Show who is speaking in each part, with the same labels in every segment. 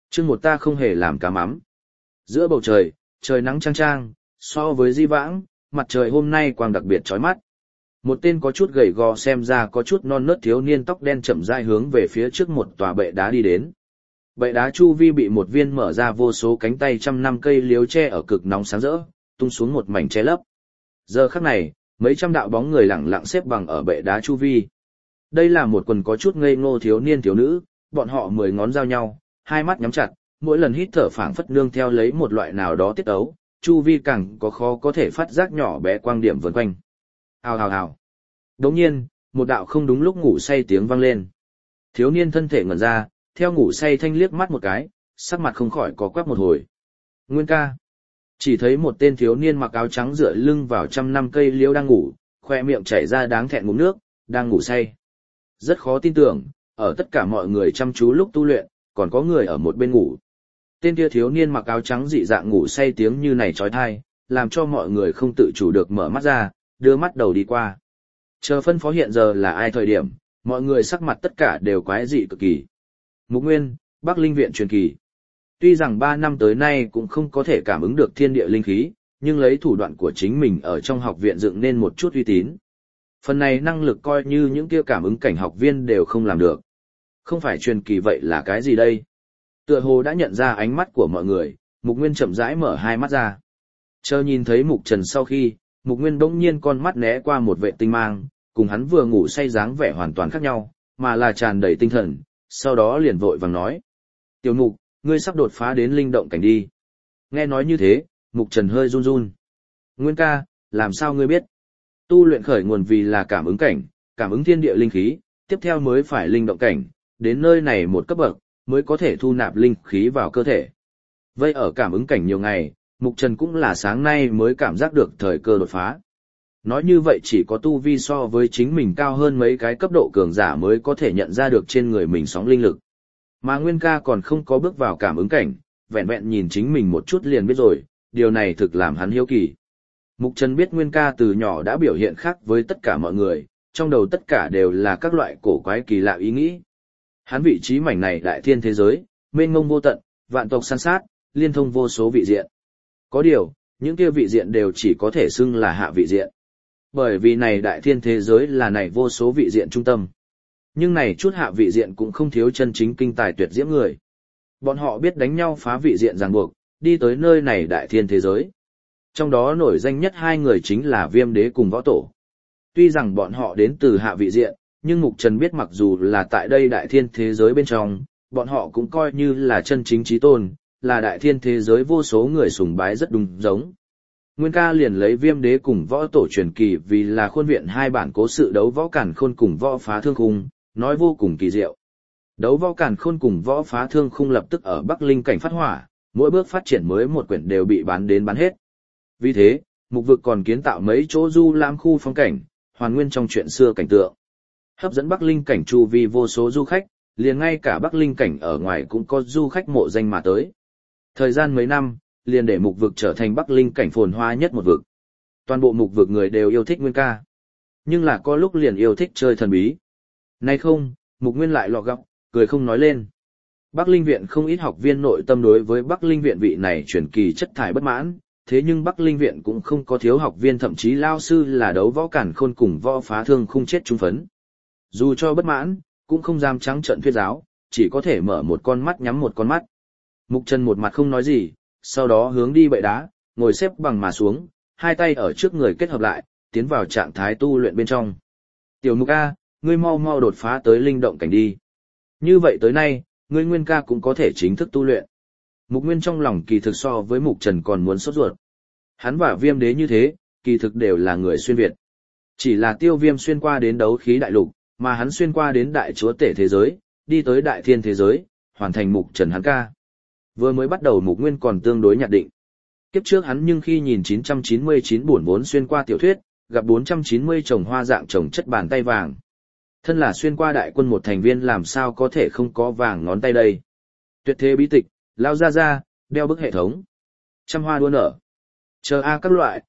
Speaker 1: Chương một ta không hề làm cá mắm. Giữa bầu trời, trời nắng chang chang, so với di vãng, mặt trời hôm nay quang đặc biệt chói mắt. Một tên có chút gầy gò xem ra có chút non nớt thiếu niên tóc đen chậm rãi hướng về phía trước một tòa bệ đá đi đến. Bệ đá chu vi bị một viên mở ra vô số cánh tay trăm năm cây liếu tre ở cực nóng sáng rỡ, tung xuống một mảnh che lấp. Giờ khắc này, mấy trăm đạo bóng người lẳng lặng xếp bằng ở bệ đá chu vi. Đây là một quần có chút ngây ngô thiếu niên thiếu nữ, bọn họ 10 ngón giao nhau, hai mắt nhắm chặt, mỗi lần hít thở phảng phất nương theo lấy một loại nào đó tiết ấu, chu vi càng có khó có thể phát giác nhỏ bé quang điểm vần quanh. Hào hào hào. Đồng nhiên, một đạo không đúng lúc ngủ say tiếng vang lên. Thiếu niên thân thể ngẩn ra, theo ngủ say thanh liếc mắt một cái, sắc mặt không khỏi có quắc một hồi. Nguyên ca. Chỉ thấy một tên thiếu niên mặc áo trắng dựa lưng vào trăm năm cây liễu đang ngủ, khoe miệng chảy ra đáng thẹn ngụm nước, đang ngủ say. Rất khó tin tưởng, ở tất cả mọi người chăm chú lúc tu luyện, còn có người ở một bên ngủ. Tên kia thiếu niên mặc áo trắng dị dạng ngủ say tiếng như này chói tai, làm cho mọi người không tự chủ được mở mắt ra, đưa mắt đầu đi qua. Chờ phân phó hiện giờ là ai thời điểm, mọi người sắc mặt tất cả đều quái dị cực kỳ. Mục Nguyên, Bắc Linh Viện truyền kỳ. Tuy rằng 3 năm tới nay cũng không có thể cảm ứng được thiên địa linh khí, nhưng lấy thủ đoạn của chính mình ở trong học viện dựng nên một chút uy tín. Phần này năng lực coi như những kia cảm ứng cảnh học viên đều không làm được. Không phải truyền kỳ vậy là cái gì đây? Tựa hồ đã nhận ra ánh mắt của mọi người, Mục Nguyên chậm rãi mở hai mắt ra. Chờ nhìn thấy Mục Trần sau khi, Mục Nguyên bỗng nhiên con mắt né qua một vệ tinh mang, cùng hắn vừa ngủ say dáng vẻ hoàn toàn khác nhau, mà là tràn đầy tinh thần, sau đó liền vội vàng nói. Tiểu Mục, ngươi sắp đột phá đến linh động cảnh đi. Nghe nói như thế, Mục Trần hơi run run. Nguyên ca, làm sao ngươi biết? Tu luyện khởi nguồn vì là cảm ứng cảnh, cảm ứng thiên địa linh khí, tiếp theo mới phải linh động cảnh, đến nơi này một cấp bậc, mới có thể thu nạp linh khí vào cơ thể. Vậy ở cảm ứng cảnh nhiều ngày, Mục Trần cũng là sáng nay mới cảm giác được thời cơ đột phá. Nói như vậy chỉ có tu vi so với chính mình cao hơn mấy cái cấp độ cường giả mới có thể nhận ra được trên người mình sóng linh lực. Mà Nguyên ca còn không có bước vào cảm ứng cảnh, vẹn vẹn nhìn chính mình một chút liền biết rồi, điều này thực làm hắn hiếu kỳ. Mục Trần biết Nguyên ca từ nhỏ đã biểu hiện khác với tất cả mọi người, trong đầu tất cả đều là các loại cổ quái kỳ lạ ý nghĩ. Hắn vị trí mảnh này đại thiên thế giới, mênh mông vô tận, vạn tộc san sát, liên thông vô số vị diện. Có điều, những kia vị diện đều chỉ có thể xưng là hạ vị diện. Bởi vì này đại thiên thế giới là này vô số vị diện trung tâm. Nhưng này chút hạ vị diện cũng không thiếu chân chính kinh tài tuyệt diễm người. Bọn họ biết đánh nhau phá vị diện ràng buộc, đi tới nơi này đại thiên thế giới. Trong đó nổi danh nhất hai người chính là Viêm Đế cùng Võ Tổ. Tuy rằng bọn họ đến từ hạ vị diện, nhưng Mục Trần biết mặc dù là tại đây đại thiên thế giới bên trong, bọn họ cũng coi như là chân chính chí tôn, là đại thiên thế giới vô số người sùng bái rất đúng giống. Nguyên ca liền lấy Viêm Đế cùng Võ Tổ truyền kỳ vì là khuôn viện hai bản cố sự đấu võ càn khôn cùng võ phá thương khung, nói vô cùng kỳ diệu. Đấu võ càn khôn cùng võ phá thương khung lập tức ở Bắc Linh cảnh phát hỏa, mỗi bước phát triển mới một quyển đều bị bán đến bán hết. Vì thế, Mục Vực còn kiến tạo mấy chỗ du lãm khu phong cảnh, hoàn nguyên trong chuyện xưa cảnh tượng. Hấp dẫn Bắc Linh cảnh chu vi vô số du khách, liền ngay cả Bắc Linh cảnh ở ngoài cũng có du khách mộ danh mà tới. Thời gian mấy năm, liền để Mục Vực trở thành Bắc Linh cảnh phồn hoa nhất một vực. Toàn bộ Mục Vực người đều yêu thích Nguyên ca. Nhưng là có lúc liền yêu thích chơi thần bí. Nay không, Mục Nguyên lại lọ gọng, cười không nói lên. Bắc Linh viện không ít học viên nội tâm đối với Bắc Linh viện vị này truyền kỳ chất thải bất mãn, thế nhưng Bắc Linh viện cũng không có thiếu học viên thậm chí lao sư là đấu võ càn khôn cùng võ phá thương không chết trung phấn. Dù cho bất mãn, cũng không dám trắng trợn thuyết giáo, chỉ có thể mở một con mắt nhắm một con mắt. Mục Trần một mặt không nói gì, sau đó hướng đi bệ đá, ngồi xếp bằng mà xuống, hai tay ở trước người kết hợp lại, tiến vào trạng thái tu luyện bên trong. Tiểu Mục A, ngươi mau mau đột phá tới linh động cảnh đi. Như vậy tới nay, ngươi Nguyên ca cũng có thể chính thức tu luyện. Mục Nguyên trong lòng kỳ thực so với Mục Trần còn muốn sốt ruột. Hắn và Viêm Đế như thế, kỳ thực đều là người xuyên Việt. Chỉ là Tiêu Viêm xuyên qua đến đấu khí đại lục, mà hắn xuyên qua đến đại chúa tể thế giới, đi tới đại thiên thế giới, hoàn thành Mục Trần hắn ca. Vừa mới bắt đầu Mục Nguyên còn tương đối nhạt định. Kiếp trước hắn nhưng khi nhìn 999 buồn vốn xuyên qua tiểu thuyết, gặp 490 trồng hoa dạng trồng chất bàn tay vàng. Thân là xuyên qua đại quân một thành viên làm sao có thể không có vàng ngón tay đây. Tuyệt thế bí tịch, lao ra, đeo bức hệ thống. Trăm hoa đua nở. Chờ a các loại,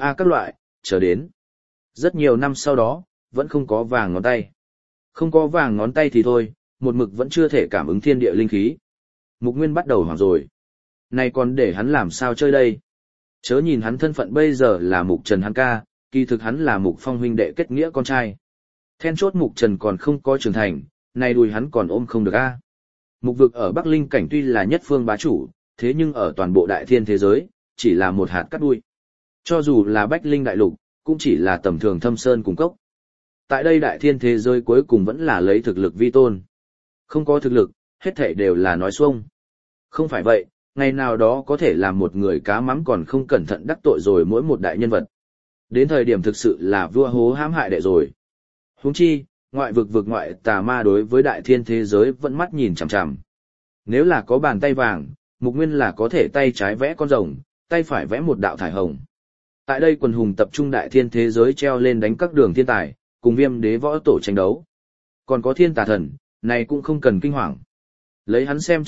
Speaker 1: chờ đến. Rất nhiều năm sau đó, vẫn không có vàng ngón tay. Không có vàng ngón tay thì thôi, một mực vẫn chưa thể cảm ứng thiên địa linh khí. Mục Nguyên bắt đầu hoảng rồi. Này còn để hắn làm sao chơi đây? Chớ nhìn hắn thân phận bây giờ là Mục Trần hắn ca, kỳ thực hắn là Mục Phong huynh đệ kết nghĩa con trai. Then chốt Mục Trần còn không có trưởng thành, này đùi hắn còn ôm không được a. Mục vực ở Bắc Linh cảnh tuy là nhất phương bá chủ, thế nhưng ở toàn bộ đại thiên thế giới, chỉ là một hạt cát bụi. Cho dù là Bách Linh đại lục, cũng chỉ là tầm thường thâm sơn cùng cốc. Tại đây đại thiên thế giới cuối cùng vẫn là lấy thực lực vi tôn. Không có thực lực, hết thảy đều là nói xuông. Không phải vậy, ngày nào đó có thể làm một người cá mắm còn không cẩn thận đắc tội rồi mỗi một đại nhân vật. Đến thời điểm thực sự là vua hố hãm hại đệ rồi. Huống chi, ngoại vực vực ngoại tà ma đối với đại thiên thế giới vẫn mắt nhìn chằm chằm. Nếu là có bàn tay vàng, Mục Nguyên là có thể tay trái vẽ con rồng, tay phải vẽ một đạo thải hồng. Tại đây quần hùng tập trung đại thiên thế giới treo lên đánh các đường thiên tài, cùng Viêm Đế võ tổ tranh đấu. Còn có Thiên Tà Thần, này cũng không cần kinh hoàng. Lấy hắn xem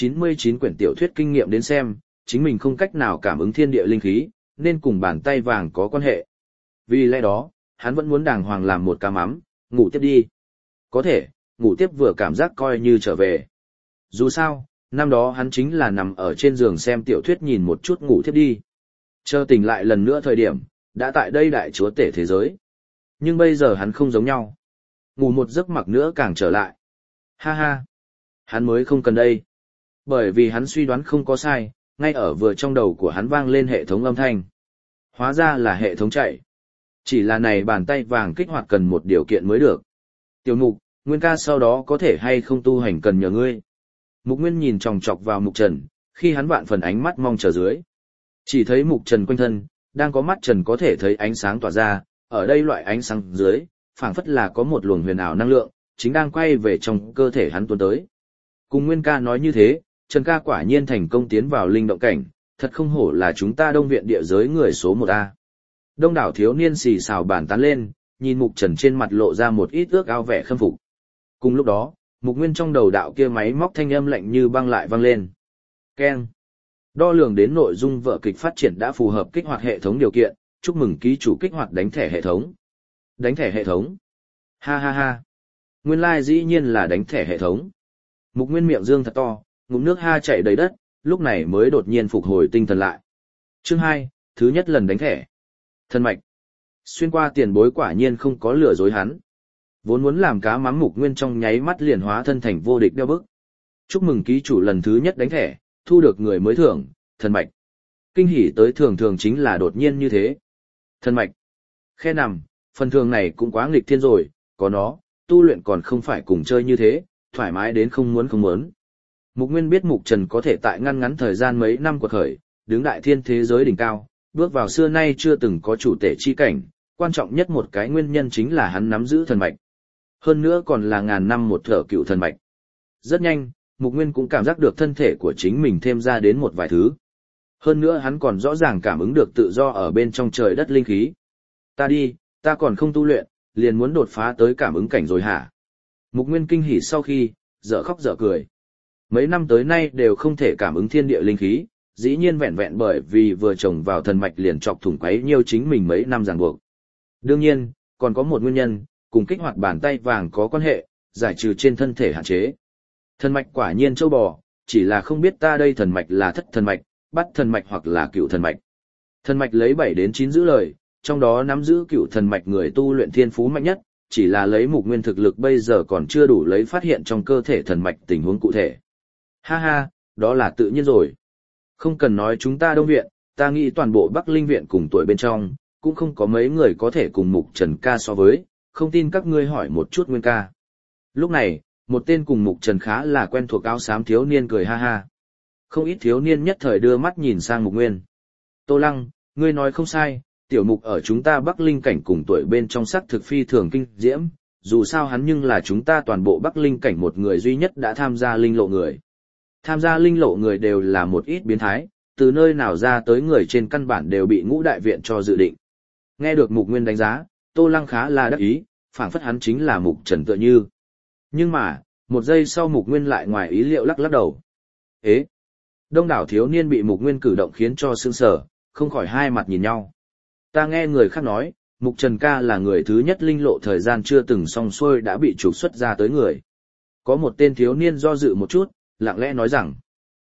Speaker 1: 999 quyển tiểu thuyết kinh nghiệm đến xem, chính mình không cách nào cảm ứng thiên địa linh khí, nên cùng bàn tay vàng có quan hệ. Vì lẽ đó, hắn vẫn muốn đàng hoàng làm một cá mắm, ngủ tiếp đi. Có thể, ngủ tiếp vừa cảm giác coi như trở về. Dù sao, năm đó hắn chính là nằm ở trên giường xem tiểu thuyết nhìn một chút ngủ tiếp đi. Chờ tỉnh lại lần nữa thời điểm, đã tại đây đại chúa tể thế giới. Nhưng bây giờ hắn không giống nhau. Ngủ một giấc mặc nữa càng trở lại. Ha ha, hắn mới không cần đây. Bởi vì hắn suy đoán không có sai, ngay ở vừa trong đầu của hắn vang lên hệ thống âm thanh. Hóa ra là hệ thống chạy. Chỉ là này bàn tay vàng kích hoạt cần một điều kiện mới được. Tiểu Mục, Nguyên ca sau đó có thể hay không tu hành cần nhờ ngươi. Mục Nguyên nhìn chòng chọc vào Mục Trần, khi hắn vạn phần ánh mắt mong chờ dưới. Chỉ thấy Mục Trần quanh thân, đang có mắt Trần có thể thấy ánh sáng tỏa ra, ở đây loại ánh sáng dưới, phảng phất là có một luồng huyền ảo năng lượng, chính đang quay về trong cơ thể hắn tuôn tới. Cùng Nguyên ca nói như thế, Trần ca quả nhiên thành công tiến vào linh động cảnh, thật không hổ là chúng ta Đông viện địa giới người số 1A. Đông đảo thiếu niên xì xào bàn tán lên, nhìn Mục Trần trên mặt lộ ra một ít ước ao vẻ khâm phục. Cùng lúc đó, Mục Nguyên trong đầu đạo kia máy móc thanh âm lạnh như băng lại vang lên. Keng. Đo lường đến nội dung vở kịch phát triển đã phù hợp kích hoạt hệ thống điều kiện, chúc mừng ký chủ kích hoạt đánh thẻ hệ thống. Đánh thẻ hệ thống. Ha ha ha. Nguyên lai dĩ nhiên là đánh thẻ hệ thống. Mục Nguyên miệng dương thật to, ngụm nước ha chảy đầy đất, lúc này mới đột nhiên phục hồi tinh thần lại. Chương 2, thứ nhất lần đánh thẻ. Thân mạch. Xuyên qua tiền bối quả nhiên không có lừa dối hắn. Vốn muốn làm cá mắm Mục Nguyên trong nháy mắt liền hóa thân thành vô địch đeo bức. Chúc mừng ký chủ lần thứ nhất đánh thẻ, thu được người mới thưởng, thần mạch. Kinh hỉ tới thường thường chính là đột nhiên như thế. Thần mạch. Khe nằm, phần thường này cũng quá nghịch thiên rồi, có nó, tu luyện còn không phải cùng chơi như thế, thoải mái đến không muốn không muốn. Mục Nguyên biết Mục Trần có thể tại ngăn ngắn thời gian mấy năm quật khởi, đứng đại thiên thế giới đỉnh cao, bước vào xưa nay chưa từng có chủ tể chi cảnh, quan trọng nhất một cái nguyên nhân chính là hắn nắm giữ thần mạch. Hơn nữa còn là ngàn năm một thở cựu thần mạch. Rất nhanh, Mục Nguyên cũng cảm giác được thân thể của chính mình thêm ra đến một vài thứ. Hơn nữa hắn còn rõ ràng cảm ứng được tự do ở bên trong trời đất linh khí. Ta đi, ta còn không tu luyện, liền muốn đột phá tới cảm ứng cảnh rồi hả? Mục Nguyên kinh hỉ sau khi, dở khóc dở cười. Mấy năm tới nay đều không thể cảm ứng thiên địa linh khí, dĩ nhiên vẹn vẹn bởi vì vừa trồng vào thần mạch liền chọc thủng quấy nhiêu chính mình mấy năm ràng buộc. Đương nhiên, còn có một nguyên nhân, cùng kích hoạt bàn tay vàng có quan hệ, giải trừ trên thân thể hạn chế. Thần mạch quả nhiên châu bò, chỉ là không biết ta đây thần mạch là thất thần mạch, bắt thần mạch hoặc là cựu thần mạch. Thần mạch lấy 7 đến 9 giữ lời, trong đó nắm giữ cựu thần mạch người tu luyện thiên phú mạnh nhất, chỉ là lấy Mục Nguyên thực lực bây giờ còn chưa đủ lấy phát hiện trong cơ thể thần mạch tình huống cụ thể. Ha ha, đó là tự nhiên rồi. Không cần nói chúng ta Đông viện, ta nghĩ toàn bộ Bắc Linh viện cùng tuổi bên trong, cũng không có mấy người có thể cùng Mục Trần ca so với, không tin các ngươi hỏi một chút Nguyên ca. Lúc này, một tên cùng Mục Trần khá là quen thuộc áo xám thiếu niên cười ha ha. Không ít thiếu niên nhất thời đưa mắt nhìn sang Mục Nguyên. Tô Lăng, ngươi nói không sai, tiểu Mục ở chúng ta Bắc Linh cảnh cùng tuổi bên trong sắc thực phi thường kinh diễm, dù sao hắn nhưng là chúng ta toàn bộ Bắc Linh cảnh một người duy nhất đã tham gia linh lộ người. Tham gia linh lộ người đều là một ít biến thái, từ nơi nào ra tới người trên căn bản đều bị ngũ đại viện cho dự định. Nghe được Mục Nguyên đánh giá, Tô Lăng khá là đắc ý, phảng phất hắn chính là Mục Trần tựa như. Nhưng mà, một giây sau Mục Nguyên lại ngoài ý liệu lắc lắc đầu. Ế! Đông đảo thiếu niên bị Mục Nguyên cử động khiến cho sững sờ, không khỏi hai mặt nhìn nhau. Ta nghe người khác nói, Mục Trần ca là người thứ nhất linh lộ thời gian chưa từng xong xuôi đã bị trục xuất ra tới người. Có một tên thiếu niên do dự một chút, lặng lẽ nói rằng,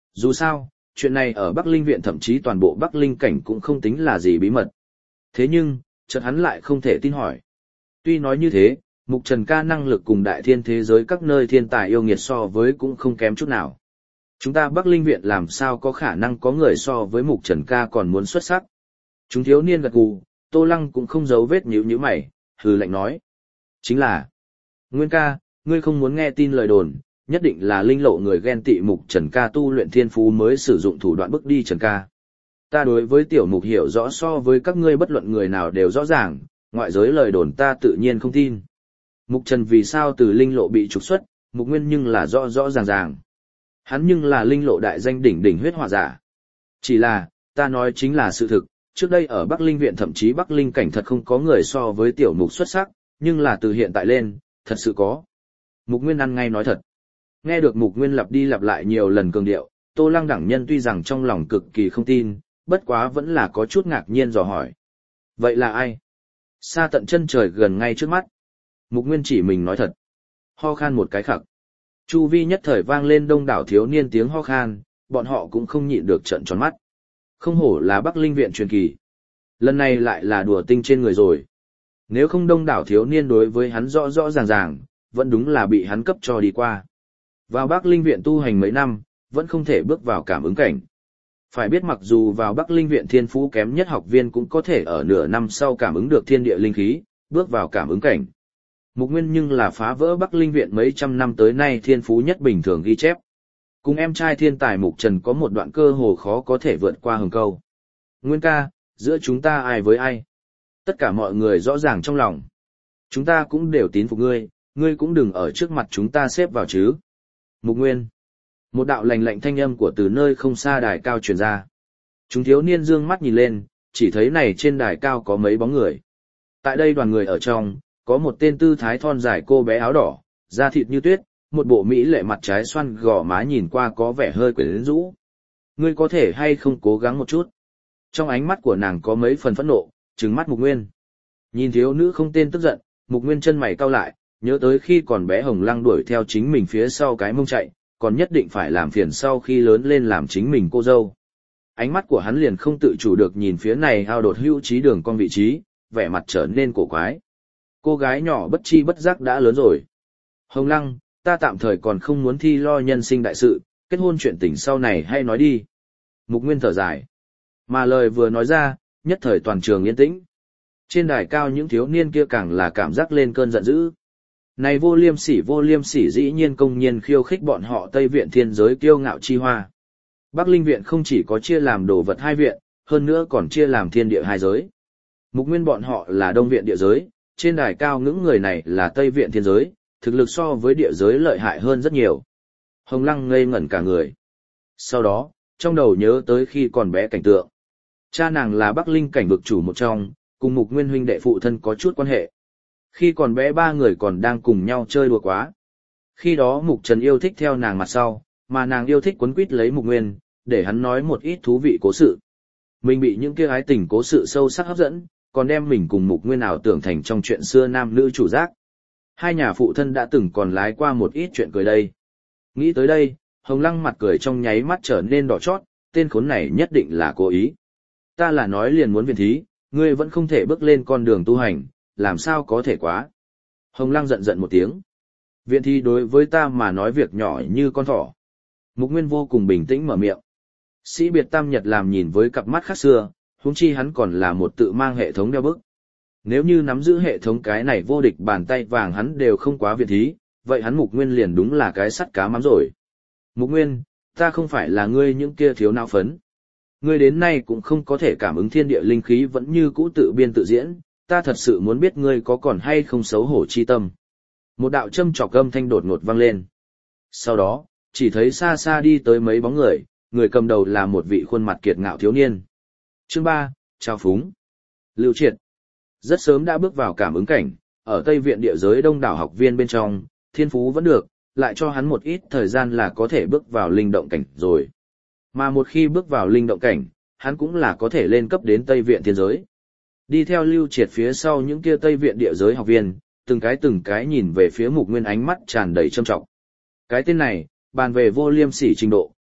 Speaker 1: Dù sao, chuyện này ở Bắc Linh viện thậm chí toàn bộ Bắc Linh cảnh cũng không tính là gì bí mật. Thế nhưng, chợt hắn lại không thể tin hỏi. Tuy nói như thế, Mục Trần ca năng lực cùng đại thiên thế giới các nơi thiên tài yêu nghiệt so với cũng không kém chút nào. Chúng ta Bắc Linh viện làm sao có khả năng có người so với Mục Trần ca còn muốn xuất sắc. Chúng thiếu niên gật gù, Tô Lăng cũng không giấu vết nhíu mày, hừ lạnh nói. Chính là, Nguyên ca, ngươi không muốn nghe tin lời đồn, nhất định là linh lộ người ghen tị Mục Trần ca tu luyện thiên phú mới sử dụng thủ đoạn bức đi Trần ca. Ta đối với tiểu mục hiểu rõ so với các ngươi bất luận người nào đều rõ ràng, ngoại giới lời đồn ta tự nhiên không tin. Mục Trần vì sao từ linh lộ bị trục xuất, Mục Nguyên nhưng là rõ rõ ràng ràng. Hắn nhưng là linh lộ đại danh đỉnh đỉnh huyết hỏa giả. Chỉ là, ta nói chính là sự thực, trước đây ở Bắc Linh viện thậm chí Bắc Linh cảnh thật không có người so với tiểu mục xuất sắc, nhưng là từ hiện tại lên, thật sự có. Mục Nguyên ăn ngay nói thật. Nghe được Mục Nguyên lặp đi lặp lại nhiều lần cường điệu, Tô Lăng đẳng nhân tuy rằng trong lòng cực kỳ không tin, bất quá vẫn là có chút ngạc nhiên dò hỏi. Vậy là ai? Xa tận chân trời gần ngay trước mắt. Mục Nguyên chỉ mình nói thật. Ho khan một cái khặc. Chu vi nhất thời vang lên đông đảo thiếu niên tiếng ho khan, bọn họ cũng không nhịn được trợn tròn mắt. Không hổ là Bắc Linh viện truyền kỳ. Lần này lại là đùa tinh trên người rồi. Nếu không đông đảo thiếu niên đối với hắn rõ rõ ràng ràng, vẫn đúng là bị hắn cấp cho đi qua. Vào Bắc Linh viện tu hành mấy năm, vẫn không thể bước vào cảm ứng cảnh. Phải biết mặc dù vào Bắc Linh viện thiên phú kém nhất học viên cũng có thể ở nửa năm sau cảm ứng được thiên địa linh khí, bước vào cảm ứng cảnh. Mục Nguyên nhưng là phá vỡ Bắc Linh viện mấy trăm năm tới nay thiên phú nhất bình thường ghi chép. Cùng em trai thiên tài Mục Trần có một đoạn cơ hồ khó có thể vượt qua hừng câu. Nguyên ca, giữa chúng ta ai với ai? Tất cả mọi người rõ ràng trong lòng. Chúng ta cũng đều tín phục ngươi, ngươi cũng đừng ở trước mặt chúng ta xếp vào chứ. Mục Nguyên. Một đạo lạnh lạnh thanh âm của từ nơi không xa đài cao truyền ra. Chúng thiếu niên dương mắt nhìn lên, chỉ thấy này trên đài cao có mấy bóng người. Tại đây đoàn người ở trong, có một tên tư thái thon dài cô bé áo đỏ, da thịt như tuyết, một bộ mỹ lệ mặt trái xoăn gò má nhìn qua có vẻ hơi quyến rũ. Ngươi có thể hay không cố gắng một chút? Trong ánh mắt của nàng có mấy phần phẫn nộ, trừng mắt Mục Nguyên. Nhìn thiếu nữ không tên tức giận, Mục Nguyên chân mày cau lại, nhớ tới khi còn bé Hồng Lăng đuổi theo chính mình phía sau cái mông chạy, còn nhất định phải làm phiền sau khi lớn lên làm chính mình cô dâu. Ánh mắt của hắn liền không tự chủ được nhìn phía này hao đột hữu trí đường con vị trí, vẻ mặt trở nên cổ quái. Cô gái nhỏ bất chi bất giác đã lớn rồi. Hồng Lăng, ta tạm thời còn không muốn thi lo nhân sinh đại sự, kết hôn chuyện tình sau này hay nói đi. Mục Nguyên thở dài. Mà lời vừa nói ra, nhất thời toàn trường yên tĩnh. Trên đài cao những thiếu niên kia càng là cảm giác lên cơn giận dữ. Này vô liêm sỉ dĩ nhiên công nhiên khiêu khích bọn họ Tây Viện thiên giới kiêu ngạo chi hoa. Bắc Linh viện không chỉ có chia làm đồ vật hai viện, hơn nữa còn chia làm thiên địa hai giới. Mục Nguyên bọn họ là Đông Viện địa giới, trên đài cao những người này là Tây Viện thiên giới, thực lực so với địa giới lợi hại hơn rất nhiều. Hồng Lăng ngây ngẩn cả người. Sau đó, trong đầu nhớ tới khi còn bé cảnh tượng. Cha nàng là Bắc Linh cảnh vực chủ một trong, cùng Mục Nguyên huynh đệ phụ thân có chút quan hệ. Khi còn bé ba người còn đang cùng nhau chơi đùa quá. Khi đó Mục Trần yêu thích theo nàng mặt sau, mà nàng yêu thích quấn quýt lấy Mục Nguyên, để hắn nói một ít thú vị cố sự. Mình bị những kia ái tình cố sự sâu sắc hấp dẫn, còn đem mình cùng Mục Nguyên ảo tưởng thành trong chuyện xưa nam nữ chủ giác. Hai nhà phụ thân đã từng còn lái qua một ít chuyện cười đây. Nghĩ tới đây, Hồng Lăng mặt cười trong nháy mắt trở nên đỏ chót, tên khốn này nhất định là cố ý. Ta là nói liền muốn viện thí, ngươi vẫn không thể bước lên con đường tu hành, làm sao có thể quá. Hồng Lăng giận giận một tiếng. Viện thí đối với ta mà nói việc nhỏ như con thỏ. Mục Nguyên vô cùng bình tĩnh mở miệng. Sĩ biệt tam nhật làm nhìn với cặp mắt khác xưa, huống chi hắn còn là một tự mang hệ thống đeo bức. Nếu như nắm giữ hệ thống cái này vô địch bàn tay vàng hắn đều không quá viện thí, vậy hắn Mục Nguyên liền đúng là cái sắt cá mắm rồi. Mục Nguyên, ta không phải là ngươi những kia thiếu não phấn. Ngươi đến nay cũng không có thể cảm ứng thiên địa linh khí vẫn như cũ tự biên tự diễn, ta thật sự muốn biết ngươi có còn hay không xấu hổ chi tâm. Một đạo châm chọc âm thanh đột ngột vang lên. Sau đó, chỉ thấy xa xa đi tới mấy bóng người, người cầm đầu là một vị khuôn mặt kiệt ngạo thiếu niên. Chương 3, Trao Phúng. Lưu Triệt. Rất sớm đã bước vào cảm ứng cảnh, ở Tây Viện địa giới đông đảo học viên bên trong, thiên phú vẫn được, lại cho hắn một ít thời gian là có thể bước vào linh động cảnh rồi. Mà một khi bước vào linh động cảnh, hắn cũng là có thể lên cấp đến Tây Viện thiên giới. Đi theo Lưu Triệt phía sau những kia Tây Viện địa giới học viên, từng cái nhìn về phía Mục Nguyên ánh mắt tràn đầy trâm trọng. Cái tên này, bàn về vô liêm sỉ trình độ,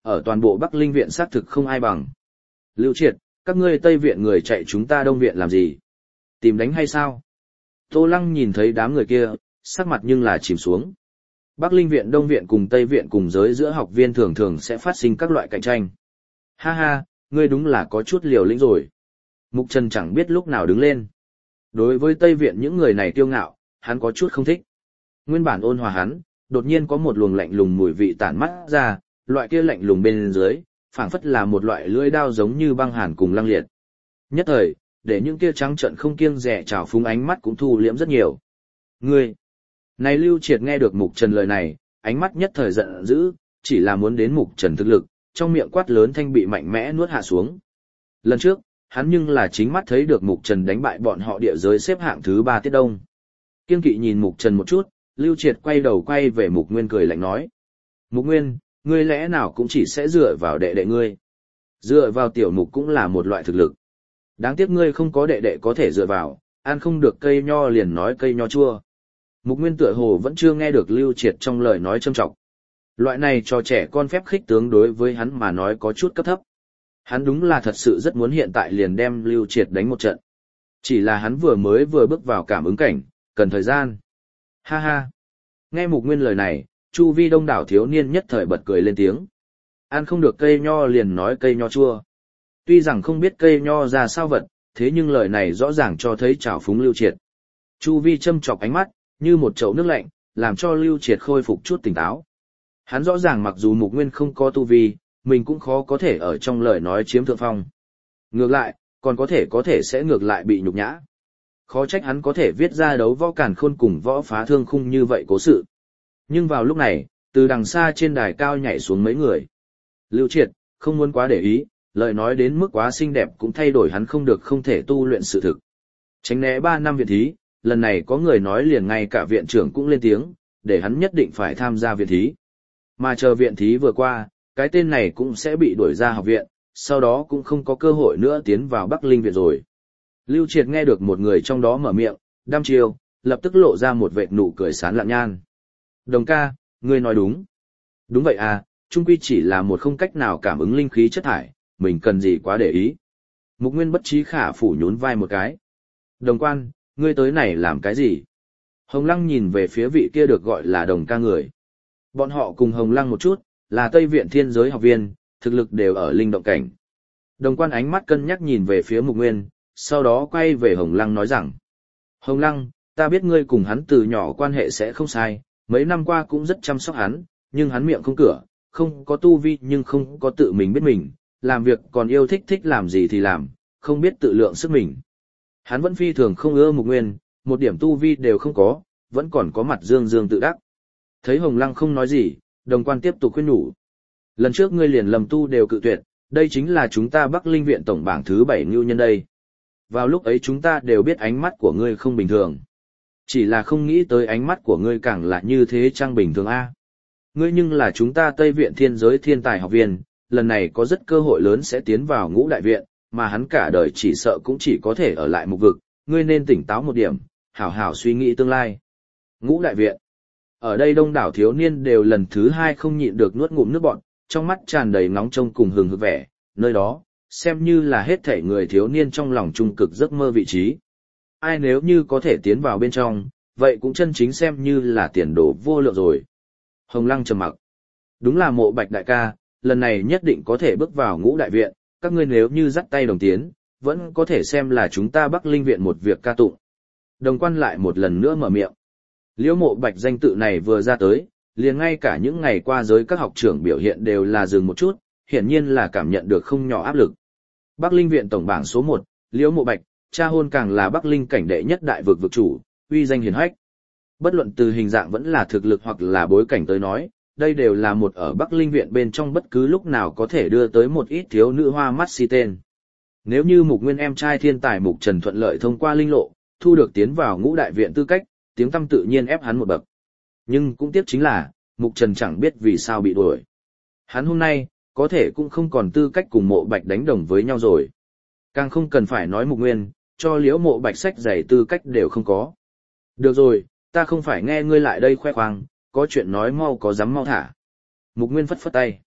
Speaker 1: ở toàn bộ Bắc Linh viện xác thực không ai bằng. Lưu Triệt, các ngươi Tây viện người chạy chúng ta Đông viện làm gì? Tìm đánh hay sao? Tô Lăng nhìn thấy đám người kia, sắc mặt nhưng là chìm xuống. Bắc Linh viện, Đông viện cùng Tây viện cùng giới giữa học viên thường thường sẽ phát sinh các loại cạnh tranh. Ha ha, ngươi đúng là có chút liều lĩnh rồi. Mục Trần chẳng biết lúc nào đứng lên. Đối với Tây viện những người này kiêu ngạo, hắn có chút không thích. Nguyên bản ôn hòa hắn, đột nhiên có một luồng lạnh lùng mùi vị tản mắt ra, loại kia lạnh lùng bên dưới, phảng phất là một loại lưỡi đao giống như băng hàn cùng lăng liệt. Nhất thời, để những kia trắng trợn không kiêng dè trào phúng ánh mắt cũng thu liễm rất nhiều. Ngươi! Này Lưu Triệt nghe được Mục Trần lời này, ánh mắt nhất thời giận dữ, chỉ là muốn đến Mục Trần thực lực, trong miệng quát lớn thanh bị mạnh mẽ nuốt hạ xuống. Lần trước, hắn nhưng là chính mắt thấy được Mục Trần đánh bại bọn họ địa giới xếp hạng thứ 3 Tiết Đông. Kiên kỵ nhìn Mục Trần một chút, Lưu Triệt quay đầu quay về Mục Nguyên cười lạnh nói. Mục Nguyên, ngươi lẽ nào cũng chỉ sẽ dựa vào đệ đệ ngươi. Dựa vào tiểu mục cũng là một loại thực lực. Đáng tiếc ngươi không có đệ đệ có thể dựa vào, ăn không được cây nho liền nói cây nho chua. Mục Nguyên tựa hồ vẫn chưa nghe được Lưu Triệt trong lời nói châm trọng. Loại này cho trẻ con phép khích tướng đối với hắn mà nói có chút cấp thấp. Hắn đúng là thật sự rất muốn hiện tại liền đem Lưu Triệt đánh một trận. Chỉ là hắn vừa bước vào cảm ứng cảnh, cần thời gian. Ha ha. Nghe Mục Nguyên lời này, chu vi đông đảo thiếu niên nhất thời bật cười lên tiếng. Ăn không được cây nho liền nói cây nho chua. Tuy rằng không biết cây nho ra sao vật, thế nhưng lời này rõ ràng cho thấy trào phúng Lưu Triệt. Chu vi châm chọc ánh mắt, như một chậu nước lạnh, làm cho Lưu Triệt khôi phục chút tỉnh táo. Hắn rõ ràng mặc dù Mục Nguyên không có tu vi, mình cũng khó có thể ở trong lời nói chiếm thượng phong. Ngược lại, còn có thể sẽ ngược lại bị nhục nhã. Khó trách hắn có thể viết ra đấu võ càn khôn cùng võ phá thương khung như vậy cố sự. Nhưng vào lúc này, từ đằng xa trên đài cao nhảy xuống mấy người. Lưu Triệt, không muốn quá để ý, lời nói đến mức quá xinh đẹp cũng thay đổi hắn không được không thể tu luyện sự thực. Tránh né 3 năm viện thí, lần này có người nói liền ngay cả viện trưởng cũng lên tiếng, để hắn nhất định phải tham gia viện thí. Mà chờ viện thí vừa qua, cái tên này cũng sẽ bị đuổi ra học viện, sau đó cũng không có cơ hội nữa tiến vào Bắc Linh viện rồi. Lưu Triệt nghe được một người trong đó mở miệng, đăm chiêu, lập tức lộ ra một vệt nụ cười sán lạn nhan. Đồng ca, ngươi nói đúng. Đúng vậy à, chung quy chỉ là một không cách nào cảm ứng linh khí chất thải, mình cần gì quá để ý. Mục Nguyên bất trí khả phủ nhún vai một cái. Đồng quan, ngươi tới này làm cái gì? Hồng Lăng nhìn về phía vị kia được gọi là đồng ca người. Bọn họ cùng Hồng Lăng một chút, là Tây Viện Thiên Giới học viên, thực lực đều ở linh động cảnh. Đồng quan ánh mắt cân nhắc nhìn về phía Mục Nguyên, sau đó quay về Hồng Lăng nói rằng. Hồng Lăng, ta biết ngươi cùng hắn từ nhỏ quan hệ sẽ không sai, mấy năm qua cũng rất chăm sóc hắn, nhưng hắn miệng không cửa, không có tu vi nhưng không có tự mình biết mình, làm việc còn yêu thích làm gì thì làm, không biết tự lượng sức mình. Hắn vẫn phi thường không ưa Mục Nguyên, một điểm tu vi đều không có, vẫn còn có mặt dương dương tự đắc. Thấy Hồng Lăng không nói gì, đồng quan tiếp tục khuyên nhủ. Lần trước ngươi liền lầm tu đều cự tuyệt, đây chính là chúng ta Bắc Linh viện tổng bảng thứ 7 ngưu nhân đây. Vào lúc ấy chúng ta đều biết ánh mắt của ngươi không bình thường. Chỉ là không nghĩ tới ánh mắt của ngươi càng là như thế trang bình thường a. Ngươi nhưng là chúng ta Tây Viện Thiên Giới thiên tài học viên, lần này có rất cơ hội lớn sẽ tiến vào Ngũ Đại Viện, mà hắn cả đời chỉ sợ cũng chỉ có thể ở lại Mục Vực, ngươi nên tỉnh táo một điểm, hảo hảo suy nghĩ tương lai. Ngũ Đại Viện. Ở đây đông đảo thiếu niên đều lần thứ 2 không nhịn được nuốt ngụm nước bọt, trong mắt tràn đầy nóng trông cùng hừng hực vẻ, nơi đó, xem như là hết thảy người thiếu niên trong lòng trung cực giấc mơ vị trí. Ai nếu như có thể tiến vào bên trong, vậy cũng chân chính xem như là tiền đồ vô lượng rồi. Hồng Lăng trầm mặc. Đúng là Mộ Bạch đại ca, lần này nhất định có thể bước vào Ngũ Đại Viện, các ngươi nếu như dắt tay đồng tiến, vẫn có thể xem là chúng ta Bắc Linh Viện một việc ca tụng. Đồng quan lại một lần nữa mở miệng. Liễu Mộ Bạch danh tự này vừa ra tới, liền ngay cả những ngày qua giới các học trưởng biểu hiện đều là dừng một chút, hiển nhiên là cảm nhận được không nhỏ áp lực. Bắc Linh Viện tổng bảng số 1, Liễu Mộ Bạch, cha hôn càng là Bắc Linh cảnh đệ nhất đại vực chủ, uy danh hiển hách. Bất luận từ hình dạng vẫn là thực lực hoặc là bối cảnh tới nói, đây đều là một ở Bắc Linh Viện bên trong bất cứ lúc nào có thể đưa tới một ít thiếu nữ hoa mắt si tên. Nếu như Mục Nguyên em trai thiên tài Mục Trần thuận lợi thông qua linh lộ, thu được tiến vào Ngũ Đại Viện tư cách, tiếng tăm tự nhiên ép hắn một bậc. Nhưng cũng tiếc chính là, Mục Trần chẳng biết vì sao bị đuổi. Hắn hôm nay, có thể cũng không còn tư cách cùng Mộ Bạch đánh đồng với nhau rồi. Càng không cần phải nói Mục Nguyên, cho Liễu Mộ Bạch sách giày tư cách đều không có. Được rồi, ta không phải nghe ngươi lại đây khoe khoang, có chuyện nói mau có dám mau thả. Mục Nguyên phất phất tay.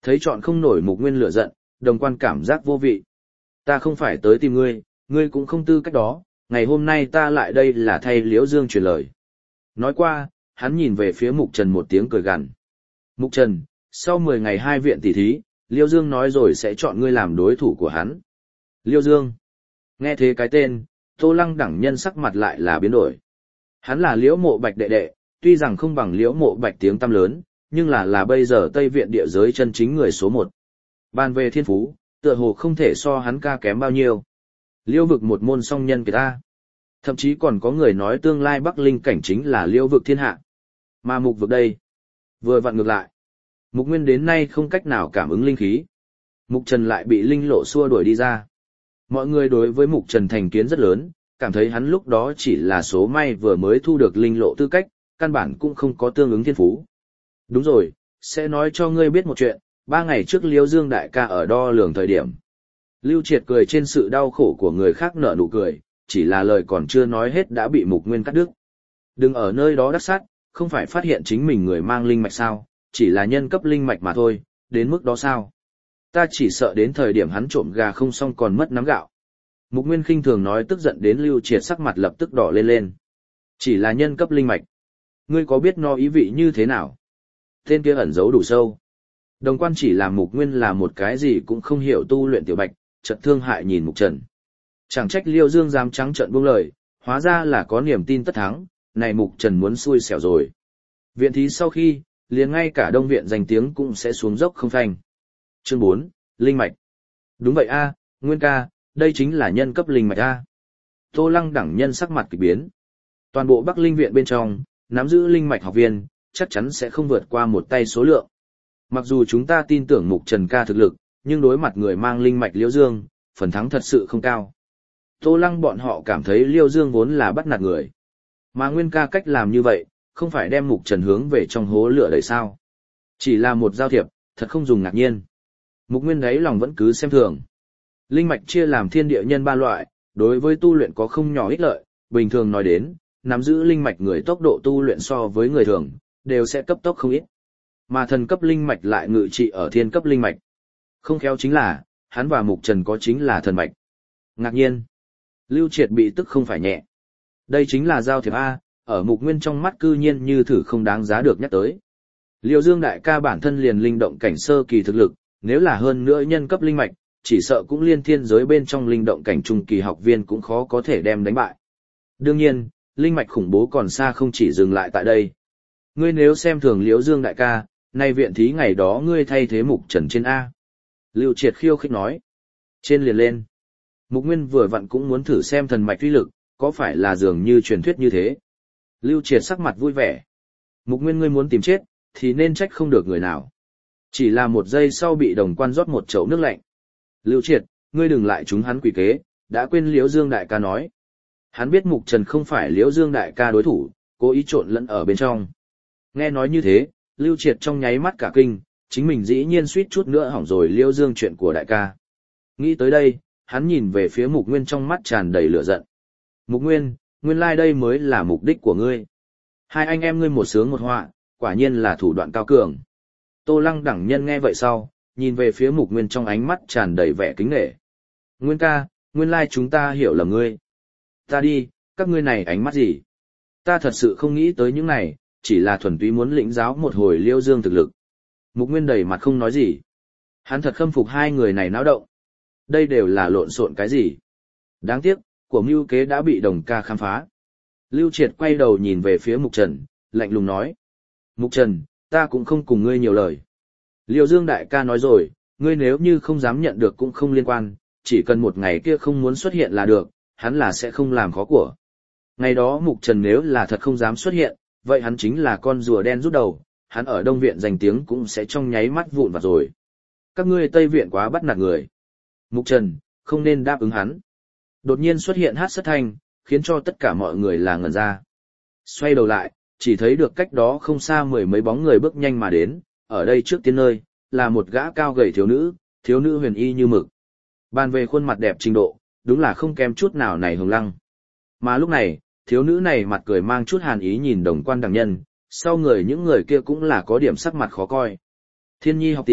Speaker 1: Thấy chọn không nổi Mục Nguyên lửa giận, Đồng Quan cảm giác vô vị. Ta không phải tới tìm ngươi, ngươi cũng không tư cách đó, ngày hôm nay ta lại đây là thay Liễu Dương truyền lời. Nói qua, hắn nhìn về phía Mục Trần một tiếng cười gằn. Mục Trần, sau 10 ngày hai viện tỷ thí, Liễu Dương nói rồi sẽ chọn ngươi làm đối thủ của hắn. Liễu Dương. Nghe thế cái tên, Tô Lăng đẳng nhân sắc mặt lại là biến đổi. Hắn là Liễu Mộ Bạch đệ đệ, tuy rằng không bằng Liễu Mộ Bạch tiếng tăm lớn, nhưng là bây giờ Tây Viện địa giới chân chính người số 1. Bàn về thiên phú, tựa hồ không thể so hắn ca kém bao nhiêu. Liễu vực một môn song nhân kỳ ta. Thậm chí còn có người nói tương lai Bắc Linh cảnh chính là Liễu vực thiên hạ. Mà Mục vực đây, vừa vặn ngược lại. Mục Nguyên đến nay không cách nào cảm ứng linh khí. Mục Trần lại bị linh lộ xua đuổi đi ra. Mọi người đối với Mục Trần thành kiến rất lớn, cảm thấy hắn lúc đó chỉ là số may vừa mới thu được linh lộ tư cách, căn bản cũng không có tương ứng thiên phú. Đúng rồi, sẽ nói cho ngươi biết một chuyện, 3 ngày trước Liễu Dương đại ca ở đo lường thời điểm. Lưu Triệt cười trên sự đau khổ của người khác nở nụ cười, chỉ là lời còn chưa nói hết đã bị Mục Nguyên cắt đứt. Đừng ở nơi đó đắc sát, không phải phát hiện chính mình người mang linh mạch sao, chỉ là nhân cấp linh mạch mà thôi, đến mức đó sao. Ta chỉ sợ đến thời điểm hắn trộm gà không xong còn mất nắm gạo. Mục Nguyên khinh thường nói, tức giận đến Lưu Triệt sắc mặt lập tức đỏ lên lên. Chỉ là nhân cấp linh mạch. Ngươi có biết nó ý vị như thế nào? Tên kia ẩn giấu đủ sâu. Đồng Quan chỉ là Mục Nguyên là một cái gì cũng không hiểu tu luyện tiểu bạch, chợt thương hại nhìn Mục Trần. Chẳng trách Liêu Dương dám trắng trợn buông lời, hóa ra là có niềm tin tất thắng, này Mục Trần muốn xui xẻo rồi. Viện thí sau khi, liền ngay cả Đông Viện danh tiếng cũng sẽ xuống dốc không phanh. Chương 4, Linh Mạch. Đúng vậy a, Nguyên ca, đây chính là nhân cấp linh mạch a. Tô Lăng đẳng nhân sắc mặt kỳ biến. Toàn bộ Bắc Linh viện bên trong, nắm giữ linh mạch học viên, chắc chắn sẽ không vượt qua một tay số lượng. Mặc dù chúng ta tin tưởng Mục Trần ca thực lực, nhưng đối mặt người mang linh mạch Liễu Dương, phần thắng thật sự không cao. Tô Lăng bọn họ cảm thấy Liễu Dương vốn là bắt nạt người. Mà Nguyên ca cách làm như vậy, không phải đem Mục Trần hướng về trong hố lửa đầy sao. Chỉ là một giao thiệp, thật không dùng ngạc nhiên. Mục Nguyên đấy lòng vẫn cứ xem thường. Linh mạch chia làm thiên địa nhân 3 loại, đối với tu luyện có không nhỏ ích lợi, bình thường nói đến, nắm giữ linh mạch người tốc độ tu luyện so với người thường, đều sẽ cấp tốc không ít. Mà thần cấp linh mạch lại ngự trị ở thiên cấp linh mạch. Không khéo chính là, hắn và Mục Trần có chính là thần mạch. Ngạc nhiên, Lưu Triệt bị tức không phải nhẹ. Đây chính là giao thiệp A, ở Mục Nguyên trong mắt cư nhiên như thử không đáng giá được nhắc tới. Liêu Dương đại ca bản thân liền linh động cảnh sơ kỳ thực lực, nếu là hơn nữa nhân cấp linh mạch, chỉ sợ cũng liên thiên giới bên trong linh động cảnh trung kỳ học viên cũng khó có thể đem đánh bại. Đương nhiên, linh mạch khủng bố còn xa không chỉ dừng lại tại đây. Ngươi nếu xem thường Liễu Dương đại ca, nay viện thí ngày đó ngươi thay thế Mục Trần trên A. Lưu Triệt khiêu khích nói. Trên liền lên. Mục Nguyên vừa vặn cũng muốn thử xem thần mạch uy lực, có phải là dường như truyền thuyết như thế. Lưu Triệt sắc mặt vui vẻ. Mục Nguyên ngươi muốn tìm chết, thì nên trách không được người nào. Chỉ là một giây sau bị Đồng Quan rót một chậu nước lạnh. Lưu Triệt, ngươi đừng lại trúng hắn quỷ kế, đã quên Liễu Dương đại ca nói. Hắn biết Mục Trần không phải Liễu Dương đại ca đối thủ, cố ý trộn lẫn ở bên trong. Nghe nói như thế, Lưu Triệt trong nháy mắt cả kinh, chính mình dĩ nhiên suýt chút nữa hỏng rồi Liễu Dương chuyện của đại ca. Nghĩ tới đây, hắn nhìn về phía Mục Nguyên trong mắt tràn đầy lửa giận. Mục Nguyên, nguyên lai đây mới là mục đích của ngươi. Hai anh em ngươi một sướng một họa, quả nhiên là thủ đoạn cao cường. Tô Lăng đẳng nhân nghe vậy sau, nhìn về phía Mục Nguyên trong ánh mắt tràn đầy vẻ kính nể. Nguyên ca, nguyên lai chúng ta hiểu lầm ngươi. Ta đi, các ngươi này ánh mắt gì? Ta thật sự không nghĩ tới những này, chỉ là thuần túy muốn lĩnh giáo một hồi Liêu Dương thực lực. Mục Nguyên đầy mặt không nói gì. Hắn thật khâm phục hai người này náo động. Đây đều là lộn xộn cái gì? Đáng tiếc, của mưu kế đã bị Đồng ca khám phá. Lưu Triệt quay đầu nhìn về phía Mục Trần, lạnh lùng nói. Mục Trần, ta cũng không cùng ngươi nhiều lời. Liêu Dương đại ca nói rồi, ngươi nếu như không dám nhận được cũng không liên quan, chỉ cần một ngày kia không muốn xuất hiện là được, hắn là sẽ không làm khó của. Ngày đó Mục Trần nếu là thật không dám xuất hiện, vậy hắn chính là con rùa đen rút đầu, hắn ở Đông Viện danh tiếng cũng sẽ trong nháy mắt vụn vặt rồi. Các ngươi Tây Viện quá bắt nạt người. Mục Trần, không nên đáp ứng hắn. Đột nhiên xuất hiện Hát Sất Thanh, khiến cho tất cả mọi người là ngẩn ra. Xoay đầu lại, chỉ thấy được cách đó không xa 10 mấy bóng người bước nhanh mà đến, ở đây trước tiên nơi, là một gã cao gầy thiếu nữ huyền y như mực. Bàn về khuôn mặt đẹp trình độ, đúng là không kém chút nào này Hồng Lăng. Mà lúc này, thiếu nữ này mặt cười mang chút hàn ý nhìn Đồng Quan đẳng nhân, sau người những người kia cũng là có điểm sắc mặt khó coi. Thiên Nhi học tỷ,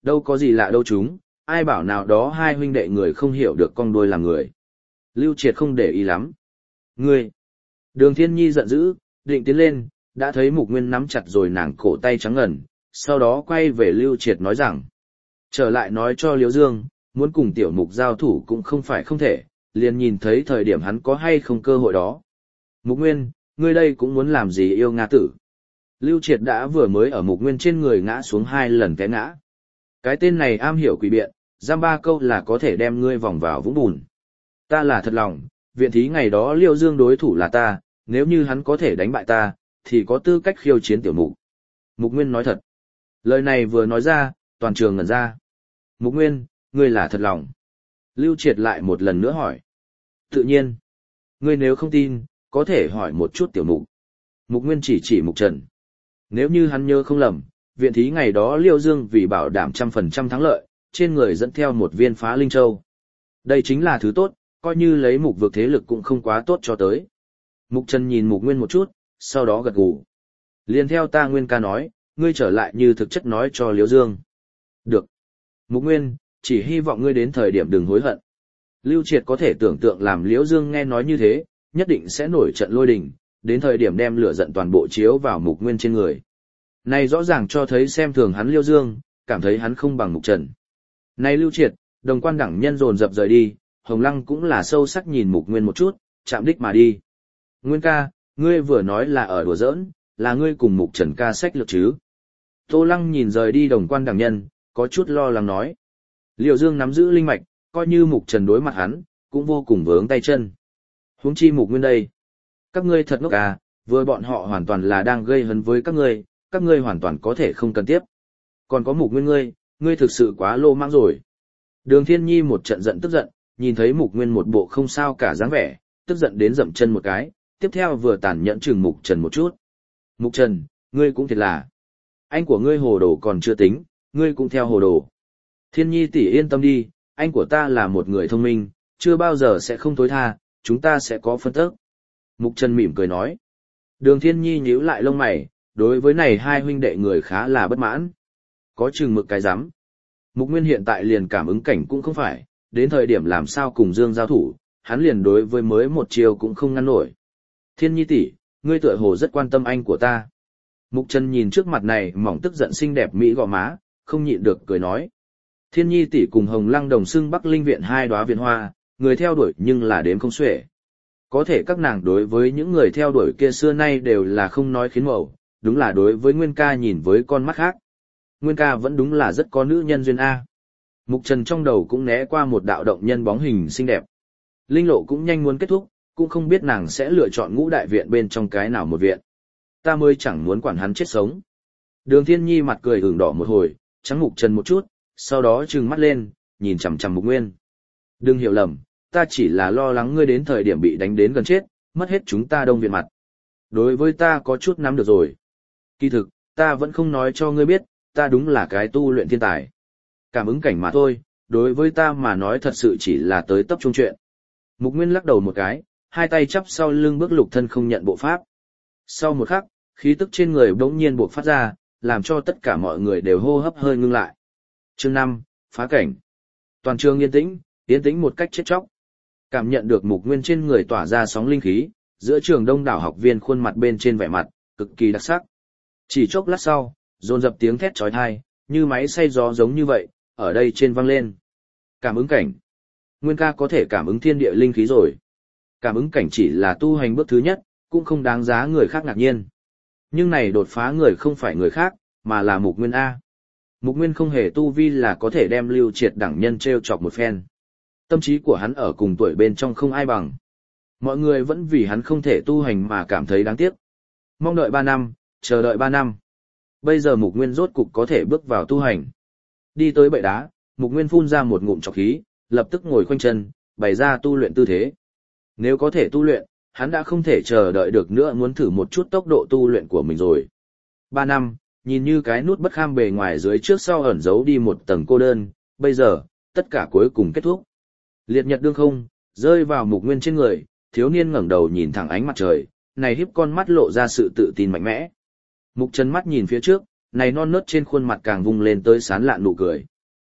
Speaker 1: đâu có gì lạ đâu chúng, ai bảo nào đó hai huynh đệ người không hiểu được con đuôi làm người. Lưu Triệt không để ý lắm. Ngươi! Đường Thiên Nhi giận dữ, định tiến lên, đã thấy Mục Nguyên nắm chặt rồi nàng cổ tay trắng ngần, sau đó quay về Lưu Triệt nói rằng. Trở lại nói cho Liễu Dương, muốn cùng tiểu Mục giao thủ cũng không phải không thể, liền nhìn thấy thời điểm hắn có hay không cơ hội đó. Mục Nguyên, ngươi đây cũng muốn làm gì yêu Nga tử? Lưu Triệt đã vừa mới ở Mục Nguyên trên người ngã xuống 2 lần té ngã. Cái tên này am hiểu quỷ biện, giam 3 câu là có thể đem ngươi vòng vào vũng bùn. Ta là thật lòng, viện thí ngày đó Liêu Dương đối thủ là ta, nếu như hắn có thể đánh bại ta, thì có tư cách khiêu chiến tiểu Mục. Mục Nguyên nói thật. Lời này vừa nói ra, toàn trường ngẩn ra. Mục Nguyên, ngươi là thật lòng. Lưu Triệt lại một lần nữa hỏi. Tự nhiên. Ngươi nếu không tin, có thể hỏi một chút tiểu Mục. Mục Nguyên chỉ Mục Trần. Nếu như hắn nhớ không lầm, viện thí ngày đó Liêu Dương vì bảo đảm 100% thắng lợi, trên người dẫn theo một viên phá linh châu. Đây chính là thứ tốt, coi như lấy Mục vực thế lực cũng không quá tốt cho tới. Mục Trần nhìn Mục Nguyên một chút, sau đó gật gù. Liền theo ta Nguyên ca nói, ngươi trở lại như thực chất nói cho Liêu Dương. Được. Mục Nguyên, chỉ hy vọng ngươi đến thời điểm đừng hối hận. Lưu Triệt có thể tưởng tượng làm Liễu Dương nghe nói như thế, nhất định sẽ nổi trận lôi đình, đến thời điểm đem lửa giận toàn bộ chiếu vào Mục Nguyên trên người. Này rõ ràng cho thấy xem thường hắn Liễu Dương, cảm thấy hắn không bằng Mục Trần. Này Lưu Triệt, đồng quan đẳng nhân dồn dập rời đi, Hồng Lăng cũng là sâu sắc nhìn Mục Nguyên một chút, chạm đích mà đi. Nguyên ca, ngươi vừa nói là ở đùa giỡn, là ngươi cùng Mục Trần ca sách lược chứ. Tô Lăng nhìn rời đi đồng quan đẳng nhân, có chút lo lắng nói. Liễu Dương nắm giữ linh mạch, coi như Mục Trần đối mặt hắn, cũng vô cùng vướng tay chân. Huống chi Mục Nguyên đây. Các ngươi thật ngốc à, vừa bọn họ hoàn toàn là đang gây hấn với các ngươi hoàn toàn có thể không cần tiếp. Còn có Mục Nguyên ngươi thực sự quá lô mãng rồi. Đường Thiên Nhi một trận giận tức giận, nhìn thấy Mục Nguyên một bộ không sao cả dáng vẻ, tức giận đến dậm chân một cái, tiếp theo vừa tàn nhẫn chừng Mục Trần một chút. Mục Trần, ngươi cũng thiệt là. Anh của ngươi hồ đồ còn chưa tính, ngươi cũng theo hồ đồ. Thiên Nhi tỷ yên tâm đi, anh của ta là một người thông minh, chưa bao giờ sẽ không tối tha, chúng ta sẽ có phân tức. Mục Trần mỉm cười nói. Đường Thiên Nhi nhíu lại lông mày, đối với này hai huynh đệ người khá là bất mãn. Có chừng mực cái rắm. Mục Nguyên hiện tại liền cảm ứng cảnh cũng không phải, đến thời điểm làm sao cùng Dương giao thủ, hắn liền đối với mới một chiều cũng không ngăn nổi. Thiên Nhi tỷ, ngươi tựa hồ rất quan tâm anh của ta. Mục Trần nhìn trước mặt này mỏng tức giận xinh đẹp mỹ gò má, không nhịn được cười nói. Thiên Nhi tỷ cùng Hồng Lăng đồng xưng Bắc Linh viện 2 đóa viện hoa, người theo đuổi nhưng là đếm không xuể. Có thể các nàng đối với những người theo đuổi kia xưa nay đều là không nói khiến màu, đúng là đối với Nguyên ca nhìn với con mắt khác. Nguyên ca vẫn đúng là rất có nữ nhân duyên A. Mục Trần trong đầu cũng né qua một đạo động nhân bóng hình xinh đẹp. Linh lộ cũng nhanh muốn kết thúc, cũng không biết nàng sẽ lựa chọn ngũ đại viện bên trong cái nào một viện. Ta mới chẳng muốn quản hắn chết sống. Đường Thiên Nhi mặt cười ửng đỏ một hồi, trắng Mục Trần một chút, sau đó trừng mắt lên, nhìn chằm chằm Mục Nguyên. Đừng hiểu lầm, ta chỉ là lo lắng ngươi đến thời điểm bị đánh đến gần chết, mất hết chúng ta đông viện mặt. Đối với ta có chút nắm được rồi. Kỳ thực, ta vẫn không nói cho ngươi biết, ta đúng là cái tu luyện thiên tài. Cảm ứng cảnh mà thôi, đối với ta mà nói thật sự chỉ là tới tấp trung chuyện. Mục Nguyên lắc đầu một cái, hai tay chắp sau lưng bước lục thân không nhận bộ pháp. Sau một khắc, khí tức trên người bỗng nhiên bộc phát ra, làm cho tất cả mọi người đều hô hấp hơi ngưng lại. Chương 5, phá cảnh. Toàn trường yên tĩnh một cách chết chóc. Cảm nhận được Mục Nguyên trên người tỏa ra sóng linh khí, giữa trường đông đảo học viên khuôn mặt bên trên vẻ mặt cực kỳ đặc sắc. Chỉ chốc lát sau, dồn dập tiếng thét chói tai, như máy xay gió giống như vậy, ở đây trên vang lên. Cảm ứng cảnh. Nguyên ca có thể cảm ứng thiên địa linh khí rồi. Cảm ứng cảnh chỉ là tu hành bước thứ nhất, cũng không đáng giá người khác ngạc nhiên. Nhưng này đột phá người không phải người khác, mà là Mục Nguyên A. Mục Nguyên không hề tu vi là có thể đem Lưu Triệt đẳng nhân treo chọc một phen. Tâm trí của hắn ở cùng tuổi bên trong không ai bằng. Mọi người vẫn vì hắn không thể tu hành mà cảm thấy đáng tiếc. Mong đợi 3 năm, chờ đợi 3 năm. Bây giờ Mục Nguyên rốt cục có thể bước vào tu hành. Đi tới bệ đá, Mục Nguyên phun ra một ngụm trọc khí, lập tức ngồi khoanh chân, bày ra tu luyện tư thế. Nếu có thể tu luyện, hắn đã không thể chờ đợi được nữa, muốn thử một chút tốc độ tu luyện của mình rồi. 3 năm, nhìn như cái nút bất kham bề ngoài dưới trước sau ẩn giấu đi một tầng cô đơn, bây giờ, tất cả cuối cùng kết thúc. Liệt nhật đương không, rơi vào Mục Nguyên trên người, thiếu niên ngẩng đầu nhìn thẳng ánh mặt trời, này híp con mắt lộ ra sự tự tin mạnh mẽ. Mục Trần mắt nhìn phía trước, này non nớt trên khuôn mặt càng vung lên tới sán lạn nụ cười.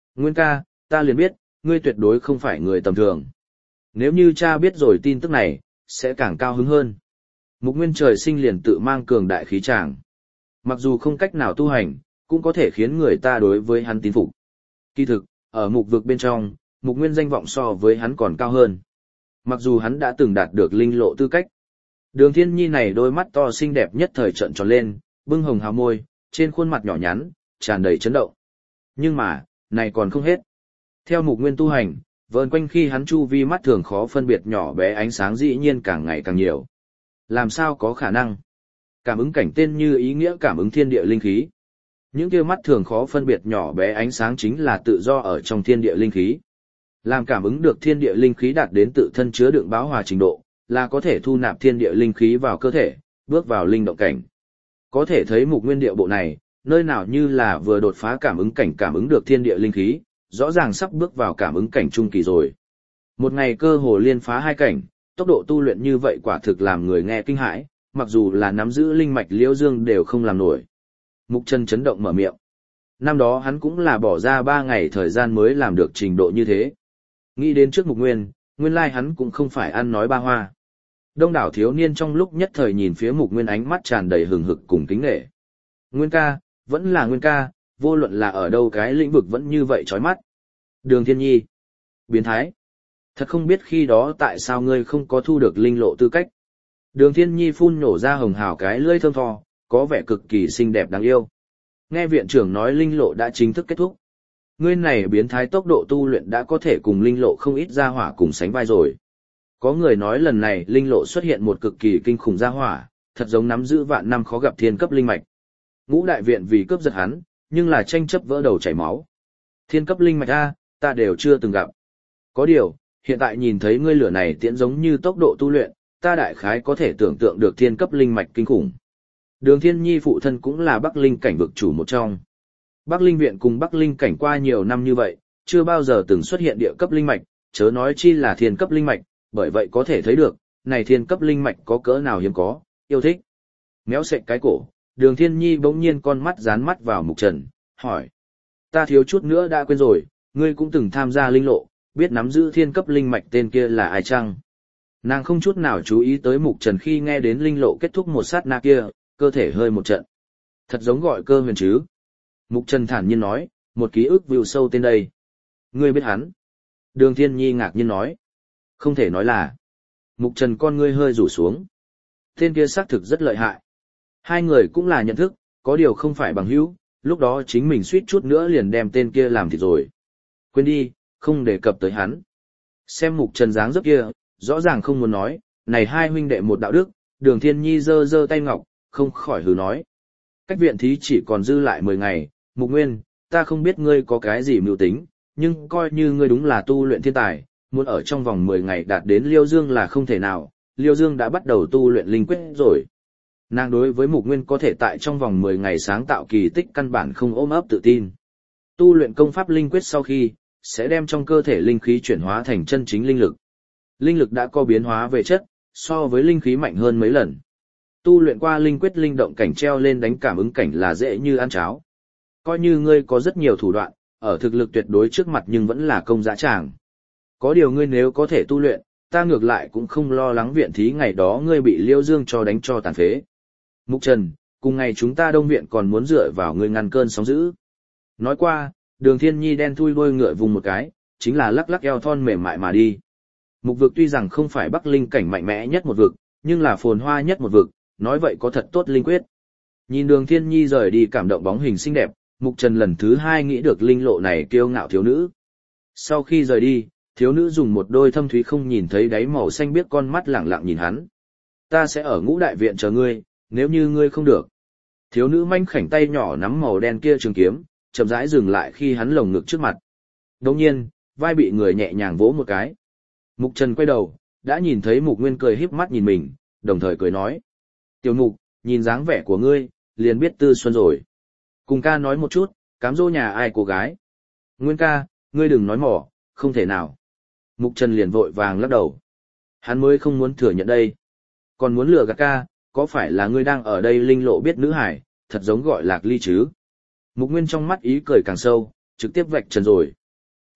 Speaker 1: Nguyên ca, ta liền biết, ngươi tuyệt đối không phải người tầm thường. Nếu như cha biết rồi tin tức này, sẽ càng cao hứng hơn. Mục Nguyên trời sinh liền tự mang cường đại khí tràng. Mặc dù không cách nào tu hành, cũng có thể khiến người ta đối với hắn tín phục. Kỳ thực, ở mục vực bên trong, Mục Nguyên danh vọng so với hắn còn cao hơn. Mặc dù hắn đã từng đạt được linh lộ tư cách. Đường Thiên Nhi này đôi mắt to xinh đẹp nhất thời trợn tròn lên, bưng hồng hào môi, trên khuôn mặt nhỏ nhắn, tràn đầy chấn động. Nhưng mà, này còn không hết. Theo Mục Nguyên tu hành, vờn quanh khi hắn chu vi mắt thường khó phân biệt nhỏ bé ánh sáng dĩ nhiên càng ngày càng nhiều. Làm sao có khả năng? Cảm ứng cảnh tên như ý nghĩa cảm ứng thiên địa linh khí. Những kia mắt thường khó phân biệt nhỏ bé ánh sáng chính là tự do ở trong thiên địa linh khí. Làm cảm ứng được thiên địa linh khí đạt đến tự thân chứa đựng bão hòa trình độ, là có thể thu nạp thiên địa linh khí vào cơ thể, bước vào linh động cảnh. Có thể thấy Mục Nguyên địa bộ này, nơi nào như là vừa đột phá cảm ứng cảnh cảm ứng được thiên địa linh khí, rõ ràng sắp bước vào cảm ứng cảnh trung kỳ rồi. Một ngày cơ hồ liên phá 2 cảnh, tốc độ tu luyện như vậy quả thực làm người nghe kinh hãi, mặc dù là nắm giữ linh mạch Liễu Dương đều không làm nổi. Mục Trần chấn động mở miệng. Năm đó hắn cũng là bỏ ra 3 ngày thời gian mới làm được trình độ như thế. Nghĩ đến trước Mục Nguyên, nguyên lai hắn cũng không phải ăn nói ba hoa. Đông đảo thiếu niên trong lúc nhất thời nhìn phía Mục Nguyên ánh mắt tràn đầy hừng hực cùng kính nể. Nguyên ca, vẫn là Nguyên ca, vô luận là ở đâu cái lĩnh vực vẫn như vậy chói mắt. Đường Thiên Nhi. Biến thái. Thật không biết khi đó tại sao ngươi không có thu được linh lộ tư cách. Đường Thiên Nhi phun nổ ra hồng hào cái lưỡi thơm tho, có vẻ cực kỳ xinh đẹp đáng yêu. Nghe viện trưởng nói linh lộ đã chính thức kết thúc. Ngươi này biến thái tốc độ tu luyện đã có thể cùng linh lộ không ít gia hỏa cùng sánh vai rồi. Có người nói lần này linh lộ xuất hiện một cực kỳ kinh khủng gia hỏa, thật giống nắm giữ vạn năm khó gặp thiên cấp linh mạch. Ngũ đại viện vì cướp giật hắn, nhưng là tranh chấp vỡ đầu chảy máu. Thiên cấp linh mạch a, ta đều chưa từng gặp. Có điều, hiện tại nhìn thấy ngươi lửa này tiễn giống như tốc độ tu luyện, ta đại khái có thể tưởng tượng được thiên cấp linh mạch kinh khủng. Đường Thiên Nhi phụ thân cũng là Bắc Linh cảnh vực chủ một trong. Bắc Linh viện cùng Bắc Linh cảnh qua nhiều năm như vậy, chưa bao giờ từng xuất hiện địa cấp linh mạch, chớ nói chi là thiên cấp linh mạch, bởi vậy có thể thấy được, này thiên cấp linh mạch có cỡ nào hiếm có, yêu thích. Méo sệch cái cổ, Đường Thiên Nhi bỗng nhiên con mắt dán mắt vào Mục Trần, hỏi. Ta thiếu chút nữa đã quên rồi, ngươi cũng từng tham gia linh lộ, biết nắm giữ thiên cấp linh mạch tên kia là ai chăng? Nàng không chút nào chú ý tới Mục Trần khi nghe đến linh lộ kết thúc một sát na kia, cơ thể hơi một trận. Thật giống gọi cơ huyền chứ. Mục Trần thản nhiên nói, một ký ức view sâu tên đây. Ngươi biết hắn? Đường Thiên Nhi ngạc nhiên nói. Không thể nói là. Mục Trần con ngươi hơi rủ xuống. Tên kia xác thực rất lợi hại. Hai người cũng là nhận thức, có điều không phải bằng hữu, lúc đó chính mình suýt chút nữa liền đem tên kia làm thịt rồi. Quên đi, không đề cập tới hắn. Xem Mục Trần dáng dấp kia, rõ ràng không muốn nói, này hai huynh đệ một đạo đức, Đường Thiên Nhi giơ giơ tay ngọc, không khỏi hừ nói. Cách viện thí chỉ còn dư lại 10 ngày, Mục Nguyên, ta không biết ngươi có cái gì mưu tính, nhưng coi như ngươi đúng là tu luyện thiên tài, muốn ở trong vòng 10 ngày đạt đến Liêu Dương là không thể nào, Liêu Dương đã bắt đầu tu luyện linh quyết rồi. Nàng đối với Mục Nguyên có thể tại trong vòng 10 ngày sáng tạo kỳ tích căn bản không ôm ấp tự tin. Tu luyện công pháp linh quyết sau khi, sẽ đem trong cơ thể linh khí chuyển hóa thành chân chính linh lực. Linh lực đã có biến hóa về chất, so với linh khí mạnh hơn mấy lần. Tu luyện qua linh quyết linh động cảnh treo lên đánh cảm ứng cảnh là dễ như ăn cháo. Coi như ngươi có rất nhiều thủ đoạn, ở thực lực tuyệt đối trước mặt nhưng vẫn là công dã tràng. Có điều ngươi nếu có thể tu luyện, ta ngược lại cũng không lo lắng viện thí ngày đó ngươi bị Liêu Dương cho đánh cho tàn phế. Mục Trần, cùng ngày chúng ta đông viện còn muốn dựa vào ngươi ngăn cơn sóng dữ. Nói qua, Đường Thiên Nhi đen thui đuôi ngựa vùng một cái, chính là lắc lắc eo thon mềm mại mà đi. Mục vực tuy rằng không phải Bắc Linh cảnh mạnh mẽ nhất một vực, nhưng là phồn hoa nhất một vực, nói vậy có thật tốt linh quyết. Nhìn Đường Thiên Nhi rời đi cảm động bóng hình xinh đẹp, Mục Trần lần thứ hai nghĩ được linh lộ này kiêu ngạo thiếu nữ. Sau khi rời đi, thiếu nữ dùng một đôi thâm thúy không nhìn thấy đáy màu xanh biếc con mắt lẳng lặng nhìn hắn. Ta sẽ ở Ngũ đại viện chờ ngươi, nếu như ngươi không được. Thiếu nữ manh khảnh tay nhỏ nắm màu đen kia trường kiếm, chậm rãi dừng lại khi hắn lồng ngực trước mặt. Đồng nhiên, vai bị người nhẹ nhàng vỗ một cái. Mục Trần quay đầu, đã nhìn thấy Mục Nguyên cười híp mắt nhìn mình, đồng thời cười nói. Tiểu Mục, nhìn dáng vẻ của ngươi, liền biết tư xuân rồi. Cùng ca nói một chút, cám dỗ nhà ai cô gái. Nguyên ca, ngươi đừng nói mỏ, không thể nào. Mục Trần liền vội vàng lắc đầu. Hắn mới không muốn thừa nhận đây. Còn muốn lừa gạt ca, có phải là ngươi đang ở đây linh lộ biết nữ hải, thật giống gọi Lạc Ly chứ. Mục Nguyên trong mắt ý cười càng sâu, trực tiếp vạch trần rồi.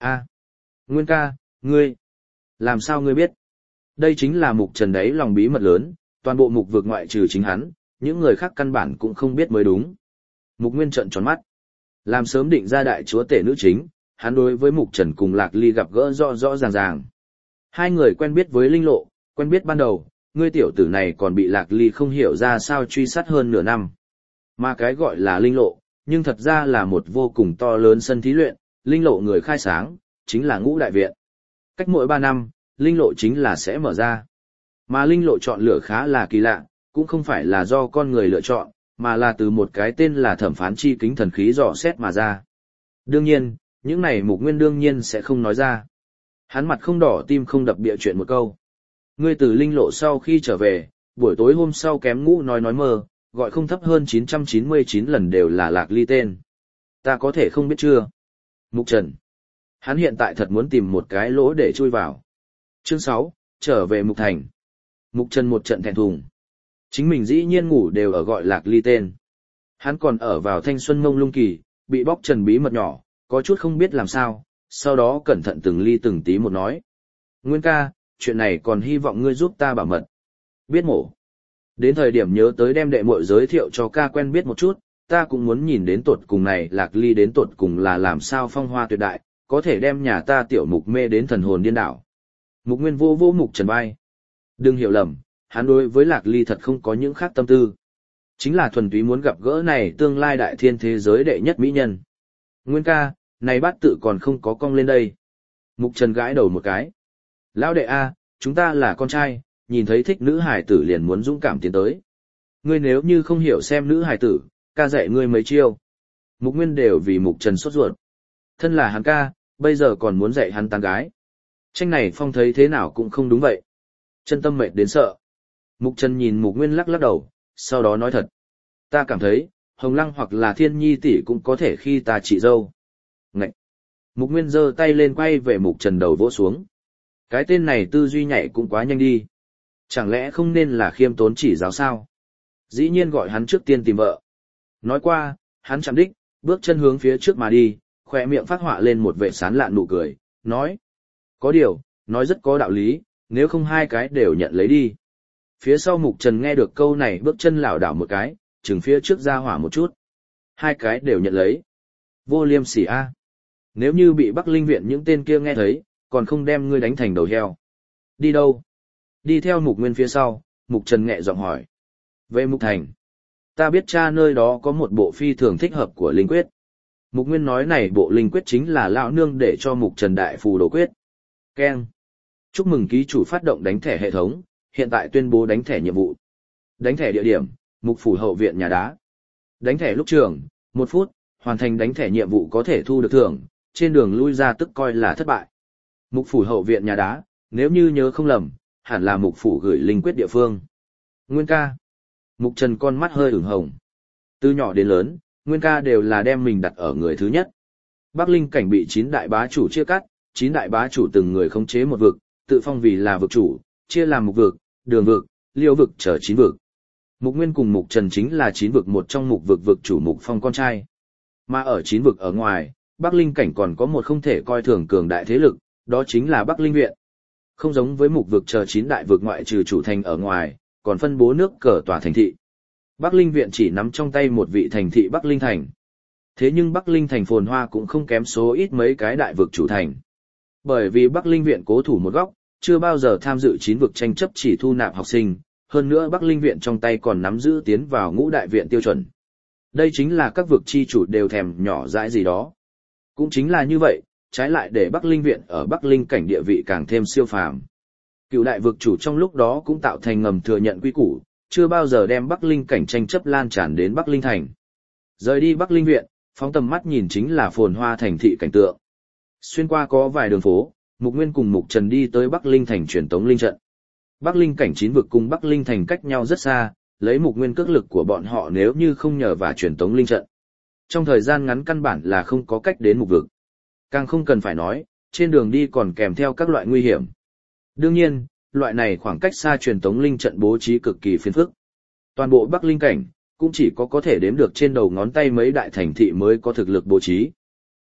Speaker 1: A, Nguyên ca, ngươi, làm sao ngươi biết? Đây chính là Mục Trần đấy lòng bí mật lớn, toàn bộ mục vực ngoại trừ chính hắn, những người khác căn bản cũng không biết mới đúng. Mục Nguyên trợn tròn mắt. Làm sớm định ra đại chúa tể nữ chính, hắn đối với Mục Trần cùng Lạc Ly gặp gỡ rõ rõ ràng ràng. Hai người quen biết với Linh Lộ, quen biết ban đầu, ngươi tiểu tử này còn bị Lạc Ly không hiểu ra sao truy sát hơn nửa năm. Mà cái gọi là Linh Lộ, nhưng thật ra là một vô cùng to lớn sân thí luyện, Linh Lộ người khai sáng, chính là Ngũ Đại Viện. Cách mỗi 3 năm, Linh Lộ chính là sẽ mở ra. Mà Linh Lộ chọn lựa khá là kỳ lạ, cũng không phải là do con người lựa chọn, mà là từ một cái tên là Thẩm Phán Chi Kính Thần Khí dò xét mà ra. Đương nhiên, những này Mục Nguyên đương nhiên sẽ không nói ra. Hắn mặt không đỏ tim không đập bịa chuyện một câu. Ngươi từ Linh Lộ sau khi trở về, buổi tối hôm sau kém ngũ nói mơ, gọi không thấp hơn 999 lần đều là Lạc Ly tên. Ta có thể không biết chưa? Mục Trần. Hắn hiện tại thật muốn tìm một cái lỗ để chui vào. Chương 6, trở về Mục Thành. Mục Trần một trận thẹn thùng. Chính mình dĩ nhiên ngủ đều ở gọi Lạc Ly tên. Hắn còn ở vào thanh xuân mông lung kỳ, bị bóc trần bí mật nhỏ, có chút không biết làm sao, sau đó cẩn thận từng ly từng tí một nói. Nguyên ca, chuyện này còn hy vọng ngươi giúp ta bảo mật. Biết mổ. Đến thời điểm nhớ tới đem đệ muội giới thiệu cho ca quen biết một chút, ta cũng muốn nhìn đến tột cùng này Lạc Ly đến tột cùng là làm sao phong hoa tuyệt đại, có thể đem nhà ta tiểu Mục mê đến thần hồn điên đảo. Mục Nguyên vô vô Mục Trần vai. Đừng hiểu lầm, hắn đối với Lạc Ly thật không có những khác tâm tư. Chính là thuần túy muốn gặp gỡ này tương lai đại thiên thế giới đệ nhất mỹ nhân. Nguyên ca, này bát tự còn không có cong lên đây. Mục Trần gãi đầu một cái. Lão đệ A, chúng ta là con trai, nhìn thấy thích nữ hài tử liền muốn dũng cảm tiến tới. Ngươi nếu như không hiểu xem nữ hài tử, ca dạy ngươi mấy chiêu. Mục Nguyên đều vì Mục Trần sốt ruột. Thân là hắn ca, bây giờ còn muốn dạy hắn tán gái. Tranh này phong thấy thế nào cũng không đúng vậy. Chân tâm mệt đến sợ. Mục Trần nhìn Mục Nguyên lắc lắc đầu, sau đó nói thật. Ta cảm thấy, Hồng Lăng hoặc là Thiên Nhi tỷ cũng có thể khi ta chị dâu. Ngậy! Mục Nguyên giơ tay lên quay về Mục Trần đầu vỗ xuống. Cái tên này tư duy nhạy cũng quá nhanh đi. Chẳng lẽ không nên là khiêm tốn chỉ giáo sao? Dĩ nhiên gọi hắn trước tiên tìm vợ. Nói qua, hắn chạm đích, bước chân hướng phía trước mà đi, khỏe miệng phát họa lên một vẻ sán lạn nụ cười, nói. Có điều, nói rất có đạo lý, nếu không hai cái đều nhận lấy đi. Phía sau Mục Trần nghe được câu này bước chân lảo đảo một cái, chừng phía trước ra hỏa một chút. Hai cái đều nhận lấy. Vô liêm sỉ a. Nếu như bị Bắc Linh viện những tên kia nghe thấy, còn không đem ngươi đánh thành đầu heo. Đi đâu? Đi theo Mục Nguyên phía sau, Mục Trần nhẹ giọng hỏi. Về Mục Thành. Ta biết cha nơi đó có một bộ phi thường thích hợp của linh quyết. Mục Nguyên nói này bộ linh quyết chính là lão nương để cho Mục Trần đại phù đồ quyết. Keng. Chúc mừng ký chủ phát động đánh thẻ hệ thống, hiện tại tuyên bố đánh thẻ nhiệm vụ. Đánh thẻ địa điểm, Mục phủ hậu viện nhà đá. Đánh thẻ lúc trường, 1 phút, hoàn thành đánh thẻ nhiệm vụ có thể thu được thưởng, trên đường lui ra tức coi là thất bại. Mục phủ hậu viện nhà đá, nếu như nhớ không lầm, hẳn là Mục phủ gửi linh quyết địa phương. Nguyên ca. Mục Trần con mắt hơi ửng hồng. Từ nhỏ đến lớn, Nguyên ca đều là đem mình đặt ở người thứ nhất. Bắc Linh cảnh bị 9 đại bá chủ chia cắt, 9 đại bá chủ từng người khống chế một vực, tự phong vì là vực chủ, chia làm Mục vực, Đường vực, Liêu vực trở 9 vực. Mục Nguyên cùng Mục Trần chính là 9 vực một trong Mục vực vực chủ Mục Phong con trai. Mà ở 9 vực ở ngoài, Bắc Linh cảnh còn có một không thể coi thường cường đại thế lực, đó chính là Bắc Linh viện. Không giống với Mục vực chờ 9 đại vực ngoại trừ chủ thành ở ngoài, còn phân bố nước cờ tòa thành thị. Bắc Linh viện chỉ nắm trong tay một vị thành thị Bắc Linh thành. Thế nhưng Bắc Linh thành phồn hoa cũng không kém số ít mấy cái đại vực chủ thành. Bởi vì Bắc Linh viện cố thủ một góc, chưa bao giờ tham dự 9 vực tranh chấp chỉ thu nạp học sinh, hơn nữa Bắc Linh viện trong tay còn nắm giữ tiến vào Ngũ Đại viện tiêu chuẩn. Đây chính là các vực chi chủ đều thèm nhỏ dãi gì đó. Cũng chính là như vậy, trái lại để Bắc Linh viện ở Bắc Linh cảnh địa vị càng thêm siêu phàm. Cựu đại vực chủ trong lúc đó cũng tạo thành ngầm thừa nhận quy củ, chưa bao giờ đem Bắc Linh cảnh tranh chấp lan tràn đến Bắc Linh thành. Rời đi Bắc Linh viện, phóng tầm mắt nhìn chính là phồn hoa thành thị cảnh tượng. Xuyên qua có vài đường phố, Mục Nguyên cùng Mục Trần đi tới Bắc Linh thành truyền tống linh trận. Bắc Linh cảnh 9 vực cùng Bắc Linh thành cách nhau rất xa, lấy Mục Nguyên cước lực của bọn họ nếu như không nhờ vào truyền tống linh trận. Trong thời gian ngắn căn bản là không có cách đến Mục vực. Càng không cần phải nói, trên đường đi còn kèm theo các loại nguy hiểm. Đương nhiên, loại này khoảng cách xa truyền tống linh trận bố trí cực kỳ phiền phức. Toàn bộ Bắc Linh cảnh, cũng chỉ có thể đếm được trên đầu ngón tay mấy đại thành thị mới có thực lực bố trí.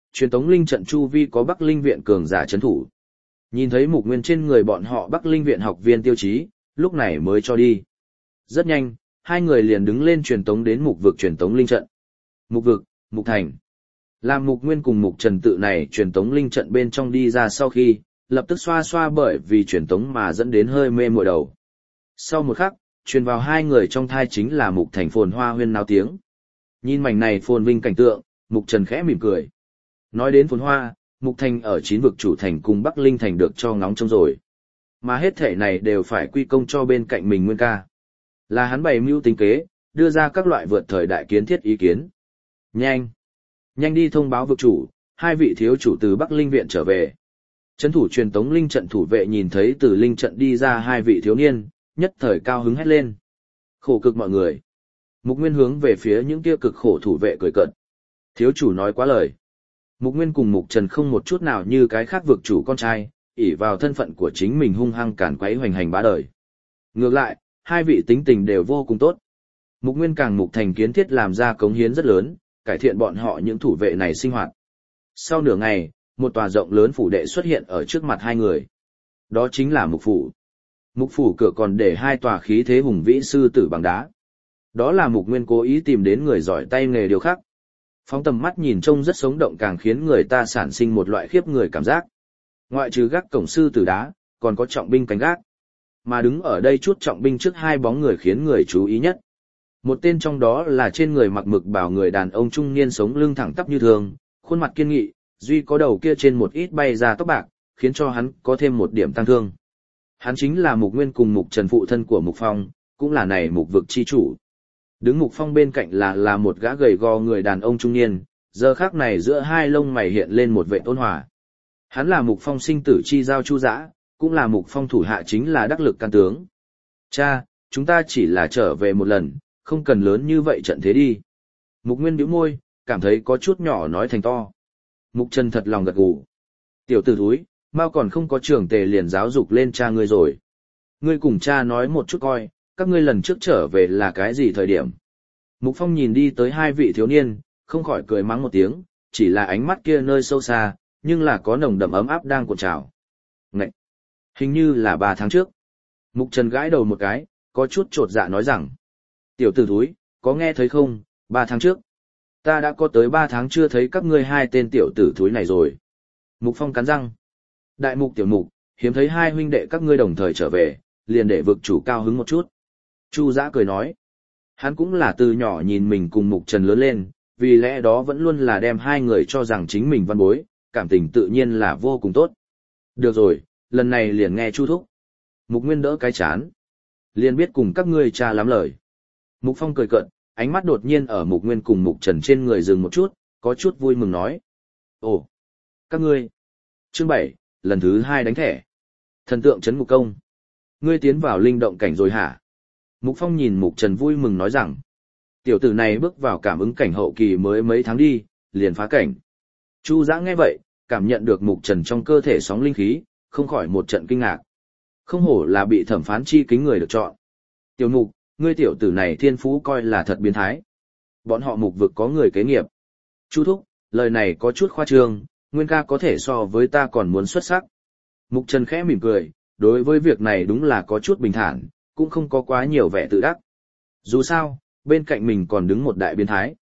Speaker 1: Truyền tống linh trận chu vi có Bắc Linh viện cường giả trấn thủ. Nhìn thấy Mục Nguyên trên người bọn họ Bắc Linh viện học viên tiêu chí, lúc này mới cho đi. Rất nhanh, hai người liền đứng lên truyền tống đến Mục vực truyền tống linh trận. Mục vực, Mục thành. Làm Mục Nguyên cùng Mục Trần tự này truyền tống linh trận bên trong đi ra sau khi, lập tức xoa xoa bởi vì truyền tống mà dẫn đến hơi mê muội đầu. Sau một khắc, truyền vào hai người trong thai chính là Mục thành phồn hoa huyên náo tiếng. Nhìn mảnh này phồn vinh cảnh tượng, Mục Trần khẽ mỉm cười. Nói đến phồn hoa, Mục thành ở 9 vực chủ thành cùng Bắc Linh thành được cho ngóng trông rồi. Mà hết thể này đều phải quy công cho bên cạnh mình Nguyên ca. Là hắn bày mưu tính kế, đưa ra các loại vượt thời đại kiến thiết ý kiến. Nhanh! Nhanh đi thông báo vực chủ, hai vị thiếu chủ từ Bắc Linh viện trở về. Trấn thủ truyền tống linh trận thủ vệ nhìn thấy từ linh trận đi ra hai vị thiếu niên, nhất thời cao hứng hét lên. Khổ cực mọi người. Mục Nguyên hướng về phía những kia cực khổ thủ vệ cười cợt. Thiếu chủ nói quá lời. Mục Nguyên cùng Mục Trần không một chút nào như cái khác vực chủ con trai, ỷ vào thân phận của chính mình hung hăng cản quấy hoành hành bá đời. Ngược lại, hai vị tính tình đều vô cùng tốt. Mục Nguyên càng Mục Thành kiến thiết làm ra cống hiến rất lớn, cải thiện bọn họ những thủ vệ này sinh hoạt. Sau nửa ngày, một tòa rộng lớn phủ đệ xuất hiện ở trước mặt hai người. Đó chính là Mục phủ. Mục phủ cửa còn để hai tòa khí thế hùng vĩ sư tử bằng đá. Đó là Mục Nguyên cố ý tìm đến người giỏi tay nghề điều khắc. Phóng tầm mắt nhìn trông rất sống động càng khiến người ta sản sinh một loại khiếp người cảm giác. Ngoại trừ gác cổng sư tử đá, còn có trọng binh canh gác. Mà đứng ở đây chút trọng binh trước hai bóng người khiến người chú ý nhất. Một tên trong đó là trên người mặc mực bảo người đàn ông trung niên sống lưng thẳng tắp như thường, khuôn mặt kiên nghị, duy có đầu kia trên một ít bay ra tóc bạc, khiến cho hắn có thêm một điểm tăng thương. Hắn chính là Mục Nguyên cùng Mục Trần phụ thân của Mục Phong, cũng là này Mục vực chi chủ. Đứng Mục Phong bên cạnh là một gã gầy gò người đàn ông trung niên, giờ khắc này giữa hai lông mày hiện lên một vẻ ôn hòa. Hắn là Mục Phong sinh tử chi giao Chu Dã, cũng là Mục Phong thủ hạ chính là đắc lực can tướng. Cha, chúng ta chỉ là trở về một lần, không cần lớn như vậy trận thế đi. Mục Nguyên bĩu môi, cảm thấy có chút nhỏ nói thành to. Mục Trần thật lòng gật gù. Tiểu tử thúi, mau còn không có trưởng tề liền giáo dục lên cha ngươi rồi. Ngươi cùng cha nói một chút coi, các ngươi lần trước trở về là cái gì thời điểm. Mục Phong nhìn đi tới hai vị thiếu niên, không khỏi cười mắng một tiếng, chỉ là ánh mắt kia nơi sâu xa, nhưng là có nồng đậm ấm áp đang cuộn trào. Ngậy! Hình như là 3 tháng trước. Mục Trần gãi đầu một cái, có chút chột dạ nói rằng. Tiểu tử thúi, có nghe thấy không, 3 tháng trước. Ta đã có tới 3 tháng chưa thấy các ngươi hai tên tiểu tử thúi này rồi. Mục Phong cắn răng. Đại Mục tiểu Mục, hiếm thấy hai huynh đệ các ngươi đồng thời trở về, liền để vực chủ cao hứng một chút. Chu Dã cười nói. Hắn cũng là từ nhỏ nhìn mình cùng Mục Trần lớn lên, vì lẽ đó vẫn luôn là đem hai người cho rằng chính mình văn bối, cảm tình tự nhiên là vô cùng tốt. Được rồi, lần này liền nghe Chu thúc. Mục Nguyên đỡ cái chán. Liền biết cùng các ngươi cha lắm lời. Mục Phong cười cợt, ánh mắt đột nhiên ở Mục Nguyên cùng Mục Trần trên người dừng một chút, có chút vui mừng nói. Ồ, các ngươi. Chương 7, lần thứ 2 đánh thẻ. Thần tượng trấn ngục công. Ngươi tiến vào linh động cảnh rồi hả? Mục Phong nhìn Mục Trần vui mừng nói rằng. Tiểu tử này bước vào cảm ứng cảnh hậu kỳ mới mấy tháng đi, liền phá cảnh. Chu Dã nghe vậy, cảm nhận được Mục Trần trong cơ thể sóng linh khí, không khỏi một trận kinh ngạc. Không hổ là bị thẩm phán chi kính người được chọn. Tiểu Mục, ngươi tiểu tử này thiên phú coi là thật biến thái. Bọn họ Mục vực có người kế nghiệp. Chu thúc, lời này có chút khoa trương, Nguyên ca có thể so với ta còn muốn xuất sắc. Mục Trần khẽ mỉm cười, đối với việc này đúng là có chút bình thản, cũng không có quá nhiều vẻ tự đắc. Dù sao, bên cạnh mình còn đứng một đại biến thái.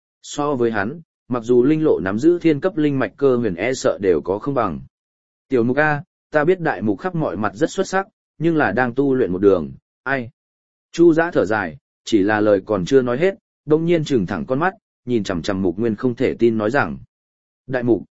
Speaker 1: So với hắn, mặc dù linh lộ nắm giữ thiên cấp linh mạch cơ huyền e sợ đều có không bằng. Tiểu Mục A, ta biết đại mục khắp mọi mặt rất xuất sắc, nhưng là đang tu luyện một đường, ai? Chu Dã thở dài, chỉ là lời còn chưa nói hết, đông nhiên trừng thẳng con mắt, nhìn chằm chằm Mục Nguyên không thể tin nói rằng. Đại Mục,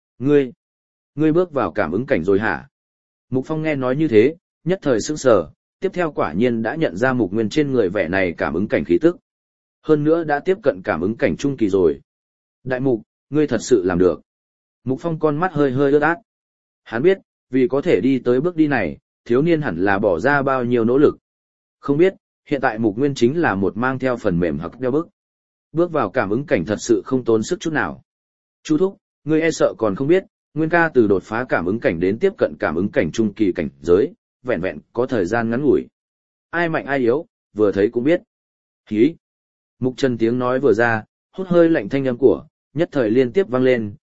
Speaker 1: ngươi bước vào cảm ứng cảnh rồi hả? Mục Phong nghe nói như thế, nhất thời sững sờ, tiếp theo quả nhiên đã nhận ra Mục Nguyên trên người vẻ này cảm ứng cảnh khí tức. Hơn nữa đã tiếp cận cảm ứng cảnh trung kỳ rồi. Đại Mục, ngươi thật sự làm được. Mục Phong con mắt hơi hơi ướt át. Hắn biết, vì có thể đi tới bước đi này, thiếu niên hẳn là bỏ ra bao nhiêu nỗ lực. Không biết, hiện tại Mục Nguyên chính là một mang theo phần mềm hặc đeo bước. Bước vào cảm ứng cảnh thật sự không tốn sức chút nào. Chu thúc, ngươi e sợ còn không biết, Nguyên ca từ đột phá cảm ứng cảnh đến tiếp cận cảm ứng cảnh trung kỳ cảnh giới, vẹn vẹn có thời gian ngắn ngủi. Ai mạnh ai yếu, vừa thấy cũng biết. Hí! Mục Trần tiếng nói vừa ra, hút hơi lạnh thanh âm của, nhất thời liên tiếp vang lên,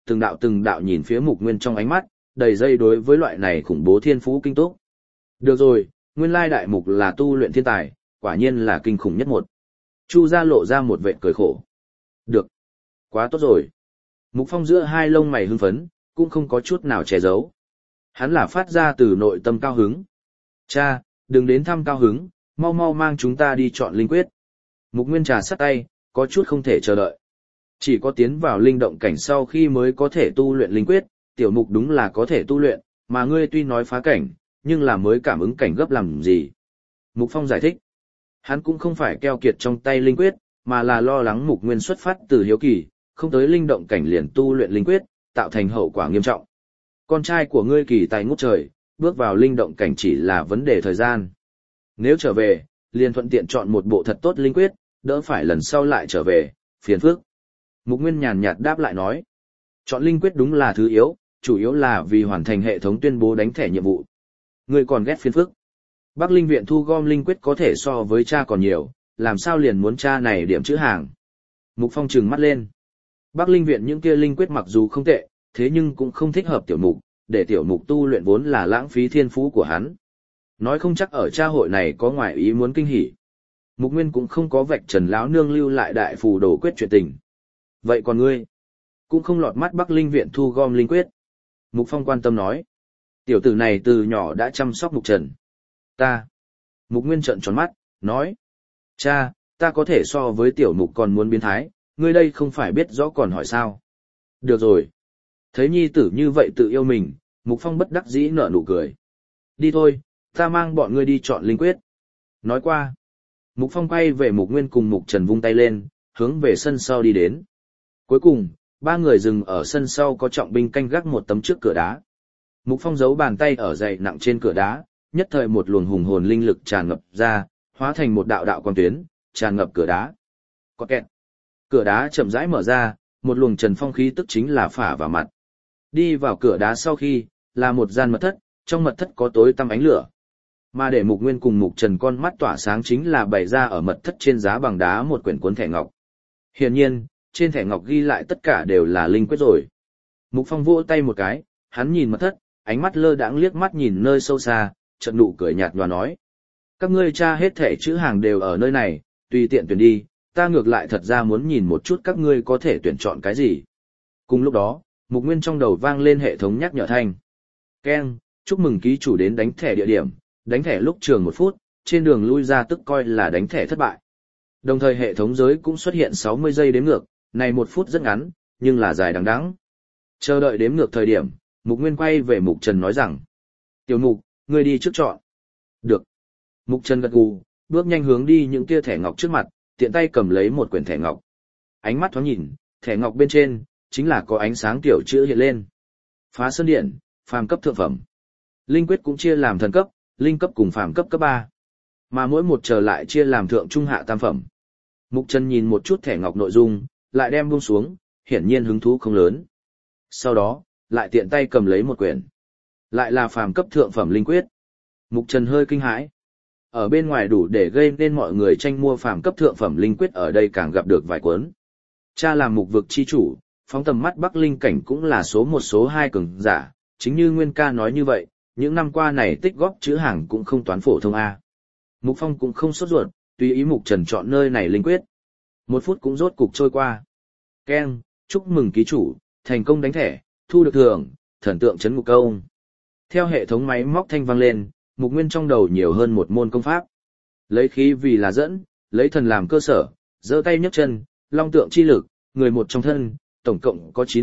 Speaker 1: từng đạo nhìn phía Mục Nguyên trong ánh mắt, đầy dây đối với loại này khủng bố thiên phú kinh túc. Được rồi, nguyên lai đại mục là tu luyện thiên tài, quả nhiên là kinh khủng nhất một. Chu gia lộ ra một vệt cười khổ. Được. Quá tốt rồi. Mục Phong giữa hai lông mày hưng phấn, cũng không có chút nào che giấu. Hắn là phát ra từ nội tâm cao hứng. Cha, đừng đến thăm cao hứng, mau mau mang chúng ta đi chọn linh quyết. Mục Nguyên trà sắt tay, có chút không thể chờ đợi. Chỉ có tiến vào linh động cảnh sau khi mới có thể tu luyện linh quyết, tiểu mục đúng là có thể tu luyện, mà ngươi tuy nói phá cảnh, nhưng là mới cảm ứng cảnh gấp làm gì. Mục Phong giải thích. Hắn cũng không phải keo kiệt trong tay linh quyết, mà là lo lắng Mục Nguyên xuất phát từ hiếu kỳ, không tới linh động cảnh liền tu luyện linh quyết, tạo thành hậu quả nghiêm trọng. Con trai của ngươi kỳ tài ngút trời, bước vào linh động cảnh chỉ là vấn đề thời gian. Nếu trở về, liền thuận tiện chọn một bộ thật tốt linh quyết, đỡ phải lần sau lại trở về, phiền phức. Mục Nguyên nhàn nhạt đáp lại nói. Chọn linh quyết đúng là thứ yếu, chủ yếu là vì hoàn thành hệ thống tuyên bố đánh thẻ nhiệm vụ. Ngươi còn ghét phiền phức. Bắc Linh viện thu gom linh quyết có thể so với cha còn nhiều, làm sao liền muốn cha này điểm chữ hàng. Mục Phong trừng mắt lên. Bắc Linh viện những kia linh quyết mặc dù không tệ, thế nhưng cũng không thích hợp tiểu mục, để tiểu mục tu luyện vốn là lãng phí thiên phú của hắn. Nói không chắc ở cha hội này có ngoại ý muốn kinh hỉ. Mục Nguyên cũng không có vạch trần lão nương lưu lại đại phù đồ quyết chuyện tình. Vậy còn ngươi? Cũng không lọt mắt Bắc Linh viện thu gom linh quyết. Mục Phong quan tâm nói. Tiểu tử này từ nhỏ đã chăm sóc Mục Trần. Ta. Mục Nguyên trợn tròn mắt, nói. Cha, ta có thể so với tiểu mục còn muốn biến thái, ngươi đây không phải biết rõ còn hỏi sao. Được rồi. Thấy nhi tử như vậy tự yêu mình, Mục Phong bất đắc dĩ nở nụ cười. Đi thôi, ta mang bọn ngươi đi chọn linh quyết. Nói qua. Mục Phong quay về Mục Nguyên cùng Mục Trần vung tay lên, hướng về sân sau đi đến. Cuối cùng, ba người dừng ở sân sau có trọng binh canh gác một tấm trước cửa đá. Mục Phong giấu bàn tay ở dày nặng trên cửa đá, nhất thời một luồng hùng hồn linh lực tràn ngập ra, hóa thành một đạo đạo quang tuyến, tràn ngập cửa đá. Có kẹt. Cửa đá chậm rãi mở ra, một luồng trần phong khí tức chính là phả vào mặt. Đi vào cửa đá sau khi, là một gian mật thất, trong mật thất có tối tăm ánh lửa. Mà để Mục Nguyên cùng Mục Trần con mắt tỏa sáng chính là bày ra ở mật thất trên giá bằng đá một quyển cuốn thẻ ngọc. Hiển nhiên, trên thẻ ngọc ghi lại tất cả đều là linh quyết rồi. Mục Phong vỗ tay một cái, hắn nhìn mật thất, ánh mắt lơ đãng liếc mắt nhìn nơi sâu xa, chợt nụ cười nhạt nhòa nói: "Các ngươi tra hết thẻ chữ hàng đều ở nơi này, tùy tiện tuyển đi, ta ngược lại thật ra muốn nhìn một chút các ngươi có thể tuyển chọn cái gì." Cùng lúc đó, Mục Nguyên trong đầu vang lên hệ thống nhắc nhở thanh. Keng, chúc mừng ký chủ đến đánh thẻ địa điểm, đánh thẻ lúc trường 1 phút, trên đường lui ra tức coi là đánh thẻ thất bại. Đồng thời hệ thống giới cũng xuất hiện 60 giây đếm ngược, này 1 phút rất ngắn, nhưng là dài đằng đẵng. Chờ đợi đếm ngược thời điểm, Mục Nguyên quay về Mục Trần nói rằng: "Tiểu Mục, ngươi đi trước chọn." "Được." Mục Trần gật gù, bước nhanh hướng đi những kia thẻ ngọc trước mặt, tiện tay cầm lấy một quyển thẻ ngọc. Ánh mắt thoáng nhìn, thẻ ngọc bên trên chính là có ánh sáng tiểu chữ hiện lên. Phá Sơn Điện, phàm cấp thượng phẩm. Linh quyết cũng chia làm thần cấp, linh cấp cùng phàm cấp cấp 3. Mà mỗi một trở lại chia làm thượng trung hạ tam phẩm. Mục Trần nhìn một chút thẻ ngọc nội dung, lại đem buông xuống, hiển nhiên hứng thú không lớn. Sau đó, lại tiện tay cầm lấy một quyển. Lại là phàm cấp thượng phẩm linh quyết. Mục Trần hơi kinh hãi. Ở bên ngoài đủ để gây nên mọi người tranh mua phàm cấp thượng phẩm linh quyết, ở đây càng gặp được vài cuốn. Cha làm mục vực chi chủ, phóng tầm mắt Bắc Linh cảnh cũng là số 1 số 2 cường giả, chính như Nguyên ca nói như vậy, những năm qua này tích góp chữ hàng cũng không toán phổ thông A. Mục Phong cũng không sốt ruột, tùy ý Mục Trần chọn nơi này linh quyết. 1 phút cũng rốt cục trôi qua. Keng, chúc mừng ký chủ, thành công đánh thẻ, thu được thưởng, thần tượng trấn ngục công. Theo hệ thống máy móc thanh vang lên, Mục Nguyên trong đầu nhiều hơn một môn công pháp. Lấy khí vì là dẫn, lấy thần làm cơ sở, giơ tay nhấc chân, long tượng chi lực, người một trong thân, tổng cộng có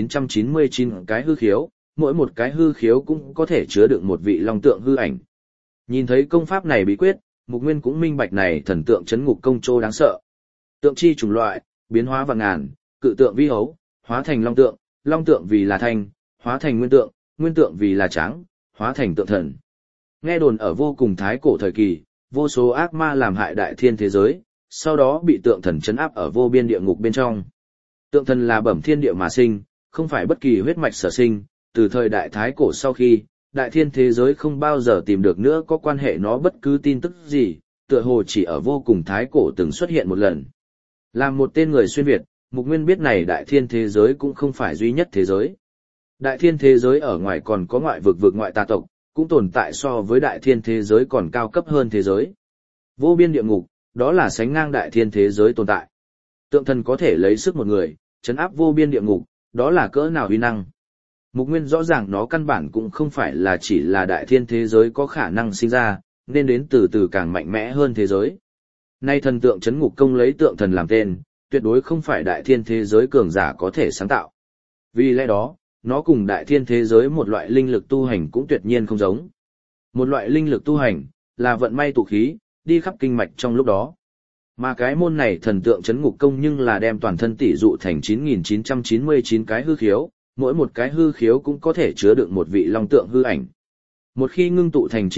Speaker 1: 9.999 cái hư khiếu, mỗi một cái hư khiếu cũng có thể chứa đựng một vị long tượng hư ảnh. Nhìn thấy công pháp này bí quyết, Mục Nguyên cũng minh bạch này thần tượng trấn ngục công trô đáng sợ. Tượng chi chủng loại, biến hóa vạn ngàn, cự tượng vi hấu, hóa thành long tượng vì là thanh, hóa thành nguyên tượng vì là tráng, hóa thành tượng thần. Nghe đồn ở vô cùng thái cổ thời kỳ, vô số ác ma làm hại đại thiên thế giới, sau đó bị tượng thần trấn áp ở vô biên địa ngục bên trong. Tượng thần là bẩm thiên địa mà sinh, không phải bất kỳ huyết mạch sở sinh, từ thời đại thái cổ sau khi, đại thiên thế giới không bao giờ tìm được nữa có quan hệ nó bất cứ tin tức gì, tựa hồ chỉ ở vô cùng thái cổ từng xuất hiện một lần. Làm một tên người xuyên Việt, Mục Nguyên biết này đại thiên thế giới cũng không phải duy nhất thế giới. Đại thiên thế giới ở ngoài còn có ngoại vực vực ngoại tà tộc, cũng tồn tại so với đại thiên thế giới còn cao cấp hơn thế giới. Vô biên địa ngục, đó là sánh ngang đại thiên thế giới tồn tại. Tượng thần có thể lấy sức một người, trấn áp vô biên địa ngục, đó là cỡ nào uy năng. Mục Nguyên rõ ràng nó căn bản cũng không phải là chỉ là đại thiên thế giới có khả năng sinh ra, nên đến từ từ càng mạnh mẽ hơn thế giới. Nay thần tượng trấn ngục công lấy tượng thần làm tên, tuyệt đối không phải đại thiên thế giới cường giả có thể sáng tạo. Vì lẽ đó, nó cùng đại thiên thế giới một loại linh lực tu hành cũng tuyệt nhiên không giống. Một loại linh lực tu hành, là vận may tụ khí, đi khắp kinh mạch trong lúc đó. Mà cái môn này thần tượng trấn ngục công nhưng là đem toàn thân tỷ dụ thành 9.999 cái hư khiếu, mỗi một cái hư khiếu cũng có thể chứa đựng một vị long tượng hư ảnh. Một khi ngưng tụ thành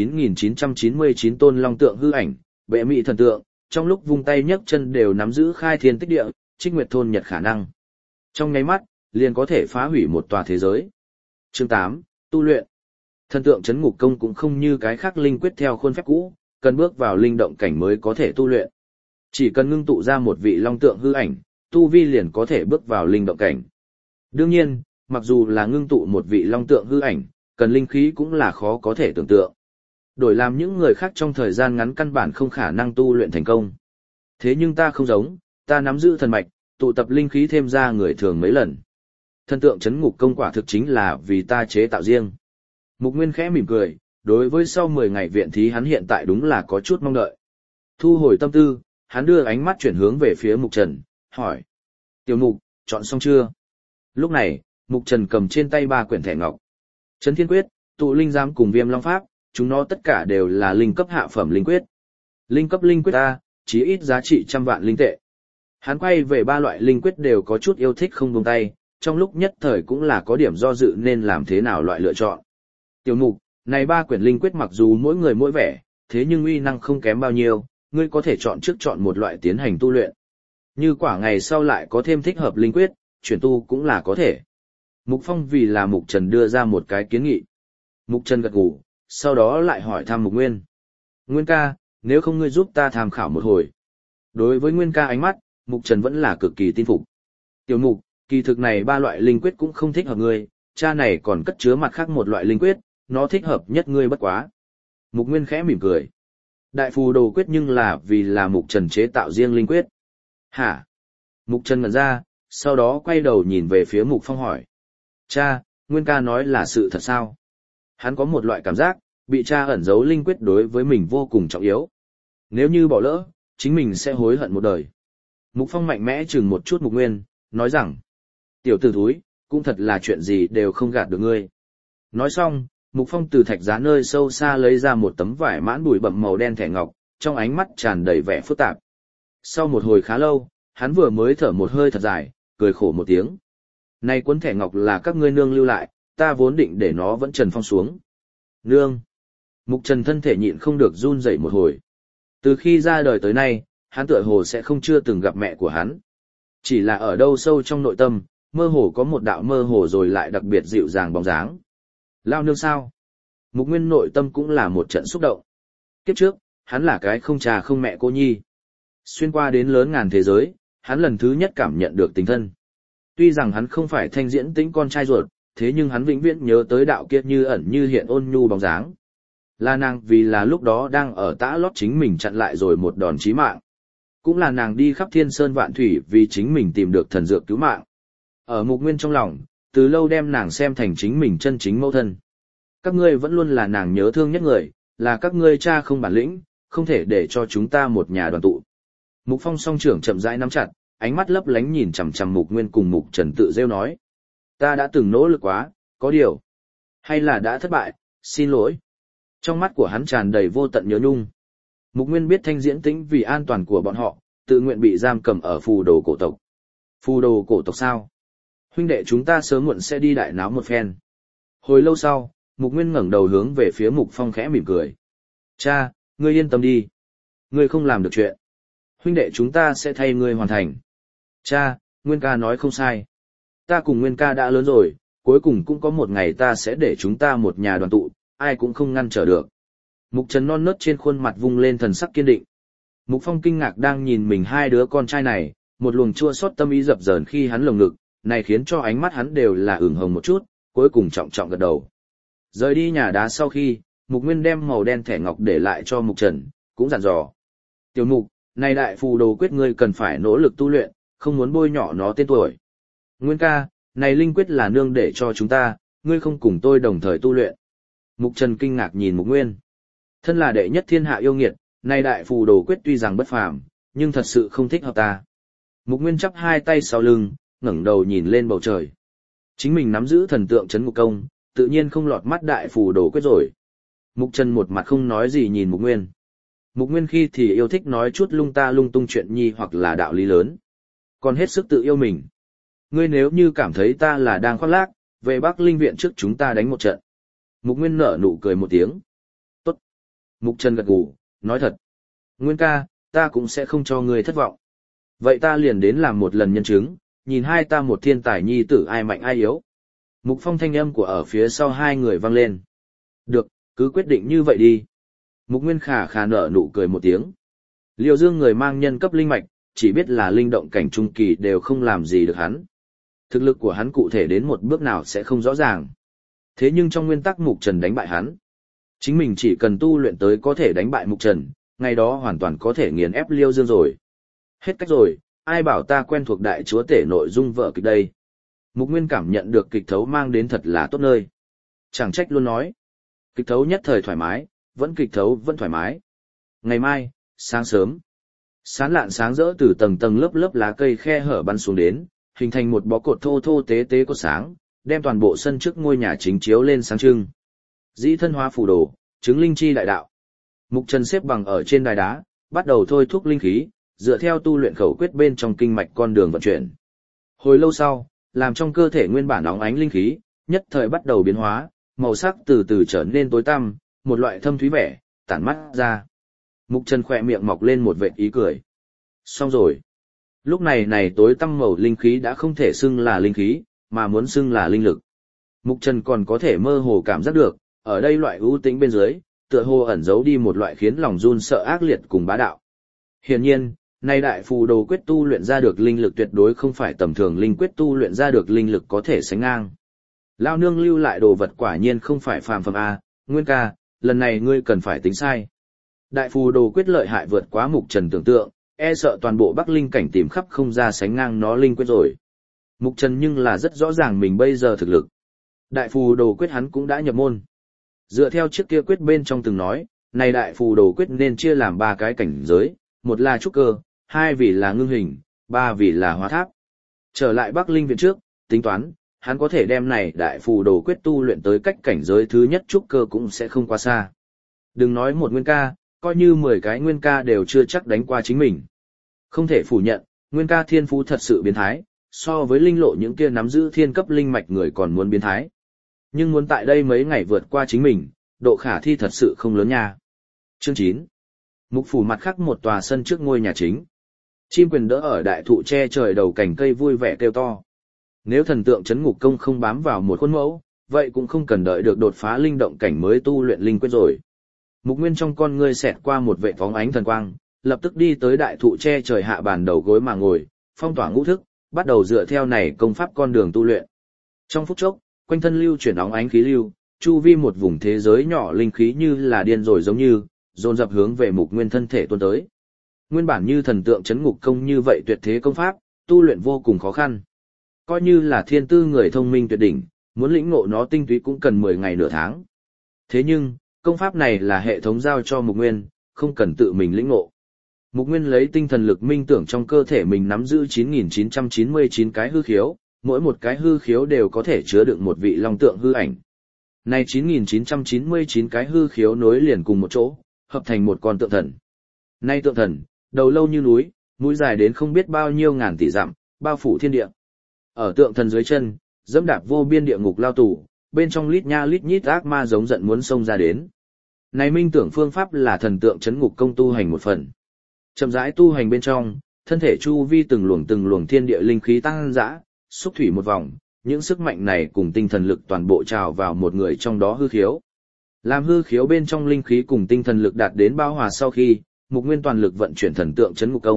Speaker 1: 9.999 tôn long tượng hư ảnh, bệ mị thần tượng, trong lúc vung tay nhấc chân đều nắm giữ khai thiên tích địa, trích nguyệt thôn nhật khả năng. Trong nháy mắt, liền có thể phá hủy một tòa thế giới. Chương 8, tu luyện. Thần tượng trấn ngục công cũng không như cái khác linh quyết theo khuôn phép cũ, cần bước vào linh động cảnh mới có thể tu luyện. Chỉ cần ngưng tụ ra một vị long tượng hư ảnh, tu vi liền có thể bước vào linh động cảnh. Đương nhiên, mặc dù là ngưng tụ một vị long tượng hư ảnh, cần linh khí cũng là khó có thể tưởng tượng. Đổi làm những người khác trong thời gian ngắn căn bản không khả năng tu luyện thành công. Thế nhưng ta không giống, ta nắm giữ thần mạch, tụ tập linh khí thêm ra người thường mấy lần. Thần tượng trấn ngục công quả thực chính là vì ta chế tạo riêng. Mục Nguyên khẽ mỉm cười, đối với sau 10 ngày viện thí hắn hiện tại đúng là có chút mong đợi. Thu hồi tâm tư, hắn đưa ánh mắt chuyển hướng về phía Mục Trần, hỏi. Tiểu Mục, chọn xong chưa? Lúc này, Mục Trần cầm trên tay 3 quyển thẻ ngọc. Trấn Thiên Quyết, Tụ Linh Giám cùng Viêm Long Pháp, chúng nó tất cả đều là linh cấp hạ phẩm linh quyết. Linh cấp linh quyết A, chí ít giá trị 100 vạn linh tệ. Hắn quay về 3 loại linh quyết đều có chút yêu thích không buông tay, trong lúc nhất thời cũng là có điểm do dự nên làm thế nào loại lựa chọn. Tiểu Mục, này 3 quyển linh quyết mặc dù mỗi người mỗi vẻ, thế nhưng uy năng không kém bao nhiêu, ngươi có thể chọn trước chọn một loại tiến hành tu luyện. Như quả ngày sau lại có thêm thích hợp linh quyết, chuyển tu cũng là có thể. Mục Phong vì là Mục Trần đưa ra một cái kiến nghị. Mục Trần gật gù, sau đó lại hỏi thăm Mục Nguyên. Nguyên ca, nếu không ngươi giúp ta tham khảo một hồi. Đối với Nguyên ca ánh mắt, Mục Trần vẫn là cực kỳ tin phục. Tiểu Mục, kỳ thực này 3 loại linh quyết cũng không thích hợp ngươi, cha này còn cất chứa mặt khác một loại linh quyết, nó thích hợp nhất ngươi bất quá. Mục Nguyên khẽ mỉm cười. Đại phù đồ quyết nhưng là vì là Mục Trần chế tạo riêng linh quyết. Hả? Mục Trần ngẩn ra, sau đó quay đầu nhìn về phía Mục Phong hỏi. Cha, Nguyên ca nói là sự thật sao? Hắn có một loại cảm giác, bị cha ẩn giấu linh quyết đối với mình vô cùng trọng yếu. Nếu như bỏ lỡ, chính mình sẽ hối hận một đời. Mục Phong mạnh mẽ chừng một chút Mục Nguyên, nói rằng. Tiểu tử thúi, cũng thật là chuyện gì đều không gạt được ngươi. Nói xong, Mục Phong từ thạch giá nơi sâu xa lấy ra một tấm vải mãn bụi bặm màu đen thẻ ngọc, trong ánh mắt tràn đầy vẻ phức tạp. Sau một hồi khá lâu, hắn vừa mới thở một hơi thật dài, cười khổ một tiếng. Này cuốn thẻ ngọc là các ngươi nương lưu lại, ta vốn định để nó vẫn Trần Phong xuống. Nương! Mục Trần thân thể nhịn không được run rẩy một hồi. Từ khi ra đời tới nay, hắn tựa hồ sẽ không chưa từng gặp mẹ của hắn. Chỉ là ở đâu sâu trong nội tâm, mơ hồ có một đạo mơ hồ rồi lại đặc biệt dịu dàng bóng dáng. Lao nương sao? Mục Nguyên nội tâm cũng là một trận xúc động. Kiếp trước, hắn là cái không cha không mẹ cô nhi. Xuyên qua đến lớn ngàn thế giới, hắn lần thứ nhất cảm nhận được tình thân. Tuy rằng hắn không phải Thanh Diễn Tĩnh con trai ruột, thế nhưng hắn vĩnh viễn nhớ tới đạo kia như ẩn như hiện ôn nhu bóng dáng. Là nàng vì là lúc đó đang ở tã lót chính mình chặn lại rồi một đòn chí mạng. Cũng là nàng đi khắp thiên sơn vạn thủy vì chính mình tìm được thần dược cứu mạng. Ở Mục Nguyên trong lòng, từ lâu đem nàng xem thành chính mình chân chính mẫu thân. Các ngươi vẫn luôn là nàng nhớ thương nhất người, là các ngươi cha không bản lĩnh, không thể để cho chúng ta một nhà đoàn tụ. Mục Phong song trưởng chậm rãi nắm chặt, ánh mắt lấp lánh nhìn chằm chằm Mục Nguyên cùng Mục Trần tự rêu nói. Ta đã từng nỗ lực quá, có điều. Hay là đã thất bại, xin lỗi. Trong mắt của hắn tràn đầy vô tận nhớ nhung. Mục Nguyên biết Thanh Diễn Tĩnh vì an toàn của bọn họ, tự nguyện bị giam cầm ở phù đồ cổ tộc. Phù đồ cổ tộc sao? Huynh đệ chúng ta sớm muộn sẽ đi đại náo một phen. Hồi lâu sau, Mục Nguyên ngẩng đầu hướng về phía Mục Phong khẽ mỉm cười. Cha, ngươi yên tâm đi. Ngươi không làm được chuyện. Huynh đệ chúng ta sẽ thay ngươi hoàn thành. Cha, Nguyên ca nói không sai. Ta cùng Nguyên ca đã lớn rồi, cuối cùng cũng có một ngày ta sẽ để chúng ta một nhà đoàn tụ, ai cũng không ngăn trở được. Mục Trần non nớt trên khuôn mặt vung lên thần sắc kiên định. Mục Phong kinh ngạc đang nhìn mình hai đứa con trai này, Một luồng chua xót tâm ý dập dờn khi hắn lồng ngực, này khiến cho ánh mắt hắn đều là ửng hồng một chút, cuối cùng trọng trọng gật đầu. Rời đi nhà đá sau khi, Mục Nguyên đem màu đen thẻ ngọc để lại cho Mục Trần, cũng dặn dò. Tiểu Mục, này đại phù đồ quyết ngươi cần phải nỗ lực tu luyện, không muốn bôi nhọ nó tên tuổi. Nguyên ca, này linh quyết là nương để cho chúng ta, ngươi không cùng tôi đồng thời tu luyện. Mục Trần kinh ngạc nhìn Mục Nguyên. Thân là đệ nhất thiên hạ yêu nghiệt, này đại phù đồ quyết tuy rằng bất phàm, nhưng thật sự không thích hợp ta. Mục Nguyên chắp hai tay sau lưng, ngẩng đầu nhìn lên bầu trời. Chính mình nắm giữ thần tượng trấn ngục công, tự nhiên không lọt mắt đại phù đồ quyết rồi. Mục Trần một mặt không nói gì nhìn Mục Nguyên. Mục Nguyên khi thì yêu thích nói chút lung ta lung tung chuyện nhi hoặc là đạo lý lớn. Còn hết sức tự yêu mình. Ngươi nếu như cảm thấy ta là đang khoác lác, về Bắc Linh viện trước chúng ta đánh một trận. Mục Nguyên nở nụ cười một tiếng. Tốt. Mục Trần gật gù, nói thật. Nguyên ca, ta cũng sẽ không cho ngươi thất vọng. Vậy ta liền đến làm một lần nhân chứng, nhìn hai ta một thiên tài nhi tử ai mạnh ai yếu. Mục Phong thanh âm của ở phía sau hai người vang lên. Được, cứ quyết định như vậy đi. Mục Nguyên khả khả nở nụ cười một tiếng. Liêu Dương người mang nhân cấp linh mạch, chỉ biết là linh động cảnh trung kỳ đều không làm gì được hắn. Thực lực của hắn cụ thể đến một bước nào sẽ không rõ ràng. Thế nhưng trong nguyên tắc Mục Trần đánh bại hắn. Chính mình chỉ cần tu luyện tới có thể đánh bại Mục Trần, ngày đó hoàn toàn có thể nghiền ép Liêu Dương rồi. Hết cách rồi, ai bảo ta quen thuộc đại chúa tể nội dung vở kịch đây. Mục Nguyên cảm nhận được kịch thấu mang đến thật là tốt nơi. Chẳng trách luôn nói. Kịch thấu nhất thời thoải mái, vẫn kịch thấu vẫn thoải mái. Ngày mai, sáng sớm. Sáng lạn sáng rỡ từ tầng tầng lớp lớp lá cây khe hở bắn xuống đến, hình thành một bó cột thô thô tế tế có sáng, đem toàn bộ sân trước ngôi nhà chính chiếu lên sáng trưng. Dĩ thân hóa phù đồ, chứng linh chi đại đạo. Mục Trần xếp bằng ở trên đài đá, bắt đầu thôi thúc linh khí, dựa theo tu luyện khẩu quyết bên trong kinh mạch con đường vận chuyển. Hồi lâu sau, làm trong cơ thể nguyên bản óng ánh linh khí, nhất thời bắt đầu biến hóa, màu sắc từ từ trở nên tối tăm, một loại thâm thúy vẻ, tản mắt ra. Mục Trần khỏe miệng mọc lên một vệt ý cười. Xong rồi. Lúc này tối tăm màu linh khí đã không thể xưng là linh khí, mà muốn xưng là linh lực. Mục Trần còn có thể mơ hồ cảm giác được, ở đây loại ưu tĩnh bên dưới, tựa hồ ẩn giấu đi một loại khiến lòng run sợ ác liệt cùng bá đạo. Hiển nhiên, nay đại phù đồ quyết tu luyện ra được linh lực tuyệt đối không phải tầm thường linh quyết tu luyện ra được linh lực có thể sánh ngang. Lao nương lưu lại đồ vật quả nhiên không phải phàm phẩm a, Nguyên ca, lần này ngươi cần phải tính sai. Đại phù đồ quyết lợi hại vượt quá Mục Trần tưởng tượng, e sợ toàn bộ Bắc Linh cảnh tìm khắp không ra sánh ngang nó linh quyết rồi. Mục Trần nhưng là rất rõ ràng mình bây giờ thực lực. Đại phù đồ quyết hắn cũng đã nhập môn. Dựa theo trước kia quyết bên trong từng nói, này đại phù đồ quyết nên chia làm 3 cái cảnh giới, một là trúc cơ, 2 vì là ngưng hình, 3 vì là hóa tháp. Trở lại Bắc Linh viện trước, tính toán, hắn có thể đem này đại phù đồ quyết tu luyện tới cách cảnh giới thứ nhất trúc cơ cũng sẽ không quá xa. Đừng nói một nguyên ca, coi như 10 cái nguyên ca đều chưa chắc đánh qua chính mình. Không thể phủ nhận, nguyên ca thiên phú thật sự biến thái, so với linh lộ những kia nắm giữ thiên cấp linh mạch người còn muốn biến thái. Nhưng muốn tại đây mấy ngày vượt qua chính mình, độ khả thi thật sự không lớn nha. Chương 9. Mục phủ mặt khác một tòa sân trước ngôi nhà chính. Chim quyền đỡ ở đại thụ che trời đầu cành cây vui vẻ kêu to. Nếu thần tượng trấn ngục công không bám vào một khuôn mẫu, vậy cũng không cần đợi được đột phá linh động cảnh mới tu luyện linh quyết rồi. Mục Nguyên trong con ngươi xẹt qua một vệ phóng ánh thần quang, lập tức đi tới đại thụ che trời hạ bàn đầu gối mà ngồi, phong tỏa ngũ thức, bắt đầu dựa theo này công pháp con đường tu luyện. Trong phút chốc, quanh thân lưu chuyển óng ánh khí lưu, chu vi một vùng thế giới nhỏ linh khí như là điên rồi giống như, dồn dập hướng về Mục Nguyên thân thể tuôn tới. Nguyên bản như thần tượng trấn ngục công như vậy tuyệt thế công pháp, tu luyện vô cùng khó khăn. Coi như là thiên tư người thông minh tuyệt đỉnh, muốn lĩnh ngộ nó tinh túy cũng cần 10 ngày nửa tháng. Thế nhưng, công pháp này là hệ thống giao cho Mục Nguyên, không cần tự mình lĩnh ngộ. Mục Nguyên lấy tinh thần lực minh tưởng trong cơ thể mình nắm giữ 9.999 cái hư khiếu, mỗi một cái hư khiếu đều có thể chứa đựng một vị long tượng hư ảnh. Này 9.999 cái hư khiếu nối liền cùng một chỗ, hợp thành một con tượng thần. Nay tượng thần, đầu lâu như núi, mũi dài đến không biết bao nhiêu ngàn tỷ dặm, bao phủ thiên địa. Ở tượng thần dưới chân, dẫm đạp vô biên địa ngục lao tù, bên trong lít nha lít nhít ác ma giống giận muốn xông ra đến. Này minh tưởng phương pháp là thần tượng trấn ngục công tu hành một phần. Chậm rãi tu hành bên trong, thân thể chu vi từng luồng thiên địa linh khí tăng dã, xúc thủy một vòng, những sức mạnh này cùng tinh thần lực toàn bộ trào vào một người trong đó hư khiếu. Làm hư khiếu bên trong linh khí cùng tinh thần lực đạt đến bao hòa sau khi, Mục Nguyên toàn lực vận chuyển thần tượng trấn ngục công,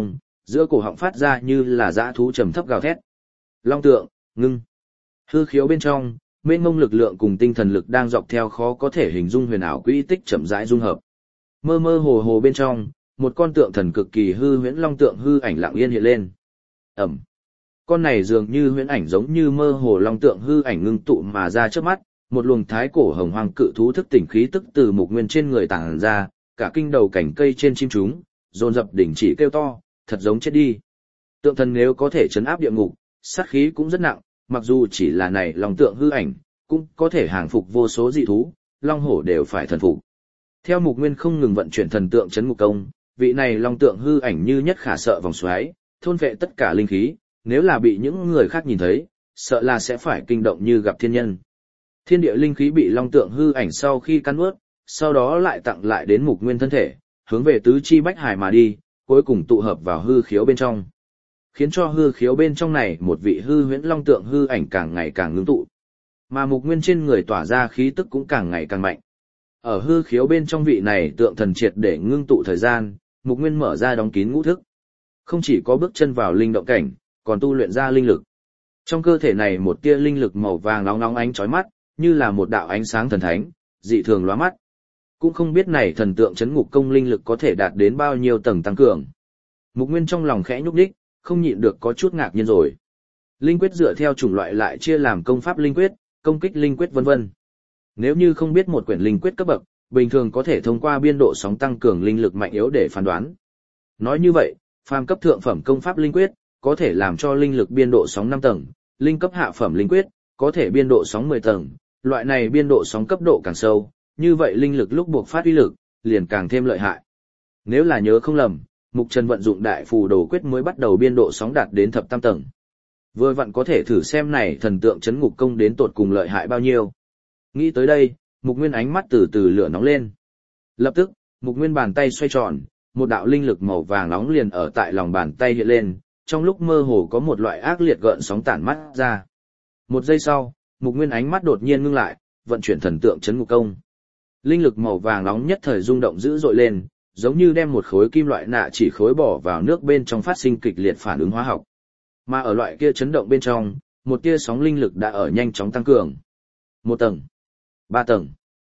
Speaker 1: giữa cổ họng phát ra như là dã thú trầm thấp gào thét. Long tượng, ngưng. Hư khiếu bên trong, mênh mông lực lượng cùng tinh thần lực đang dọc theo khó có thể hình dung huyền ảo quỹ tích chậm rãi dung hợp. Mơ mơ hồ hồ bên trong, một con tượng thần cực kỳ hư huyễn long tượng hư ảnh lặng yên hiện lên. Ẩm. Con này dường như huyễn ảnh giống như mơ hồ long tượng hư ảnh ngưng tụ mà ra trước mắt, một luồng thái cổ hồng hoang cự thú thức tỉnh khí tức từ Mục Nguyên trên người tàng ra, cả kinh đầu cảnh cây trên chim chúng, dồn dập đỉnh chỉ kêu to, thật giống chết đi. Tượng thần nếu có thể trấn áp địa ngục, sát khí cũng rất nặng, mặc dù chỉ là này long tượng hư ảnh, cũng có thể hàng phục vô số dị thú, long hổ đều phải thần phục. Theo Mục Nguyên không ngừng vận chuyển thần tượng trấn ngục công, vị này long tượng hư ảnh như nhất khả sợ vòng xoáy, thôn vệ tất cả linh khí, nếu là bị những người khác nhìn thấy, sợ là sẽ phải kinh động như gặp thiên nhân. Thiên địa linh khí bị long tượng hư ảnh sau khi cắn nuốt, sau đó lại tặng lại đến Mục Nguyên thân thể, hướng về tứ chi bách hải mà đi, cuối cùng tụ hợp vào hư khiếu bên trong. Khiến cho hư khiếu bên trong này một vị hư huyễn long tượng hư ảnh càng ngày càng ngưng tụ. Mà Mục Nguyên trên người tỏa ra khí tức cũng càng ngày càng mạnh. Ở hư khiếu bên trong vị này tượng thần triệt để ngưng tụ thời gian, Mục Nguyên mở ra đóng kín ngũ thức. Không chỉ có bước chân vào linh động cảnh, còn tu luyện ra linh lực. Trong cơ thể này một tia linh lực màu vàng nóng nóng ánh chói mắt, như là một đạo ánh sáng thần thánh, dị thường lóa mắt. Cũng không biết này thần tượng trấn ngục công linh lực có thể đạt đến bao nhiêu tầng tăng cường. Mục Nguyên trong lòng khẽ nhúc nhích, không nhịn được có chút ngạc nhiên rồi. Linh quyết dựa theo chủng loại lại chia làm công pháp linh quyết, công kích linh quyết vân vân. Nếu như không biết một quyển linh quyết cấp bậc, bình thường có thể thông qua biên độ sóng tăng cường linh lực mạnh yếu để phán đoán. Nói như vậy, phàm cấp thượng phẩm công pháp linh quyết, có thể làm cho linh lực biên độ sóng 5 tầng, linh cấp hạ phẩm linh quyết, có thể biên độ sóng 10 tầng, loại này biên độ sóng cấp độ càng sâu, như vậy linh lực lúc buộc phát uy lực, liền càng thêm lợi hại. Nếu là nhớ không lầm, Mục Trần vận dụng đại phù đồ quyết mới bắt đầu biên độ sóng đạt đến thập tam tầng. Vừa vặn có thể thử xem này thần tượng trấn ngục công đến tột cùng lợi hại bao nhiêu. Nghĩ tới đây, Mục Nguyên ánh mắt từ từ lửa nóng lên. Lập tức, Mục Nguyên bàn tay xoay tròn, một đạo linh lực màu vàng nóng liền ở tại lòng bàn tay hiện lên, trong lúc mơ hồ có một loại ác liệt gợn sóng tản mắt ra. Một giây sau, Mục Nguyên ánh mắt đột nhiên ngưng lại, vận chuyển thần tượng trấn ngục công. Linh lực màu vàng nóng nhất thời rung động dữ dội lên, giống như đem một khối kim loại nạ chỉ khối bỏ vào nước bên trong phát sinh kịch liệt phản ứng hóa học. Mà ở loại kia chấn động bên trong, một tia sóng linh lực đã ở nhanh chóng tăng cường. 1 tầng, 3 tầng,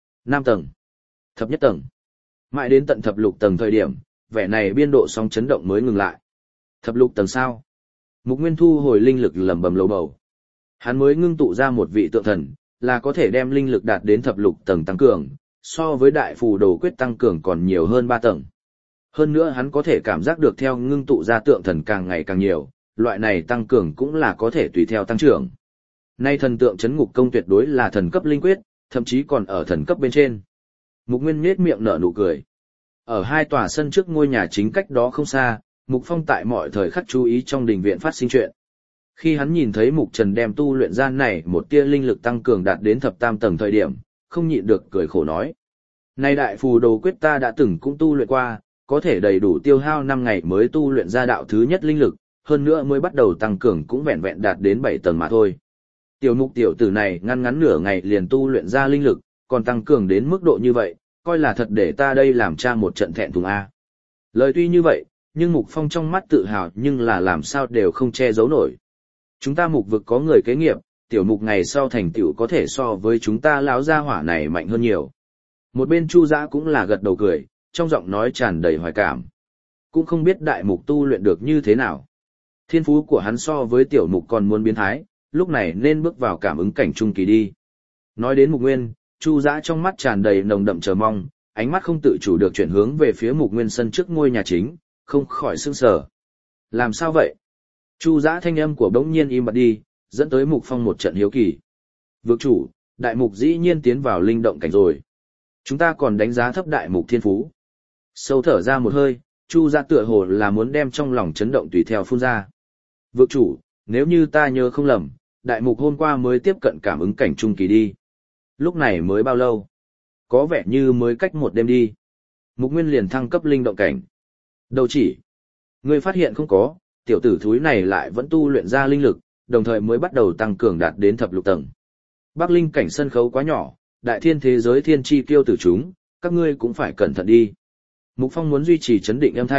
Speaker 1: 5 tầng, thập nhất tầng. Mãi đến tận thập lục tầng thời điểm, vẻ này biên độ sóng chấn động mới ngừng lại. Thập lục tầng sao? Mục Nguyên thu hồi linh lực lẩm bẩm lầu bầu. Hắn mới ngưng tụ ra một vị tượng thần, là có thể đem linh lực đạt đến thập lục tầng tăng cường, so với đại phù đồ quyết tăng cường còn nhiều hơn 3 tầng. Hơn nữa hắn có thể cảm giác được theo ngưng tụ ra tượng thần càng ngày càng nhiều, loại này tăng cường cũng là có thể tùy theo tăng trưởng. Nay thần tượng trấn ngục công tuyệt đối là thần cấp linh quyết, thậm chí còn ở thần cấp bên trên. Mục Nguyên nhếch miệng nở nụ cười. Ở hai tòa sân trước ngôi nhà chính cách đó không xa, Mục Phong tại mọi thời khắc chú ý trong đình viện phát sinh chuyện. Khi hắn nhìn thấy Mục Trần đem tu luyện gian này một tia linh lực tăng cường đạt đến thập tam tầng thời điểm, không nhịn được cười khổ nói. Này đại phù đồ quyết ta đã từng cũng tu luyện qua, có thể đầy đủ tiêu hao 5 ngày mới tu luyện ra đạo thứ nhất linh lực, hơn nữa mới bắt đầu tăng cường cũng vẹn vẹn đạt đến 7 tầng mà thôi. Tiểu Mục tiểu tử này ngăn ngắn nửa ngày liền tu luyện ra linh lực, còn tăng cường đến mức độ như vậy, coi là thật để ta đây làm cha một trận thẹn thùng a. Lời tuy như vậy, nhưng Mục Phong trong mắt tự hào nhưng là làm sao đều không che giấu nổi. Chúng ta Mục vực có người kế nghiệp, tiểu Mục ngày sau thành tựu có thể so với chúng ta lão gia hỏa này mạnh hơn nhiều. Một bên Chu Dã cũng là gật đầu cười, trong giọng nói tràn đầy hoài cảm. Cũng không biết đại Mục tu luyện được như thế nào. Thiên phú của hắn so với tiểu Mục còn muốn biến thái, lúc này nên bước vào cảm ứng cảnh trung kỳ đi. Nói đến Mục Nguyên, Chu Dã trong mắt tràn đầy nồng đậm chờ mong, ánh mắt không tự chủ được chuyển hướng về phía Mục Nguyên sân trước ngôi nhà chính, không khỏi sững sờ. Làm sao vậy? Chu Dã thanh âm của bỗng nhiên im bặt đi, dẫn tới Mục Phong một trận hiếu kỳ. Vực chủ, đại Mục dĩ nhiên tiến vào linh động cảnh rồi. Chúng ta còn đánh giá thấp đại Mục thiên phú. Sâu thở ra một hơi, Chu Dã tựa hồ là muốn đem trong lòng chấn động tùy theo phun ra. Vực chủ, nếu như ta nhớ không lầm, đại Mục hôm qua mới tiếp cận cảm ứng cảnh trung kỳ đi. Lúc này mới bao lâu? Có vẻ như mới cách một đêm đi. Mục Nguyên liền thăng cấp linh động cảnh. Đâu chỉ. Ngươi phát hiện không có, tiểu tử thúi này lại vẫn tu luyện ra linh lực, đồng thời mới bắt đầu tăng cường đạt đến thập lục tầng. Bắc linh cảnh sân khấu quá nhỏ, đại thiên thế giới thiên chi kiêu tử chúng, các ngươi cũng phải cẩn thận đi. Mục Phong muốn duy trì chấn định âm thanh,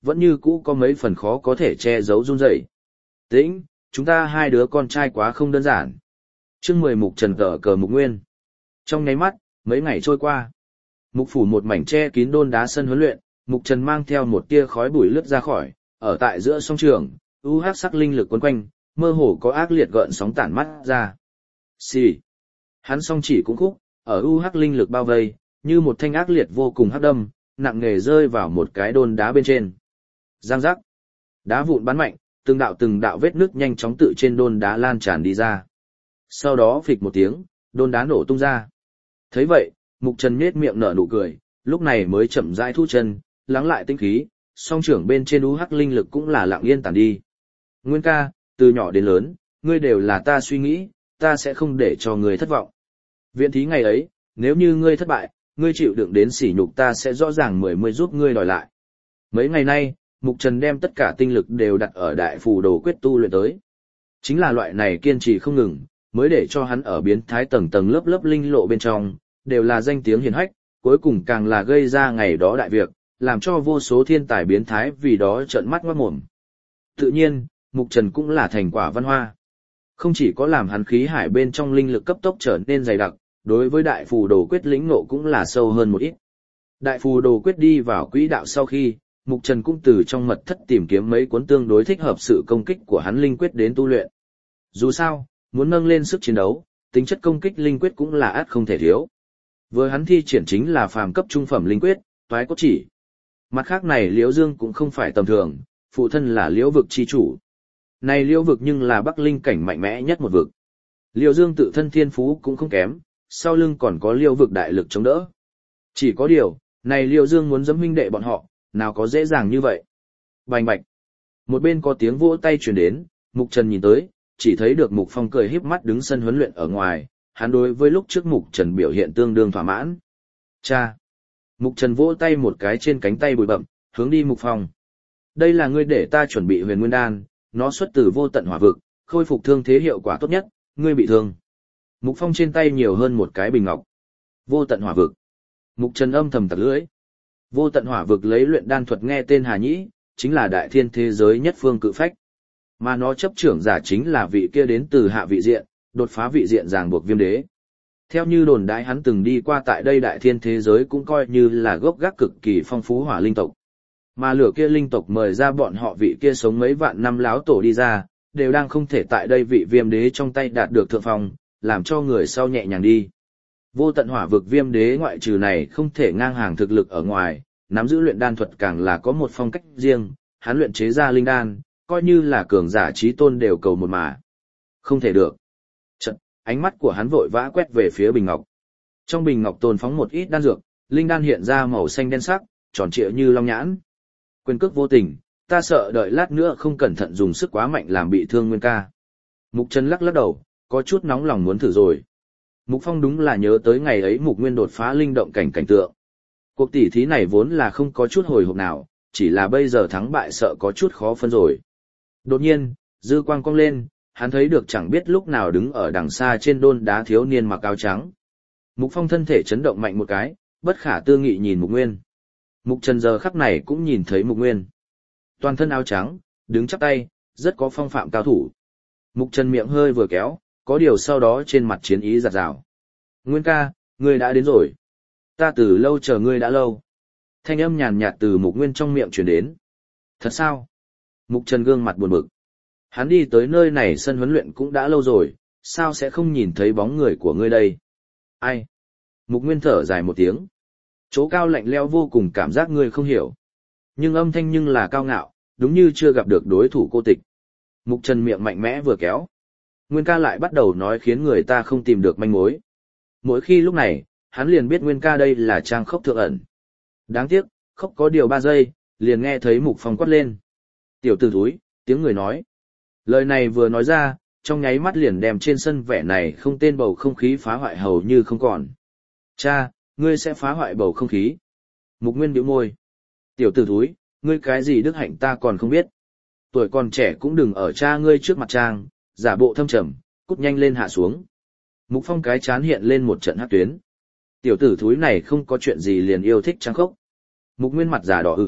Speaker 1: vẫn như cũ có mấy phần khó có thể che giấu run rẩy. Tĩnh, chúng ta hai đứa con trai quá không đơn giản. Chương 10 Mục Trần cờ cờ Mục Nguyên. Trong nháy mắt, mấy ngày trôi qua. Mục phủ một mảnh che kín đôn đá sân huấn luyện, Mục Trần mang theo một tia khói bụi lướt ra khỏi, ở tại giữa song trường, UH sắc linh lực quấn quanh, mơ hồ có ác liệt gợn sóng tản mắt ra. Xì. Hắn song chỉ cũng khúc, ở UH linh lực bao vây, như một thanh ác liệt vô cùng hắc đâm, nặng nề rơi vào một cái đôn đá bên trên. Giang giác. Đá vụn bắn mạnh, từng đạo vết nước nhanh chóng tự trên đôn đá lan tràn đi ra. Sau đó phịch một tiếng, đôn đá nổ tung ra. Thấy vậy, Mục Trần nhếch miệng nở nụ cười, lúc này mới chậm rãi thu chân, lắng lại tinh khí, song trưởng bên trên UH linh lực cũng là lặng yên tản đi. Nguyên ca, từ nhỏ đến lớn, ngươi đều là ta suy nghĩ, ta sẽ không để cho ngươi thất vọng. Viện thí ngày ấy, nếu như ngươi thất bại, ngươi chịu đựng đến sỉ nhục ta sẽ rõ ràng mười giúp ngươi đòi lại. Mấy ngày nay, Mục Trần đem tất cả tinh lực đều đặt ở đại phù đồ quyết tu luyện tới. Chính là loại này kiên trì không ngừng, mới để cho hắn ở biến thái tầng tầng lớp linh lộ bên trong, đều là danh tiếng hiển hách, cuối cùng càng là gây ra ngày đó đại việc, làm cho vô số thiên tài biến thái vì đó trợn mắt ngoát mồm. Tự nhiên, Mục Trần cũng là thành quả văn hoa. Không chỉ có làm hắn khí hải bên trong linh lực cấp tốc trở nên dày đặc, đối với đại phù đồ quyết lĩnh ngộ cũng là sâu hơn một ít. Đại phù đồ quyết đi vào quỹ đạo sau khi, Mục Trần cũng từ trong mật thất tìm kiếm mấy cuốn tương đối thích hợp sự công kích của hắn linh quyết đến tu luyện. Dù sao, muốn nâng lên sức chiến đấu, tính chất công kích linh quyết cũng là ắt không thể thiếu. Với hắn thi triển chính là phàm cấp trung phẩm linh quyết, toái cốt chỉ. Mặt khác này Liễu Dương cũng không phải tầm thường, phụ thân là Liễu vực chi chủ. Này Liễu vực nhưng là Bắc linh cảnh mạnh mẽ nhất một vực. Liễu Dương tự thân thiên phú cũng không kém, sau lưng còn có Liễu vực đại lực chống đỡ. Chỉ có điều, này Liễu Dương muốn giẫm huynh đệ bọn họ, nào có dễ dàng như vậy. Bành bạch. Một bên có tiếng vỗ tay truyền đến, Mục Trần nhìn tới, chỉ thấy được Mục Phong cười híp mắt đứng sân huấn luyện ở ngoài, hắn đối với lúc trước Mục Trần biểu hiện tương đương thỏa mãn. Cha. Mục Trần vỗ tay một cái trên cánh tay bụi bặm, hướng đi Mục Phong. Đây là ngươi để ta chuẩn bị huyền nguyên đan, nó xuất từ vô tận hỏa vực, khôi phục thương thế hiệu quả tốt nhất, ngươi bị thương. Mục Phong trên tay nhiều hơn một cái bình ngọc. Vô tận hỏa vực. Mục Trần âm thầm tặc lưỡi. Vô tận hỏa vực lấy luyện đan thuật nghe tên Hà Nhĩ, chính là đại thiên thế giới nhất phương cự phách. Mà nó chấp trưởng giả chính là vị kia đến từ hạ vị diện, đột phá vị diện ràng buộc Viêm Đế. Theo như đồn đãi hắn từng đi qua tại đây đại thiên thế giới cũng coi như là gốc gác cực kỳ phong phú hỏa linh tộc. Mà lửa kia linh tộc mời ra bọn họ vị kia sống mấy vạn năm láo tổ đi ra, đều đang không thể tại đây vị Viêm Đế trong tay đạt được thượng phong, làm cho người sau nhẹ nhàng đi. Vô tận hỏa vực Viêm Đế ngoại trừ này không thể ngang hàng thực lực ở ngoài, nắm giữ luyện đan thuật càng là có một phong cách riêng, hắn luyện chế ra linh đan, coi như là cường giả trí tôn đều cầu một mà. Không thể được. Chợt, ánh mắt của hắn vội vã quét về phía bình ngọc. Trong bình ngọc tồn phóng một ít đan dược, linh đan hiện ra màu xanh đen sắc, tròn trịa như long nhãn. Quyền cước vô tình, ta sợ đợi lát nữa không cẩn thận dùng sức quá mạnh làm bị thương Nguyên ca. Mục Trần lắc lắc đầu, có chút nóng lòng muốn thử rồi. Mục Phong đúng là nhớ tới ngày ấy Mục Nguyên đột phá linh động cảnh cảnh tượng. Cuộc tỉ thí này vốn là không có chút hồi hộp nào, chỉ là bây giờ thắng bại sợ có chút khó phân rồi. Đột nhiên, dư quang cong lên, hắn thấy được chẳng biết lúc nào đứng ở đằng xa trên đôn đá thiếu niên mặc áo trắng. Mục Phong thân thể chấn động mạnh một cái, bất khả tư nghị nhìn Mục Nguyên. Mục Trần giờ khắc này cũng nhìn thấy Mục Nguyên. Toàn thân áo trắng, đứng chắp tay, rất có phong phạm cao thủ. Mục Trần miệng hơi vừa kéo, có điều sau đó trên mặt chiến ý giạt rào. Nguyên ca, ngươi đã đến rồi. Ta từ lâu chờ ngươi đã lâu. Thanh âm nhàn nhạt từ Mục Nguyên trong miệng truyền đến. Thật sao? Mục Trần gương mặt buồn bực. Hắn đi tới nơi này sân huấn luyện cũng đã lâu rồi, sao sẽ không nhìn thấy bóng người của ngươi đây? Ai? Mục Nguyên thở dài một tiếng. Chỗ cao lạnh lẽo vô cùng cảm giác ngươi không hiểu. Nhưng âm thanh nhưng là cao ngạo, đúng như chưa gặp được đối thủ cô tịch. Mục Trần miệng mạnh mẽ vừa kéo. Nguyên ca lại bắt đầu nói khiến người ta không tìm được manh mối. Mỗi khi lúc này, hắn liền biết Nguyên ca đây là trang khốc thượng ẩn. Đáng tiếc, khóc có điều 3 giây, liền nghe thấy Mục Phong quát lên. Tiểu tử thúi, tiếng người nói. Lời này vừa nói ra, trong nháy mắt liền đem trên sân vẻ này không tên bầu không khí phá hoại hầu như không còn. Cha, ngươi sẽ phá hoại bầu không khí. Mục Nguyên bĩu môi. Tiểu tử thúi, ngươi cái gì đức hạnh ta còn không biết. Tuổi còn trẻ cũng đừng ở cha ngươi trước mặt trang, giả bộ thâm trầm, cút nhanh lên hạ xuống. Mục Phong cái chán hiện lên một trận hắc tuyến. Tiểu tử thúi này không có chuyện gì liền yêu thích trang khốc. Mục Nguyên mặt già đỏ ửng,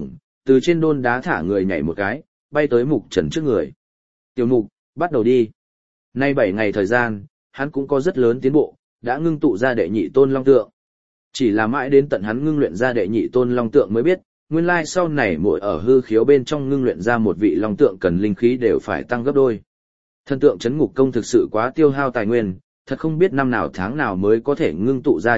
Speaker 1: từ trên đôn đá thả người nhảy một cái, bay tới Mục Trần trước người. Tiểu Mục, bắt đầu đi. Nay 7 ngày thời gian, hắn cũng có rất lớn tiến bộ, đã ngưng tụ ra đệ nhị tôn long tượng. Chỉ là mãi đến tận hắn ngưng luyện ra đệ nhị tôn long tượng mới biết, nguyên lai sau này mỗi ở hư khiếu bên trong ngưng luyện ra một vị long tượng cần linh khí đều phải tăng gấp đôi. Thần tượng chấn ngục công thực sự quá tiêu hao tài nguyên, thật không biết năm nào tháng nào mới có thể ngưng tụ ra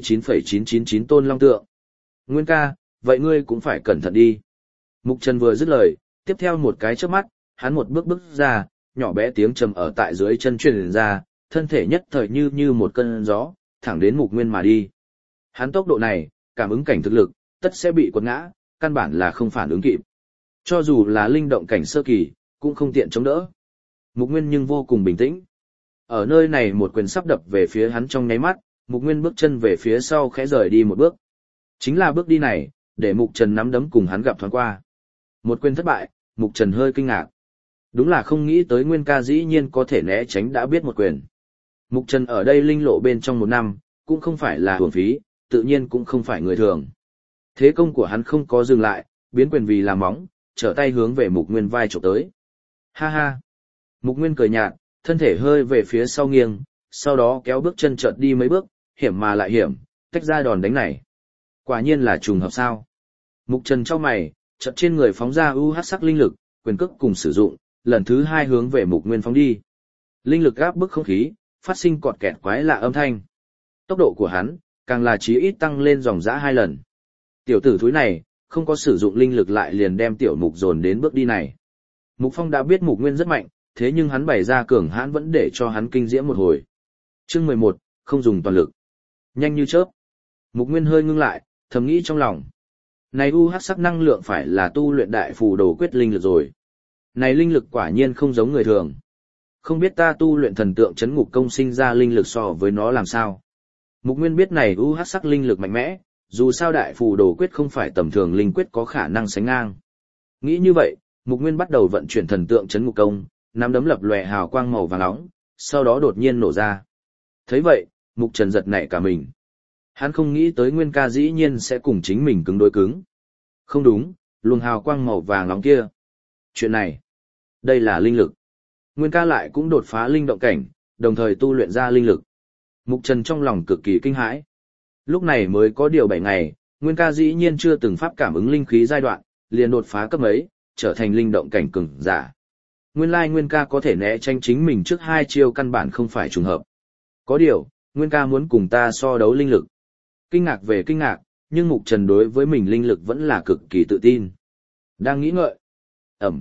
Speaker 1: 99,999 tôn long tượng. Nguyên ca, vậy ngươi cũng phải cẩn thận đi. Mục Trần vừa dứt lời, tiếp theo một cái chớp mắt, hắn một bước ra, nhỏ bé tiếng trầm ở tại dưới chân truyền ra, thân thể nhất thời như một cơn gió, thẳng đến Mục Nguyên mà đi. Hắn tốc độ này, cảm ứng cảnh thực lực, tất sẽ bị quật ngã, căn bản là không phản ứng kịp. Cho dù là linh động cảnh sơ kỳ, cũng không tiện chống đỡ. Mục Nguyên nhưng vô cùng bình tĩnh. Ở nơi này một quyền sắp đập về phía hắn trong nháy mắt, Mục Nguyên bước chân về phía sau khẽ rời đi một bước. Chính là bước đi này, để Mục Trần nắm đấm cùng hắn gặp thoáng qua. Một quyền thất bại, Mục Trần hơi kinh ngạc. Đúng là không nghĩ tới Nguyên ca dĩ nhiên có thể né tránh đã biết một quyền. Mục Trần ở đây linh lộ bên trong 1 năm, cũng không phải là hưởng phí, tự nhiên cũng không phải người thường. Thế công của hắn không có dừng lại, biến quyền vì làm móng, trở tay hướng về Mục Nguyên vai chụp tới. Ha ha! Mục Nguyên cười nhạt, thân thể hơi về phía sau nghiêng, sau đó kéo bước chân chợt đi mấy bước, hiểm mà lại hiểm, tách ra đòn đánh này. Quả nhiên là trùng hợp sao. Mục Trần chau mày, chợt trên người phóng ra UH sắc linh lực, quyền cước cùng sử dụng, lần thứ 2 hướng về Mục Nguyên phóng đi. Linh lực áp bức không khí, phát sinh cọt kẹt quái lạ âm thanh. Tốc độ của hắn, càng là chí ít tăng lên dòng dã 2 lần. Tiểu tử thúi này, không có sử dụng linh lực lại liền đem tiểu Mục dồn đến bước đi này. Mục Phong đã biết Mục Nguyên rất mạnh, thế nhưng hắn bày ra cường hãn vẫn để cho hắn kinh diễm một hồi. Chương 11, không dùng toàn lực. Nhanh như chớp. Mục Nguyên hơi ngưng lại, thầm nghĩ trong lòng. Này UH sắc năng lượng phải là tu luyện đại phù đồ quyết linh lực rồi. Này linh lực quả nhiên không giống người thường. Không biết ta tu luyện thần tượng chấn ngục công sinh ra linh lực so với nó làm sao. Mục Nguyên biết này UH sắc linh lực mạnh mẽ, dù sao đại phù đồ quyết không phải tầm thường linh quyết có khả năng sánh ngang. Nghĩ như vậy, Mục Nguyên bắt đầu vận chuyển thần tượng chấn ngục công, nắm đấm lập lòe hào quang màu vàng nóng, sau đó đột nhiên nổ ra. Thấy vậy, Mục Trần giật nảy cả mình. Hắn không nghĩ tới Nguyên ca dĩ nhiên sẽ cùng chính mình cứng đối cứng. Không đúng, luồng hào quang màu vàng nóng kia. Chuyện này, đây là linh lực. Nguyên ca lại cũng đột phá linh động cảnh, đồng thời tu luyện ra linh lực. Mục Trần trong lòng cực kỳ kinh hãi. Lúc này mới có điều 7 ngày, Nguyên ca dĩ nhiên chưa từng pháp cảm ứng linh khí giai đoạn, liền đột phá cấp ấy, trở thành linh động cảnh cường giả. Nguyên lai Nguyên ca có thể né tránh chính mình trước 2 chiêu căn bản không phải trùng hợp. Có điều, Nguyên ca muốn cùng ta so đấu linh lực. Kinh ngạc về kinh ngạc, nhưng Mục Trần đối với mình linh lực vẫn là cực kỳ tự tin. Đang nghĩ ngợi. Ẩm.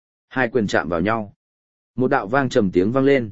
Speaker 1: 2 quyền chạm vào nhau. Một đạo vang trầm tiếng vang lên.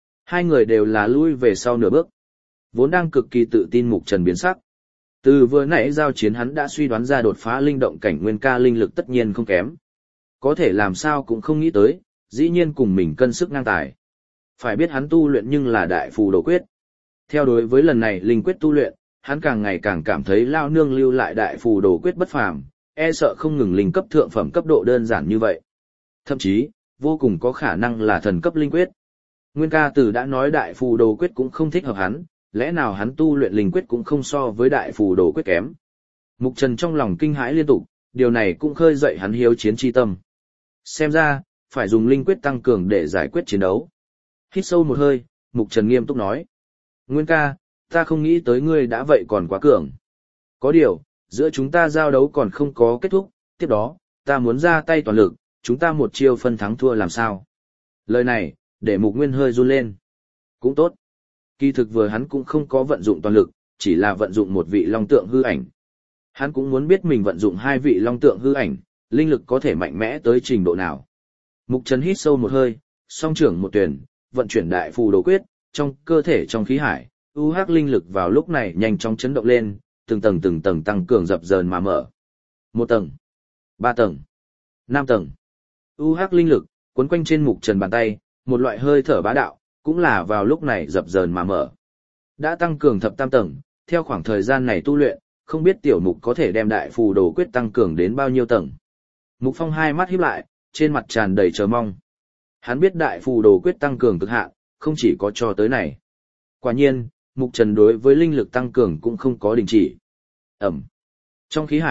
Speaker 1: 2 người đều là lui về sau nửa bước. Vốn đang cực kỳ tự tin Mục Trần biến sắc. Từ vừa nãy giao chiến hắn đã suy đoán ra đột phá linh động cảnh Nguyên ca linh lực tất nhiên không kém. Có thể làm sao cũng không nghĩ tới, dĩ nhiên cùng mình cân sức ngang tài. Phải biết hắn tu luyện nhưng là đại phù đồ quyết. Theo đối với lần này linh quyết tu luyện, hắn càng ngày càng cảm thấy lao nương lưu lại đại phù đồ quyết bất phàm, e sợ không ngừng linh cấp thượng phẩm cấp độ đơn giản như vậy. Thậm chí, vô cùng có khả năng là thần cấp linh quyết. Nguyên ca tử đã nói đại phù đồ quyết cũng không thích hợp hắn, lẽ nào hắn tu luyện linh quyết cũng không so với đại phù đồ quyết kém. Mục Trần trong lòng kinh hãi liên tục, điều này cũng khơi dậy hắn hiếu chiến chi tâm. Xem ra, phải dùng linh quyết tăng cường để giải quyết chiến đấu. Hít sâu một hơi, Mục Trần nghiêm túc nói. Nguyên ca, ta không nghĩ tới ngươi đã vậy còn quá cường. Có điều, giữa chúng ta giao đấu còn không có kết thúc, tiếp đó, ta muốn ra tay toàn lực, chúng ta một chiêu phân thắng thua làm sao. Lời này, để Mục Nguyên hơi run lên. Cũng tốt. Kỳ thực vừa hắn cũng không có vận dụng toàn lực, chỉ là vận dụng một vị long tượng hư ảnh. Hắn cũng muốn biết mình vận dụng 2 vị long tượng hư ảnh, linh lực có thể mạnh mẽ tới trình độ nào. Mục Trần hít sâu một hơi, song trưởng một tuyển, vận chuyển đại phù đồ quyết, trong cơ thể trong khí hải, UH linh lực vào lúc này nhanh chóng chấn động lên, từng tầng tăng cường dập dờn mà mở. 1 tầng, 3 tầng, 5 tầng. UH linh lực quấn quanh trên Mục Trần bàn tay, một loại hơi thở bá đạo, cũng là vào lúc này dập dờn mà mở. Đã tăng cường thập tam tầng, theo khoảng thời gian này tu luyện, không biết tiểu Mục có thể đem đại phù đồ quyết tăng cường đến bao nhiêu tầng. Mục Phong 2 mắt híp lại, trên mặt tràn đầy chờ mong. Hắn biết đại phù đồ quyết tăng cường cực hạn, không chỉ có cho tới này. Quả nhiên, Mục Trần đối với linh lực tăng cường cũng không có đình chỉ. Ẩm. Trong khí hải,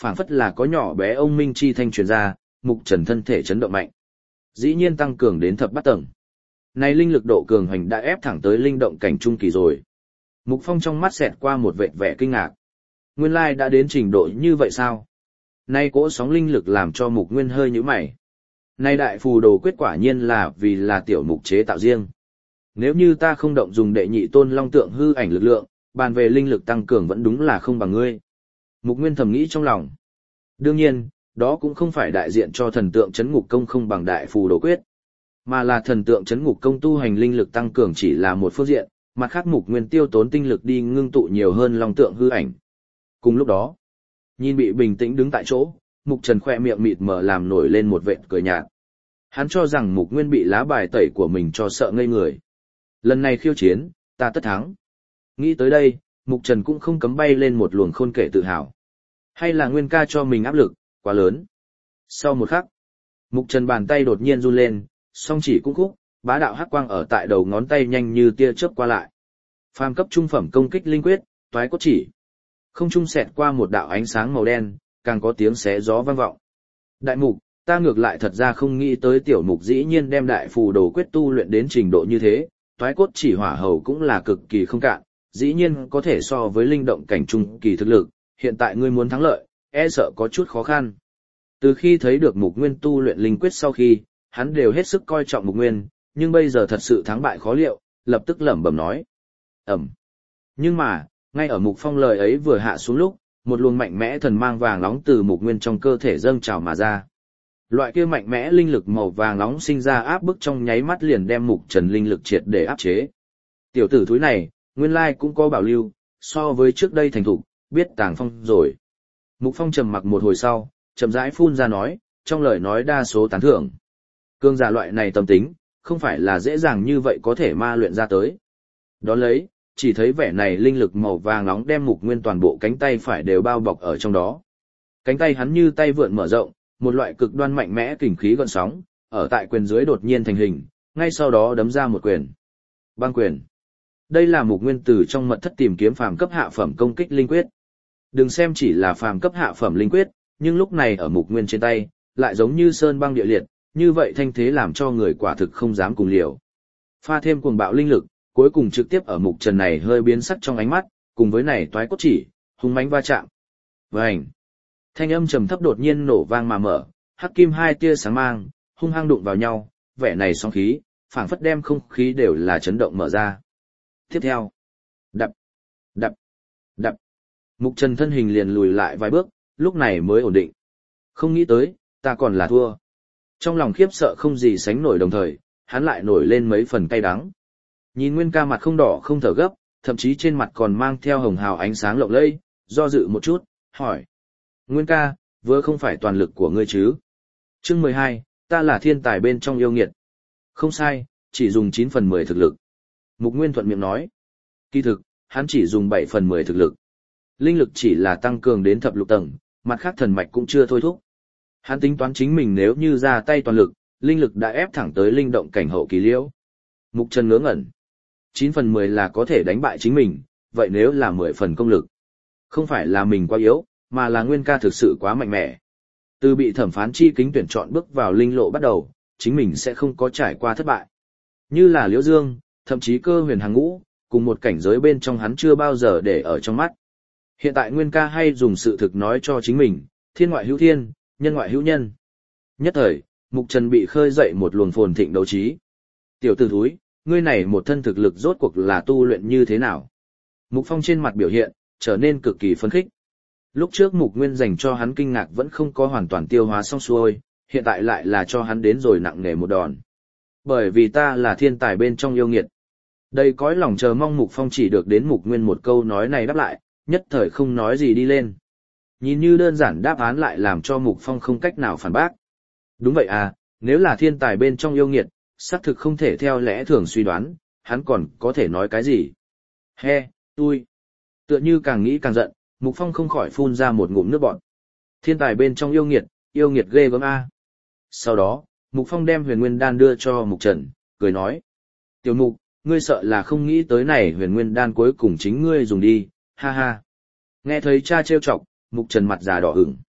Speaker 1: phảng phất là có nhỏ bé ông minh chi thanh truyền ra, Mục Trần thân thể chấn động mạnh. Dĩ nhiên tăng cường đến thập bát tầng. Này linh lực độ cường hoành đã ép thẳng tới linh động cảnh trung kỳ rồi. Mục Phong trong mắt xẹt qua một vệt vẻ kinh ngạc. Nguyên lai đã đến trình độ như vậy sao? Nay cỗ sóng linh lực làm cho Mục Nguyên hơi nhíu mày. Nay đại phù đồ quyết quả nhiên là vì là tiểu mục chế tạo riêng. Nếu như ta không động dùng đệ nhị tôn long tượng hư ảnh lực lượng, bàn về linh lực tăng cường vẫn đúng là không bằng ngươi. Mục Nguyên thầm nghĩ trong lòng. Đương nhiên, đó cũng không phải đại diện cho thần tượng chấn ngục công không bằng đại phù đồ quyết, mà là thần tượng chấn ngục công tu hành linh lực tăng cường chỉ là một phương diện, mặt khác Mục Nguyên tiêu tốn tinh lực đi ngưng tụ nhiều hơn long tượng hư ảnh. Cùng lúc đó, nhìn bị bình tĩnh đứng tại chỗ, Mục Trần khoe miệng mịt mờ làm nổi lên một vệt cười nhạt. Hắn cho rằng Mục Nguyên bị lá bài tẩy của mình cho sợ ngây người. Lần này khiêu chiến, ta tất thắng. Nghĩ tới đây, Mục Trần cũng không cấm bay lên một luồng khôn kể tự hào. Hay là Nguyên ca cho mình áp lực, quá lớn. Sau một khắc, Mục Trần bàn tay đột nhiên run lên, song chỉ cũng khúc, bá đạo hắc quang ở tại đầu ngón tay nhanh như tia chớp qua lại. Phàm cấp trung phẩm công kích linh quyết, toái cốt chỉ. Không trung xẹt qua một đạo ánh sáng màu đen, càng có tiếng xé gió vang vọng. Đại mục, ta ngược lại thật ra không nghĩ tới tiểu mục dĩ nhiên đem đại phù đồ quyết tu luyện đến trình độ như thế, toái cốt chỉ hỏa hầu cũng là cực kỳ không cạn, dĩ nhiên có thể so với linh động cảnh trung kỳ thực lực, hiện tại ngươi muốn thắng lợi, e sợ có chút khó khăn. Từ khi thấy được Mục Nguyên tu luyện linh quyết sau khi, hắn đều hết sức coi trọng Mục Nguyên, nhưng bây giờ thật sự thắng bại khó liệu, lập tức lẩm bẩm nói. Nhưng mà, ngay ở Mục Phong lời ấy vừa hạ xuống lúc, một luồng mạnh mẽ thần mang vàng nóng từ Mục Nguyên trong cơ thể dâng trào mà ra. Loại kia mạnh mẽ linh lực màu vàng nóng sinh ra áp bức trong nháy mắt liền đem Mục Trần linh lực triệt để áp chế. Tiểu tử thúi này, nguyên lai cũng có bảo lưu, so với trước đây thành thục, biết tàng phong rồi. Mục Phong trầm mặc một hồi sau, chậm rãi phun ra nói, trong lời nói đa số tán thưởng. Cương giả loại này tâm tính, không phải là dễ dàng như vậy có thể ma luyện ra tới. Đón lấy, chỉ thấy vẻ này linh lực màu vàng nóng đem Mục Nguyên toàn bộ cánh tay phải đều bao bọc ở trong đó. Cánh tay hắn như tay vượn mở rộng, một loại cực đoan mạnh mẽ kình khí gợn sóng, ở tại quyền dưới đột nhiên thành hình, ngay sau đó đấm ra một quyền. Băng quyền. Đây là Mục Nguyên từ trong mật thất tìm kiếm phàm cấp hạ phẩm công kích linh quyết. Đừng xem chỉ là phàm cấp hạ phẩm linh quyết, nhưng lúc này ở Mục Nguyên trên tay, lại giống như sơn băng địa liệt, như vậy thanh thế làm cho người quả thực không dám cùng liều. Pha thêm cuồng bạo linh lực, cuối cùng trực tiếp ở Mục Trần này hơi biến sắc trong ánh mắt, cùng với này toái cốt chỉ, hung mãnh va chạm. Vành. Thanh âm trầm thấp đột nhiên nổ vang mà mở, hắc kim hai tia sáng mang, hung hăng đụng vào nhau, vẻ này sóng khí, phảng phất đem không khí đều là chấn động mở ra. Tiếp theo, đập, đập, đập. Mục Trần thân hình liền lùi lại vài bước, lúc này mới ổn định. Không nghĩ tới, ta còn là thua. Trong lòng khiếp sợ không gì sánh nổi đồng thời, hắn lại nổi lên mấy phần cay đắng. Nhìn Nguyên ca mặt không đỏ không thở gấp, thậm chí trên mặt còn mang theo hồng hào ánh sáng lộng lẫy, do dự một chút, hỏi. Nguyên ca, vừa không phải toàn lực của ngươi chứ? Chương 12, ta là thiên tài bên trong yêu nghiệt. Không sai, chỉ dùng 9 phần 10 thực lực. Mục Nguyên thuận miệng nói. Kỳ thực, hắn chỉ dùng 7 phần 10 thực lực. Linh lực chỉ là tăng cường đến thập lục tầng, mặt khác thần mạch cũng chưa thôi thúc. Hắn tính toán chính mình nếu như ra tay toàn lực, linh lực đã ép thẳng tới linh động cảnh hậu kỳ liễu. Mục Trần ngớ ngẩn. 9 phần 10 là có thể đánh bại chính mình, vậy nếu là 10 phần công lực. Không phải là mình quá yếu, mà là Nguyên ca thực sự quá mạnh mẽ. Từ bị thẩm phán chi kính tuyển chọn bước vào linh lộ bắt đầu, chính mình sẽ không có trải qua thất bại. Như là Liễu Dương, thậm chí Cơ Huyền hàng ngũ, cùng một cảnh giới bên trong hắn chưa bao giờ để ở trong mắt. Hiện tại Nguyên ca hay dùng sự thực nói cho chính mình, thiên ngoại hữu thiên, nhân ngoại hữu nhân. Nhất thời, Mục Trần bị khơi dậy một luồng phồn thịnh đấu trí. Tiểu tử thúi, ngươi này một thân thực lực rốt cuộc là tu luyện như thế nào? Mục Phong trên mặt biểu hiện, trở nên cực kỳ phấn khích. Lúc trước Mục Nguyên dành cho hắn kinh ngạc vẫn không có hoàn toàn tiêu hóa xong xuôi, hiện tại lại là cho hắn đến rồi nặng nề một đòn. Bởi vì ta là thiên tài bên trong yêu nghiệt. Đây cõi lòng chờ mong Mục Phong chỉ được đến Mục Nguyên một câu nói này đáp lại, nhất thời không nói gì đi lên. Nhìn như đơn giản đáp án lại làm cho Mục Phong không cách nào phản bác. Đúng vậy à, nếu là thiên tài bên trong yêu nghiệt, xác thực không thể theo lẽ thường suy đoán, hắn còn có thể nói cái gì? Tôi. Tựa như càng nghĩ càng giận, Mục Phong không khỏi phun ra một ngụm nước bọt. Thiên tài bên trong yêu nghiệt ghê gớm a. Sau đó, Mục Phong đem Huyền Nguyên Đan đưa cho Mục Trần, cười nói: "Tiểu Mục, ngươi sợ là không nghĩ tới này Huyền Nguyên Đan cuối cùng chính ngươi dùng đi, ha ha." Nghe thấy cha trêu chọc, Mục Trần mặt già đỏ ửng.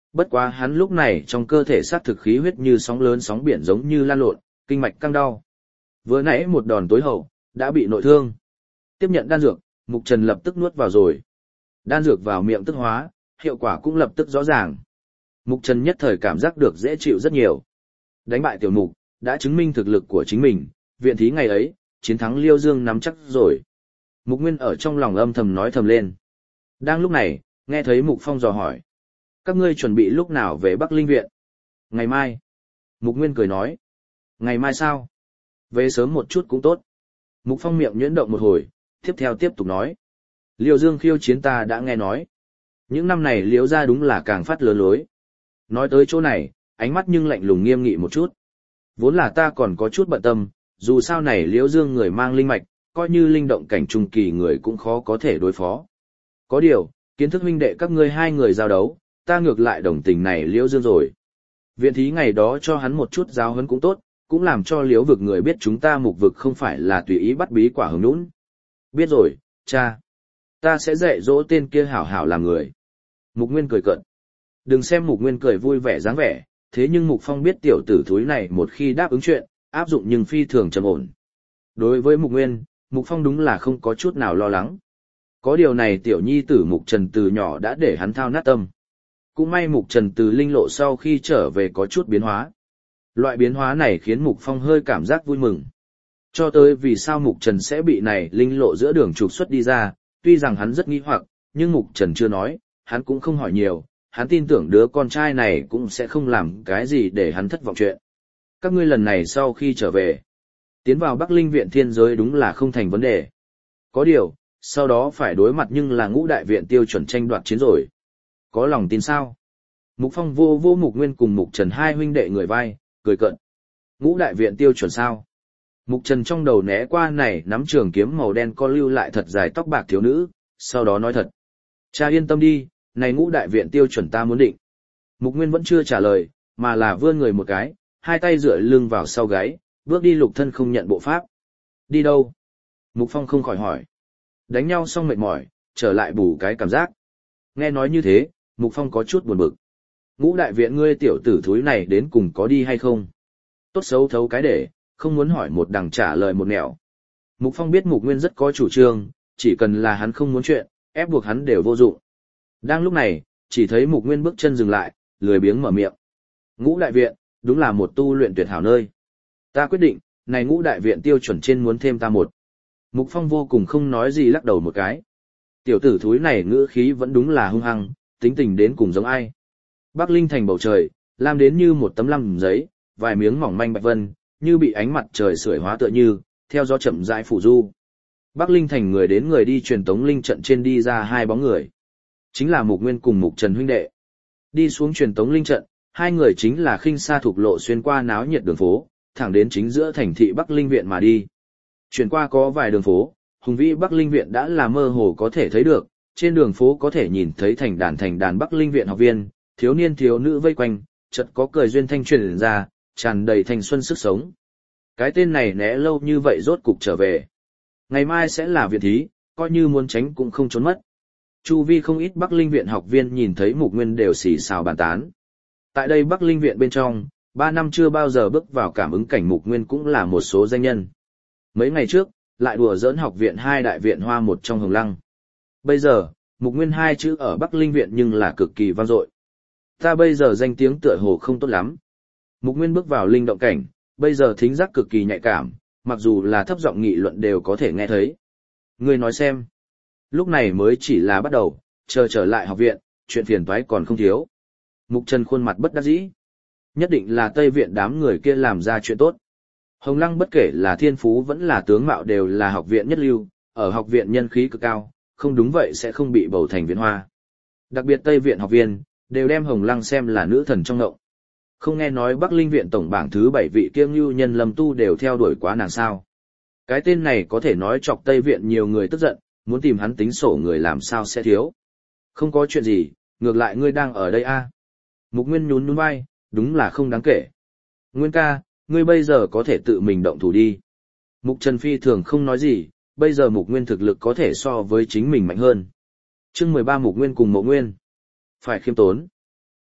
Speaker 1: Bất quá hắn lúc này trong cơ thể sát thực khí huyết như sóng lớn sóng biển giống như lan lộn, kinh mạch căng đau. Vừa nãy một đòn tối hậu, đã bị nội thương. Tiếp nhận đan dược, Mục Trần lập tức nuốt vào rồi. Đan dược vào miệng tức hóa, hiệu quả cũng lập tức rõ ràng. Mục Trần nhất thời cảm giác được dễ chịu rất nhiều. Đánh bại tiểu mục, đã chứng minh thực lực của chính mình, viện thí ngày ấy, chiến thắng Liêu Dương nắm chắc rồi. Mục Nguyên ở trong lòng âm thầm nói thầm lên. Đang lúc này, nghe thấy Mục Phong dò hỏi. Các ngươi chuẩn bị lúc nào về Bắc Linh Viện? Ngày mai. Mục Nguyên cười nói. Ngày mai sao? Về sớm một chút cũng tốt. Mục Phong miệng nhuyễn động một hồi, tiếp theo tiếp tục nói. Liêu Dương khiêu chiến ta đã nghe nói. Những năm này Liêu gia đúng là càng phát lớn lối. Nói tới chỗ này, ánh mắt nhưng lạnh lùng nghiêm nghị một chút. Vốn là ta còn có chút bận tâm, dù sao này Liêu Dương người mang linh mạch, coi như linh động cảnh trung kỳ người cũng khó có thể đối phó. Có điều, kiến thức huynh đệ các ngươi hai người giao đấu, ta ngược lại đồng tình này Liêu Dương rồi. Viện thí ngày đó cho hắn một chút giáo huấn cũng tốt, cũng làm cho Liễu vực người biết chúng ta Mục vực không phải là tùy ý bắt bí quả hứng nũng. Biết rồi, cha. Ta sẽ dạy dỗ tên kia hảo hảo làm người. Mục Nguyên cười cợt. Đừng xem Mục Nguyên cười vui vẻ dáng vẻ, thế nhưng Mục Phong biết tiểu tử thúi này một khi đáp ứng chuyện, áp dụng nhưng phi thường trầm ổn. Đối với Mục Nguyên, Mục Phong đúng là không có chút nào lo lắng. Có điều này tiểu nhi tử Mục Trần từ nhỏ đã để hắn thao nát tâm. Cũng may Mục Trần từ linh lộ sau khi trở về có chút biến hóa. Loại biến hóa này khiến Mục Phong hơi cảm giác vui mừng. Cho tới vì sao Mục Trần sẽ bị này linh lộ giữa đường trục xuất đi ra, tuy rằng hắn rất nghi hoặc, nhưng Mục Trần chưa nói, hắn cũng không hỏi nhiều, hắn tin tưởng đứa con trai này cũng sẽ không làm cái gì để hắn thất vọng chuyện. Các ngươi lần này sau khi trở về, tiến vào Bắc Linh Viện thiên giới đúng là không thành vấn đề. Có điều, sau đó phải đối mặt nhưng là Ngũ Đại Viện tiêu chuẩn tranh đoạt chiến rồi. Có lòng tin sao? Mục Phong vô vô Mục Nguyên cùng Mục Trần hai huynh đệ người vai, cười cợt. Ngũ Đại Viện tiêu chuẩn sao? Mục Trần trong đầu né qua này nắm trường kiếm màu đen co lưu lại thật dài tóc bạc thiếu nữ, sau đó nói thật. Cha yên tâm đi, này Ngũ Đại Viện tiêu chuẩn ta muốn định. Mục Nguyên vẫn chưa trả lời, mà là vươn người một cái, hai tay dựa lưng vào sau gáy, bước đi lục thân không nhận bộ pháp. Đi đâu? Mục Phong không khỏi hỏi. Đánh nhau xong mệt mỏi, trở lại bù cái cảm giác. Nghe nói như thế, Mục Phong có chút buồn bực. Ngũ Đại Viện ngươi tiểu tử thúi này đến cùng có đi hay không? Tốt xấu thấu cái để, không muốn hỏi một đằng trả lời một nẻo. Mục Phong biết Mục Nguyên rất có chủ trương, chỉ cần là hắn không muốn chuyện, ép buộc hắn đều vô dụng. Đang lúc này, chỉ thấy Mục Nguyên bước chân dừng lại, lười biếng mở miệng. Ngũ Đại Viện, đúng là một tu luyện tuyệt hảo nơi. Ta quyết định, này Ngũ Đại Viện tiêu chuẩn trên muốn thêm ta một. Mục Phong vô cùng không nói gì lắc đầu một cái. Tiểu tử thúi này ngữ khí vẫn đúng là hung hăng, tính tình đến cùng giống ai. Bắc Linh thành bầu trời, lam đến như một tấm lăm giấy, vài miếng mỏng manh bạch vân, như bị ánh mặt trời sưởi hóa tựa như, theo gió chậm rãi phủ du. Bắc Linh thành người đến người đi truyền tống linh trận trên đi ra hai bóng người. Chính là Mục Nguyên cùng Mục Trần huynh đệ. Đi xuống truyền tống linh trận, hai người chính là khinh xa thục lộ xuyên qua náo nhiệt đường phố, thẳng đến chính giữa thành thị Bắc Linh viện mà đi. Chuyển qua có vài đường phố, hùng vĩ Bắc Linh viện đã là mơ hồ có thể thấy được, trên đường phố có thể nhìn thấy thành đàn Bắc Linh viện học viên, thiếu niên thiếu nữ vây quanh, chợt có cười duyên thanh truyền ra, tràn đầy thanh xuân sức sống. Cái tên này né lâu như vậy rốt cục trở về. Ngày mai sẽ là viện thí, coi như muốn tránh cũng không trốn mất. Chu vi không ít Bắc Linh viện học viên nhìn thấy Mục Nguyên đều xì xào bàn tán. Tại đây Bắc Linh viện bên trong, 3 năm chưa bao giờ bước vào cảm ứng cảnh Mục Nguyên cũng là một số danh nhân. Mấy ngày trước, lại đùa giỡn học viện hai đại viện hoa một trong Hồng Lăng. Bây giờ, Mục Nguyên hai chữ ở Bắc Linh viện nhưng là cực kỳ vang dội. Ta bây giờ danh tiếng tựa hồ không tốt lắm. Mục Nguyên bước vào linh động cảnh, bây giờ thính giác cực kỳ nhạy cảm, mặc dù là thấp giọng nghị luận đều có thể nghe thấy. Ngươi nói xem. Lúc này mới chỉ là bắt đầu, chờ trở lại học viện, chuyện phiền toái còn không thiếu. Mục Trần khuôn mặt bất đắc dĩ. Nhất định là Tây viện đám người kia làm ra chuyện tốt. Hồng Lăng bất kể là thiên phú vẫn là tướng mạo đều là học viện nhất lưu, ở học viện nhân khí cực cao, không đúng vậy sẽ không bị bầu thành viện hoa. Đặc biệt Tây viện học viên, đều đem Hồng Lăng xem là nữ thần trong ngộng. Không nghe nói Bắc Linh viện tổng bảng thứ 7 vị kiêng lưu nhân Lâm Tu đều theo đuổi quá nàng sao. Cái tên này có thể nói chọc Tây viện nhiều người tức giận, muốn tìm hắn tính sổ người làm sao sẽ thiếu. Không có chuyện gì, ngược lại ngươi đang ở đây a. Mục Nguyên nhún nhún vai, đúng là không đáng kể. Nguyên ca, ngươi bây giờ có thể tự mình động thủ đi. Mục Trần phi thường không nói gì, bây giờ Mục Nguyên thực lực có thể so với chính mình mạnh hơn. Chương 13 Mục Nguyên cùng Mộ Nguyên. Phải khiêm tốn.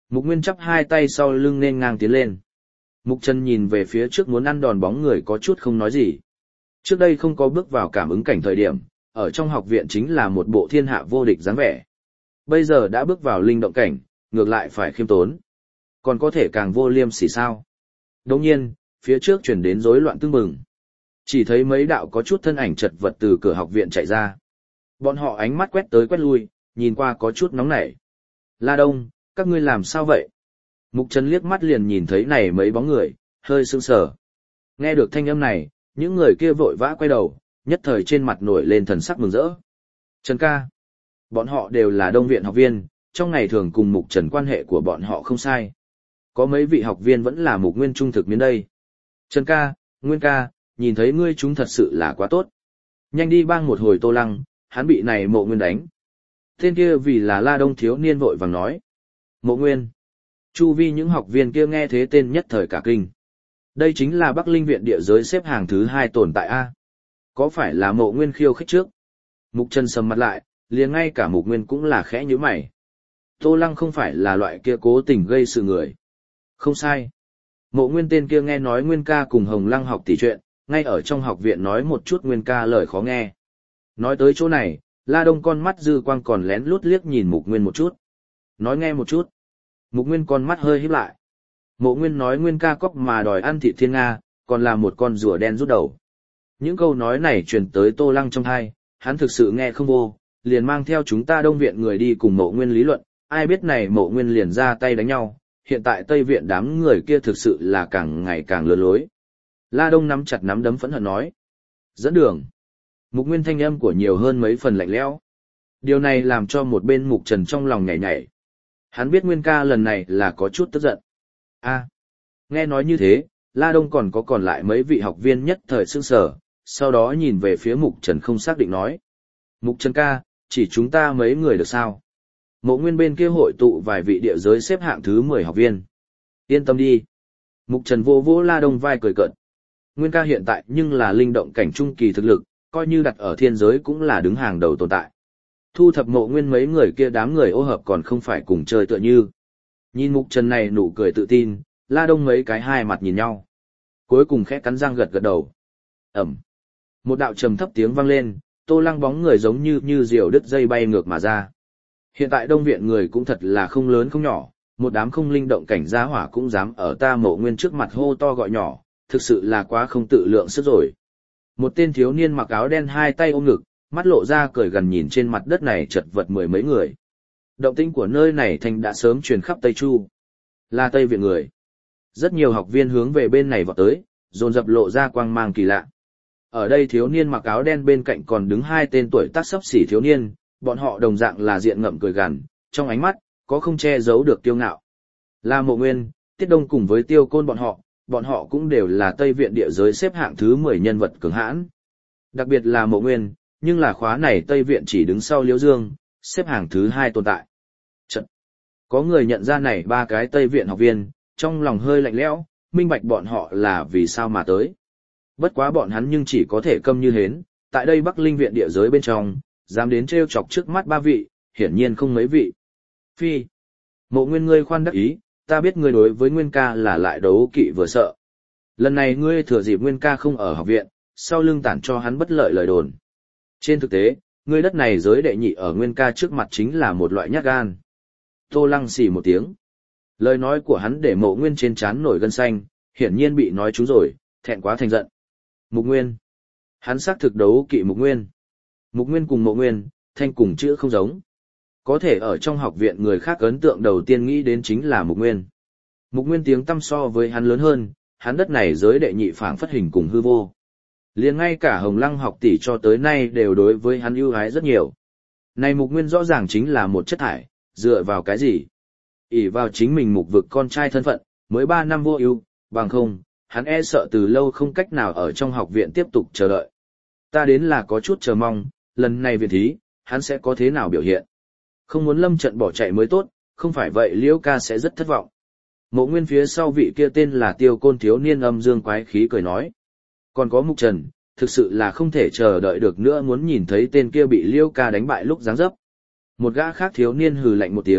Speaker 1: Mục Nguyên chắp hai tay sau lưng nên ngang tiến lên. Mục Trần nhìn về phía trước muốn ăn đòn bóng người có chút không nói gì. Trước đây không có bước vào cảm ứng cảnh thời điểm, ở trong học viện chính là một bộ thiên hạ vô địch dáng vẻ. Bây giờ đã bước vào linh động cảnh, ngược lại phải khiêm tốn. Còn có thể càng vô liêm sỉ sao. Đồng nhiên, phía trước chuyển đến rối loạn tưng bừng. Chỉ thấy mấy đạo có chút thân ảnh chật vật từ cửa học viện chạy ra. Bọn họ ánh mắt quét tới quét lui, nhìn qua có chút nóng nảy. La Đông, các ngươi làm sao vậy? Mục Trần liếc mắt liền nhìn thấy này mấy bóng người, hơi sững sờ. Nghe được thanh âm này, những người kia vội vã quay đầu, nhất thời trên mặt nổi lên thần sắc mừng rỡ. Trần ca. Bọn họ đều là Đông viện học viên, trong ngày thường cùng Mục Trần quan hệ của bọn họ không sai. Có mấy vị học viên vẫn là Mục Nguyên trung thực miến đây. Trần ca, Nguyên ca, nhìn thấy ngươi chúng thật sự là quá tốt. Nhanh đi bang một hồi Tô Lăng, hắn bị này Mộ Nguyên đánh. Tên kia vì là La Đông thiếu niên vội vàng nói. Mộ Nguyên. Chu vi những học viên kia nghe thế tên nhất thời cả kinh. Đây chính là Bắc Linh viện địa giới xếp hàng thứ 2 tồn tại A. Có phải là Mộ Nguyên khiêu khích trước? Mục Trần sầm mặt lại, liền ngay cả Mục Nguyên cũng là khẽ nhíu mày. Tô Lăng không phải là loại kia cố tình gây sự người. Không sai. Mộ Nguyên tên kia nghe nói Nguyên ca cùng Hồng Lăng học tỷ chuyện, ngay ở trong học viện nói một chút Nguyên ca lời khó nghe. Nói tới chỗ này, La Đông con mắt dư quang còn lén lút liếc nhìn Mục Nguyên một chút. Nói nghe một chút. Mục Nguyên con mắt hơi híp lại. Mộ Nguyên nói Nguyên ca cóc mà đòi ăn thịt thiên Nga, còn là một con rùa đen rút đầu. Những câu nói này truyền tới Tô Lăng trong tai, hắn thực sự nghe không vô, liền mang theo chúng ta Đông viện người đi cùng Mộ Nguyên lý luận, ai biết này Mộ Nguyên liền ra tay đánh nhau, hiện tại Tây viện đám người kia thực sự là càng ngày càng lừa lối. La Đông nắm chặt nắm đấm phẫn hận nói. Dẫn đường. Mục Nguyên thanh âm của nhiều hơn mấy phần lạnh lẽo. Điều này làm cho một bên Mục Trần trong lòng nhảy nhảy. Hắn biết Nguyên ca lần này là có chút tức giận. Nghe nói như thế, La Đông còn lại mấy vị học viên nhất thời sững sờ, sau đó nhìn về phía Mục Trần không xác định nói. Mục Trần ca, chỉ chúng ta mấy người được sao? Mộ Nguyên bên kia hội tụ vài vị địa giới xếp hạng thứ 10 học viên. Yên tâm đi. Mục Trần vô vỗ La Đông vai cười cợt. Nguyên ca hiện tại nhưng là linh động cảnh trung kỳ thực lực, coi như đặt ở thiên giới cũng là đứng hàng đầu tồn tại. Thu thập Mộ Nguyên mấy người kia đám người ô hợp còn không phải cùng chơi tựa như. Nhìn Mục Trần này nụ cười tự tin, La Đông mấy cái hai mặt nhìn nhau. Cuối cùng khẽ cắn răng gật gật đầu. Ẩm. Một đạo trầm thấp tiếng vang lên, Tô Lăng bóng người giống như diều đứt dây bay ngược mà ra. Hiện tại Đông viện người cũng thật là không lớn không nhỏ, một đám không linh động cảnh gia hỏa cũng dám ở ta Mộ Nguyên trước mặt hô to gọi nhỏ, thực sự là quá không tự lượng sức rồi. Một tên thiếu niên mặc áo đen hai tay ôm ngực, mắt lộ ra cười gần nhìn trên mặt đất này chật vật mười mấy người. Động tĩnh của nơi này thành đã sớm truyền khắp Tây Chu. Là Tây viện người. Rất nhiều học viên hướng về bên này vọt tới, dồn dập lộ ra quang mang kỳ lạ. Ở đây thiếu niên mặc áo đen bên cạnh còn đứng hai tên tuổi tác xấp xỉ thiếu niên, bọn họ đồng dạng là diện ngậm cười gằn, trong ánh mắt có không che giấu được kiêu ngạo. Là Mộ Nguyên, Tiết Đông cùng với Tiêu Côn bọn họ cũng đều là Tây viện địa giới xếp hạng thứ 10 nhân vật cường hãn. Đặc biệt là Mộ Nguyên, nhưng là khóa này Tây viện chỉ đứng sau Liễu Dương, xếp hạng thứ 2 tồn tại. Chật. Có người nhận ra này ba cái Tây viện học viên, trong lòng hơi lạnh lẽo, minh bạch bọn họ là vì sao mà tới. Bất quá bọn hắn nhưng chỉ có thể câm như hến, tại đây Bắc Linh viện địa giới bên trong, dám đến trêu chọc trước mắt ba vị, hiển nhiên không mấy vị. Phi. Mộ Nguyên ngươi khoan đắc ý, ta biết ngươi đối với Nguyên ca là lại đấu kỵ vừa sợ. Lần này ngươi thừa dịp Nguyên ca không ở học viện, sau lưng tản cho hắn bất lợi lời đồn. Trên thực tế, ngươi đất này giới đệ nhị ở Nguyên ca trước mặt chính là một loại nhát gan. Tô Lăng xì một tiếng. Lời nói của hắn để Mộ Nguyên trên trán nổi gân xanh, hiển nhiên bị nói trúng rồi, thẹn quá thành giận. Mục Nguyên. Hắn xác thực đấu kỵ Mục Nguyên. Mục Nguyên cùng Mộ Nguyên, thanh cùng chữ không giống. Có thể ở trong học viện người khác ấn tượng đầu tiên nghĩ đến chính là Mục Nguyên. Mục Nguyên tiếng tăm so với hắn lớn hơn, hắn đất này giới đệ nhị phảng phất hình cùng hư vô. Liền ngay cả Hồng Lăng học tỷ cho tới nay đều đối với hắn ưu ái rất nhiều. Này Mục Nguyên rõ ràng chính là một chất thải, dựa vào cái gì? ỷ vào chính mình Mục vực con trai thân phận, mới 3 năm vô ưu, bằng không, hắn e sợ từ lâu không cách nào ở trong học viện tiếp tục chờ đợi. Ta đến là có chút chờ mong, lần này viện thí, hắn sẽ có thế nào biểu hiện. Không muốn lâm trận bỏ chạy mới tốt, không phải vậy Liễu ca sẽ rất thất vọng. Mộ Nguyên phía sau vị kia tên là Tiêu Côn thiếu niên âm dương quái khí cười nói. Còn có Mục Trần, thực sự là không thể chờ đợi được nữa muốn nhìn thấy tên kia bị Liễu ca đánh bại lúc giáng dấp. Một gã khác thiếu niên hừ lạnh một tiếng,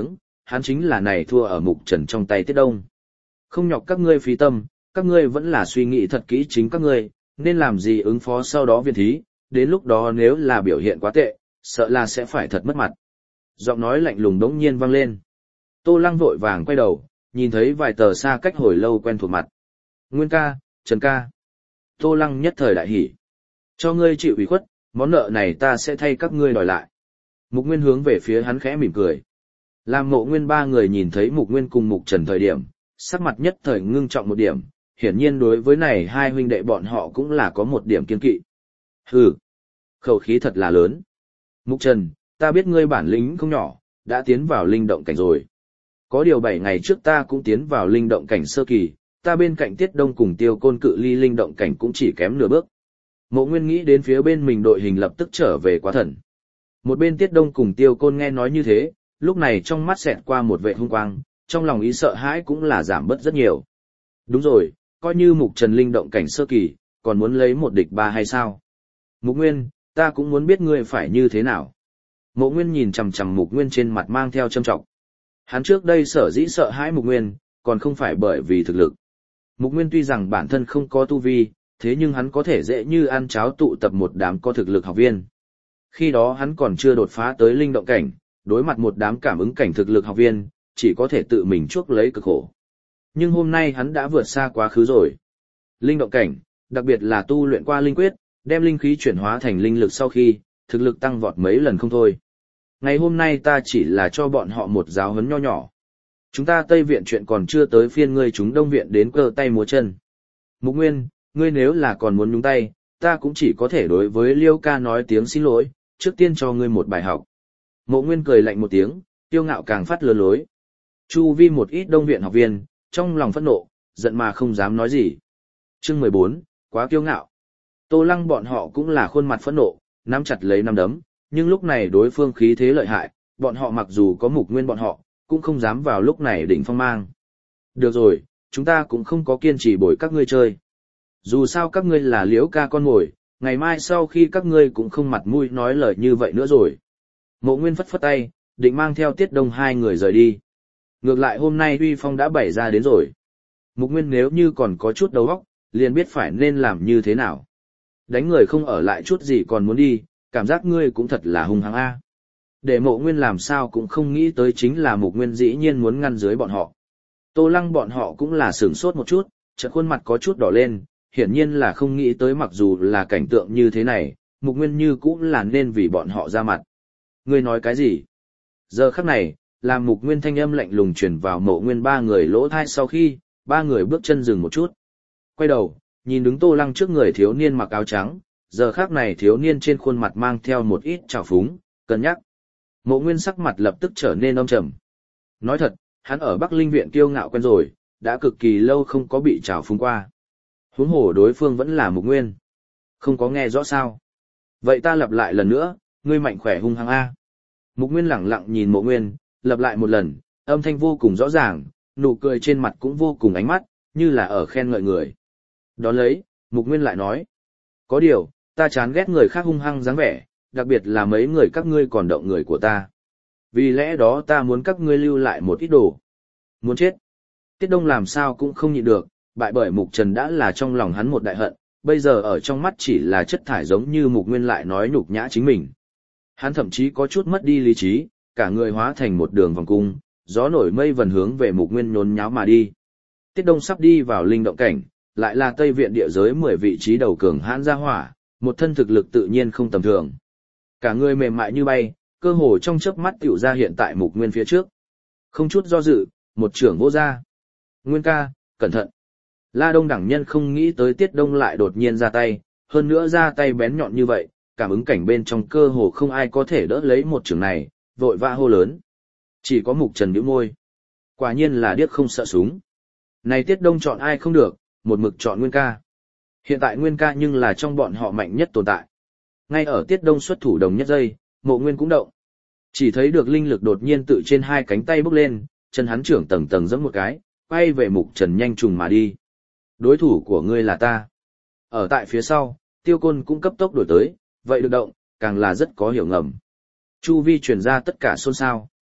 Speaker 1: hắn chính là này thua ở Mục Trần trong tay Tiết Đông. Không nhọc các ngươi phí tâm, các ngươi vẫn là suy nghĩ thật kỹ chính các ngươi, nên làm gì ứng phó sau đó viện thí, đến lúc đó nếu là biểu hiện quá tệ, sợ là sẽ phải thật mất mặt. Giọng nói lạnh lùng đống nhiên vang lên. Tô Lăng vội vàng quay đầu, nhìn thấy vài tờ xa cách hồi lâu quen thuộc mặt. Nguyên ca, Trần ca. Tô Lăng nhất thời đại hỉ. Cho ngươi chịu ủy khuất, món nợ này ta sẽ thay các ngươi đòi lại. Mục Nguyên hướng về phía hắn khẽ mỉm cười. Làm Mộ Nguyên ba người nhìn thấy Mục Nguyên cùng Mục Trần thời điểm, sắc mặt nhất thời ngưng trọng một điểm, hiển nhiên đối với này hai huynh đệ bọn họ cũng là có một điểm kiên kỵ. Hừ, khẩu khí thật là lớn. Mục Trần, ta biết ngươi bản lĩnh không nhỏ, đã tiến vào linh động cảnh rồi. Có điều 7 ngày trước ta cũng tiến vào linh động cảnh sơ kỳ, ta bên cạnh Tiết Đông cùng Tiêu Côn cự ly linh động cảnh cũng chỉ kém nửa bước. Mộ Nguyên nghĩ đến phía bên mình đội hình lập tức trở về quá thần. Một bên Tiết Đông cùng Tiêu Côn nghe nói như thế, lúc này trong mắt xẹt qua một vệ hung quang, trong lòng ý sợ hãi cũng là giảm bớt rất nhiều. Đúng rồi, coi như Mục Trần linh động cảnh sơ kỳ, còn muốn lấy một địch ba hay sao? Mục Nguyên, ta cũng muốn biết ngươi phải như thế nào. Mộ Nguyên nhìn chằm chằm Mục Nguyên trên mặt mang theo châm trọng. Hắn trước đây sở dĩ sợ hãi Mục Nguyên, còn không phải bởi vì thực lực. Mục Nguyên tuy rằng bản thân không có tu vi, thế nhưng hắn có thể dễ như ăn cháo tụ tập một đám có thực lực học viên. Khi đó hắn còn chưa đột phá tới linh động cảnh, đối mặt một đám cảm ứng cảnh thực lực học viên, chỉ có thể tự mình chuốc lấy cực khổ. Nhưng hôm nay hắn đã vượt xa quá khứ rồi. Linh động cảnh, đặc biệt là tu luyện qua linh quyết, đem linh khí chuyển hóa thành linh lực sau khi, thực lực tăng vọt mấy lần không thôi. Ngày hôm nay ta chỉ là cho bọn họ một giáo huấn nho nhỏ. Chúng ta Tây Viện chuyện còn chưa tới phiên ngươi chúng Đông Viện đến cơ tay múa chân. Mục Nguyên, ngươi nếu là còn muốn nhúng tay, ta cũng chỉ có thể đối với Liêu ca nói tiếng xin lỗi, trước tiên cho ngươi một bài học. Mộ Nguyên cười lạnh một tiếng, tiêu ngạo càng phát lừa lối. Chu vi một ít Đông Viện học viên, trong lòng phẫn nộ, giận mà không dám nói gì. Chương 14, quá kiêu ngạo. Tô Lăng bọn họ cũng là khuôn mặt phẫn nộ, nắm chặt lấy nắm đấm, nhưng lúc này đối phương khí thế lợi hại, bọn họ mặc dù có Mục Nguyên bọn họ, cũng không dám vào lúc này đỉnh phong mang. Được rồi, chúng ta cũng không có kiên trì bồi các ngươi chơi. Dù sao các ngươi là Liễu ca con mồi, ngày mai sau khi các ngươi cũng không mặt mũi nói lời như vậy nữa rồi. Mộ Nguyên phất phất tay, định mang theo Tiết Đông hai người rời đi. Ngược lại hôm nay uy phong đã bày ra đến rồi. Mục Nguyên nếu như còn có chút đầu óc, liền biết phải nên làm như thế nào. Đánh người không ở lại chút gì còn muốn đi, cảm giác ngươi cũng thật là hung hăng a. Để Mộ Nguyên làm sao cũng không nghĩ tới chính là Mục Nguyên dĩ nhiên muốn ngăn dưới bọn họ. Tô Lăng bọn họ cũng là sửng sốt một chút, chợt khuôn mặt có chút đỏ lên, hiển nhiên là không nghĩ tới mặc dù là cảnh tượng như thế này, Mục Nguyên như cũng là nên vì bọn họ ra mặt. Ngươi nói cái gì? Giờ khắc này, làm Mục Nguyên thanh âm lạnh lùng truyền vào Mộ Nguyên ba người lỗ tai sau khi, ba người bước chân dừng một chút. Quay đầu, nhìn đứng Tô Lăng trước người thiếu niên mặc áo trắng, giờ khắc này thiếu niên trên khuôn mặt mang theo một ít trào phúng, cân nhắc. Mộ Nguyên sắc mặt lập tức trở nên âm trầm. Nói thật, hắn ở Bắc Linh viện kiêu ngạo quen rồi, đã cực kỳ lâu không có bị trào phúng qua. Huống hồ đối phương vẫn là Mục Nguyên. Không có nghe rõ sao? Vậy ta lặp lại lần nữa, ngươi mạnh khỏe hung hăng a. Mục Nguyên lẳng lặng nhìn Mộ Nguyên, lặp lại một lần, âm thanh vô cùng rõ ràng, nụ cười trên mặt cũng vô cùng ánh mắt, như là ở khen ngợi người. Đón lấy, Mục Nguyên lại nói. Có điều, ta chán ghét người khác hung hăng dáng vẻ, đặc biệt là mấy người các ngươi còn động người của ta. Vì lẽ đó ta muốn các ngươi lưu lại một ít đồ. Muốn chết. Tiết Đông làm sao cũng không nhịn được, bại bởi Mục Trần đã là trong lòng hắn một đại hận, bây giờ ở trong mắt chỉ là chất thải giống như Mục Nguyên lại nói nhục nhã chính mình. Hắn thậm chí có chút mất đi lý trí, cả người hóa thành một đường vòng cung, gió nổi mây vần hướng về Mục Nguyên nhốn nháo mà đi. Tiết Đông sắp đi vào linh động cảnh, lại là Tây Viện địa giới 10 vị trí đầu cường hãn gia hỏa, một thân thực lực tự nhiên không tầm thường. Cả người mềm mại như bay, cơ hồ trong chớp mắt tiểu ra hiện tại Mục Nguyên phía trước. Không chút do dự, một trưởng vô ra. Nguyên ca, cẩn thận. La Đông đẳng nhân không nghĩ tới Tiết Đông lại đột nhiên ra tay, hơn nữa ra tay bén nhọn như vậy, cảm ứng cảnh bên trong cơ hồ không ai có thể đỡ lấy một trường này, vội vã hô lớn. Chỉ có Mục Trần nhíu môi. Quả nhiên là điếc không sợ súng. Này Tiết Đông chọn ai không được, một mực chọn Nguyên ca. Hiện tại Nguyên ca nhưng là trong bọn họ mạnh nhất tồn tại. Ngay ở Tiết Đông xuất thủ đồng nhất giây, Mộ Nguyên cũng động. Chỉ thấy được linh lực đột nhiên tự trên hai cánh tay bốc lên, chân hắn trưởng tầng tầng giẫm một cái, quay về Mục Trần nhanh trùng mà đi. Đối thủ của ngươi là ta. Ở tại phía sau, Tiêu Côn cũng cấp tốc đổi tới, vậy được động, càng là rất có hiểu ngầm. Chu vi truyền ra tất cả xôn xao.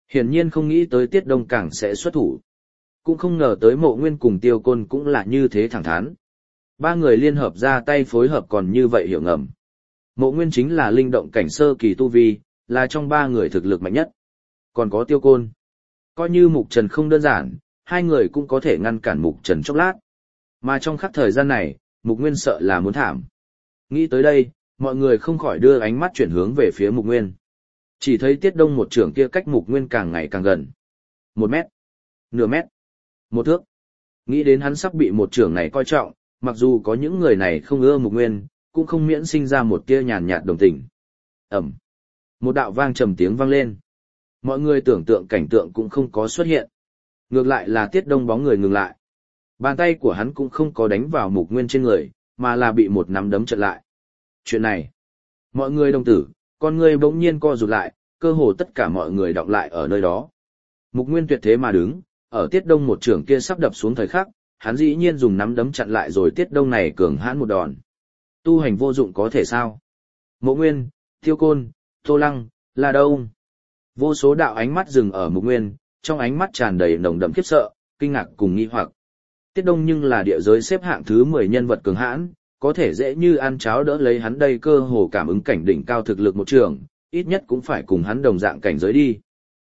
Speaker 1: Hiển nhiên không nghĩ tới Tiết Đông càng sẽ xuất thủ. Cũng không ngờ tới Mộ Nguyên cùng Tiêu Côn cũng là như thế thẳng thắn. Ba người liên hợp ra tay phối hợp còn như vậy hiểu ngầm. Mộ Nguyên chính là linh động cảnh sơ kỳ tu vi, là trong ba người thực lực mạnh nhất. Còn có Tiêu Côn. Coi như Mục Trần không đơn giản, hai người cũng có thể ngăn cản Mục Trần chốc lát. Mà trong khắc thời gian này, Mục Nguyên sợ là muốn thảm. Nghĩ tới đây, mọi người không khỏi đưa ánh mắt chuyển hướng về phía Mục Nguyên. Chỉ thấy Tiết Đông một trưởng kia cách Mục Nguyên càng ngày càng gần. 1 mét, nửa mét, 1 thước. Nghĩ đến hắn sắp bị một trưởng này coi trọng, mặc dù có những người này không ưa Mục Nguyên, cũng không miễn sinh ra một tia nhàn nhạt đồng tình. Ẩm. Một đạo vang trầm tiếng vang lên. Mọi người tưởng tượng cảnh tượng cũng không có xuất hiện. Ngược lại là Tiết Đông bóng người ngừng lại. Bàn tay của hắn cũng không có đánh vào Mục Nguyên trên người, mà là bị một nắm đấm chặn lại. Chuyện này, mọi người đồng tử, con người bỗng nhiên co rụt lại, cơ hồ tất cả mọi người đọng lại ở nơi đó. Mục Nguyên tuyệt thế mà đứng, ở Tiết Đông một trưởng kia sắp đập xuống thời khắc, hắn dĩ nhiên dùng nắm đấm chặn lại rồi Tiết Đông này cường hãn một đòn. Tu hành vô dụng có thể sao? Mộ Nguyên, Tiêu Côn, Tô Lăng, là đâu? Vô số đạo ánh mắt dừng ở Mục Nguyên, trong ánh mắt tràn đầy nồng đậm khiếp sợ, kinh ngạc cùng nghi hoặc. Tiết Đông nhưng là địa giới xếp hạng thứ 10 nhân vật cường hãn, có thể dễ như ăn cháo đỡ lấy hắn đây cơ hồ cảm ứng cảnh đỉnh cao thực lực một trường, ít nhất cũng phải cùng hắn đồng dạng cảnh giới đi.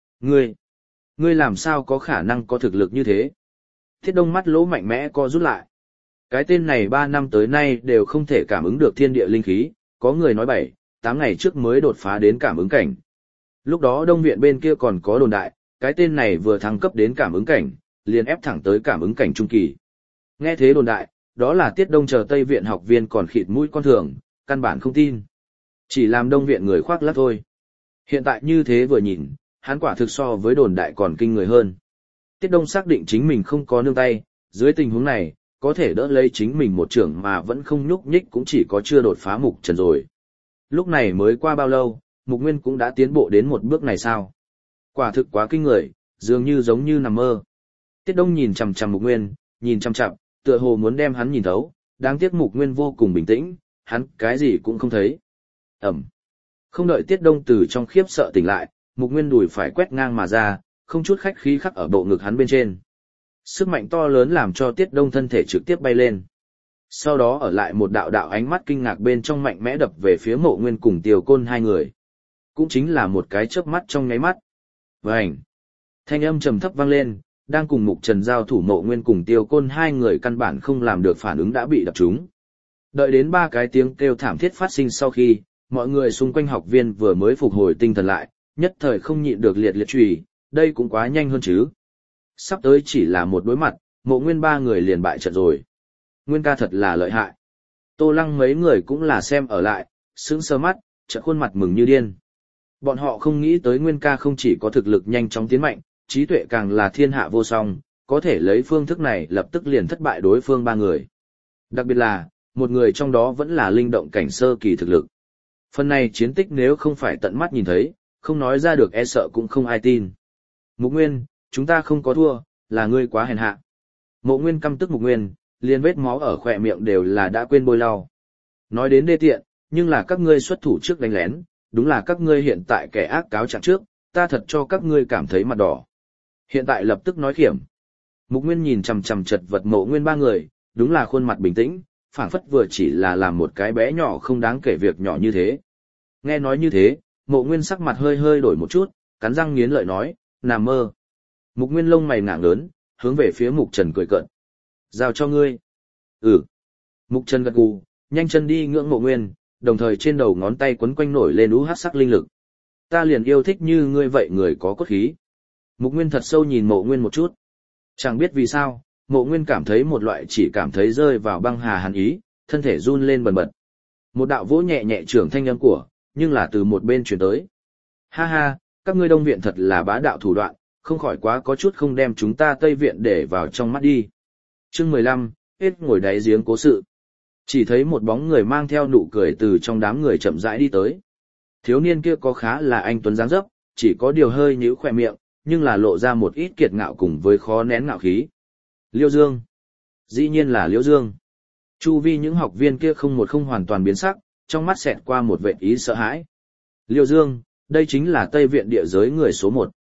Speaker 1: Ngươi làm sao có khả năng có thực lực như thế? Tiết Đông mắt lỗ mạnh mẽ co rút lại. Cái tên này 3 năm tới nay đều không thể cảm ứng được thiên địa linh khí, có người nói 7-8 ngày trước mới đột phá đến cảm ứng cảnh. Lúc đó Đông Viện bên kia còn có đồn đại, cái tên này vừa thăng cấp đến cảm ứng cảnh, liền ép thẳng tới cảm ứng cảnh trung kỳ. Nghe thế đồn đại, đó là Tiết Đông chờ Tây Viện học viên còn khịt mũi con thường, căn bản không tin. Chỉ làm Đông Viện người khoác lác thôi. Hiện tại như thế vừa nhìn, hắn quả thực so với đồn đại còn kinh người hơn. Tiết Đông xác định chính mình không có nương tay, dưới tình huống này, có thể đỡ lấy chính mình một trưởng mà vẫn không nhúc nhích cũng chỉ có chưa đột phá Mục Trần rồi. Lúc này mới qua bao lâu, Mục Nguyên cũng đã tiến bộ đến một bước này sao? Quả thực quá kinh người, dường như giống như nằm mơ. Tiết Đông nhìn chằm chằm Mục Nguyên, nhìn chằm chằm, tựa hồ muốn đem hắn nhìn thấu, đáng tiếc Mục Nguyên vô cùng bình tĩnh, hắn cái gì cũng không thấy. Ẩm. Không đợi Tiết Đông từ trong khiếp sợ tỉnh lại, Mục Nguyên đùi phải quét ngang mà ra, không chút khách khí khắc ở bộ ngực hắn bên trên. Sức mạnh to lớn làm cho Tiết Đông thân thể trực tiếp bay lên. Sau đó ở lại một đạo đạo ánh mắt kinh ngạc bên trong mạnh mẽ đập về phía Mộ Nguyên cùng Tiêu Côn hai người. Cũng chính là một cái chớp mắt trong nháy mắt. Vành. Thanh âm trầm thấp vang lên, đang cùng Mục Trần giao thủ Mộ Nguyên cùng Tiêu Côn hai người căn bản không làm được phản ứng đã bị đập trúng. Đợi đến 3 cái tiếng kêu thảm thiết phát sinh sau khi, mọi người xung quanh học viên vừa mới phục hồi tinh thần lại, nhất thời không nhịn được liệt liệt chùy, đây cũng quá nhanh hơn chứ. Sắp tới chỉ là một đối mặt, Mộ Nguyên 3 người liền bại trận rồi. Nguyên ca thật là lợi hại. Tô Lăng mấy người cũng là xem ở lại, sững sờ mắt, trợn khuôn mặt mừng như điên. Bọn họ không nghĩ tới Nguyên ca không chỉ có thực lực nhanh chóng tiến mạnh, trí tuệ càng là thiên hạ vô song, có thể lấy phương thức này lập tức liền thất bại đối phương 3 người. Đặc biệt là, một người trong đó vẫn là linh động cảnh sơ kỳ thực lực. Phần này chiến tích nếu không phải tận mắt nhìn thấy, không nói ra được e sợ cũng không ai tin. Mục Nguyên, chúng ta không có thua, là ngươi quá hèn hạ. Mộ Nguyên căm tức Mục Nguyên, liền vết máu ở khỏe miệng đều là đã quên bôi lau. Nói đến đê tiện, nhưng là các ngươi xuất thủ trước đánh lén, đúng là các ngươi hiện tại kẻ ác cáo trạng trước, ta thật cho các ngươi cảm thấy mặt đỏ. Hiện tại lập tức nói khiểm. Mục Nguyên nhìn chằm chằm chật vật Mộ Nguyên 3 người, đúng là khuôn mặt bình tĩnh, phảng phất vừa chỉ là làm một cái bé nhỏ không đáng kể việc nhỏ như thế. Nghe nói như thế, Mộ Nguyên sắc mặt hơi hơi đổi một chút, cắn răng nghiến lợi nói, nằm mơ. Mục Nguyên lông mày ngạng lớn, hướng về phía Mục Trần cười cợt. Giao cho ngươi. Ừ. Mục Trần gật gù, nhanh chân đi ngưỡng Mộ Nguyên, đồng thời trên đầu ngón tay quấn quanh nổi lên UH sắc linh lực. Ta liền yêu thích như ngươi vậy người có cốt khí. Mục Nguyên thật sâu nhìn Mộ Nguyên một chút. Chẳng biết vì sao, Mộ Nguyên cảm thấy một loại chỉ cảm thấy rơi vào băng hà hàn ý, thân thể run lên bần bật. Một đạo vỗ nhẹ nhẹ trưởng thanh âm của, nhưng là từ một bên truyền tới. Ha ha, các ngươi Đông Viện thật là bá đạo thủ đoạn, không khỏi quá có chút không đem chúng ta Tây Viện để vào trong mắt đi. Chương 15, hết ngồi đáy giếng cố sự. Chỉ thấy một bóng người mang theo nụ cười từ trong đám người chậm rãi đi tới. Thiếu niên kia có khá là anh tuấn dáng dấp, chỉ có điều hơi nhíu khóe miệng, nhưng là lộ ra một ít kiệt ngạo cùng với khó nén ngạo khí. Liêu Dương. Dĩ nhiên là Liêu Dương. Chu vi những học viên kia không hoàn toàn biến sắc, trong mắt xẹt qua một vệt ý sợ hãi. Liêu Dương, đây chính là Tây Viện địa giới người số 1.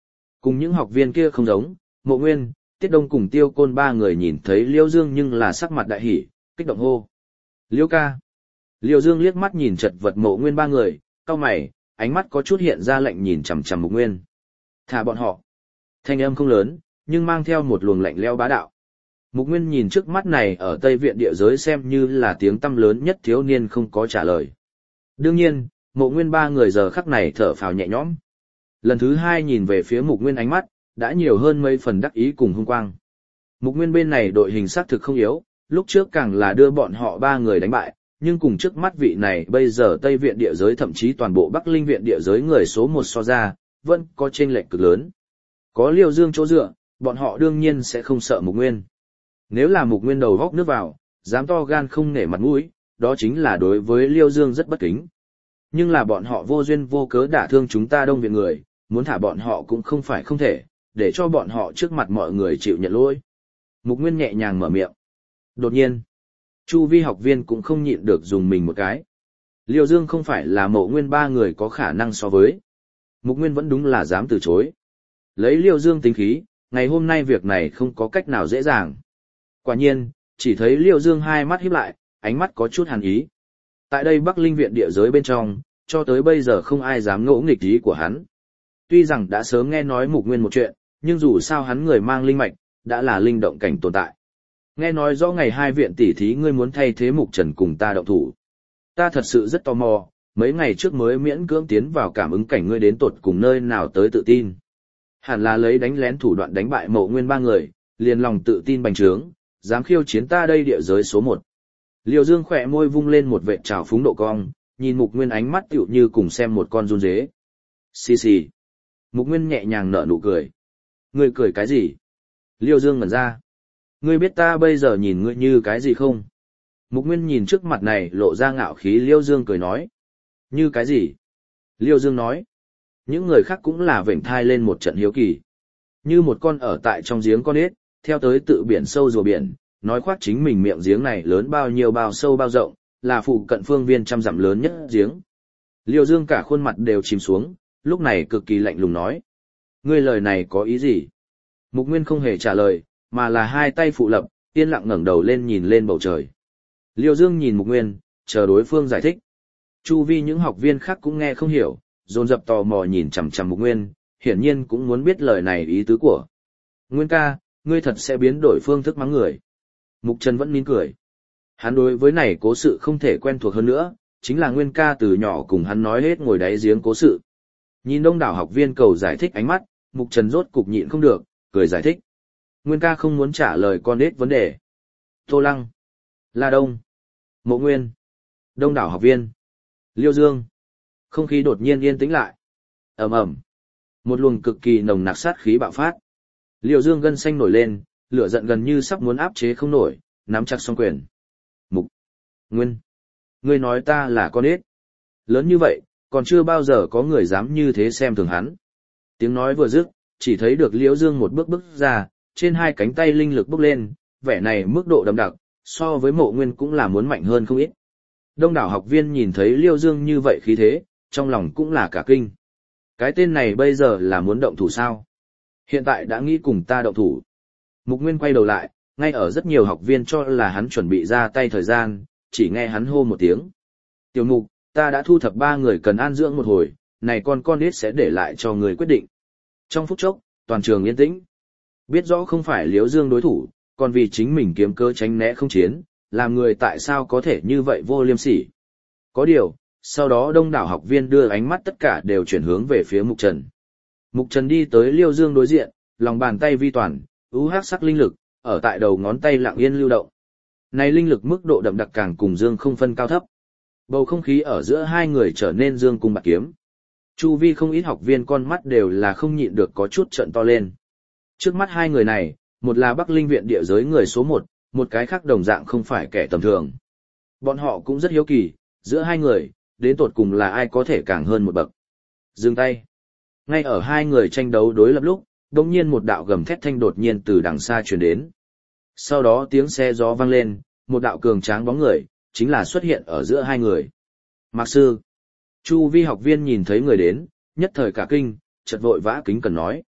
Speaker 1: Cùng những học viên kia không giống, Mộ Nguyên, Tiết Đông cùng Tiêu Côn ba người nhìn thấy Liêu Dương nhưng là sắc mặt đại hỉ, kích động hô. Liêu ca. Liêu Dương liếc mắt nhìn chật vật Mộ Nguyên ba người, cau mày, ánh mắt có chút hiện ra lạnh nhìn chằm chằm Mục Nguyên. Thả bọn họ. Thanh âm không lớn, nhưng mang theo một luồng lạnh lẽo bá đạo. Mục Nguyên nhìn trước mắt này ở Tây Viện địa giới xem như là tiếng tăm lớn nhất thiếu niên không có trả lời. Đương nhiên, Mộ Nguyên ba người giờ khắc này thở phào nhẹ nhõm. Lần thứ hai nhìn về phía Mục Nguyên ánh mắt, đã nhiều hơn mấy phần đắc ý cùng hung quang. Mục Nguyên bên này đội hình xác thực không yếu, lúc trước càng là đưa bọn họ ba người đánh bại, nhưng cùng trước mắt vị này bây giờ Tây Viện địa giới thậm chí toàn bộ Bắc Linh Viện địa giới người số một so ra, vẫn có chênh lệch cực lớn. Có Liêu Dương chỗ dựa, bọn họ đương nhiên sẽ không sợ Mục Nguyên. Nếu là Mục Nguyên đầu góc nước vào, dám to gan không nể mặt mũi, đó chính là đối với Liêu Dương rất bất kính. Nhưng là bọn họ vô duyên vô cớ đả thương chúng ta Đông Viện người, muốn thả bọn họ cũng không phải không thể, để cho bọn họ trước mặt mọi người chịu nhận lỗi. Mục Nguyên nhẹ nhàng mở miệng. Đột nhiên, chu vi học viên cũng không nhịn được dùng mình một cái. Liêu Dương không phải là Mộ Nguyên ba người có khả năng so với. Mục Nguyên vẫn đúng là dám từ chối. Lấy Liêu Dương tính khí, ngày hôm nay việc này không có cách nào dễ dàng. Quả nhiên, chỉ thấy Liêu Dương hai mắt híp lại, ánh mắt có chút hàn ý. Tại đây Bắc Linh Viện địa giới bên trong, cho tới bây giờ không ai dám ngỗ nghịch ý của hắn. Tuy rằng đã sớm nghe nói Mục Nguyên một chuyện, nhưng dù sao hắn người mang linh mạch, đã là linh động cảnh tồn tại. Nghe nói rõ ngày hai viện tỷ thí ngươi muốn thay thế Mục Trần cùng ta động thủ. Ta thật sự rất tò mò, mấy ngày trước mới miễn cưỡng tiến vào cảm ứng cảnh ngươi đến tột cùng nơi nào tới tự tin. Hẳn là lấy đánh lén thủ đoạn đánh bại Mộ Nguyên ba người, liền lòng tự tin bành trướng, dám khiêu chiến ta đây địa giới số 1. Liêu Dương khỏe môi vung lên một vệt trào phúng độ cong, nhìn Mục Nguyên ánh mắt tựu như cùng xem một con run dế. Xì xì. Mục Nguyên nhẹ nhàng nở nụ cười. Ngươi cười cái gì? Liêu Dương ngẩn ra. Ngươi biết ta bây giờ nhìn ngươi như cái gì không? Mục Nguyên nhìn trước mặt này lộ ra ngạo khí Liêu Dương cười nói. Như cái gì? Liêu Dương nói. Những người khác cũng là vểnh thai lên một trận hiếu kỳ. Như một con ở tại trong giếng con ếch, theo tới tự biển sâu rùa biển, nói khoác chính mình miệng giếng này lớn bao nhiêu bao sâu bao rộng, là phụ cận phương viên trăm dặm lớn nhất giếng. Liêu Dương cả khuôn mặt đều chìm xuống, lúc này cực kỳ lạnh lùng nói. Ngươi lời này có ý gì? Mục Nguyên không hề trả lời, mà là hai tay phụ lập, yên lặng ngẩng đầu lên nhìn lên bầu trời. Liêu Dương nhìn Mục Nguyên, chờ đối phương giải thích. Chu vi những học viên khác cũng nghe không hiểu, dồn dập tò mò nhìn chằm chằm Mục Nguyên, hiển nhiên cũng muốn biết lời này ý tứ của. Nguyên ca, ngươi thật sẽ biến đổi phương thức mắng người. Mục Trần vẫn nín cười. Hắn đối với này cố sự không thể quen thuộc hơn nữa, chính là Nguyên ca từ nhỏ cùng hắn nói hết ngồi đáy giếng cố sự. Nhìn đông đảo học viên cầu giải thích ánh mắt, Mục Trần rốt cục nhịn không được, cười giải thích. Nguyên ca không muốn trả lời con đết vấn đề. Tô Lăng, La Đông, Mộ Nguyên, đông đảo học viên, Liêu Dương. Không khí đột nhiên yên tĩnh lại. Ầm ầm, một luồng cực kỳ nồng nặc sát khí bạo phát. Liêu Dương gân xanh nổi lên, lửa giận gần như sắp muốn áp chế không nổi, nắm chặt song quyền. Mục Nguyên, ngươi nói ta là con ếch. Lớn như vậy, còn chưa bao giờ có người dám như thế xem thường hắn. Tiếng nói vừa dứt, chỉ thấy được Liễu Dương một bước bước ra, trên hai cánh tay linh lực bốc lên, vẻ này mức độ đậm đặc, so với Mộ Nguyên cũng là muốn mạnh hơn không ít. Đông đảo học viên nhìn thấy Liễu Dương như vậy khí thế, trong lòng cũng là cả kinh. Cái tên này bây giờ là muốn động thủ sao? Hiện tại đã nghĩ cùng ta động thủ. Mục Nguyên quay đầu lại, ngay ở rất nhiều học viên cho là hắn chuẩn bị ra tay thời gian, chỉ nghe hắn hô một tiếng. Tiểu Mục, ta đã thu thập 3 người cần an dưỡng một hồi, này con nít sẽ để lại cho người quyết định. Trong phút chốc, toàn trường yên tĩnh. Biết rõ không phải Liễu Dương đối thủ, còn vì chính mình kiếm cơ tránh né không chiến, làm người tại sao có thể như vậy vô liêm sỉ. Có điều, sau đó đông đảo học viên đưa ánh mắt tất cả đều chuyển hướng về phía Mục Trần. Mục Trần đi tới Liêu Dương đối diện, lòng bàn tay vi toàn, hắc sắc linh lực, ở tại đầu ngón tay lặng yên lưu động. Này linh lực mức độ đậm đặc càng cùng dương không phân cao thấp. Bầu không khí ở giữa hai người trở nên dương cung bạc kiếm. Chu vi không ít học viên con mắt đều là không nhịn được có chút trợn to lên. Trước mắt hai người này, một là Bắc Linh Viện địa giới người số 1, một cái khác đồng dạng không phải kẻ tầm thường. Bọn họ cũng rất hiếu kỳ, giữa hai người, đến tột cùng là ai có thể càng hơn một bậc. Dừng tay. Ngay ở hai người tranh đấu đối lập lúc, đột nhiên một đạo gầm thét thanh đột nhiên từ đằng xa truyền đến. Sau đó tiếng xe gió vang lên, một đạo cường tráng bóng người, chính là xuất hiện ở giữa hai người. Mạc sư. Chu vi học viên nhìn thấy người đến, nhất thời cả kinh, chợt vội vã kính cần nói.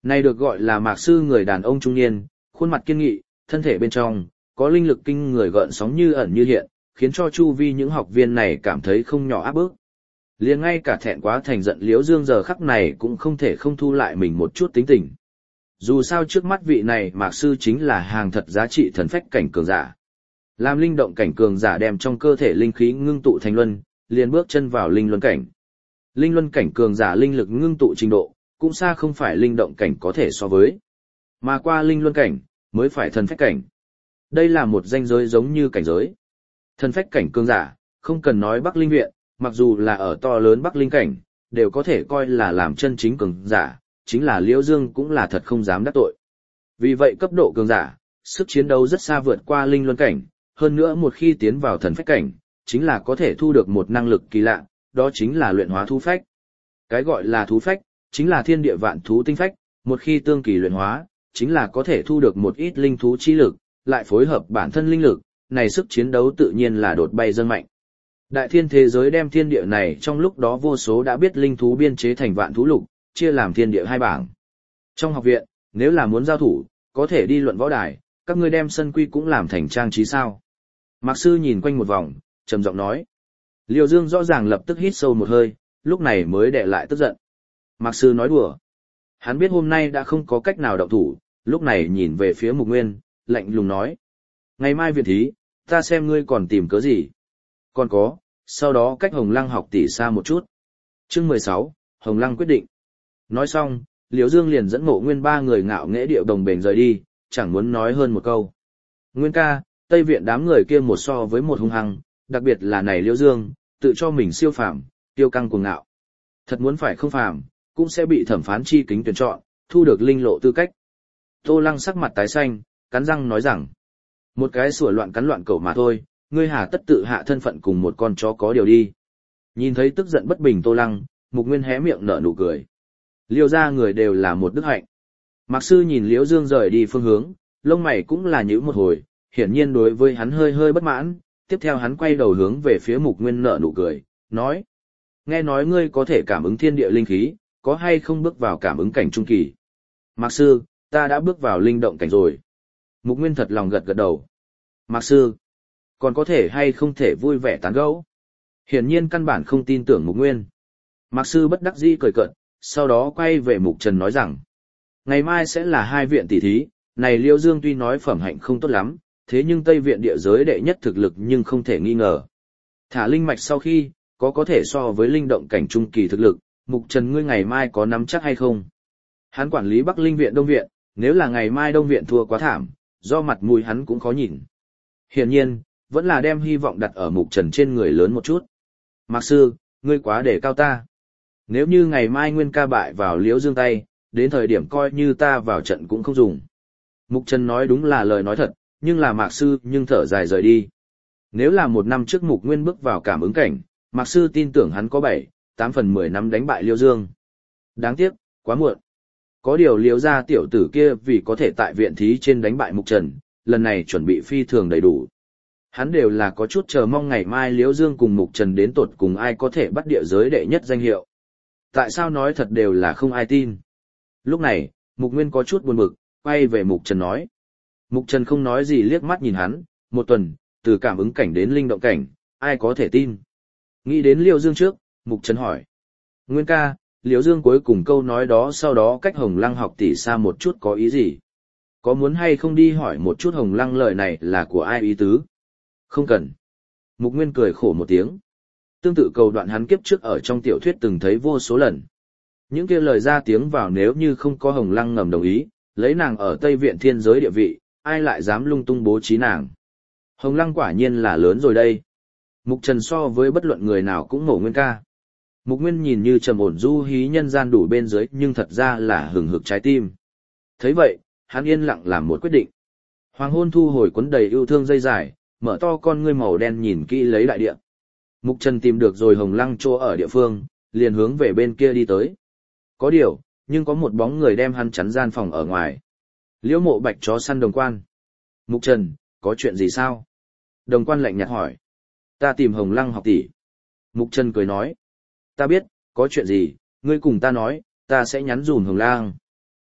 Speaker 1: Này được gọi là mạc sư người đàn ông trung niên, khuôn mặt kiên nghị, thân thể bên trong, có linh lực kinh người gợn sóng như ẩn như hiện, khiến cho chu vi những học viên này cảm thấy không nhỏ áp bức. Liền ngay cả thẹn quá thành giận Liễu Dương giờ khắc này cũng không thể không thu lại mình một chút tính tình. Dù sao trước mắt vị này mạc sư chính là hàng thật giá trị thần phách cảnh cường giả. Làm linh động cảnh cường giả đem trong cơ thể linh khí ngưng tụ thành luân, liền bước chân vào linh luân cảnh. Linh luân cảnh cường giả linh lực ngưng tụ trình độ, cũng xa không phải linh động cảnh có thể so với. Mà qua linh luân cảnh, mới phải thần phách cảnh. Đây là một ranh giới giống như cảnh giới. Thần phách cảnh cường giả, không cần nói Bắc Linh viện, mặc dù là ở to lớn Bắc Linh cảnh, đều có thể coi là làm chân chính cường giả, chính là Liễu Dương cũng là thật không dám đắc tội. Vì vậy cấp độ cường giả, sức chiến đấu rất xa vượt qua linh luân cảnh, hơn nữa một khi tiến vào thần phách cảnh, chính là có thể thu được một năng lực kỳ lạ, đó chính là luyện hóa thú phách. Cái gọi là thú phách, chính là thiên địa vạn thú tinh phách, một khi tương kỳ luyện hóa, chính là có thể thu được một ít linh thú chi lực, lại phối hợp bản thân linh lực, này sức chiến đấu tự nhiên là đột bay dâng mạnh. Đại thiên thế giới đem thiên địa này trong lúc đó vô số đã biết linh thú biên chế thành vạn thú lục, chia làm thiên địa hai bảng. Trong học viện, nếu là muốn giao thủ, có thể đi luận võ đài, các ngươi đem sân quy cũng làm thành trang trí sao. Mạc sư nhìn quanh một vòng, trầm giọng nói. Liêu Dương rõ ràng lập tức hít sâu một hơi, lúc này mới đè lại tức giận. Mạc sư nói đùa. Hắn biết hôm nay đã không có cách nào động thủ, lúc này nhìn về phía Mục Nguyên, lạnh lùng nói. Ngày mai viện thí, ta xem ngươi còn tìm cớ gì. Còn có, sau đó cách Hồng Lăng học tỷ xa một chút. Chương 16, Hồng Lăng quyết định. Nói xong, Liễu Dương liền dẫn Mộ Nguyên ba người ngạo nghễ điệu đồng bền rời đi, chẳng muốn nói hơn một câu. Nguyên ca, Tây viện đám người kia một so với một hung hăng, đặc biệt là này Liễu Dương, tự cho mình siêu phàm, tiêu căng cuồng ngạo. Thật muốn phải không phàm, cũng sẽ bị thẩm phán chi kính tuyển chọn, thu được linh lộ tư cách. Tô Lăng sắc mặt tái xanh, cắn răng nói rằng, một cái sủa loạn cắn loạn cẩu mà thôi, ngươi hà tất tự hạ thân phận cùng một con chó có điều đi. Nhìn thấy tức giận bất bình Tô Lăng, Mục Nguyên hé miệng nở nụ cười. Liêu ra người đều là một đức hạnh. Mạc sư nhìn Liễu Dương rời đi phương hướng, lông mày cũng là nhíu một hồi, hiển nhiên đối với hắn hơi hơi bất mãn, tiếp theo hắn quay đầu hướng về phía Mục Nguyên nở nụ cười, nói. Nghe nói ngươi có thể cảm ứng thiên địa linh khí, có hay không bước vào cảm ứng cảnh trung kỳ? Mạc sư, ta đã bước vào linh động cảnh rồi. Mục Nguyên thật lòng gật gật đầu. Mạc sư, còn có thể hay không thể vui vẻ tán gẫu? Hiển nhiên căn bản không tin tưởng Mục Nguyên. Mạc sư bất đắc dĩ cười cợt, sau đó quay về Mục Trần nói rằng, ngày mai sẽ là hai viện tỷ thí, này Liêu Dương tuy nói phẩm hạnh không tốt lắm, thế nhưng Tây viện địa giới đệ nhất thực lực nhưng không thể nghi ngờ. Thả linh mạch sau khi, có thể so với linh động cảnh trung kỳ thực lực, Mục Trần ngươi ngày mai có nắm chắc hay không? Hắn quản lý Bắc Linh viện Đông viện, nếu là ngày mai Đông viện thua quá thảm, do mặt mũi hắn cũng khó nhìn. Hiển nhiên, vẫn là đem hy vọng đặt ở Mục Trần trên người lớn một chút. Mạc sư, ngươi quá để cao ta. Nếu như ngày mai Nguyên ca bại vào Liễu Dương tay, đến thời điểm coi như ta vào trận cũng không dùng. Mục Trần nói đúng là lời nói thật, nhưng là Mạc sư nhưng thở dài rời đi. Nếu là một năm trước Mục Nguyên bước vào cảm ứng cảnh, Mạc sư tin tưởng hắn có 7, 8 phần 10 năm đánh bại Liễu Dương. Đáng tiếc, quá muộn. Có điều Liễu gia tiểu tử kia vì có thể tại viện thí trên đánh bại Mục Trần, lần này chuẩn bị phi thường đầy đủ. Hắn đều là có chút chờ mong ngày mai Liễu Dương cùng Mục Trần đến tột cùng ai có thể bắt địa giới đệ nhất danh hiệu. Tại sao nói thật đều là không ai tin. Lúc này, Mục Nguyên có chút buồn bực, quay về Mục Trần nói. Mục Trần không nói gì liếc mắt nhìn hắn, một tuần, từ cảm ứng cảnh đến linh động cảnh, ai có thể tin. Nghĩ đến Liễu Dương trước, Mục Trần hỏi. Nguyên ca, Liễu Dương cuối cùng câu nói đó sau đó cách Hồng Lăng học tỷ xa một chút có ý gì? Có muốn hay không đi hỏi một chút Hồng Lăng lời này là của ai ý tứ? Không cần. Mục Nguyên cười khổ một tiếng. Tương tự cầu đoạn hắn kiếp trước ở trong tiểu thuyết từng thấy vô số lần. Những kia lời ra tiếng vào nếu như không có Hồng Lăng ngầm đồng ý, lấy nàng ở Tây Viện thiên giới địa vị, ai lại dám lung tung bố trí nàng. Hồng Lăng quả nhiên là lớn rồi đây. Mục Trần so với bất luận người nào cũng ngổ Nguyên ca. Mục Nguyên nhìn như trầm ổn du hí nhân gian đủ bên dưới nhưng thật ra là hừng hực trái tim. Thấy vậy, hắn yên lặng làm một quyết định. Hoàng hôn thu hồi cuốn đầy yêu thương dây dài, mở to con ngươi màu đen nhìn kỹ lấy đại địa. Mục Trần tìm được rồi Hồng Lăng chỗ ở địa phương, liền hướng về bên kia đi tới. Có điều, nhưng có một bóng người đem hắn chắn gian phòng ở ngoài. Liễu Mộ Bạch chó săn Đồng Quan. Mục Trần, có chuyện gì sao? Đồng Quan lạnh nhạt hỏi. Ta tìm Hồng Lăng học tỷ. Mục Trần cười nói. Ta biết, có chuyện gì, ngươi cùng ta nói, ta sẽ nhắn dùm Hồng Lăng.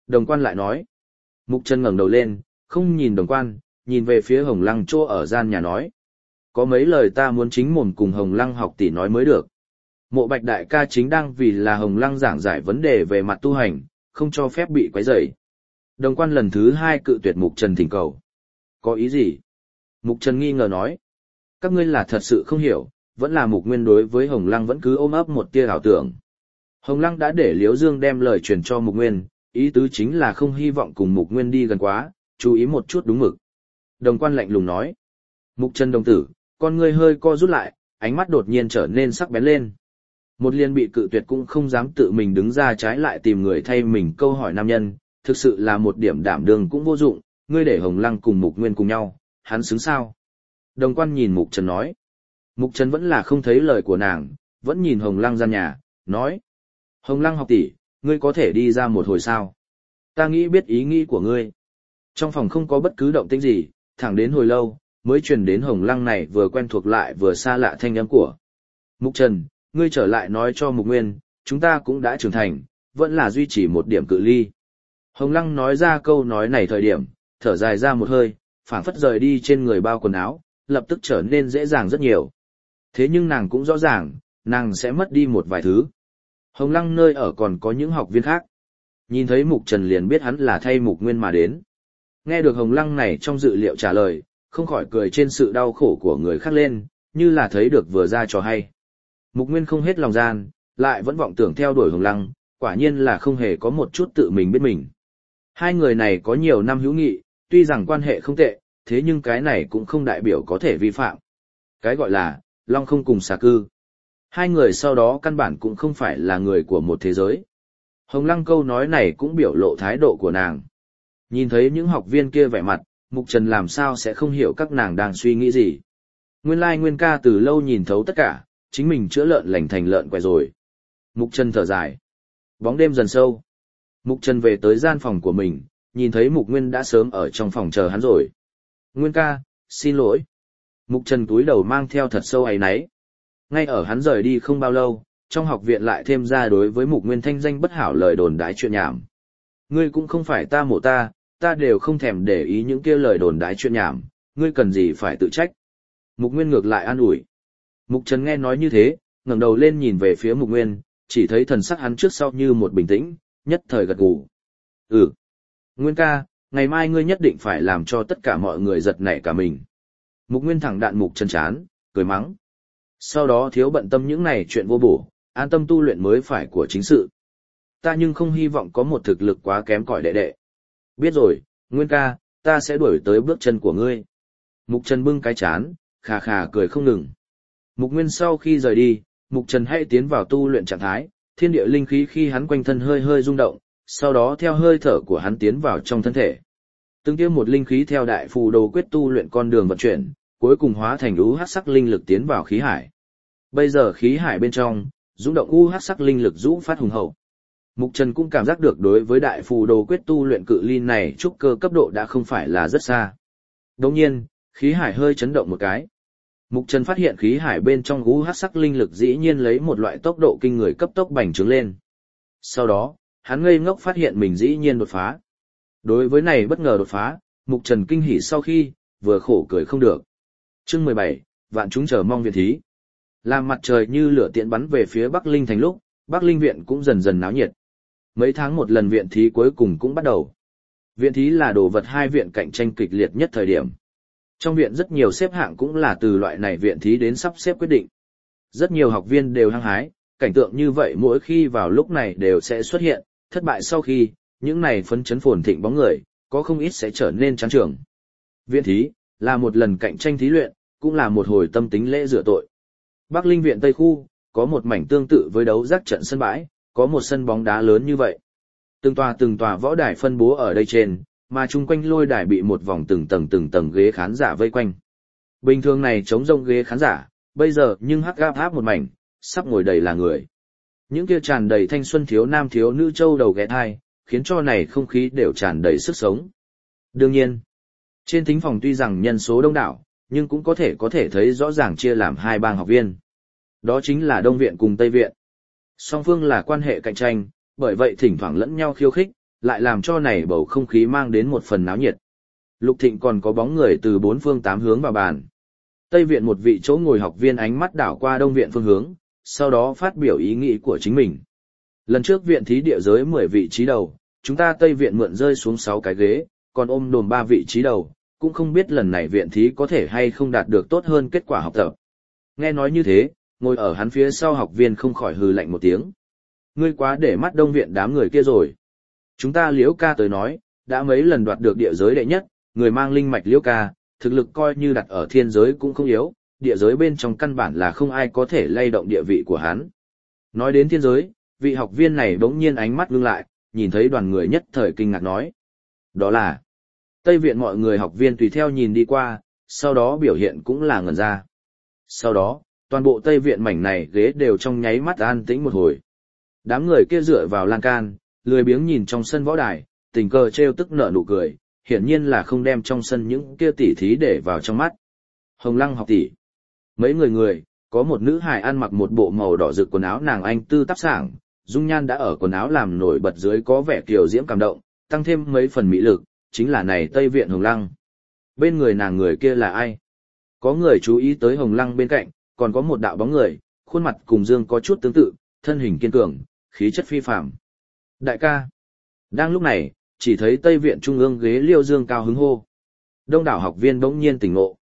Speaker 1: Đồng Quan lại nói. Mục Trần ngẩng đầu lên, không nhìn Đồng Quan, nhìn về phía Hồng Lăng chỗ ở gian nhà nói. Có mấy lời ta muốn chính mồm cùng Hồng Lăng học tỷ nói mới được. Mộ Bạch đại ca chính đang vì là Hồng Lăng giảng giải vấn đề về mặt tu hành, không cho phép bị quấy rầy. Đồng Quan lần thứ 2 cự tuyệt Mục Trần thỉnh cầu. Có ý gì? Mục Trần nghi ngờ nói. Các ngươi là thật sự không hiểu, vẫn là Mục Nguyên đối với Hồng Lăng vẫn cứ ôm ấp một tia ảo tưởng. Hồng Lăng đã để Liễu Dương đem lời truyền cho Mục Nguyên, ý tứ chính là không hy vọng cùng Mục Nguyên đi gần quá, chú ý một chút đúng mực. Đồng Quan lạnh lùng nói. Mục Trần đồng tử, con ngươi hơi co rút lại, ánh mắt đột nhiên trở nên sắc bén lên. Một liên bị cự tuyệt cũng không dám tự mình đứng ra trái lại tìm người thay mình câu hỏi nam nhân, thực sự là một điểm đảm đương cũng vô dụng, ngươi để Hồng Lăng cùng Mục Nguyên cùng nhau, hắn xứng sao? Đồng Quan nhìn Mục Trần nói. Mục Trần vẫn là không thấy lời của nàng, vẫn nhìn Hồng Lăng gian nhà, nói. Hồng Lăng học tỷ, ngươi có thể đi ra một hồi sao? Ta nghĩ biết ý nghĩ của ngươi. Trong phòng không có bất cứ động tĩnh gì, thẳng đến hồi lâu, mới truyền đến Hồng Lăng này vừa quen thuộc lại vừa xa lạ thanh âm của. Mục Trần, ngươi trở lại nói cho Mục Nguyên, chúng ta cũng đã trưởng thành, vẫn là duy trì một điểm cự ly. Hồng Lăng nói ra câu nói này thời điểm, thở dài ra một hơi, phảng phất rời đi trên người bao quần áo, lập tức trở nên dễ dàng rất nhiều. Thế nhưng nàng cũng rõ ràng, nàng sẽ mất đi một vài thứ. Hồng Lăng nơi ở còn có những học viên khác. Nhìn thấy Mục Trần liền biết hắn là thay Mục Nguyên mà đến. Nghe được Hồng Lăng này trong dự liệu trả lời, không khỏi cười trên sự đau khổ của người khác lên, như là thấy được vừa ra trò hay. Mục Nguyên không hết lòng gian, lại vẫn vọng tưởng theo đuổi Hồng Lăng, quả nhiên là không hề có một chút tự mình biết mình. Hai người này có nhiều năm hữu nghị, tuy rằng quan hệ không tệ, thế nhưng cái này cũng không đại biểu có thể vi phạm. Cái gọi là, long không cùng xà cư. Hai người sau đó căn bản cũng không phải là người của một thế giới. Hồng Lăng câu nói này cũng biểu lộ thái độ của nàng. Nhìn thấy những học viên kia vẻ mặt, Mục Trần làm sao sẽ không hiểu các nàng đang suy nghĩ gì. Nguyên lai Nguyên ca từ lâu nhìn thấu tất cả, chính mình chữa lợn lành thành lợn quẻ rồi. Mục Trần thở dài. Bóng đêm dần sâu. Mục Trần về tới gian phòng của mình, nhìn thấy Mục Nguyên đã sớm ở trong phòng chờ hắn rồi. Nguyên ca, xin lỗi. Mục Trần túi đầu mang theo thật sâu áy náy. Ngay ở hắn rời đi không bao lâu, trong học viện lại thêm ra đối với Mục Nguyên thanh danh bất hảo lời đồn đái chuyện nhảm. Ngươi cũng không phải ta mộ ta, ta đều không thèm để ý những kia lời đồn đái chuyện nhảm, ngươi cần gì phải tự trách. Mục Nguyên ngược lại an ủi. Mục Trần nghe nói như thế, ngẩng đầu lên nhìn về phía Mục Nguyên, chỉ thấy thần sắc hắn trước sau như một bình tĩnh, nhất thời gật gù. Ừ. Nguyên ca, ngày mai ngươi nhất định phải làm cho tất cả mọi người giật nảy cả mình. Mục Nguyên thẳng đạn Mục Trần chán, cười mắng. Sau đó thiếu bận tâm những này chuyện vô bổ, an tâm tu luyện mới phải của chính sự. Ta nhưng không hy vọng có một thực lực quá kém cỏi đệ đệ. Biết rồi, Nguyên ca, ta sẽ đuổi tới bước chân của ngươi. Mục Trần bưng cái chán, khà khà cười không ngừng. Mục Nguyên sau khi rời đi, Mục Trần hãy tiến vào tu luyện trạng thái, thiên địa linh khí khi hắn quanh thân hơi hơi rung động, sau đó theo hơi thở của hắn tiến vào trong thân thể. Từng tiêm một linh khí theo đại phù đồ quyết tu luyện con đường vận chuyển, cuối cùng hóa thành u hắc sắc linh lực tiến vào khí hải. Bây giờ khí hải bên trong, rung động u hắc sắc linh lực rũ phát hùng hậu. Mục Trần cũng cảm giác được đối với đại phù đồ quyết tu luyện cự ly này trúc cơ cấp độ đã không phải là rất xa. Đồng nhiên, khí hải hơi chấn động một cái. Mục Trần phát hiện khí hải bên trong u hắc sắc linh lực dĩ nhiên lấy một loại tốc độ kinh người cấp tốc bành trướng lên. Sau đó, hắn ngây ngốc phát hiện mình dĩ nhiên đột phá. Đối với này bất ngờ đột phá, Mục Trần kinh hỉ sau khi, vừa khổ cười không được. Chương 17, vạn chúng chờ mong viện thí. Làm mặt trời như lửa tiễn bắn về phía Bắc Linh thành lúc, Bắc Linh viện cũng dần dần náo nhiệt. Mấy tháng một lần viện thí cuối cùng cũng bắt đầu. Viện thí là đồ vật hai viện cạnh tranh kịch liệt nhất thời điểm. Trong viện rất nhiều xếp hạng cũng là từ loại này viện thí đến sắp xếp quyết định. Rất nhiều học viên đều hăng hái, cảnh tượng như vậy mỗi khi vào lúc này đều sẽ xuất hiện, thất bại sau khi, những này phấn chấn phồn thịnh bóng người, có không ít sẽ trở nên chán trường. Viện thí, là một lần cạnh tranh thí luyện, cũng là một hồi tâm tính lễ rửa tội. Bắc Linh viện Tây Khu, có một mảnh tương tự với đấu giác trận sân bãi, có một sân bóng đá lớn như vậy. Từng tòa võ đài phân bố ở đây trên, mà chung quanh lôi đài bị một vòng từng tầng ghế khán giả vây quanh. Bình thường này trống rông ghế khán giả, bây giờ nhưng hắc gáp áp một mảnh, sắp ngồi đầy là người. Những kia tràn đầy thanh xuân thiếu nam thiếu nữ châu đầu ghé thai, khiến cho này không khí đều tràn đầy sức sống. Đương nhiên, trên thính phòng tuy rằng nhân số đông đảo, nhưng cũng có thể thấy rõ ràng chia làm hai bang học viên. Đó chính là Đông viện cùng Tây viện. Song phương là quan hệ cạnh tranh, bởi vậy thỉnh thoảng lẫn nhau khiêu khích, lại làm cho này bầu không khí mang đến một phần náo nhiệt. Lục Thịnh còn có bóng người từ bốn phương tám hướng vào bàn. Tây viện một vị chỗ ngồi học viên ánh mắt đảo qua Đông viện phương hướng, sau đó phát biểu ý nghĩ của chính mình. Lần trước viện thí địa giới 10 vị trí đầu, chúng ta Tây viện mượn rơi xuống 6 cái ghế, còn ôm đồm 3 vị trí đầu, cũng không biết lần này viện thí có thể hay không đạt được tốt hơn kết quả học tập. Nghe nói như thế, ngồi ở hắn phía sau học viên không khỏi hừ lạnh một tiếng. Ngươi quá để mắt Đông viện đám người kia rồi. Chúng ta Liễu ca tới nói, đã mấy lần đoạt được địa giới đệ nhất, người mang linh mạch Liễu ca, thực lực coi như đặt ở thiên giới cũng không yếu, địa giới bên trong căn bản là không ai có thể lay động địa vị của hắn. Nói đến thiên giới, vị học viên này bỗng nhiên ánh mắt ngưng lại, nhìn thấy đoàn người nhất thời kinh ngạc nói. Đó là Tây viện mọi người học viên tùy theo nhìn đi qua, sau đó biểu hiện cũng là ngẩn ra. Sau đó, toàn bộ Tây viện mảnh này ghế đều trong nháy mắt an tĩnh một hồi. Đám người kia dựa vào lan can, lười biếng nhìn trong sân võ đài, tình cờ trêu tức nở nụ cười, hiển nhiên là không đem trong sân những kia tỉ thí để vào trong mắt. Hồng Lăng học tỷ. Mấy người, có một nữ hài ăn mặc một bộ màu đỏ rực quần áo nàng anh tư tắp sảng, dung nhan đã ở quần áo làm nổi bật dưới có vẻ kiều diễm cảm động, tăng thêm mấy phần mỹ lực, chính là này Tây viện Hồng Lăng. Bên người nàng người kia là ai? Có người chú ý tới Hồng Lăng bên cạnh, còn có một đạo bóng người, khuôn mặt cùng Dương có chút tương tự, thân hình kiên cường, khí chất phi phàm. Đại ca. Đang lúc này, chỉ thấy Tây viện trung ương ghế Liêu Dương cao hứng hô. Đông đảo học viên bỗng nhiên tỉnh ngộ.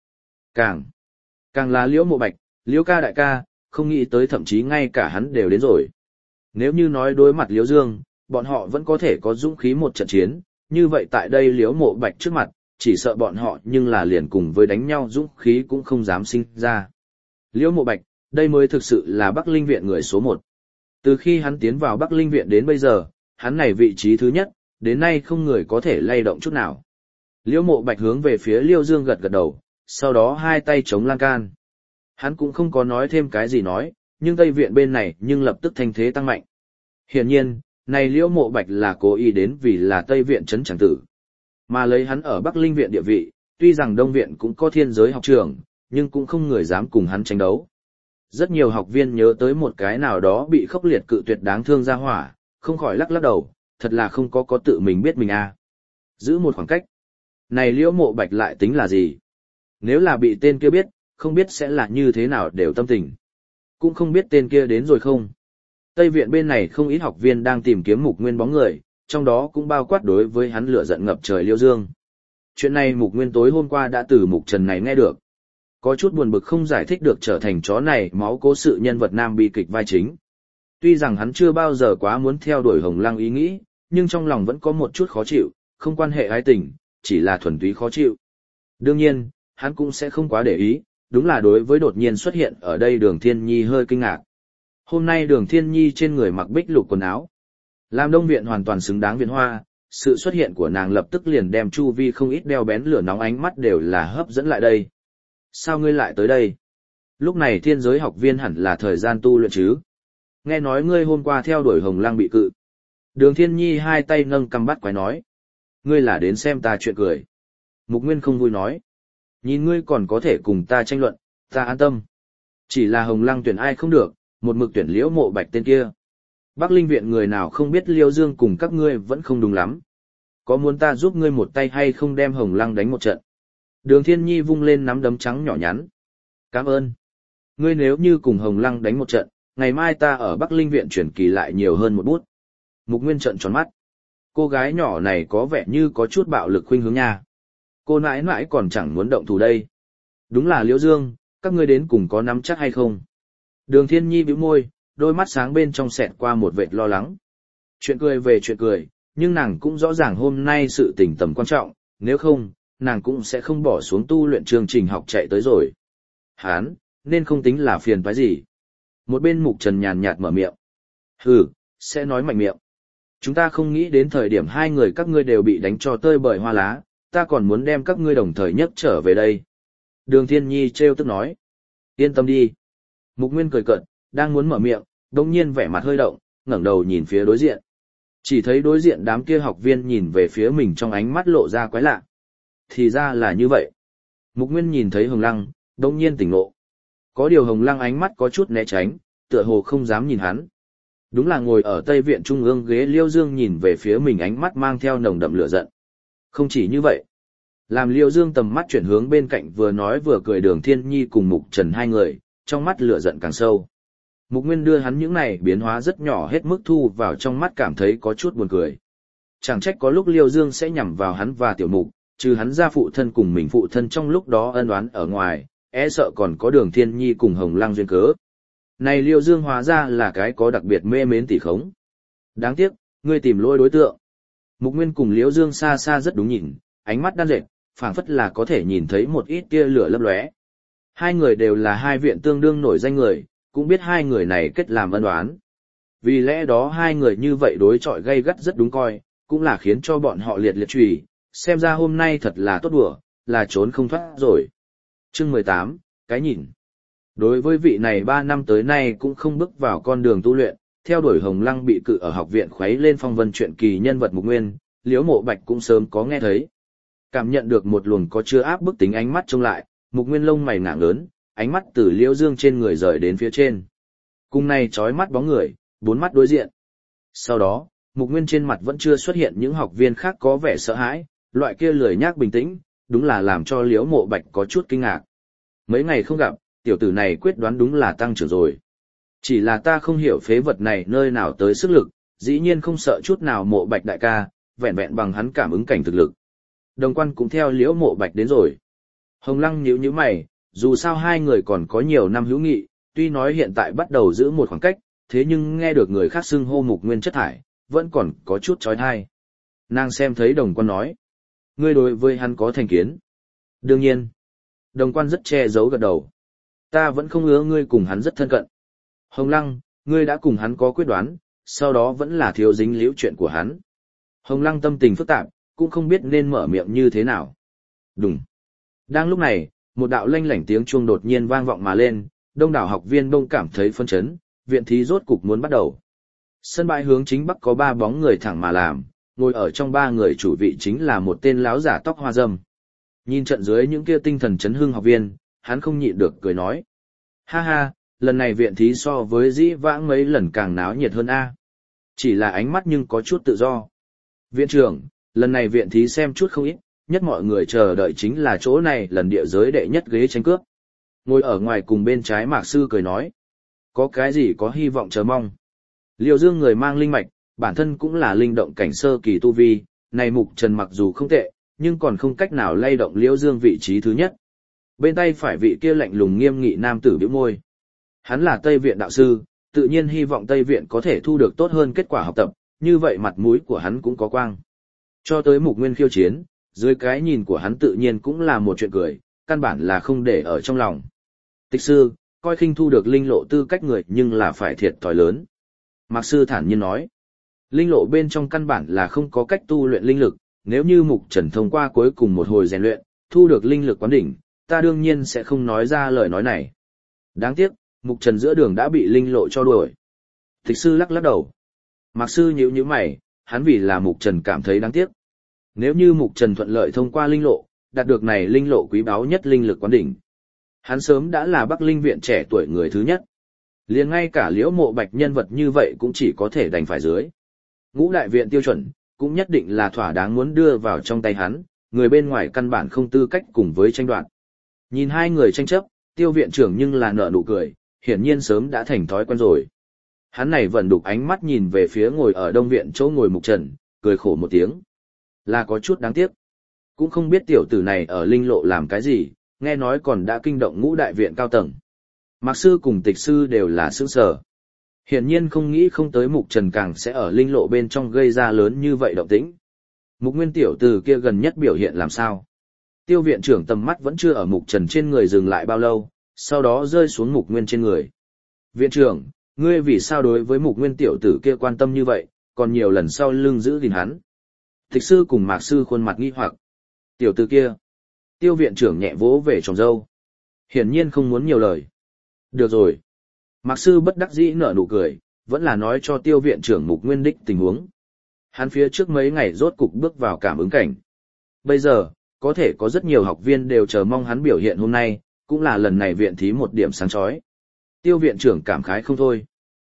Speaker 1: Càng là Liễu Mộ Bạch, Liễu ca đại ca, không nghĩ tới thậm chí ngay cả hắn đều đến rồi. Nếu như nói đối mặt Liễu Dương, bọn họ vẫn có thể có dũng khí một trận chiến, như vậy tại đây Liễu Mộ Bạch trước mặt, chỉ sợ bọn họ nhưng là liền cùng với đánh nhau dũng khí cũng không dám sinh ra. Liễu Mộ Bạch, đây mới thực sự là Bắc Linh Viện người số 1. Từ khi hắn tiến vào Bắc Linh Viện đến bây giờ, hắn này vị trí thứ nhất, đến nay không người có thể lay động chút nào. Liễu Mộ Bạch hướng về phía Liêu Dương gật gật đầu, sau đó hai tay chống lan can. Hắn cũng không có nói thêm cái gì nói, nhưng Tây Viện bên này nhưng lập tức thanh thế tăng mạnh. Hiển nhiên, này Liễu Mộ Bạch là cố ý đến vì là Tây Viện trấn chẳng tử. Mà lấy hắn ở Bắc Linh Viện địa vị, tuy rằng Đông Viện cũng có thiên giới học trường, nhưng cũng không người dám cùng hắn tranh đấu. Rất nhiều học viên nhớ tới một cái nào đó bị khốc liệt cự tuyệt đáng thương ra hỏa, không khỏi lắc đầu, thật là không có tự mình biết mình à. Giữ một khoảng cách. Này Liễu Mộ Bạch lại tính là gì? Nếu là bị tên kia biết, không biết sẽ là như thế nào đều tâm tình. Cũng không biết tên kia đến rồi không. Tây Viện bên này không ít học viên đang tìm kiếm Mục Nguyên bóng người, trong đó cũng bao quát đối với hắn lửa giận ngập trời Liêu Dương. Chuyện này Mục Nguyên tối hôm qua đã từ Mục Trần này nghe được. Có chút buồn bực không giải thích được trở thành chó này máu cố sự nhân vật nam bi kịch vai chính. Tuy rằng hắn chưa bao giờ quá muốn theo đuổi Hồng Lăng ý nghĩ, nhưng trong lòng vẫn có một chút khó chịu, không quan hệ ái tình, chỉ là thuần túy khó chịu. Đương nhiên, hắn cũng sẽ không quá để ý, đúng là đối với đột nhiên xuất hiện ở đây Đường Thiên Nhi hơi kinh ngạc. Hôm nay Đường Thiên Nhi trên người mặc bích lục quần áo, làm Đông Viện hoàn toàn xứng đáng viện hoa, sự xuất hiện của nàng lập tức liền đem chu vi không ít đeo bén lửa nóng ánh mắt đều là hấp dẫn lại đây. Sao ngươi lại tới đây? Lúc này thiên giới học viên hẳn là thời gian tu luyện chứ? Nghe nói ngươi hôm qua theo đuổi Hồng Lăng bị cự. Đường Thiên Nhi hai tay nâng cầm bắt quái nói. Ngươi là đến xem ta chuyện cười. Mục Nguyên không vui nói. Nhìn ngươi còn có thể cùng ta tranh luận, ta an tâm. Chỉ là Hồng Lăng tuyển ai không được, một mực tuyển Liễu Mộ Bạch tên kia. Bắc Linh Viện người nào không biết Liêu Dương cùng các ngươi vẫn không đúng lắm. Có muốn ta giúp ngươi một tay hay không đem Hồng Lăng đánh một trận? Đường Thiên Nhi vung lên nắm đấm trắng nhỏ nhắn. Cảm ơn. Ngươi nếu như cùng Hồng Lăng đánh một trận, ngày mai ta ở Bắc Linh Viện chuyển kỳ lại nhiều hơn một bút. Mục Nguyên trợn tròn mắt. Cô gái nhỏ này có vẻ như có chút bạo lực khuynh hướng nha. Cô nãi nãi còn chẳng muốn động thủ đây. Đúng là Liễu Dương, các ngươi đến cùng có nắm chắc hay không? Đường Thiên Nhi bĩu môi, đôi mắt sáng bên trong xẹt qua một vệt lo lắng. Chuyện cười về chuyện cười, nhưng nàng cũng rõ ràng hôm nay sự tình tầm quan trọng, nếu không, nàng cũng sẽ không bỏ xuống tu luyện chương trình học chạy tới rồi. Hán, nên không tính là phiền toái gì. Một bên Mục Trần nhàn nhạt mở miệng. Hừ, sẽ nói mạnh miệng. Chúng ta không nghĩ đến thời điểm hai người các ngươi đều bị đánh cho tơi bời hoa lá, ta còn muốn đem các ngươi đồng thời nhấc trở về đây. Đường Thiên Nhi trêu tức nói. Yên tâm đi. Mục Nguyên cười cợt, đang muốn mở miệng, đồng nhiên vẻ mặt hơi động, ngẩng đầu nhìn phía đối diện. Chỉ thấy đối diện đám kia học viên nhìn về phía mình trong ánh mắt lộ ra quái lạ. Thì ra là như vậy. Mục Nguyên nhìn thấy Hồng Lăng, đồng nhiên tỉnh ngộ. Có điều Hồng Lăng ánh mắt có chút né tránh, tựa hồ không dám nhìn hắn. Đúng là ngồi ở Tây Viện Trung ương ghế Liêu Dương nhìn về phía mình ánh mắt mang theo nồng đậm lửa giận. Không chỉ như vậy. Làm Liêu Dương tầm mắt chuyển hướng bên cạnh vừa nói vừa cười Đường Thiên Nhi cùng Mục Trần hai người, trong mắt lửa giận càng sâu. Mục Nguyên đưa hắn những này biến hóa rất nhỏ hết mức thu vào trong mắt cảm thấy có chút buồn cười. Chẳng trách có lúc Liêu Dương sẽ nhằm vào hắn và Tiểu Mục, trừ hắn ra phụ thân cùng mình phụ thân trong lúc đó ân oán ở ngoài, e sợ còn có Đường Thiên Nhi cùng Hồng Lăng duyên cớ. Này Liêu Dương hóa ra là cái có đặc biệt mê mến tỷ khống. Đáng tiếc, ngươi tìm lỗi đối tượng. Mục Nguyên cùng Liêu Dương xa xa rất đúng nhìn, ánh mắt đan dệt, phảng phất là có thể nhìn thấy một ít tia lửa lấp lóe. Hai người đều là hai viện tương đương nổi danh người, cũng biết hai người này kết làm ân oán. Vì lẽ đó hai người như vậy đối chọi gay gắt rất đúng coi, cũng là khiến cho bọn họ liệt liệt trùy, xem ra hôm nay thật là tốt đùa, là trốn không thoát rồi. Chương 18, cái nhìn. Đối với vị này 3 năm tới nay cũng không bước vào con đường tu luyện, theo đuổi Hồng Lăng bị cự ở học viện khuấy lên phong vân chuyện kỳ nhân vật Mục Nguyên, Liễu Mộ Bạch cũng sớm có nghe thấy. Cảm nhận được một luồng có chưa áp bức tính ánh mắt trông lại, Mục Nguyên lông mày ngạng lớn, ánh mắt từ Liễu Dương trên người rời đến phía trên. Cùng này chói mắt bóng người, 4 mắt đối diện. Sau đó, Mục Nguyên trên mặt vẫn chưa xuất hiện những học viên khác có vẻ sợ hãi, loại kia lười nhác bình tĩnh, đúng là làm cho Liễu Mộ Bạch có chút kinh ngạc. Mấy ngày không gặp, tiểu tử này quyết đoán đúng là tăng trưởng rồi. Chỉ là ta không hiểu phế vật này nơi nào tới sức lực, dĩ nhiên không sợ chút nào Mộ Bạch đại ca, vẹn vẹn bằng hắn cảm ứng cảnh thực lực. Đồng Quan cũng theo Liễu Mộ Bạch đến rồi. Hồng Lăng nhíu nhíu mày, dù sao hai người còn có nhiều năm hữu nghị, tuy nói hiện tại bắt đầu giữ một khoảng cách, thế nhưng nghe được người khác xưng hô Mục Nguyên chất thải, vẫn còn có chút chói tai. Nàng xem thấy Đồng Quan nói, ngươi đối với hắn có thành kiến. Đương nhiên. Đồng Quan rất che giấu gật đầu. Ta vẫn không ngứa ngươi cùng hắn rất thân cận. Hồng Lăng, ngươi đã cùng hắn có quyết đoán, sau đó vẫn là thiếu dính liễu chuyện của hắn. Hồng Lăng tâm tình phức tạp, cũng không biết nên mở miệng như thế nào. Đùng. Đang lúc này, một đạo lanh lảnh tiếng chuông đột nhiên vang vọng mà lên, đông đảo học viên đông cảm thấy phân chấn, viện thí rốt cục muốn bắt đầu. Sân bãi hướng chính bắc có 3 bóng người thẳng mà làm, ngồi ở trong 3 người chủ vị chính là một tên láo giả tóc hoa râm. Nhìn trận dưới những kia tinh thần chấn hưng học viên, hắn không nhịn được cười nói. Ha ha, lần này viện thí so với dĩ vãng mấy lần càng náo nhiệt hơn a. Chỉ là ánh mắt nhưng có chút tự do. Viện trưởng, lần này viện thí xem chút không ít, nhất mọi người chờ đợi chính là chỗ này lần địa giới đệ nhất ghế tranh cướp. Ngồi ở ngoài cùng bên trái Mạc Sư cười nói. Có cái gì có hy vọng chờ mong. Liêu Dương người mang linh mạch, bản thân cũng là linh động cảnh sơ kỳ tu vi, này Mục Trần mặc dù không tệ, nhưng còn không cách nào lay động Liêu Dương vị trí thứ nhất. Bên tay phải vị kia lạnh lùng nghiêm nghị nam tử bĩu môi. Hắn là Tây Viện đạo sư, tự nhiên hy vọng Tây Viện có thể thu được tốt hơn kết quả học tập, như vậy mặt mũi của hắn cũng có quang. Cho tới Mục Nguyên khiêu chiến, dưới cái nhìn của hắn tự nhiên cũng là một chuyện cười, căn bản là không để ở trong lòng. Tịch sư, coi khinh thu được linh lộ tư cách người nhưng là phải thiệt thòi lớn. Mạc Sư thản nhiên nói, linh lộ bên trong căn bản là không có cách tu luyện linh lực, nếu như Mục Trần thông qua cuối cùng một hồi rèn luyện, thu được linh lực quán đỉnh, ta đương nhiên sẽ không nói ra lời nói này. Đáng tiếc, Mục Trần giữa đường đã bị linh lộ cho đuổi. Tịch sư lắc lắc đầu. Mạc Sư nhíu nhíu mày, hắn vì là Mục Trần cảm thấy đáng tiếc. Nếu như Mục Trần thuận lợi thông qua linh lộ, đạt được này linh lộ quý báu nhất linh lực quán đỉnh, hắn sớm đã là Bắc Linh viện trẻ tuổi người thứ nhất. Liền ngay cả Liễu Mộ Bạch nhân vật như vậy cũng chỉ có thể đành phải dưới. Ngũ đại viện tiêu chuẩn, cũng nhất định là thỏa đáng muốn đưa vào trong tay hắn, người bên ngoài căn bản không tư cách cùng với tranh đoạt. Nhìn hai người tranh chấp, Tiêu viện trưởng nhưng là nở nụ cười, hiển nhiên sớm đã thành thói quen rồi. Hắn này vẫn đục ánh mắt nhìn về phía ngồi ở Đông viện chỗ ngồi Mục Trần, cười khổ một tiếng. Là có chút đáng tiếc. Cũng không biết tiểu tử này ở linh lộ làm cái gì, nghe nói còn đã kinh động ngũ đại viện cao tầng. Mạc Sư cùng Tịch Sư đều là sững sờ. Hiển nhiên không nghĩ không tới Mục Trần càng sẽ ở linh lộ bên trong gây ra lớn như vậy động tĩnh. Mục Nguyên tiểu tử kia gần nhất biểu hiện làm sao? Tiêu viện trưởng tầm mắt vẫn chưa ở Mục Trần trên người dừng lại bao lâu, sau đó rơi xuống Mục Nguyên trên người. Viện trưởng, ngươi vì sao đối với Mục Nguyên tiểu tử kia quan tâm như vậy, còn nhiều lần sau lưng giữ gìn hắn? Tịch Sư cùng Mạc Sư khuôn mặt nghi hoặc. Tiểu tử kia. Tiêu viện trưởng nhẹ vỗ về tròm râu. Hiển nhiên không muốn nhiều lời. Được rồi. Mạc Sư bất đắc dĩ nở nụ cười, vẫn là nói cho Tiêu viện trưởng Mục Nguyên đích tình huống. Hắn phía trước mấy ngày rốt cục bước vào cảm ứng cảnh. Bây giờ, có thể có rất nhiều học viên đều chờ mong hắn biểu hiện hôm nay, cũng là lần này viện thí một điểm sáng chói. Tiêu viện trưởng cảm khái không thôi.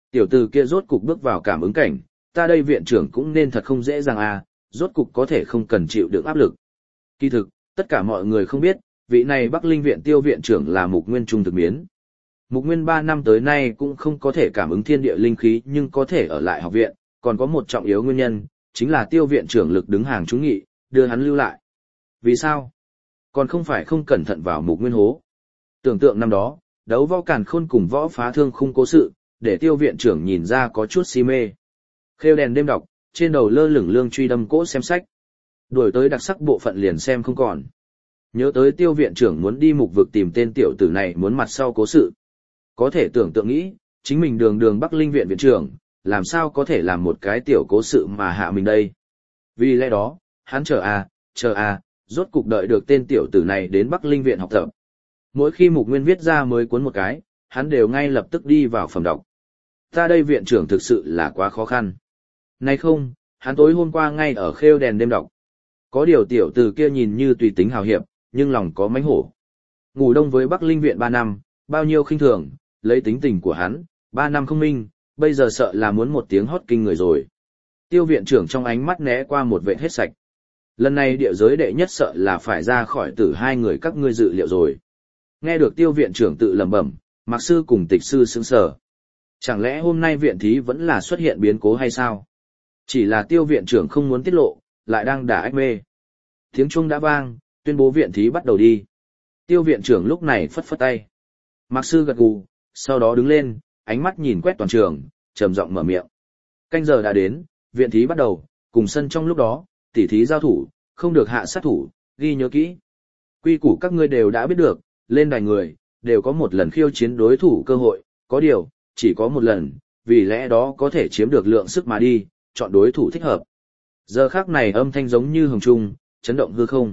Speaker 1: Tiểu tử kia rốt cục bước vào cảm ứng cảnh, ta đây viện trưởng cũng nên thật không dễ dàng à, rốt cục có thể không cần chịu được áp lực. Kỳ thực, tất cả mọi người không biết, vị này Bắc Linh viện Tiêu viện trưởng là Mục Nguyên trung thực biến. Mục Nguyên 3 năm tới nay cũng không có thể cảm ứng thiên địa linh khí nhưng có thể ở lại học viện, còn có một trọng yếu nguyên nhân, chính là Tiêu viện trưởng lực đứng hàng trúng nghị, đưa hắn lưu lại. Vì sao? Còn không phải không cẩn thận vào Mục Nguyên hố. Tưởng tượng năm đó, đấu võ càn khôn cùng võ phá thương khung cố sự, để Tiêu viện trưởng nhìn ra có chút si mê. Khêu đèn đêm đọc, trên đầu lơ lửng lương truy đâm cỗ xem sách. Đuổi tới đặc sắc bộ phận liền xem không còn. Nhớ tới Tiêu viện trưởng muốn đi mục vực tìm tên tiểu tử này muốn mặt sau cố sự. Có thể tưởng tượng nghĩ, chính mình đường đường Bắc Linh viện viện trưởng, làm sao có thể làm một cái tiểu cố sự mà hạ mình đây. Vì lẽ đó, hắn chờ rốt cục đợi được tên tiểu tử này đến Bắc Linh viện học tập. Mỗi khi Mục Nguyên viết ra mới cuốn một cái, hắn đều ngay lập tức đi vào phẩm đọc. Ta đây viện trưởng thực sự là quá khó khăn. Nay không, hắn tối hôm qua ngay ở khêu đèn đêm đọc. Có điều tiểu tử kia nhìn như tùy tính hào hiệp, nhưng lòng có mánh hổ. Ngủ đông với Bắc Linh viện 3 năm, bao nhiêu khinh thường, lấy tính tình của hắn, 3 năm không minh, bây giờ sợ là muốn một tiếng hót kinh người rồi. Tiêu viện trưởng trong ánh mắt né qua một vệ hết sạch. Lần này địa giới đệ nhất sợ là phải ra khỏi tử hai người các ngươi dự liệu rồi. Nghe được tiêu viện trưởng tự lẩm bẩm, Mạc sư cùng tịch sư sững sờ. Chẳng lẽ hôm nay viện thí vẫn là xuất hiện biến cố hay sao? Chỉ là tiêu viện trưởng không muốn tiết lộ, lại đang đả ách mê. Tiếng chuông đã vang, tuyên bố viện thí bắt đầu đi. Tiêu viện trưởng lúc này phất phất tay. Mạc sư gật gù, sau đó đứng lên, ánh mắt nhìn quét toàn trường, trầm giọng mở miệng. Canh giờ đã đến, viện thí bắt đầu, cùng sân trong lúc đó, tỉ thí giao thủ, không được hạ sát thủ, ghi nhớ kỹ. Quy củ các ngươi đều đã biết được, lên đài người, đều có một lần khiêu chiến đối thủ cơ hội, có điều, chỉ có một lần, vì lẽ đó có thể chiếm được lượng sức mà đi, chọn đối thủ thích hợp. Giờ khắc này âm thanh giống như hồng trung, chấn động hư không.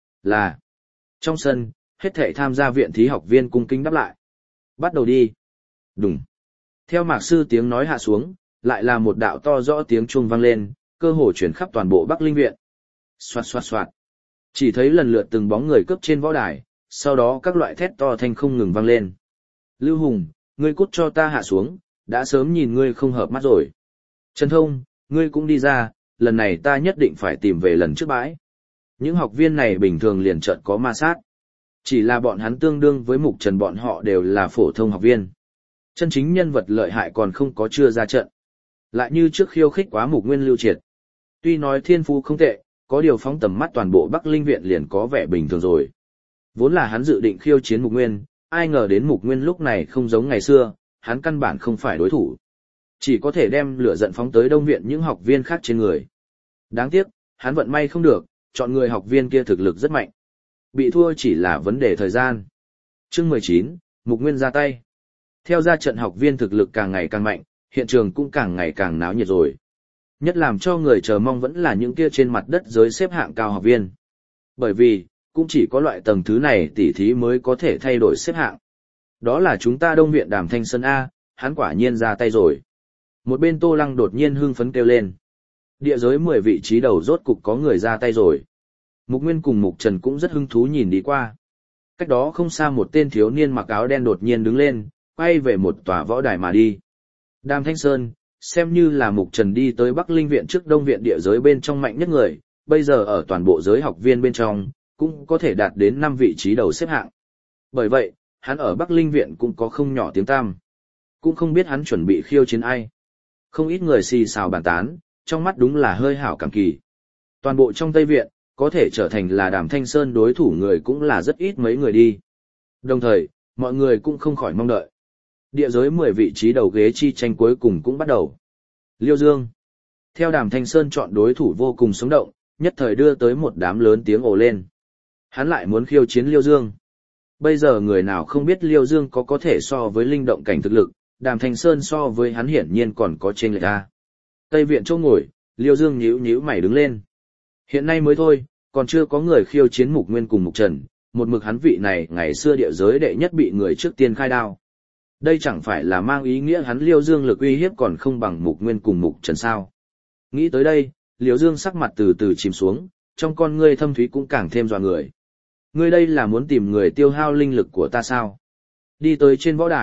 Speaker 1: Là, trong sân, hết thảy tham gia viện thí học viên cung kính đáp lại. Bắt đầu đi. Đùng. Theo Mạc sư tiếng nói hạ xuống, lại là một đạo to rõ tiếng chuông vang lên, cơ hồ chuyển khắp toàn bộ Bắc Linh viện. Xoạt xoạt xoạt. Chỉ thấy lần lượt từng bóng người cướp trên võ đài, sau đó các loại thét to thanh không ngừng vang lên. Lưu Hùng, ngươi cút cho ta hạ xuống, đã sớm nhìn ngươi không hợp mắt rồi. Trần Thông, ngươi cũng đi ra, lần này ta nhất định phải tìm về lần trước bãi. Những học viên này bình thường liền chợt có ma sát. Chỉ là bọn hắn tương đương với Mục Trần bọn họ đều là phổ thông học viên. Chân chính nhân vật lợi hại còn không có chưa ra trận. Lại như trước khiêu khích quá Mục Nguyên lưu triệt. Tuy nói thiên phú không tệ, có điều phóng tầm mắt toàn bộ Bắc Linh viện liền có vẻ bình thường rồi. Vốn là hắn dự định khiêu chiến Mục Nguyên, ai ngờ đến Mục Nguyên lúc này không giống ngày xưa, hắn căn bản không phải đối thủ. Chỉ có thể đem lửa giận phóng tới Đông viện những học viên khác trên người. Đáng tiếc, hắn vận may không được, chọn người học viên kia thực lực rất mạnh. Bị thua chỉ là vấn đề thời gian. Chương 19, Mục Nguyên ra tay. Theo ra trận học viên thực lực càng ngày càng mạnh, hiện trường cũng càng ngày càng náo nhiệt rồi. Nhất làm cho người chờ mong vẫn là những kia trên mặt đất giới xếp hạng cao học viên. Bởi vì, cũng chỉ có loại tầng thứ này tỉ thí mới có thể thay đổi xếp hạng. Đó là chúng ta Đông viện Đàm Thanh Sơn A, hắn quả nhiên ra tay rồi. Một bên Tô Lăng đột nhiên hưng phấn kêu lên. Địa giới 10 vị trí đầu rốt cục có người ra tay rồi. Mục Nguyên cùng Mục Trần cũng rất hứng thú nhìn đi qua. Cách đó không xa một tên thiếu niên mặc áo đen đột nhiên đứng lên, quay về một tòa võ đài mà đi. Đàm Thanh Sơn, xem như là Mục Trần đi tới Bắc Linh viện trước Đông viện địa giới bên trong mạnh nhất người, bây giờ ở toàn bộ giới học viên bên trong, cũng có thể đạt đến 5 vị trí đầu xếp hạng. Bởi vậy, hắn ở Bắc Linh viện cũng có không nhỏ tiếng tăm. Cũng không biết hắn chuẩn bị khiêu chiến ai. Không ít người xì xào bàn tán, trong mắt đúng là hơi hảo cảm kỳ. Toàn bộ trong Tây viện, có thể trở thành là Đàm Thanh Sơn đối thủ người cũng là rất ít mấy người đi. Đồng thời, mọi người cũng không khỏi mong đợi. Địa giới 10 vị trí đầu ghế chi tranh cuối cùng cũng bắt đầu. Liêu Dương. Theo Đàm Thanh Sơn chọn đối thủ vô cùng sống động, nhất thời đưa tới một đám lớn tiếng ồ lên. Hắn lại muốn khiêu chiến Liêu Dương. Bây giờ người nào không biết Liêu Dương có thể so với linh động cảnh thực lực, Đàm Thanh Sơn so với hắn hiển nhiên còn có chênh lệch ra. Tây viện chỗ ngồi, Liêu Dương nhíu nhíu mày đứng lên. Hiện nay mới thôi, còn chưa có người khiêu chiến Mục Nguyên cùng Mục Trần, một mực hắn vị này ngày xưa địa giới đệ nhất bị người trước tiên khai đao. Đây chẳng phải là mang ý nghĩa hắn Liêu Dương lực uy hiếp còn không bằng Mục Nguyên cùng Mục Trần sao. Nghĩ tới đây, Liêu Dương sắc mặt từ từ chìm xuống, trong con ngươi thâm thúy cũng càng thêm dọa người. Ngươi đây là muốn tìm người tiêu hao linh lực của ta sao? Đi tới trên võ đài,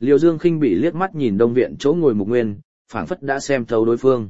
Speaker 1: Liêu Dương khinh bị liếc mắt nhìn đông viện chỗ ngồi Mục Nguyên, phảng phất đã xem thấu đối phương.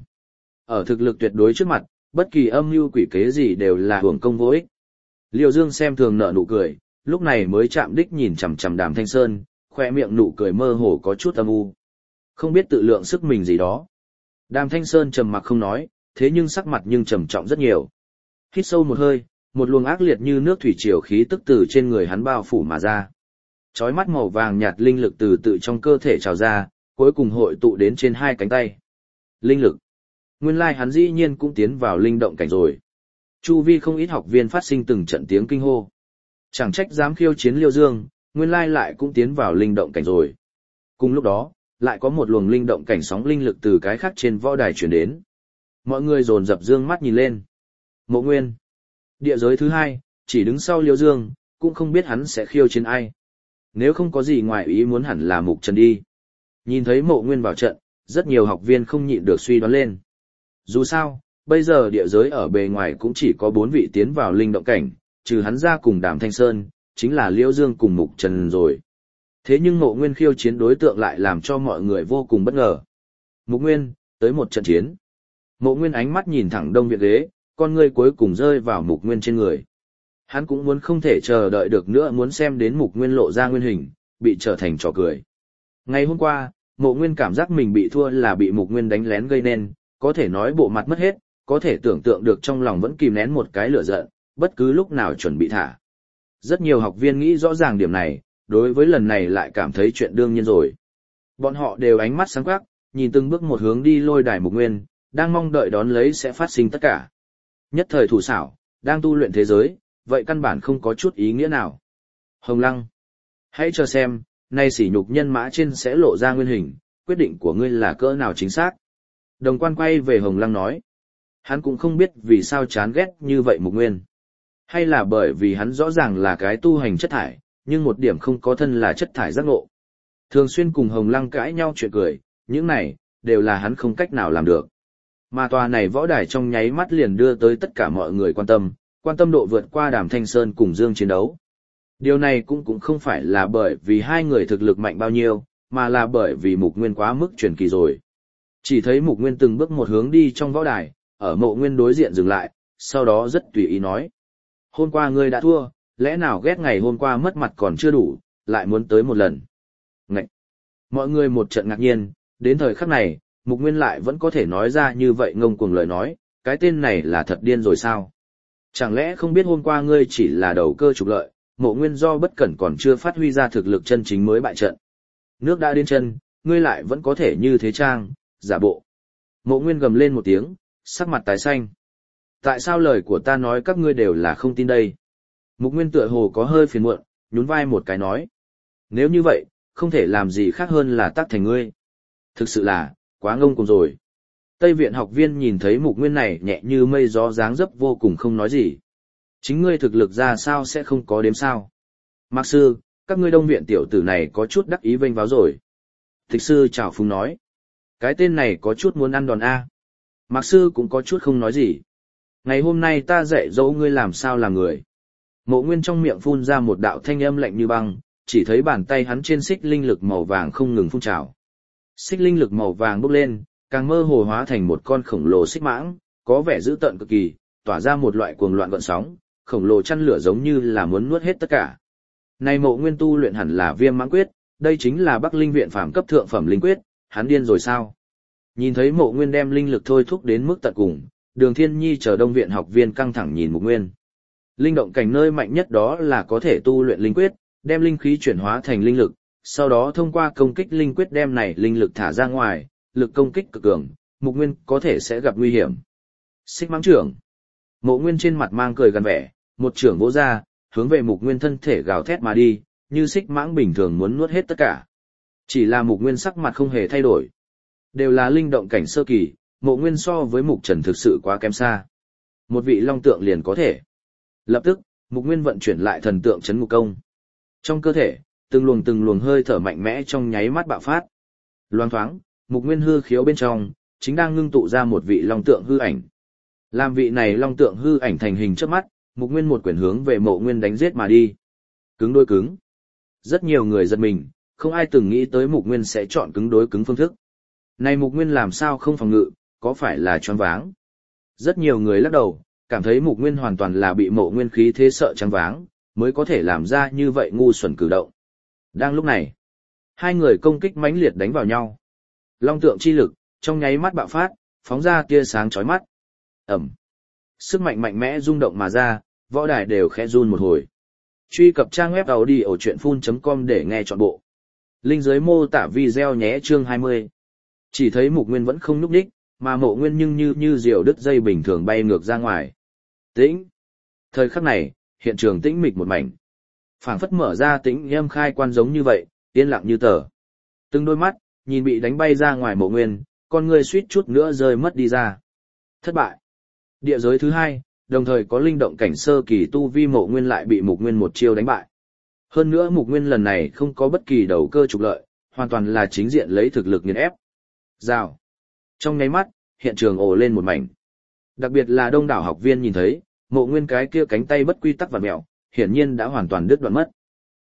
Speaker 1: Ở thực lực tuyệt đối trước mặt, bất kỳ âm mưu quỷ kế gì đều là hưởng công vô ích. Liêu Dương xem thường nở nụ cười, lúc này mới chạm đích nhìn chằm chằm Đàm Thanh Sơn, khoe miệng nụ cười mơ hồ có chút âm u. Không biết tự lượng sức mình gì đó. Đàm Thanh Sơn trầm mặc không nói, thế nhưng sắc mặt nhưng trầm trọng rất nhiều. Hít sâu một hơi, một luồng ác liệt như nước thủy triều khí tức từ trên người hắn bao phủ mà ra. Chói mắt màu vàng nhạt linh lực từ tự trong cơ thể trào ra, cuối cùng hội tụ đến trên hai cánh tay. Linh lực. Nguyên lai hắn dĩ nhiên cũng tiến vào linh động cảnh rồi. Chu vi không ít học viên phát sinh từng trận tiếng kinh hô. Chẳng trách dám khiêu chiến Liêu Dương, nguyên lai lại cũng tiến vào linh động cảnh rồi. Cùng lúc đó, lại có một luồng linh động cảnh sóng linh lực từ cái khác trên võ đài chuyển đến. Mọi người dồn dập dương mắt nhìn lên. Mộ Nguyên. Địa giới thứ hai, chỉ đứng sau Liêu Dương, cũng không biết hắn sẽ khiêu chiến ai. Nếu không có gì ngoài ý muốn hẳn là Mục Trần đi. Nhìn thấy Mộ Nguyên vào trận, rất nhiều học viên không nhịn được suy đoán lên. Dù sao, bây giờ địa giới ở bề ngoài cũng chỉ có 4 vị tiến vào linh động cảnh, trừ hắn ra cùng Đàm Thanh Sơn, chính là Liêu Dương cùng Mục Trần rồi. Thế nhưng Mộ Nguyên khiêu chiến đối tượng lại làm cho mọi người vô cùng bất ngờ. Mục Nguyên, tới một trận chiến. Mộ Nguyên ánh mắt nhìn thẳng đông viện ghế, con ngươi cuối cùng rơi vào Mục Nguyên trên người. Hắn cũng muốn không thể chờ đợi được nữa muốn xem đến Mục Nguyên lộ ra nguyên hình, bị trở thành trò cười. Ngày hôm qua, Mộ Nguyên cảm giác mình bị thua là bị Mục Nguyên đánh lén gây nên, có thể nói bộ mặt mất hết, có thể tưởng tượng được trong lòng vẫn kìm nén một cái lửa giận, bất cứ lúc nào chuẩn bị thả. Rất nhiều học viên nghĩ rõ ràng điểm này, đối với lần này lại cảm thấy chuyện đương nhiên rồi. Bọn họ đều ánh mắt sáng quắc, nhìn từng bước một hướng đi lôi đài Mục Nguyên, đang mong đợi đón lấy sẽ phát sinh tất cả. Nhất thời thủ xảo, đang tu luyện thế giới, vậy căn bản không có chút ý nghĩa nào. Hồng Lăng, hãy chờ xem, nay sỉ nhục nhân mã trên sẽ lộ ra nguyên hình, quyết định của ngươi là cỡ nào chính xác. Đồng Quan quay về Hồng Lăng nói. Hắn cũng không biết vì sao chán ghét như vậy Mục Nguyên. Hay là bởi vì hắn rõ ràng là cái tu hành chất thải, nhưng một điểm không có thân là chất thải giác ngộ. Thường xuyên cùng Hồng Lăng cãi nhau chuyện cười, những này, đều là hắn không cách nào làm được. Mà tòa này võ đài trong nháy mắt liền đưa tới tất cả mọi người quan tâm độ vượt qua Đàm Thanh Sơn cùng Dương chiến đấu. Điều này cũng không phải là bởi vì hai người thực lực mạnh bao nhiêu, mà là bởi vì Mục Nguyên quá mức truyền kỳ rồi. Chỉ thấy Mục Nguyên từng bước một hướng đi trong võ đài, ở Mộ Nguyên đối diện dừng lại, sau đó rất tùy ý nói. Hôm qua ngươi đã thua, lẽ nào ghét ngày hôm qua mất mặt còn chưa đủ, lại muốn tới một lần. Ngậy! Mọi người một trận ngạc nhiên, đến thời khắc này, Mục Nguyên lại vẫn có thể nói ra như vậy ngông cuồng lời nói, cái tên này là thật điên rồi sao? Chẳng lẽ không biết hôm qua ngươi chỉ là đầu cơ trục lợi, Mộ Nguyên do bất cẩn còn chưa phát huy ra thực lực chân chính mới bại trận. Nước đã đến chân, ngươi lại vẫn có thể như thế trang, giả bộ. Mộ Nguyên gầm lên một tiếng, sắc mặt tái xanh. Tại sao lời của ta nói các ngươi đều là không tin đây? Mục Nguyên tựa hồ có hơi phiền muộn, nhún vai một cái nói. Nếu như vậy, không thể làm gì khác hơn là tác thành ngươi. Thực sự là, quá ngông cuồng rồi. Tây viện học viên nhìn thấy Mục Nguyên này nhẹ như mây gió dáng dấp vô cùng không nói gì. Chính ngươi thực lực ra sao sẽ không có đếm sao. Mạc sư, các ngươi đông viện tiểu tử này có chút đắc ý vênh váo rồi. Thích sư chào phúng nói. Cái tên này có chút muốn ăn đòn A. Mạc sư cũng có chút không nói gì. Ngày hôm nay ta dạy dỗ ngươi làm sao làm người. Mộ Nguyên trong miệng phun ra một đạo thanh âm lạnh như băng, chỉ thấy bàn tay hắn trên xích linh lực màu vàng không ngừng phun trào. Xích linh lực màu vàng bốc lên, càng mơ hồ hóa thành một con khổng lồ xích mãng, có vẻ dữ tợn cực kỳ, tỏa ra một loại cuồng loạn gợn sóng, khổng lồ chăn lửa giống như là muốn nuốt hết tất cả. Này Mộ Nguyên tu luyện hẳn là Viêm Mãng Quyết, đây chính là Bắc Linh viện phàm cấp thượng phẩm linh quyết, hắn điên rồi sao? Nhìn thấy Mộ Nguyên đem linh lực thôi thúc đến mức tận cùng, Đường Thiên Nhi chờ đông viện học viên căng thẳng nhìn Mục Nguyên. Linh động cảnh nơi mạnh nhất đó là có thể tu luyện linh quyết, đem linh khí chuyển hóa thành linh lực, sau đó thông qua công kích linh quyết đem này linh lực thả ra ngoài, lực công kích cực cường, Mục Nguyên có thể sẽ gặp nguy hiểm. Xích mãng trưởng. Mộ Nguyên trên mặt mang cười gần vẻ, một trưởng vỗ ra, hướng về Mục Nguyên thân thể gào thét mà đi, như xích mãng bình thường muốn nuốt hết tất cả. Chỉ là Mục Nguyên sắc mặt không hề thay đổi. Đều là linh động cảnh sơ kỳ, Mộ Nguyên so với Mục Trần thực sự quá kém xa. Một vị long tượng liền có thể. Lập tức, Mục Nguyên vận chuyển lại thần tượng chấn ngục công. Trong cơ thể, từng luồng hơi thở mạnh mẽ trong nháy mắt bạo phát. Loang thoáng, Mục Nguyên hư khiếu bên trong, chính đang ngưng tụ ra một vị long tượng hư ảnh. Làm vị này long tượng hư ảnh thành hình trước mắt, Mục Nguyên một quyền hướng về Mộ Nguyên đánh giết mà đi. Cứng đôi cứng. Rất nhiều người giật mình, Không ai từng nghĩ tới Mục Nguyên sẽ chọn cứng đối cứng phương thức. Này Mục Nguyên làm sao không phòng ngự, có phải là choáng váng? Rất nhiều người lắc đầu, cảm thấy Mục Nguyên hoàn toàn là bị Mộ Nguyên khí thế sợ choáng váng, mới có thể làm ra như vậy ngu xuẩn cử động. Đang lúc này, hai người công kích mãnh liệt đánh vào nhau. Long tượng chi lực, trong nháy mắt bạo phát, phóng ra tia sáng chói mắt. Ẩm. Sức mạnh mạnh mẽ rung động mà ra, võ đài đều khẽ run một hồi. Truy cập trang web audiochuyenphun.com để nghe trọn bộ. Link dưới mô tả video nhé chương 20. Chỉ thấy Mục Nguyên vẫn không nhúc nhích, mà Mộ Nguyên nhưng như diều đứt dây bình thường bay ngược ra ngoài. Tĩnh. Thời khắc này, hiện trường tĩnh mịch một mảnh. Phảng phất mở ra tĩnh âm khai quan giống như vậy, yên lặng như tờ. Từng đôi mắt, nhìn bị đánh bay ra ngoài Mộ Nguyên, con người suýt chút nữa rơi mất đi ra. Thất bại. Địa giới thứ hai, đồng thời có linh động cảnh sơ kỳ tu vi Mộ Nguyên lại bị Mục Nguyên một chiêu đánh bại. Hơn nữa Mục Nguyên lần này không có bất kỳ đầu cơ trục lợi, hoàn toàn là chính diện lấy thực lực nghiền ép. Rào. Trong nháy mắt, hiện trường ồ lên một mảnh. Đặc biệt là đông đảo học viên nhìn thấy, Mộ Nguyên cái kia cánh tay bất quy tắc vặn mẹo, hiển nhiên đã hoàn toàn đứt đoạn mất.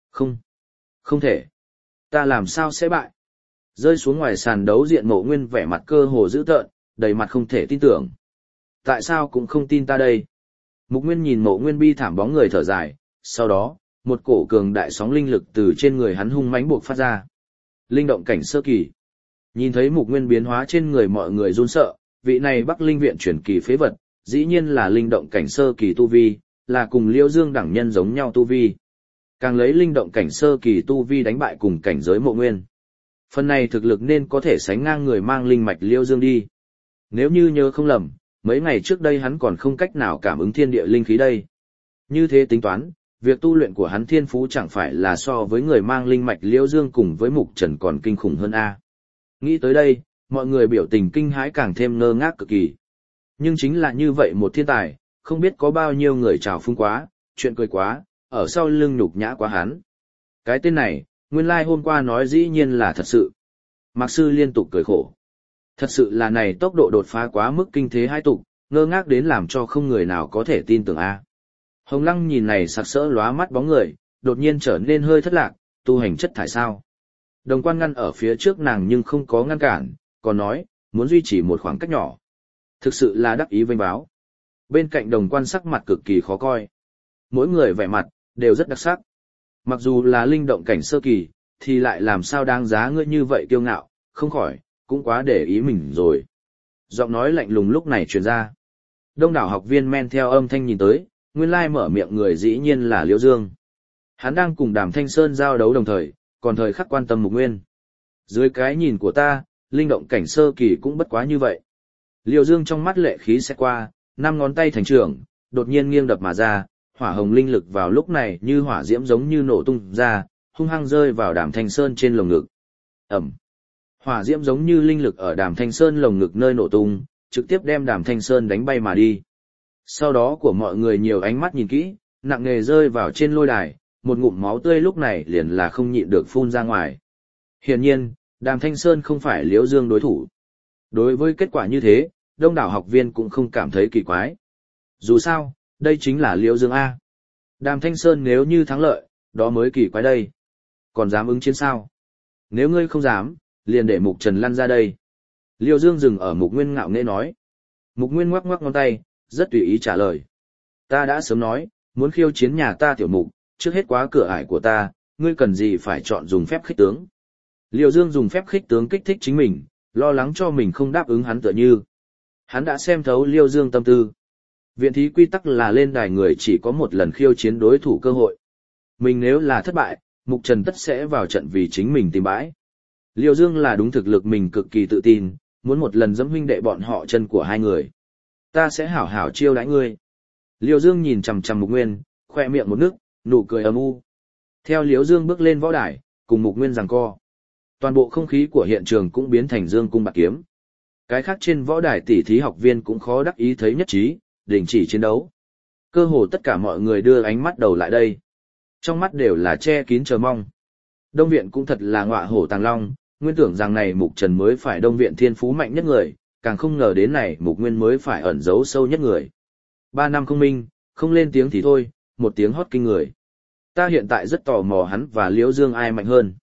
Speaker 1: Không thể. Ta làm sao sẽ bại? Rơi xuống ngoài sàn đấu diện Mộ Nguyên vẻ mặt cơ hồ dữ tợn, đầy mặt không thể tin tưởng. Tại sao cũng không tin ta đây? Mục Nguyên nhìn Mộ Nguyên bi thảm bóng người thở dài, sau đó, một cổ cường đại sóng linh lực từ trên người hắn hung mãnh buộc phát ra. Linh động cảnh sơ kỳ. Nhìn thấy Mục Nguyên biến hóa trên người mọi người run sợ, vị này Bắc Linh viện chuyển kỳ phế vật, dĩ nhiên là linh động cảnh sơ kỳ tu vi, là cùng Liêu Dương đẳng nhân giống nhau tu vi. Càng lấy linh động cảnh sơ kỳ tu vi đánh bại cùng cảnh giới Mộ Nguyên. Phần này thực lực nên có thể sánh ngang người mang linh mạch Liêu Dương đi. Nếu như nhớ không lầm, mấy ngày trước đây hắn còn không cách nào cảm ứng thiên địa linh khí đây. Như thế tính toán, việc tu luyện của hắn thiên phú chẳng phải là so với người mang linh mạch Liêu Dương cùng với Mục Trần còn kinh khủng hơn a. Nghĩ tới đây, mọi người biểu tình kinh hãi càng thêm ngơ ngác cực kỳ. Nhưng chính là như vậy một thiên tài, không biết có bao nhiêu người trào phúng quá, chuyện cười quá, ở sau lưng nhục nhã quá hắn. Cái tên này, nguyên lai hôm qua nói dĩ nhiên là thật sự. Mạc Sư liên tục cười khổ. Thật sự là này tốc độ đột phá quá mức kinh thế hai tục, ngơ ngác đến làm cho không người nào có thể tin tưởng a. Hồng Lăng nhìn này sặc sỡ lóa mắt bóng người, đột nhiên trở nên hơi thất lạc, tu hành chất thải sao. Đồng Quan ngăn ở phía trước nàng nhưng không có ngăn cản, còn nói, muốn duy trì một khoảng cách nhỏ. Thực sự là đắc ý vênh báo. Bên cạnh Đồng Quan sắc mặt cực kỳ khó coi. Mỗi người vẻ mặt, đều rất đặc sắc. Mặc dù là linh động cảnh sơ kỳ, thì lại làm sao đáng giá ngươi như vậy kiêu ngạo, không khỏi, cũng quá để ý mình rồi. Giọng nói lạnh lùng lúc này truyền ra. Đông đảo học viên men theo âm thanh nhìn tới, nguyên lai mở miệng người dĩ nhiên là Liễu Dương. Hắn đang cùng Đàm Thanh Sơn giao đấu đồng thời, còn thời khắc quan tâm Mục Nguyên. Dưới cái nhìn của ta, linh động cảnh sơ kỳ cũng bất quá như vậy. Liễu Dương trong mắt lệ khí sẽ qua, 5 ngón tay thành trưởng, đột nhiên nghiêng đập mà ra, hỏa hồng linh lực vào lúc này như hỏa diễm giống như nổ tung ra, hung hăng rơi vào Đàm Thanh Sơn trên lồng ngực. Ẩm. Hỏa diễm giống như linh lực ở Đàm Thanh Sơn lồng ngực nơi nổ tung, trực tiếp đem Đàm Thanh Sơn đánh bay mà đi. Sau đó của mọi người nhiều ánh mắt nhìn kỹ, nặng nề rơi vào trên lôi đài, một ngụm máu tươi lúc này liền là không nhịn được phun ra ngoài. Hiển nhiên, Đàm Thanh Sơn không phải Liễu Dương đối thủ. Đối với kết quả như thế, đông đảo học viên cũng không cảm thấy kỳ quái. Dù sao, đây chính là Liễu Dương A. Đàm Thanh Sơn nếu như thắng lợi, đó mới kỳ quái đây. Còn dám ứng chiến sao? Nếu ngươi không dám, liền để Mục Trần lăn ra đây. Liễu Dương dừng ở Mục Nguyên ngạo nghễ nói. Mục Nguyên ngoắc ngoắc ngón tay, rất tùy ý trả lời. Ta đã sớm nói, muốn khiêu chiến nhà ta tiểu Mục, trước hết quá cửa ải của ta, ngươi cần gì phải chọn dùng phép khích tướng. Liễu Dương dùng phép khích tướng kích thích chính mình, lo lắng cho mình không đáp ứng hắn tựa như. Hắn đã xem thấu Liễu Dương tâm tư. Viện thí quy tắc là lên đài người chỉ có một lần khiêu chiến đối thủ cơ hội. Mình nếu là thất bại, Mục Trần tất sẽ vào trận vì chính mình tìm bãi. Liễu Dương là đúng thực lực mình cực kỳ tự tin, muốn một lần giẫm huynh đệ bọn họ chân của hai người. Ta sẽ hảo hảo chiêu đãi ngươi. Liễu Dương nhìn chằm chằm Mục Nguyên, khoe miệng một nước, nụ cười âm u. Theo Liễu Dương bước lên võ đài, cùng Mục Nguyên giằng co. Toàn bộ không khí của hiện trường cũng biến thành dương cung bạc kiếm. Cái khác trên võ đài tỷ thí học viên cũng khó đắc ý thấy nhất trí, đình chỉ chiến đấu. Cơ hồ tất cả mọi người đưa ánh mắt đầu lại đây. Trong mắt đều là che kín chờ mong. Đông viện cũng thật là ngọa hổ tàng long, nguyên tưởng rằng này Mục Trần mới phải Đông viện thiên phú mạnh nhất người, càng không ngờ đến này Mục Nguyên mới phải ẩn giấu sâu nhất người. 3 năm không minh, không lên tiếng thì thôi, một tiếng hót kinh người. Ta hiện tại rất tò mò hắn và Liễu Dương ai mạnh hơn.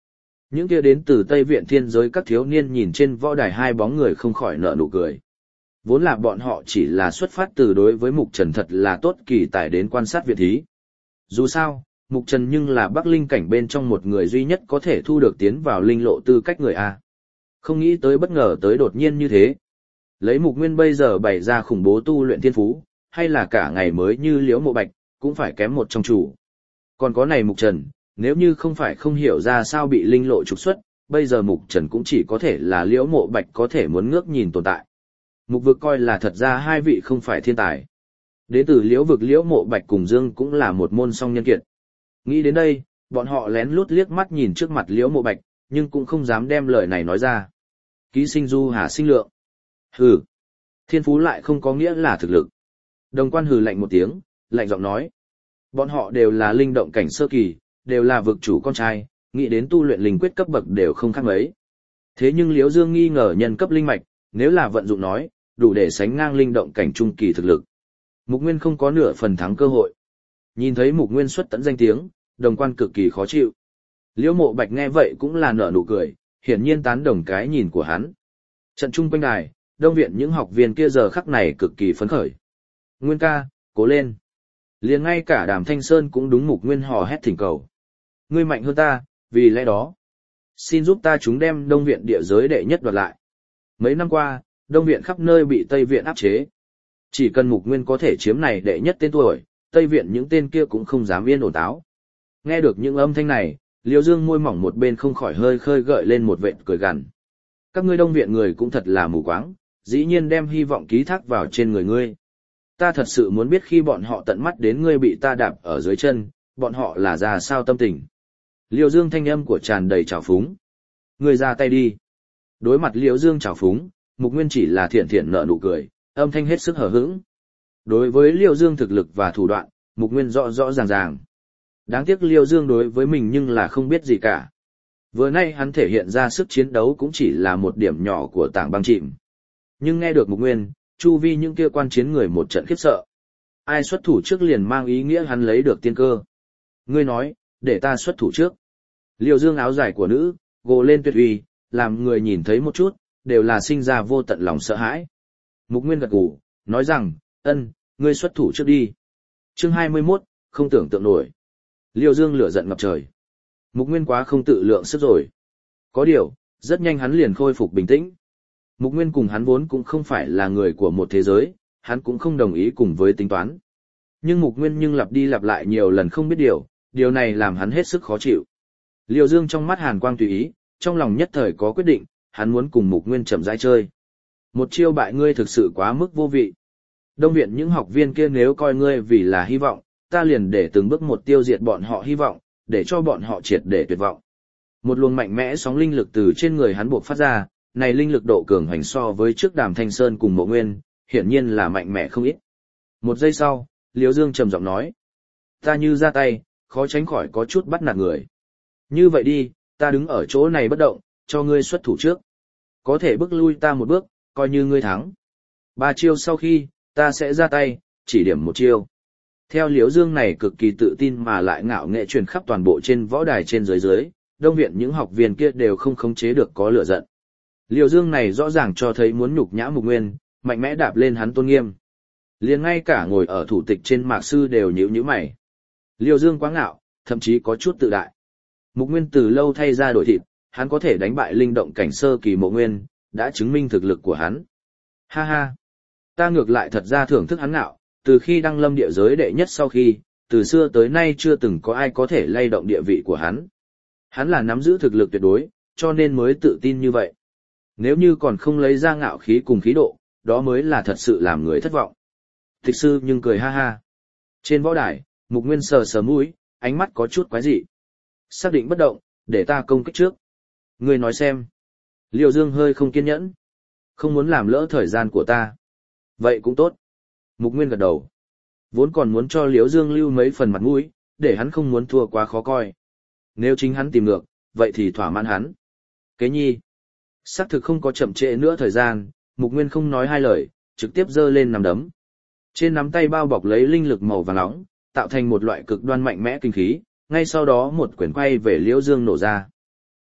Speaker 1: Những kia đến từ Tây Viện thiên giới các thiếu niên nhìn trên võ đài hai bóng người không khỏi nở nụ cười. Vốn là bọn họ chỉ là xuất phát từ đối với Mục Trần thật là tốt kỳ tài đến quan sát viện thí. Dù sao, Mục Trần nhưng là Bắc Linh cảnh bên trong một người duy nhất có thể thu được tiến vào linh lộ tư cách người A. Không nghĩ tới bất ngờ tới đột nhiên như thế. Lấy Mục Nguyên bây giờ bày ra khủng bố tu luyện thiên phú, hay là cả ngày mới như Liễu Mộ Bạch, cũng phải kém một trong chủ. Còn có này Mục Trần, nếu như không phải không hiểu ra sao bị linh lộ trục xuất, bây giờ Mục Trần cũng chỉ có thể là Liễu Mộ Bạch có thể muốn ngước nhìn tồn tại. Mục vực coi là thật ra hai vị không phải thiên tài. Đến từ Liễu vực Liễu Mộ Bạch cùng Dương cũng là một môn song nhân kiệt. Nghĩ đến đây, bọn họ lén lút liếc mắt nhìn trước mặt Liễu Mộ Bạch, nhưng cũng không dám đem lời này nói ra. Ký sinh du hà sinh lượng. Hừ. Thiên phú lại không có nghĩa là thực lực. Đồng Quan hừ lạnh một tiếng, lạnh giọng nói. Bọn họ đều là linh động cảnh sơ kỳ, đều là vực chủ con trai, nghĩ đến tu luyện linh quyết cấp bậc đều không khác mấy. Thế nhưng Liễu Dương nghi ngờ nhân cấp linh mạch, nếu là vận dụng nói, đủ để sánh ngang linh động cảnh trung kỳ thực lực. Mục Nguyên không có nửa phần thắng cơ hội. Nhìn thấy Mục Nguyên xuất tận danh tiếng, Đồng Quan cực kỳ khó chịu. Liễu Mộ Bạch nghe vậy cũng là nở nụ cười, hiển nhiên tán đồng cái nhìn của hắn. Trận chung quanh đài, Đông viện những học viên kia giờ khắc này cực kỳ phấn khởi. Nguyên ca, cố lên. Liền ngay cả Đàm Thanh Sơn cũng đúng Mục Nguyên hò hét thỉnh cầu. Ngươi mạnh hơn ta, vì lẽ đó, xin giúp ta chúng đem Đông viện địa giới đệ nhất đoạt lại. Mấy năm qua, Đông viện khắp nơi bị Tây viện áp chế. Chỉ cần Mục Nguyên có thể chiếm này đệ nhất tên tuổi, Tây viện những tên kia cũng không dám yên ổn táo. Nghe được những âm thanh này, Liễu Dương môi mỏng một bên không khỏi hơi khơi gợi lên một vệt cười gằn. Các ngươi Đông viện người cũng thật là mù quáng, dĩ nhiên đem hy vọng ký thác vào trên người ngươi. Ta thật sự muốn biết khi bọn họ tận mắt đến ngươi bị ta đạp ở dưới chân, bọn họ là ra sao tâm tình. Liễu Dương thanh âm của tràn đầy trào phúng. Ngươi ra tay đi. Đối mặt Liễu Dương trào phúng, Mục Nguyên chỉ là thiện thiện nở nụ cười, âm thanh hết sức hờ hững. Đối với Liễu Dương thực lực và thủ đoạn, Mục Nguyên rõ rõ ràng ràng. Đáng tiếc Liễu Dương đối với mình nhưng là không biết gì cả. Vừa nay hắn thể hiện ra sức chiến đấu cũng chỉ là một điểm nhỏ của tảng băng chìm. Nhưng nghe được Mục Nguyên, chu vi những kia quan chiến người một trận khiếp sợ. Ai xuất thủ trước liền mang ý nghĩa hắn lấy được tiên cơ. Ngươi nói, để ta xuất thủ trước. Liễu Dương áo dài của nữ, gồ lên tuyệt uy, làm người nhìn thấy một chút, đều là sinh ra vô tận lòng sợ hãi. Mục Nguyên gật gù, nói rằng, ân, ngươi xuất thủ trước đi. Chương 21, không tưởng tượng nổi. Liễu Dương lửa giận ngập trời. Mục Nguyên quá không tự lượng sức rồi. Có điều, rất nhanh hắn liền khôi phục bình tĩnh. Mục Nguyên cùng hắn vốn cũng không phải là người của một thế giới, hắn cũng không đồng ý cùng với tính toán. Nhưng Mục Nguyên nhưng lặp đi lặp lại nhiều lần không biết điều này làm hắn hết sức khó chịu. Liễu Dương trong mắt hàn quang tùy ý, trong lòng nhất thời có quyết định, hắn muốn cùng Mục Nguyên chậm rãi chơi. Một chiêu bại ngươi thực sự quá mức vô vị. Đông viện những học viên kia nếu coi ngươi vì là hy vọng, ta liền để từng bước một tiêu diệt bọn họ hy vọng, để cho bọn họ triệt để tuyệt vọng. Một luồng mạnh mẽ sóng linh lực từ trên người hắn buộc phát ra, này linh lực độ cường hành so với trước Đàm Thanh Sơn cùng Mộ Nguyên, hiển nhiên là mạnh mẽ không ít. Một giây sau, Liễu Dương trầm giọng nói, ta như ra tay, khó tránh khỏi có chút bắt nạt người. Như vậy đi, ta đứng ở chỗ này bất động, cho ngươi xuất thủ trước. Có thể bước lui ta một bước, coi như ngươi thắng. 3 chiêu sau khi, ta sẽ ra tay, chỉ điểm một chiêu. Theo Liễu Dương này cực kỳ tự tin mà lại ngạo nghệ truyền khắp toàn bộ trên võ đài trên dưới, Đông viện những học viên kia đều không khống chế được có lửa giận. Liễu Dương này rõ ràng cho thấy muốn nhục nhã Mục Nguyên, mạnh mẽ đạp lên hắn tôn nghiêm. Liền ngay cả ngồi ở thủ tịch trên mạc sư đều nhíu nhíu mày. Liễu Dương quá ngạo, thậm chí có chút tự đại. Mục Nguyên từ lâu thay ra đổi thịt, hắn có thể đánh bại linh động cảnh sơ kỳ Mộ Nguyên, đã chứng minh thực lực của hắn. Ha ha, ta ngược lại thật ra thưởng thức hắn ngạo, từ khi đăng lâm địa giới đệ nhất sau khi, từ xưa tới nay chưa từng có ai có thể lay động địa vị của hắn. Hắn là nắm giữ thực lực tuyệt đối, cho nên mới tự tin như vậy. Nếu như còn không lấy ra ngạo khí cùng khí độ, đó mới là thật sự làm người thất vọng. Tịch sư nhưng cười ha ha. Trên võ đài, Mục Nguyên sờ sờ mũi, ánh mắt có chút quái dị. Xác định bất động, để ta công kích trước. Ngươi nói xem. Liễu Dương hơi không kiên nhẫn. Không muốn làm lỡ thời gian của ta. Vậy cũng tốt. Mục Nguyên gật đầu. Vốn còn muốn cho Liễu Dương lưu mấy phần mặt mũi, để hắn không muốn thua quá khó coi. Nếu chính hắn tìm ngược, vậy thì thỏa mãn hắn. Kế nhi. Xác thực không có chậm trễ nữa thời gian, Mục Nguyên không nói hai lời, trực tiếp giơ lên nắm đấm. Trên nắm tay bao bọc lấy linh lực màu vàng nóng, tạo thành một loại cực đoan mạnh mẽ kinh khí, ngay sau đó một quyển quay về Liễu Dương nổ ra.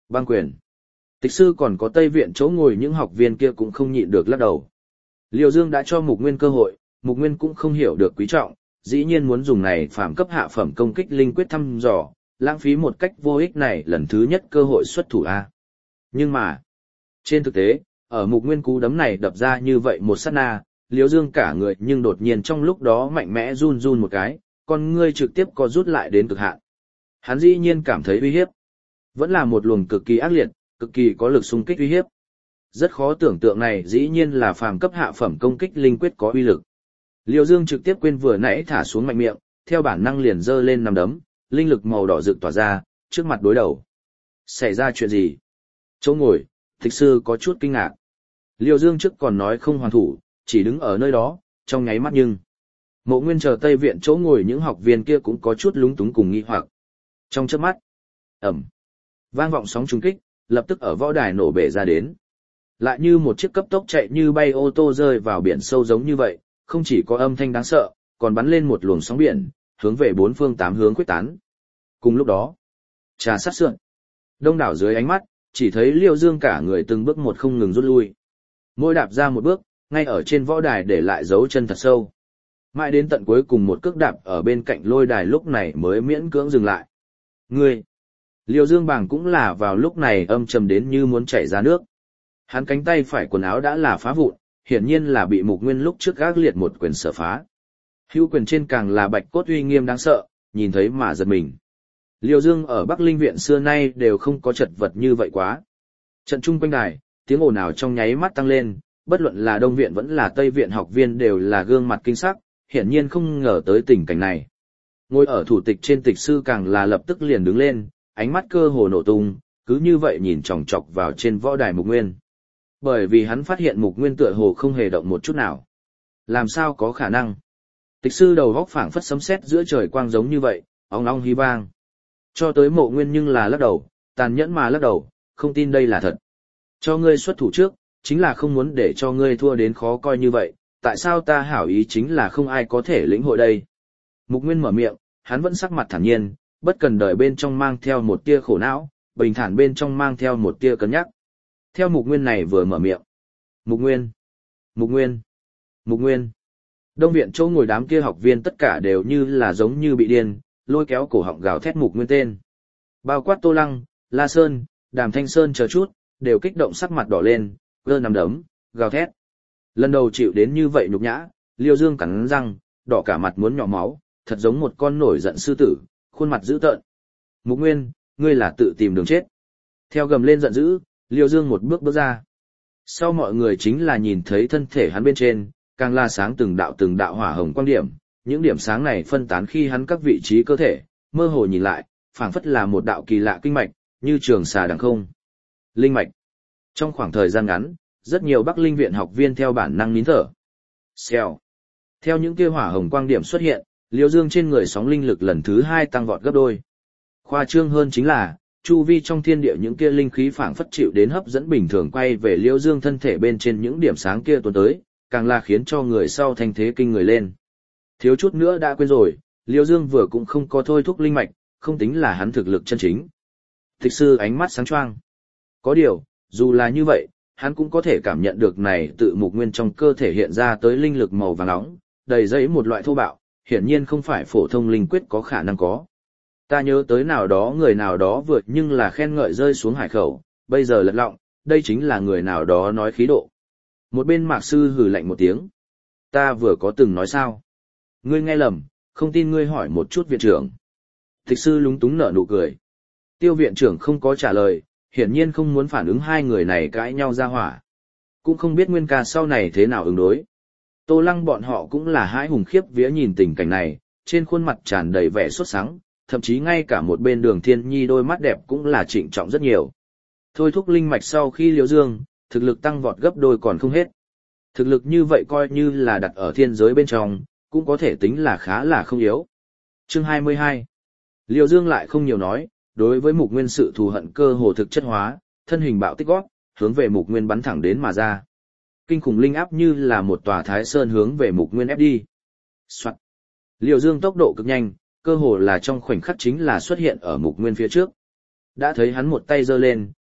Speaker 1: Băng quyền. Tịch sư còn có Tây Viện chỗ ngồi những học viên kia cũng không nhịn được lắc đầu. Liêu Dương đã cho Mục Nguyên cơ hội, Mục Nguyên cũng không hiểu được quý trọng, dĩ nhiên muốn dùng này phàm cấp hạ phẩm công kích linh quyết thăm dò, lãng phí một cách vô ích này lần thứ nhất cơ hội xuất thủ A. Nhưng mà, trên thực tế, ở Mục Nguyên cú đấm này đập ra như vậy một sát na, Liêu Dương cả người nhưng đột nhiên trong lúc đó mạnh mẽ run run một cái, con ngươi trực tiếp co rút lại đến cực hạn. Hắn dĩ nhiên cảm thấy uy hiếp. Vẫn là một luồng cực kỳ ác liệt, cực kỳ có lực xung kích uy hiếp. Rất khó tưởng tượng này dĩ nhiên là phàm cấp hạ phẩm công kích linh quyết có uy lực. Liêu Dương trực tiếp quên vừa nãy thả xuống mạnh miệng, theo bản năng liền giơ lên nắm đấm, linh lực màu đỏ rực tỏa ra, trước mặt đối đầu. Xảy ra chuyện gì? Chỗ ngồi, Tịch sư có chút kinh ngạc. Liêu Dương trước còn nói không hoàn thủ, chỉ đứng ở nơi đó, trong nháy mắt nhưng Mộ Nguyên chờ Tây Viện chỗ ngồi những học viên kia cũng có chút lúng túng cùng nghi hoặc. Trong chớp mắt, ầm, vang vọng sóng trùng kích, lập tức ở võ đài nổ bể ra đến. Lại như một chiếc cấp tốc chạy như bay ô tô rơi vào biển sâu giống như vậy, không chỉ có âm thanh đáng sợ, còn bắn lên một luồng sóng biển, hướng về bốn phương tám hướng quyết tán. Cùng lúc đó, trà sát sượn, đông đảo dưới ánh mắt, chỉ thấy Liêu Dương cả người từng bước một không ngừng rút lui. Mỗi đạp ra một bước, ngay ở trên võ đài để lại dấu chân thật sâu. Mãi đến tận cuối cùng một cước đạp ở bên cạnh lôi đài lúc này mới miễn cưỡng dừng lại. Ngươi! Liêu Dương bàng cũng là vào lúc này âm trầm đến như muốn chảy ra nước. Hắn cánh tay phải quần áo đã là phá vụn, hiển nhiên là bị Mục Nguyên lúc trước gác liệt một quyền sở phá. Hữu quyền trên càng là bạch cốt uy nghiêm đáng sợ, nhìn thấy mà giật mình. Liêu Dương ở Bắc Linh viện xưa nay đều không có chật vật như vậy quá. Trận chung quanh đài, tiếng ồn ào trong nháy mắt tăng lên, bất luận là Đông viện vẫn là Tây viện học viên đều là gương mặt kinh sắc, hiển nhiên không ngờ tới tình cảnh này. Ngồi ở thủ tịch trên tịch sư càng là lập tức liền đứng lên, ánh mắt cơ hồ nổ tung, cứ như vậy nhìn chòng chọc vào trên võ đài Mục Nguyên. Bởi vì hắn phát hiện Mục Nguyên tựa hồ không hề động một chút nào. Làm sao có khả năng? Tịch sư đầu góc phảng phất sấm sét giữa trời quang giống như vậy, ong ong hí vang. Cho tới Mộ Nguyên nhưng là lắc đầu, tàn nhẫn mà lắc đầu, không tin đây là thật. Cho ngươi xuất thủ trước, chính là không muốn để cho ngươi thua đến khó coi như vậy, tại sao ta hảo ý chính là không ai có thể lĩnh hội đây. Mục Nguyên mở miệng, hắn vẫn sắc mặt thản nhiên, bất cần đời bên trong mang theo một tia khổ não, bình thản bên trong mang theo một tia cân nhắc. Theo Mục Nguyên này vừa mở miệng. Mục Nguyên, Mục Nguyên, Mục Nguyên. Đông viện chỗ ngồi đám kia học viên tất cả đều như là giống như bị điên, lôi kéo cổ họng gào thét Mục Nguyên tên. Bao quát Tô Lăng, La Sơn, Đàm Thanh Sơn chờ chút, đều kích động sắc mặt đỏ lên, giơ nắm đấm, gào thét. Lần đầu chịu đến như vậy nhục nhã, Liêu Dương cắn răng, đỏ cả mặt muốn nhỏ máu, thật giống một con nổi giận sư tử, khuôn mặt dữ tợn. Mục Nguyên, ngươi là tự tìm đường chết. Theo gầm lên giận dữ, Liêu Dương một bước bước ra. Sau mọi người chính là nhìn thấy thân thể hắn bên trên, càng là sáng từng đạo hỏa hồng quang điểm, những điểm sáng này phân tán khi hắn các vị trí cơ thể, mơ hồ nhìn lại, phảng phất là một đạo kỳ lạ kinh mạch, như trường xà đằng không. Linh mạch. Trong khoảng thời gian ngắn, rất nhiều Bắc Linh viện học viên theo bản năng nín thở. Xèo. Theo những kia hỏa hồng quang điểm xuất hiện, Liêu Dương trên người sóng linh lực lần thứ 2 tăng vọt gấp đôi. Khoa trương hơn chính là, chu vi trong thiên địa những kia linh khí phảng phất chịu đến hấp dẫn bình thường quay về Liêu Dương thân thể bên trên những điểm sáng kia tuôn tới, càng là khiến cho người sau thanh thế kinh người lên. Thiếu chút nữa đã quên rồi, Liêu Dương vừa cũng không có thôi thúc linh mạch, không tính là hắn thực lực chân chính. Tịch sư ánh mắt sáng choang. Có điều, dù là như vậy, hắn cũng có thể cảm nhận được này tự Mục Nguyên trong cơ thể hiện ra tới linh lực màu vàng nóng, đầy dẫy một loại thô bạo, hiển nhiên không phải phổ thông linh quyết có khả năng có. Ta nhớ tới nào đó người nào đó vượt nhưng là khen ngợi rơi xuống hải khẩu, bây giờ lật lọng, đây chính là người nào đó nói khí độ. Một bên Mạc sư hừ lạnh một tiếng. Ta vừa có từng nói sao? Ngươi nghe lầm, không tin ngươi hỏi một chút viện trưởng. Tịch sư lúng túng nở nụ cười. Tiêu viện trưởng không có trả lời, hiển nhiên không muốn phản ứng hai người này cãi nhau ra hỏa. Cũng không biết Nguyên ca sau này thế nào ứng đối. Tô Lăng bọn họ cũng là hãi hùng khiếp vía nhìn tình cảnh này, trên khuôn mặt tràn đầy vẻ sốt sắng, thậm chí ngay cả một bên Đường Thiên Nhi đôi mắt đẹp cũng là trịnh trọng rất nhiều. Thôi thúc linh mạch sau khi Liêu Dương, thực lực tăng vọt gấp đôi còn không hết. Thực lực như vậy coi như là đặt ở thiên giới bên trong, cũng có thể tính là khá là không yếu. Chương 22. Liêu Dương lại không nhiều nói, đối với Mục Nguyên sự thù hận cơ hồ thực chất hóa, thân hình bạo tích gót, hướng về Mục Nguyên bắn thẳng đến mà ra. Kinh khủng linh áp như là một tòa thái sơn hướng về Mục Nguyên ép đi. Soạt. Liêu Dương tốc độ cực nhanh, cơ hồ là trong khoảnh khắc chính là xuất hiện ở Mục Nguyên phía trước. Đã thấy hắn một tay giơ lên,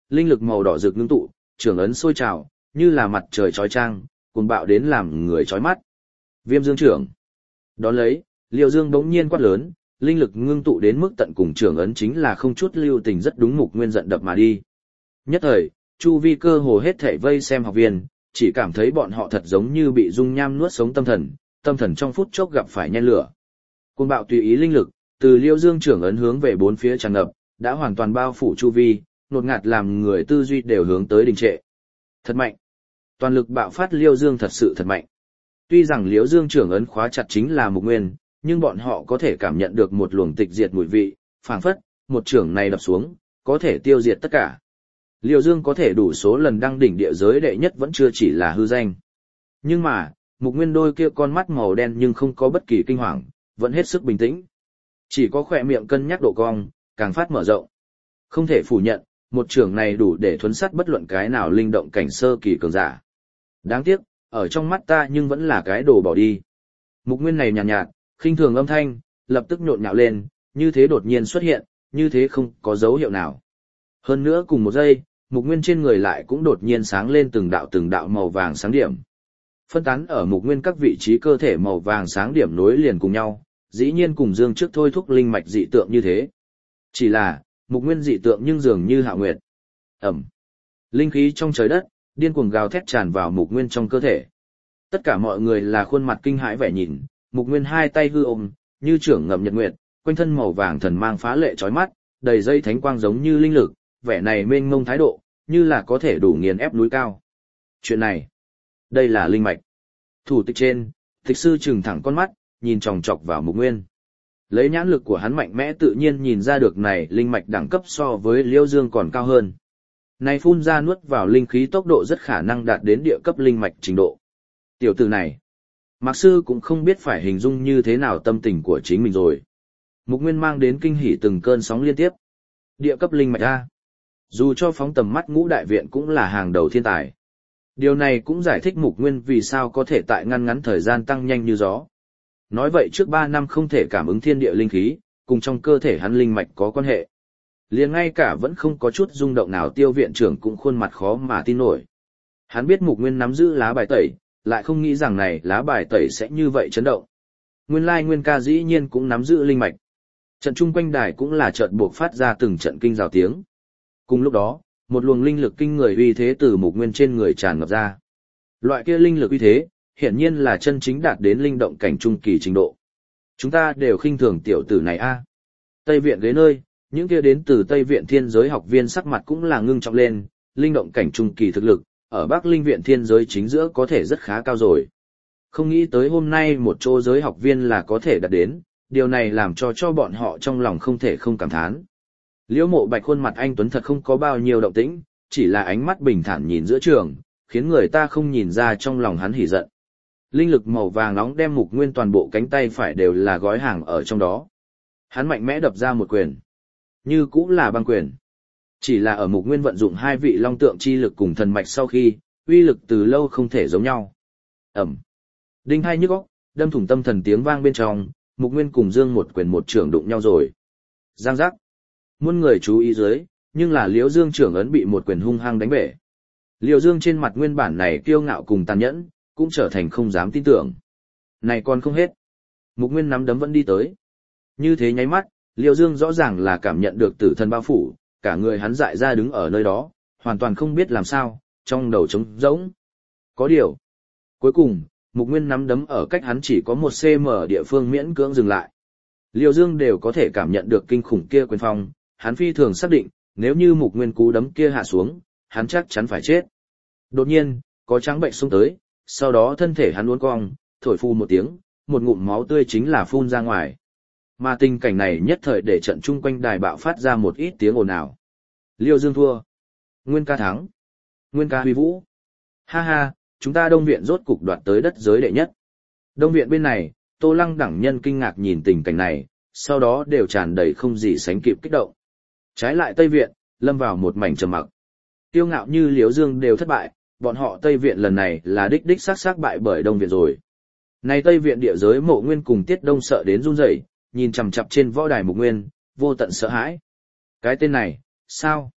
Speaker 1: linh lực màu đỏ rực ngưng tụ, trưởng ấn sôi trào, như là mặt trời chói chang, cuồng bạo đến làm người chói mắt. Viêm dương trưởng. Đón lấy, Liêu Dương bỗng nhiên quát lớn, linh lực ngưng tụ đến mức tận cùng trưởng ấn chính là không chút lưu tình rất đúng Mục Nguyên giận đập mà đi. Nhất thời, chu vi cơ hồ hết thảy vây xem học viên, chỉ cảm thấy bọn họ thật giống như bị dung nham nuốt sống tâm thần trong phút chốc gặp phải nhen lửa. Cuồng bạo tùy ý linh lực, từ Liêu Dương trưởng ấn hướng về bốn phía tràn ngập, đã hoàn toàn bao phủ chu vi, nột ngạt làm người tư duy đều hướng tới đình trệ. Thật mạnh. Toàn lực bạo phát Liêu Dương thật sự thật mạnh. Tuy rằng Liêu Dương trưởng ấn khóa chặt chính là Mục Nguyên, nhưng bọn họ có thể cảm nhận được một luồng tịch diệt mùi vị, phảng phất, một trưởng này đập xuống, có thể tiêu diệt tất cả. Liêu Dương có thể đủ số lần đăng đỉnh địa giới đệ nhất vẫn chưa chỉ là hư danh. Nhưng mà, Mục Nguyên đôi kia con mắt màu đen nhưng không có bất kỳ kinh hoàng, vẫn hết sức bình tĩnh. Chỉ có khỏe miệng cân nhắc độ cong, càng phát mở rộng. Không thể phủ nhận, một trưởng này đủ để thuấn sát bất luận cái nào linh động cảnh sơ kỳ cường giả. Đáng tiếc, ở trong mắt ta nhưng vẫn là cái đồ bỏ đi. Mục Nguyên này nhàn nhạt, khinh thường âm thanh, lập tức nhộn nhạo lên, như thế đột nhiên xuất hiện, như thế không có dấu hiệu nào. Hơn nữa cùng một giây, Mục Nguyên trên người lại cũng đột nhiên sáng lên từng đạo màu vàng sáng điểm. Phân tán ở Mục Nguyên các vị trí cơ thể màu vàng sáng điểm nối liền cùng nhau, dĩ nhiên cùng Dương trước thôi thúc linh mạch dị tượng như thế. Chỉ là, Mục Nguyên dị tượng nhưng dường như hạ nguyệt. Ẩm. Linh khí trong trời đất, điên cuồng gào thét tràn vào Mục Nguyên trong cơ thể. Tất cả mọi người là khuôn mặt kinh hãi vẻ nhìn, Mục Nguyên hai tay hư ôm, như trưởng ngậm nhật nguyệt, quanh thân màu vàng thần mang phá lệ chói mắt, đầy dây thánh quang giống như linh lực, vẻ này mênh mông thái độ, như là có thể đủ nghiền ép núi cao. Chuyện này, đây là linh mạch. Thủ tịch trên, tịch sư trừng thẳng con mắt, nhìn chòng chọc vào Mục Nguyên. Lấy nhãn lực của hắn mạnh mẽ tự nhiên nhìn ra được này linh mạch đẳng cấp so với Liêu Dương còn cao hơn. Này phun ra nuốt vào linh khí tốc độ rất khả năng đạt đến địa cấp linh mạch trình độ. Tiểu tử này, Mạc Sư cũng không biết phải hình dung như thế nào tâm tình của chính mình rồi. Mục Nguyên mang đến kinh hỉ từng cơn sóng liên tiếp. Địa cấp linh mạch A. Dù cho phóng tầm mắt Ngũ Đại Viện cũng là hàng đầu thiên tài. Điều này cũng giải thích Mục Nguyên vì sao có thể tại ngăn thời gian tăng nhanh như gió. Nói vậy trước 3 năm không thể cảm ứng thiên địa linh khí, cùng trong cơ thể hắn linh mạch có quan hệ. Liền ngay cả vẫn không có chút rung động nào Tiêu viện trưởng cũng khuôn mặt khó mà tin nổi. Hắn biết Mục Nguyên nắm giữ lá bài tẩy, lại không nghĩ rằng này lá bài tẩy sẽ như vậy chấn động. Nguyên lai Nguyên ca dĩ nhiên cũng nắm giữ linh mạch. Trận chung quanh đài cũng là trận buộc phát ra từng trận kinh rào tiếng. Cùng lúc đó, một luồng linh lực kinh người uy thế từ Mục Nguyên trên người tràn ngập ra. Loại kia linh lực uy thế, hiển nhiên là chân chính đạt đến linh động cảnh trung kỳ trình độ. Chúng ta đều khinh thường tiểu tử này a. Tây viện ghế nơi, những kia đến từ Tây viện thiên giới học viên sắc mặt cũng là ngưng trọng lên, linh động cảnh trung kỳ thực lực, ở Bắc Linh viện thiên giới chính giữa có thể rất khá cao rồi. Không nghĩ tới hôm nay một chỗ giới học viên là có thể đạt đến, điều này làm cho bọn họ trong lòng không thể không cảm thán. Liễu Mộ Bạch khuôn mặt anh tuấn thật không có bao nhiêu động tĩnh, chỉ là ánh mắt bình thản nhìn giữa trường, khiến người ta không nhìn ra trong lòng hắn hỉ giận. Linh lực màu vàng nóng đem Mục Nguyên toàn bộ cánh tay phải đều là gói hàng ở trong đó. Hắn mạnh mẽ đập ra một quyền, như cũng là băng quyền. Chỉ là ở Mục Nguyên vận dụng hai vị long tượng chi lực cùng thần mạch sau khi, uy lực từ lâu không thể giống nhau. Ẩm. Đinh hai nhức óc, đâm thủng tâm thần tiếng vang bên trong, Mục Nguyên cùng Dương một quyền một trưởng đụng nhau rồi. Giang giác. Muôn người chú ý dưới, nhưng là Liễu Dương trưởng ấn bị một quyền hung hăng đánh bể. Liễu Dương trên mặt nguyên bản này kiêu ngạo cùng tàn nhẫn, cũng trở thành không dám tin tưởng. Này còn không hết. Mục Nguyên nắm đấm vẫn đi tới. Như thế nháy mắt, Liễu Dương rõ ràng là cảm nhận được tử thần bao phủ, cả người hắn dại ra đứng ở nơi đó, hoàn toàn không biết làm sao, trong đầu trống rỗng. Có điều. Cuối cùng, Mục Nguyên nắm đấm ở cách hắn chỉ có 1 cm địa phương miễn cưỡng dừng lại. Liễu Dương đều có thể cảm nhận được kinh khủng kia quyền phong, hắn phi thường xác định, nếu như Mục Nguyên cú đấm kia hạ xuống, hắn chắc chắn phải chết. Đột nhiên, có trắng bệnh xông tới, sau đó thân thể hắn uốn cong, thổi phu một tiếng, một ngụm máu tươi chính là phun ra ngoài. Mà tình cảnh này nhất thời để trận chung quanh đài bạo phát ra một ít tiếng ồn ào. Liêu Dương thua. Nguyên ca thắng. Nguyên ca huy vũ. Ha ha, chúng ta Đông Viện rốt cục đoạt tới đất giới đệ nhất. Đông Viện bên này, Tô Lăng đẳng nhân kinh ngạc nhìn tình cảnh này, sau đó đều tràn đầy không gì sánh kịp kích động. Trái lại Tây Viện, lâm vào một mảnh trầm mặc. Tiêu ngạo như Liễu Dương đều thất bại, bọn họ Tây Viện lần này là đích xác bại bởi Đông Viện rồi. Này Tây Viện địa giới Mộ Nguyên cùng Tiết Đông sợ đến run rẩy, nhìn chằm chằm trên võ đài Mục Nguyên, vô tận sợ hãi. Cái tên này, sao?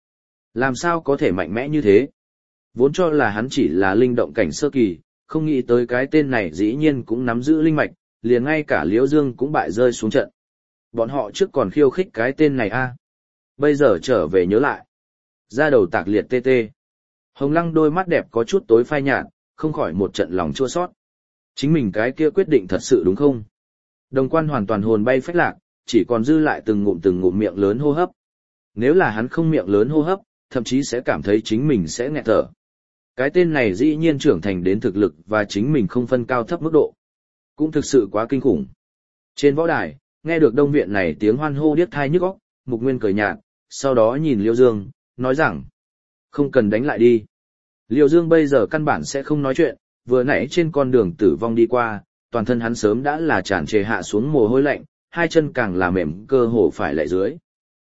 Speaker 1: Làm sao có thể mạnh mẽ như thế? Vốn cho là hắn chỉ là linh động cảnh sơ kỳ, không nghĩ tới cái tên này dĩ nhiên cũng nắm giữ linh mạch, liền ngay cả Liễu Dương cũng bại rơi xuống trận. Bọn họ trước còn khiêu khích cái tên này a, bây giờ trở về nhớ lại. Ra đầu tạc liệt tê tê. Hồng Lăng đôi mắt đẹp có chút tối phai nhạt, không khỏi một trận lòng chua xót. Chính mình cái kia quyết định thật sự đúng không? Đồng Quan hoàn toàn hồn bay phách lạc, chỉ còn dư lại từng ngụm miệng lớn hô hấp. Nếu là hắn không miệng lớn hô hấp, thậm chí sẽ cảm thấy chính mình sẽ nghẹt thở. Cái tên này dĩ nhiên trưởng thành đến thực lực và chính mình không phân cao thấp mức độ. Cũng thực sự quá kinh khủng. Trên võ đài, nghe được đông viện này tiếng hoan hô điếc tai nhức óc, Mục Nguyên cười nhạt, sau đó nhìn Liêu Dương, nói rằng, không cần đánh lại đi. Liêu Dương bây giờ căn bản sẽ không nói chuyện, vừa nãy trên con đường tử vong đi qua, toàn thân hắn sớm đã là tràn trề hạ xuống mồ hôi lạnh, hai chân càng là mềm cơ hồ phải lạy dưới.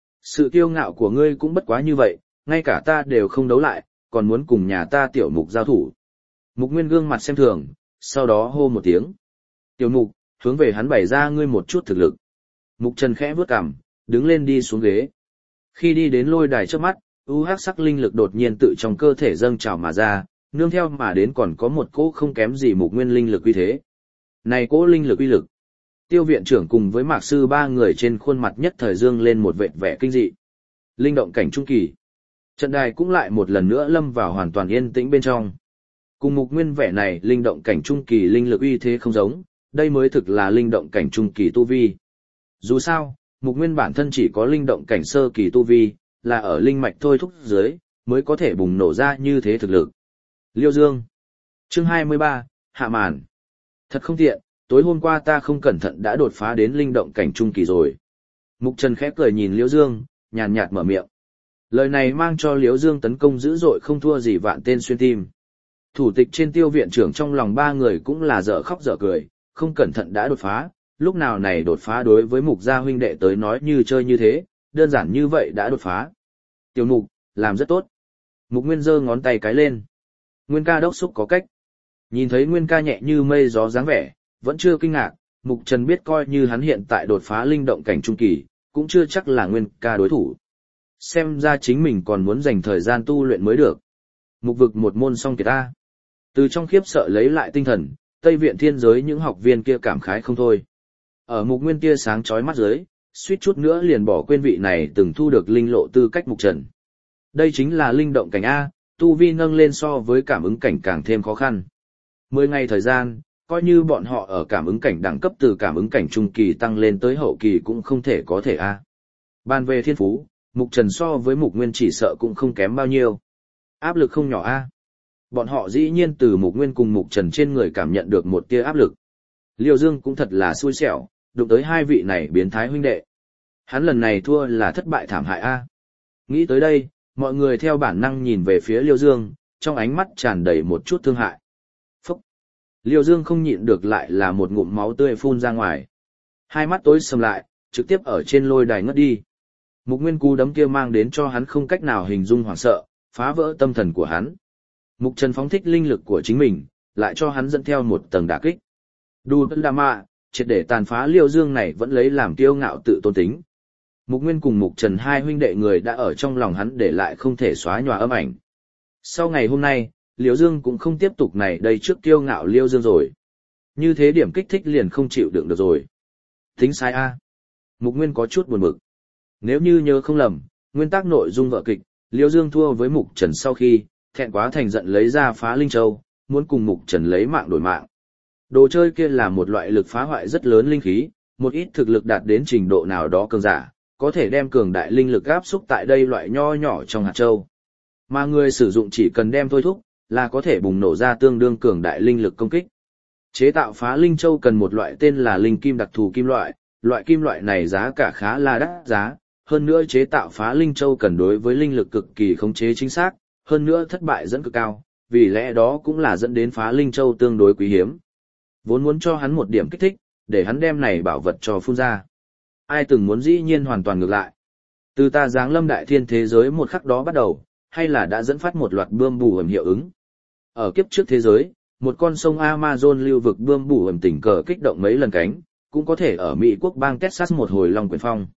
Speaker 1: Sự kiêu ngạo của ngươi cũng bất quá như vậy, ngay cả ta đều không đấu lại, còn muốn cùng nhà ta Tiểu Mục giao thủ. Mục Nguyên gương mặt xem thường, sau đó hô một tiếng. Tiểu Mục, hướng về hắn bày ra ngươi một chút thực lực. Mục Trần khẽ vướt cằm, đứng lên đi xuống ghế. Khi đi đến lôi đài trước mắt, hắc sắc linh lực đột nhiên tự trong cơ thể dâng trào mà ra, nương theo mà đến còn có một cỗ không kém gì Mục Nguyên linh lực uy thế. Này cỗ linh lực uy lực. Tiêu viện trưởng cùng với Mạc sư ba người trên khuôn mặt nhất thời dương lên một vệt vẻ kinh dị. Linh động cảnh trung kỳ. Trận đài cũng lại một lần nữa lâm vào hoàn toàn yên tĩnh bên trong. Cùng Mục Nguyên vẻ này linh động cảnh trung kỳ linh lực uy thế không giống, đây mới thực là linh động cảnh trung kỳ tu vi. Dù sao, Mục Nguyên bản thân chỉ có linh động cảnh sơ kỳ tu vi, là ở linh mạch thôi thúc dưới, mới có thể bùng nổ ra như thế thực lực. Liêu Dương. Chương 23, hạ màn. Thật không tiện, tối hôm qua ta không cẩn thận đã đột phá đến linh động cảnh trung kỳ rồi. Mục Trần khẽ cười nhìn Liêu Dương, nhàn nhạt mở miệng. Lời này mang cho Liêu Dương tấn công dữ dội không thua gì vạn tên xuyên tim. Thủ tịch trên Tiêu viện trưởng trong lòng ba người cũng là dở khóc dở cười, không cẩn thận đã đột phá, lúc nào này đột phá đối với Mục gia huynh đệ tới nói như chơi như thế, đơn giản như vậy đã đột phá. Tiểu Mục, làm rất tốt. Mục Nguyên giơ ngón tay cái lên. Nguyên ca đốc xúc có cách. Nhìn thấy Nguyên ca nhẹ như mây gió dáng vẻ, vẫn chưa kinh ngạc, Mục Trần biết coi như hắn hiện tại đột phá linh động cảnh trung kỳ, cũng chưa chắc là Nguyên ca đối thủ. Xem ra chính mình còn muốn dành thời gian tu luyện mới được. Mục vực một môn song kiệt ta. Từ trong khiếp sợ lấy lại tinh thần, Tây viện thiên giới những học viên kia cảm khái không thôi. Ở Mục Nguyên tia sáng chói mắt dưới, suýt chút nữa liền bỏ quên vị này từng thu được linh lộ tư cách Mục Trần. Đây chính là linh động cảnh A, tu vi nâng lên so với cảm ứng cảnh càng thêm khó khăn. 10 ngày thời gian, coi như bọn họ ở cảm ứng cảnh đẳng cấp từ cảm ứng cảnh trung kỳ tăng lên tới hậu kỳ cũng không thể có thể A. Bàn về thiên phú, Mục Trần so với Mục Nguyên chỉ sợ cũng không kém bao nhiêu. Áp lực không nhỏ A. Bọn họ dĩ nhiên từ Mục Nguyên cùng Mục Trần trên người cảm nhận được một tia áp lực. Liêu Dương cũng thật là xui xẻo, đụng tới hai vị này biến thái huynh đệ. Hắn lần này thua là thất bại thảm hại A. Nghĩ tới đây, mọi người theo bản năng nhìn về phía Liêu Dương, trong ánh mắt tràn đầy một chút thương hại. Phúc! Liêu Dương không nhịn được lại là một ngụm máu tươi phun ra ngoài. Hai mắt tối sầm lại, trực tiếp ở trên lôi đài ngất đi. Mục Nguyên cú đấm kia mang đến cho hắn không cách nào hình dung hoảng sợ, phá vỡ tâm thần của hắn. Mục Trần phóng thích linh lực của chính mình, lại cho hắn dẫn theo một tầng đả kích. Đù Tân Đà Mạ, triệt để tàn phá Liêu Dương này vẫn lấy làm kiêu ngạo tự tôn tính. Mục Nguyên cùng Mục Trần hai huynh đệ người đã ở trong lòng hắn để lại không thể xóa nhòa âm ảnh. Sau ngày hôm nay, Liêu Dương cũng không tiếp tục này đây trước kiêu ngạo Liêu Dương rồi. Như thế điểm kích thích liền không chịu đựng được rồi. Tính sai a. Mục Nguyên có chút buồn bực. Nếu như nhớ không lầm, nguyên tắc nội dung vở kịch, Liêu Dương thua với Mục Trần sau khi, thẹn quá thành giận lấy ra phá Linh Châu, muốn cùng Mục Trần lấy mạng đổi mạng. Đồ chơi kia là một loại lực phá hoại rất lớn linh khí, một ít thực lực đạt đến trình độ nào đó cường giả, có thể đem cường đại linh lực áp xúc tại đây loại nho nhỏ trong hạt châu. Mà người sử dụng chỉ cần đem thôi thúc, là có thể bùng nổ ra tương đương cường đại linh lực công kích. Chế tạo phá Linh Châu cần một loại tên là linh kim đặc thù kim loại kim loại này giá cả khá là đắt giá, hơn nữa chế tạo phá Linh Châu cần đối với linh lực cực kỳ khống chế chính xác, hơn nữa thất bại dẫn cực cao, vì lẽ đó cũng là dẫn đến phá Linh Châu tương đối quý hiếm. Vốn muốn cho hắn một điểm kích thích, để hắn đem này bảo vật cho phun ra. Ai từng muốn dĩ nhiên hoàn toàn ngược lại. Từ ta giáng lâm đại thiên thế giới một khắc đó bắt đầu, hay là đã dẫn phát một loạt bươm bù ẩm hiệu ứng. Ở kiếp trước thế giới, một con sông Amazon lưu vực bươm bù ẩm tình cờ kích động mấy lần cánh, cũng có thể ở Mỹ quốc bang Texas một hồi long quyền phong.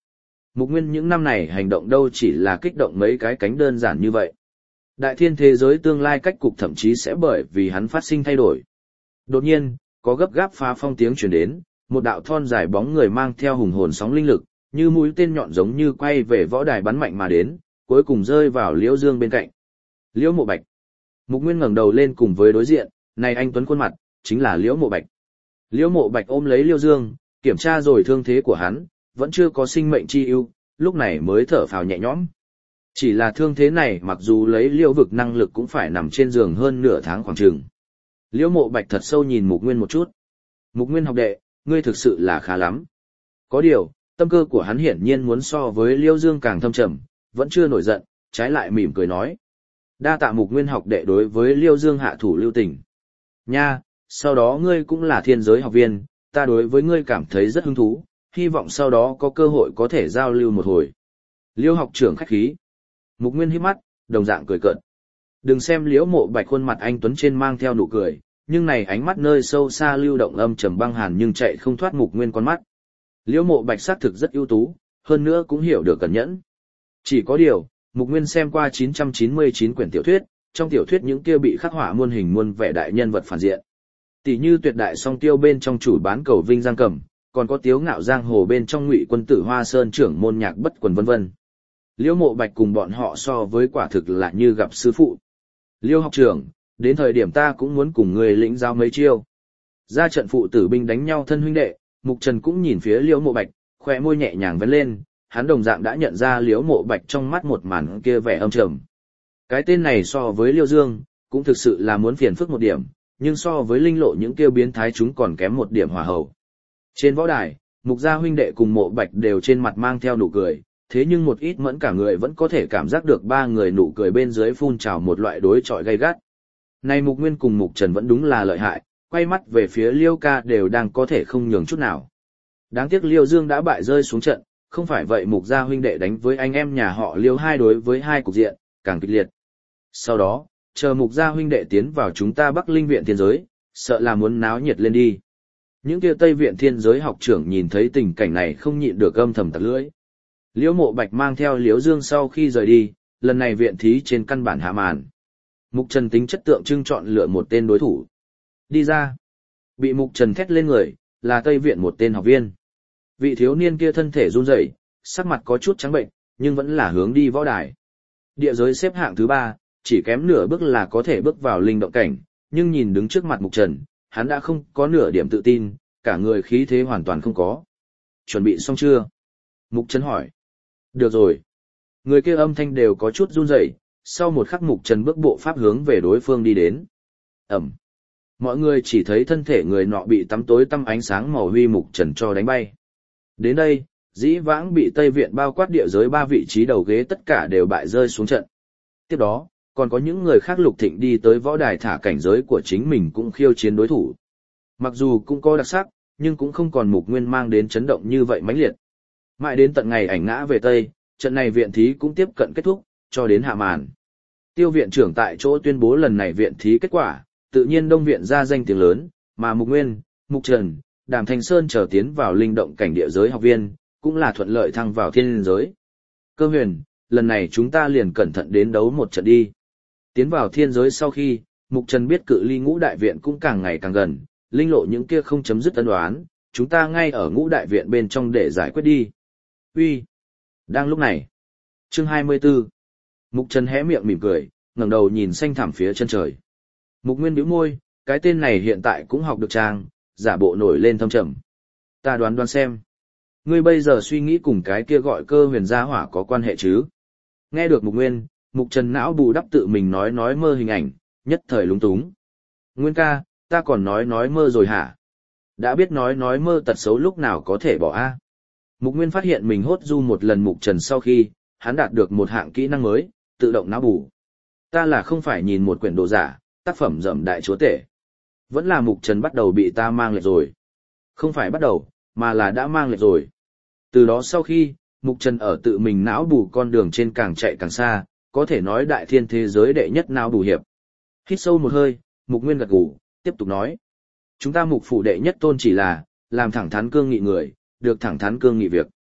Speaker 1: Mục Nguyên những năm này hành động đâu chỉ là kích động mấy cái cánh đơn giản như vậy. Đại thiên thế giới tương lai cách cục thậm chí sẽ bởi vì hắn phát sinh thay đổi. Đột nhiên, có gấp gáp phá phong tiếng truyền đến, một đạo thon dài bóng người mang theo hùng hồn sóng linh lực, như mũi tên nhọn giống như quay về võ đài bắn mạnh mà đến, cuối cùng rơi vào Liễu Dương bên cạnh. Liễu Mộ Bạch. Mục Nguyên ngẩng đầu lên cùng với đối diện, này anh tuấn khuôn mặt, chính là Liễu Mộ Bạch. Liễu Mộ Bạch ôm lấy Liễu Dương, kiểm tra rồi thương thế của hắn, vẫn chưa có sinh mệnh chi ưu, lúc này mới thở phào nhẹ nhõm. Chỉ là thương thế này mặc dù lấy Liễu vực năng lực cũng phải nằm trên giường hơn nửa tháng khoảng chừng. Liễu Mộ Bạch thật sâu nhìn Mục Nguyên một chút. Mục Nguyên học đệ, ngươi thực sự là khá lắm. Có điều, tâm cơ của hắn hiển nhiên muốn so với Liễu Dương càng thâm trầm, vẫn chưa nổi giận, trái lại mỉm cười nói. Đa tạ Mục Nguyên học đệ đối với Liễu Dương hạ thủ lưu tình. Nha, sau đó ngươi cũng là thiên giới học viên, ta đối với ngươi cảm thấy rất hứng thú, hy vọng sau đó có cơ hội có thể giao lưu một hồi. Liễu học trưởng khách khí. Mục Nguyên híp mắt, đồng dạng cười cợt. Đừng xem Liễu Mộ Bạch khuôn mặt anh tuấn trên mang theo nụ cười, nhưng này ánh mắt nơi sâu xa lưu động âm trầm băng hàn nhưng chạy không thoát Mục Nguyên con mắt. Liễu Mộ Bạch xác thực rất ưu tú, hơn nữa cũng hiểu được cẩn nhẫn. Chỉ có điều, Mục Nguyên xem qua 999 quyển tiểu thuyết, trong tiểu thuyết những kia bị khắc họa muôn hình muôn vẻ đại nhân vật phản diện. Tỷ như Tuyệt Đại Song Tiêu bên trong chủ bán cầu Vinh Giang Cẩm, còn có Tiếu Ngạo Giang Hồ bên trong Ngụy Quân Tử Hoa Sơn trưởng môn Nhạc Bất Quần vân vân. Liễu Mộ Bạch cùng bọn họ so với quả thực là như gặp sư phụ. Liễu học trưởng, đến thời điểm ta cũng muốn cùng người lĩnh giáo mấy chiêu. Ra trận phụ tử binh đánh nhau thân huynh đệ, Mục Trần cũng nhìn phía Liễu Mộ Bạch, khóe môi nhẹ nhàng vén lên, hắn đồng dạng đã nhận ra Liễu Mộ Bạch trong mắt một màn kia vẻ âm trầm. Cái tên này so với Liễu Dương, cũng thực sự là muốn phiền phức một điểm, nhưng so với linh lộ những kia biến thái chúng còn kém một điểm hòa hậu. Trên võ đài, Mục gia huynh đệ cùng Mộ Bạch đều trên mặt mang theo nụ cười, thế nhưng một ít mẫn cả người vẫn có thể cảm giác được ba người nụ cười bên dưới phun trào một loại đối chọi gay gắt. Này Mục Nguyên cùng Mục Trần vẫn đúng là lợi hại, quay mắt về phía Liêu ca đều đang có thể không nhường chút nào. Đáng tiếc Liêu Dương đã bại rơi xuống trận, không phải vậy Mục gia huynh đệ đánh với anh em nhà họ Liêu hai đối với hai cục diện, càng kịch liệt. Sau đó, chờ Mục gia huynh đệ tiến vào chúng ta Bắc Linh viện thiên giới, sợ là muốn náo nhiệt lên đi. Những kia Tây viện thiên giới học trưởng nhìn thấy tình cảnh này không nhịn được âm thầm tặc lưỡi. Liễu Mộ Bạch mang theo Liễu Dương sau khi rời đi, lần này viện thí trên căn bản hạ màn. Mục Trần tính chất tượng trưng chọn lựa một tên đối thủ. Đi ra. Bị Mục Trần thét lên người, là Tây viện một tên học viên. Vị thiếu niên kia thân thể run rẩy, sắc mặt có chút trắng bệnh, nhưng vẫn là hướng đi võ đài. Địa giới xếp hạng thứ 3, chỉ kém nửa bước là có thể bước vào linh động cảnh, nhưng nhìn đứng trước mặt Mục Trần, hắn đã không có nửa điểm tự tin, cả người khí thế hoàn toàn không có. Chuẩn bị xong chưa? Mục Trần hỏi. Được rồi. Người kia âm thanh đều có chút run rẩy, sau một khắc Mục Trần bước bộ pháp hướng về đối phương đi đến. Ẩm. Mọi người chỉ thấy thân thể người nọ bị tắm tối tăm ánh sáng màu huy Mục Trần cho đánh bay. Đến đây, dĩ vãng bị Tây Viện bao quát địa giới 3 vị trí đầu ghế tất cả đều bại rơi xuống trận. Tiếp đó, còn có những người khác Lục Thịnh đi tới võ đài thả cảnh giới của chính mình cũng khiêu chiến đối thủ. Mặc dù cũng có đặc sắc, nhưng cũng không còn Mục Nguyên mang đến chấn động như vậy mãnh liệt. Mãi đến tận ngày ảnh ngã về Tây, trận này viện thí cũng tiếp cận kết thúc, cho đến hạ màn. Tiêu viện trưởng tại chỗ tuyên bố lần này viện thí kết quả, tự nhiên Đông viện ra danh tiếng lớn, mà Mục Nguyên, Mục Trần, Đàm Thành Sơn trở tiến vào linh động cảnh địa giới học viên, cũng là thuận lợi thăng vào thiên giới. Cơ Huyền, lần này chúng ta liền cẩn thận đến đấu một trận đi. Tiến vào thiên giới sau khi, Mục Trần biết cự ly Ngũ Đại viện cũng càng ngày càng gần, linh lộ những kia không chấm dứt ân oán, chúng ta ngay ở Ngũ Đại viện bên trong để giải quyết đi. Uy. Đang lúc này. Chương 24. Mục Trần hé miệng mỉm cười, ngẩng đầu nhìn xanh thẳm phía chân trời. Mục Nguyên bĩu môi, cái tên này hiện tại cũng học được trang, giả bộ nổi lên thâm trầm. Ta đoán đoán xem. Ngươi bây giờ suy nghĩ cùng cái kia gọi Cơ Huyền gia hỏa có quan hệ chứ? Nghe được Mục Nguyên, Mục Trần não bù đắp tự mình nói mơ hình ảnh, nhất thời lúng túng. Nguyên ca, ta còn nói mơ rồi hả? Đã biết nói mơ tật xấu lúc nào có thể bỏ a? Mục Nguyên phát hiện mình hốt du một lần Mục Trần sau khi, hắn đạt được một hạng kỹ năng mới, tự động não bù. Ta là không phải nhìn một quyển đồ giả, tác phẩm dẫm đại chúa tể. Vẫn là Mục Trần bắt đầu bị ta mang lệch rồi. Không phải bắt đầu, mà là đã mang lệch rồi. Từ đó sau khi, Mục Trần ở tự mình não bù con đường trên càng chạy càng xa, có thể nói đại thiên thế giới đệ nhất não bù hiệp. Hít sâu một hơi, Mục Nguyên gật gù, tiếp tục nói. Chúng ta Mục phủ đệ nhất tôn chỉ là, làm thẳng thắn cương nghị người, được thẳng thắn cương nghị việc.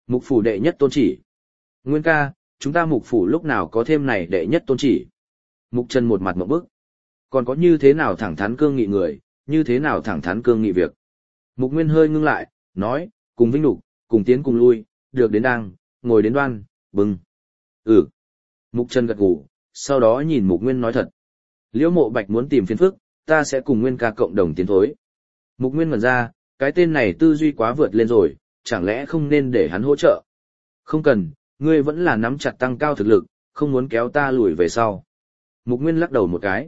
Speaker 1: Mục phủ đệ nhất tôn chỉ. Nguyên ca, chúng ta mục phủ lúc nào có thêm này đệ nhất tôn chỉ. Mục Trần một mặt ngộp bức. Còn có như thế nào thẳng thắn cương nghị người, như thế nào thẳng thắn cương nghị việc. Mục Nguyên hơi ngưng lại, nói, cùng vinh lục, cùng tiến cùng lui, được đến đang, ngồi đến đoan, bừng. Ừ. Mục Trần gật gù, sau đó nhìn Mục Nguyên nói thật. Liễu Mộ Bạch muốn tìm phiền phức, ta sẽ cùng Nguyên ca cộng đồng tiến thối. Mục Nguyên ngẩn ra, cái tên này tư duy quá vượt lên rồi, chẳng lẽ không nên để hắn hỗ trợ? Không cần, ngươi vẫn là nắm chặt tăng cao thực lực, không muốn kéo ta lùi về sau. Mục Nguyên lắc đầu một cái.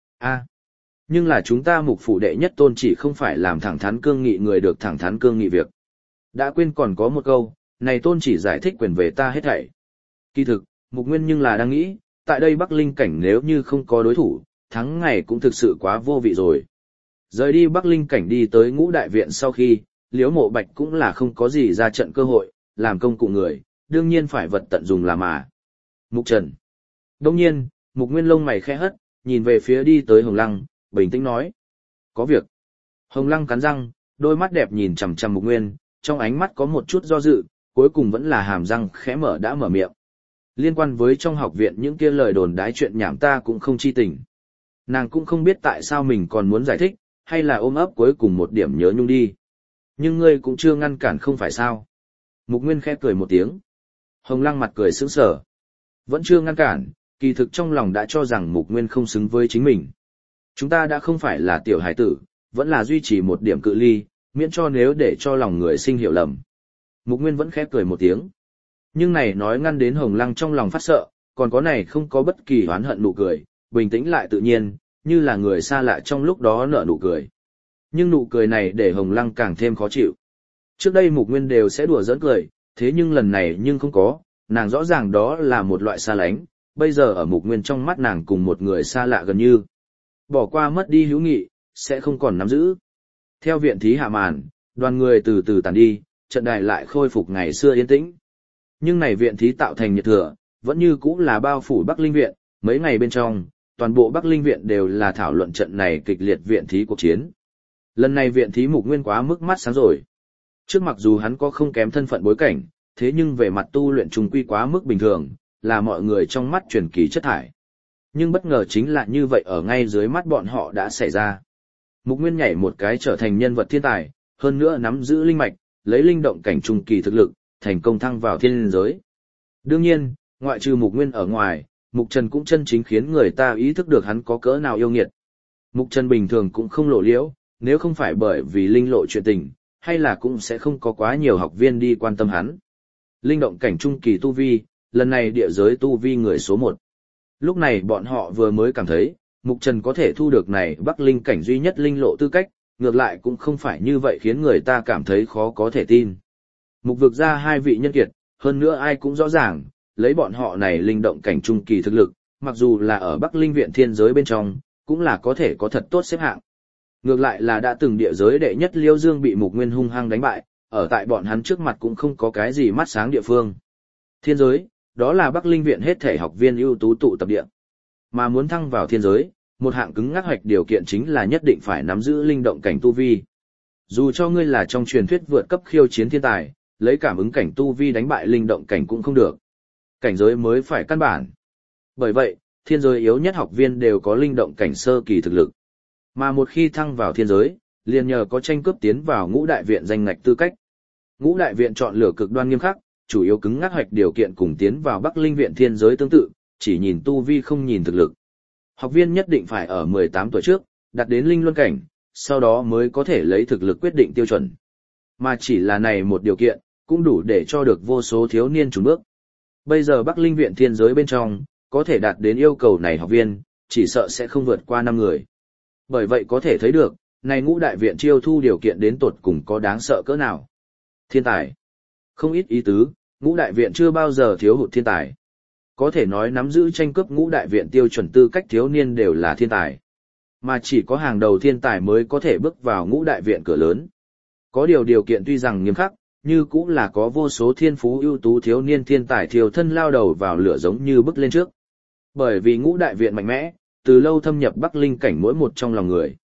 Speaker 1: Nhưng là chúng ta mục phủ đệ nhất tôn chỉ không phải làm thẳng thắn cương nghị người được thẳng thắn cương nghị việc. Đã quên còn có một câu, này tôn chỉ giải thích quyền về ta hết thảy. Kỳ thực, Mục Nguyên nhưng là đang nghĩ, tại đây Bắc Linh cảnh nếu như không có đối thủ, thắng ngày cũng thực sự quá vô vị rồi. Rời đi Bắc Linh cảnh đi tới Ngũ Đại Viện sau khi, Liễu Mộ Bạch cũng là không có gì ra trận cơ hội, làm công cụ người, đương nhiên phải vật tận dùng là mà. Mục Trần. Đông nhiên, Mục Nguyên lông mày khẽ hất, nhìn về phía đi tới Hồng Lăng, bình tĩnh nói. Có việc. Hồng Lăng cắn răng, đôi mắt đẹp nhìn chằm chằm Mục Nguyên, trong ánh mắt có một chút do dự, cuối cùng vẫn là hàm răng khẽ mở đã mở miệng. Liên quan với trong học viện những kia lời đồn đái chuyện nhảm ta cũng không chi tình. Nàng cũng không biết tại sao mình còn muốn giải thích, hay là ôm ấp cuối cùng một điểm nhớ nhung đi. Nhưng ngươi cũng chưa ngăn cản không phải sao. Mục Nguyên khẽ cười một tiếng. Hồng Lăng mặt cười sững sờ. Vẫn chưa ngăn cản, kỳ thực trong lòng đã cho rằng Mục Nguyên không xứng với chính mình. Chúng ta đã không phải là tiểu hải tử, vẫn là duy trì một điểm cự ly, miễn cho nếu để cho lòng người sinh hiểu lầm. Mục Nguyên vẫn khẽ cười một tiếng. Nhưng này nói ngăn đến Hồng Lăng trong lòng phát sợ, còn có này không có bất kỳ oán hận nụ cười, bình tĩnh lại tự nhiên, như là người xa lạ trong lúc đó nở nụ cười. Nhưng nụ cười này để Hồng Lăng càng thêm khó chịu. Trước đây Mục Nguyên đều sẽ đùa giỡn cười, thế nhưng lần này nhưng không có, nàng rõ ràng đó là một loại xa lánh, bây giờ ở Mục Nguyên trong mắt nàng cùng một người xa lạ gần như. Bỏ qua mất đi hữu nghị, sẽ không còn nắm giữ. Theo viện thí hạ màn, đoàn người từ từ tàn đi, trận đài lại khôi phục ngày xưa yên tĩnh. Nhưng này viện thí tạo thành nhiệt thừa, vẫn như cũ là bao phủ Bắc Linh Viện, mấy ngày bên trong, toàn bộ Bắc Linh Viện đều là thảo luận trận này kịch liệt viện thí cuộc chiến. Lần này viện thí Mục Nguyên quá mức mắt sáng rồi. Trước mặc dù hắn có không kém thân phận bối cảnh, thế nhưng về mặt tu luyện trùng quy quá mức bình thường, là mọi người trong mắt truyền kỳ chất thải. Nhưng bất ngờ chính là như vậy ở ngay dưới mắt bọn họ đã xảy ra. Mục Nguyên nhảy một cái trở thành nhân vật thiên tài, hơn nữa nắm giữ linh mạch, lấy linh động cảnh trung kỳ thực lực, thành công thăng vào thiên giới. Đương nhiên, ngoại trừ Mục Nguyên ở ngoài, Mục Trần cũng chân chính khiến người ta ý thức được hắn có cỡ nào yêu nghiệt. Mục Trần bình thường cũng không lộ liễu, nếu không phải bởi vì linh lộ chuyện tình, hay là cũng sẽ không có quá nhiều học viên đi quan tâm hắn. Linh động cảnh trung kỳ tu vi, lần này địa giới tu vi người số 1. Lúc này bọn họ vừa mới cảm thấy, Mục Trần có thể thu được này Bắc Linh cảnh duy nhất linh lộ tư cách, ngược lại cũng không phải như vậy khiến người ta cảm thấy khó có thể tin. Mục vực ra hai vị nhân kiệt, hơn nữa ai cũng rõ ràng, lấy bọn họ này linh động cảnh trung kỳ thực lực, mặc dù là ở Bắc Linh viện thiên giới bên trong, cũng là có thể có thật tốt xếp hạng. Ngược lại là đã từng địa giới đệ nhất Liêu Dương bị Mục Nguyên hung hăng đánh bại, ở tại bọn hắn trước mặt cũng không có cái gì mắt sáng địa phương. Thiên giới, đó là Bắc Linh viện hết thể học viên ưu tú tụ tập địa. Mà muốn thăng vào thiên giới, một hạng cứng ngắc hoạch điều kiện chính là nhất định phải nắm giữ linh động cảnh tu vi. Dù cho ngươi là trong truyền thuyết vượt cấp khiêu chiến thiên tài, lấy cảm ứng cảnh tu vi đánh bại linh động cảnh cũng không được. Cảnh giới mới phải căn bản. Bởi vậy, thiên giới yếu nhất học viên đều có linh động cảnh sơ kỳ thực lực. Mà một khi thăng vào thiên giới, liền nhờ có tranh cướp tiến vào Ngũ Đại Viện danh ngạch tư cách. Ngũ Đại Viện chọn lựa cực đoan nghiêm khắc, chủ yếu cứng ngắc hoạch điều kiện cùng tiến vào Bắc Linh Viện thiên giới tương tự, chỉ nhìn tu vi không nhìn thực lực. Học viên nhất định phải ở 18 tuổi trước, đạt đến linh luân cảnh, sau đó mới có thể lấy thực lực quyết định tiêu chuẩn. Mà chỉ là này một điều kiện, cũng đủ để cho được vô số thiếu niên chùn bước. Bây giờ Bắc Linh Viện thiên giới bên trong, có thể đạt đến yêu cầu này học viên, chỉ sợ sẽ không vượt qua 5 người. Bởi vậy có thể thấy được, này Ngũ Đại Viện chiêu thu điều kiện đến tột cùng có đáng sợ cỡ nào. Thiên tài. Không ít ý tứ, Ngũ Đại Viện chưa bao giờ thiếu hụt thiên tài. Có thể nói nắm giữ tranh cướp Ngũ Đại Viện tiêu chuẩn tư cách thiếu niên đều là thiên tài. Mà chỉ có hàng đầu thiên tài mới có thể bước vào Ngũ Đại Viện cửa lớn. Có điều kiện tuy rằng nghiêm khắc, như cũng là có vô số thiên phú ưu tú thiếu niên thiên tài thiêu thân lao đầu vào lửa giống như bước lên trước. Bởi vì Ngũ Đại Viện mạnh mẽ, từ lâu thâm nhập Bắc Linh cảnh mỗi một trong lòng người.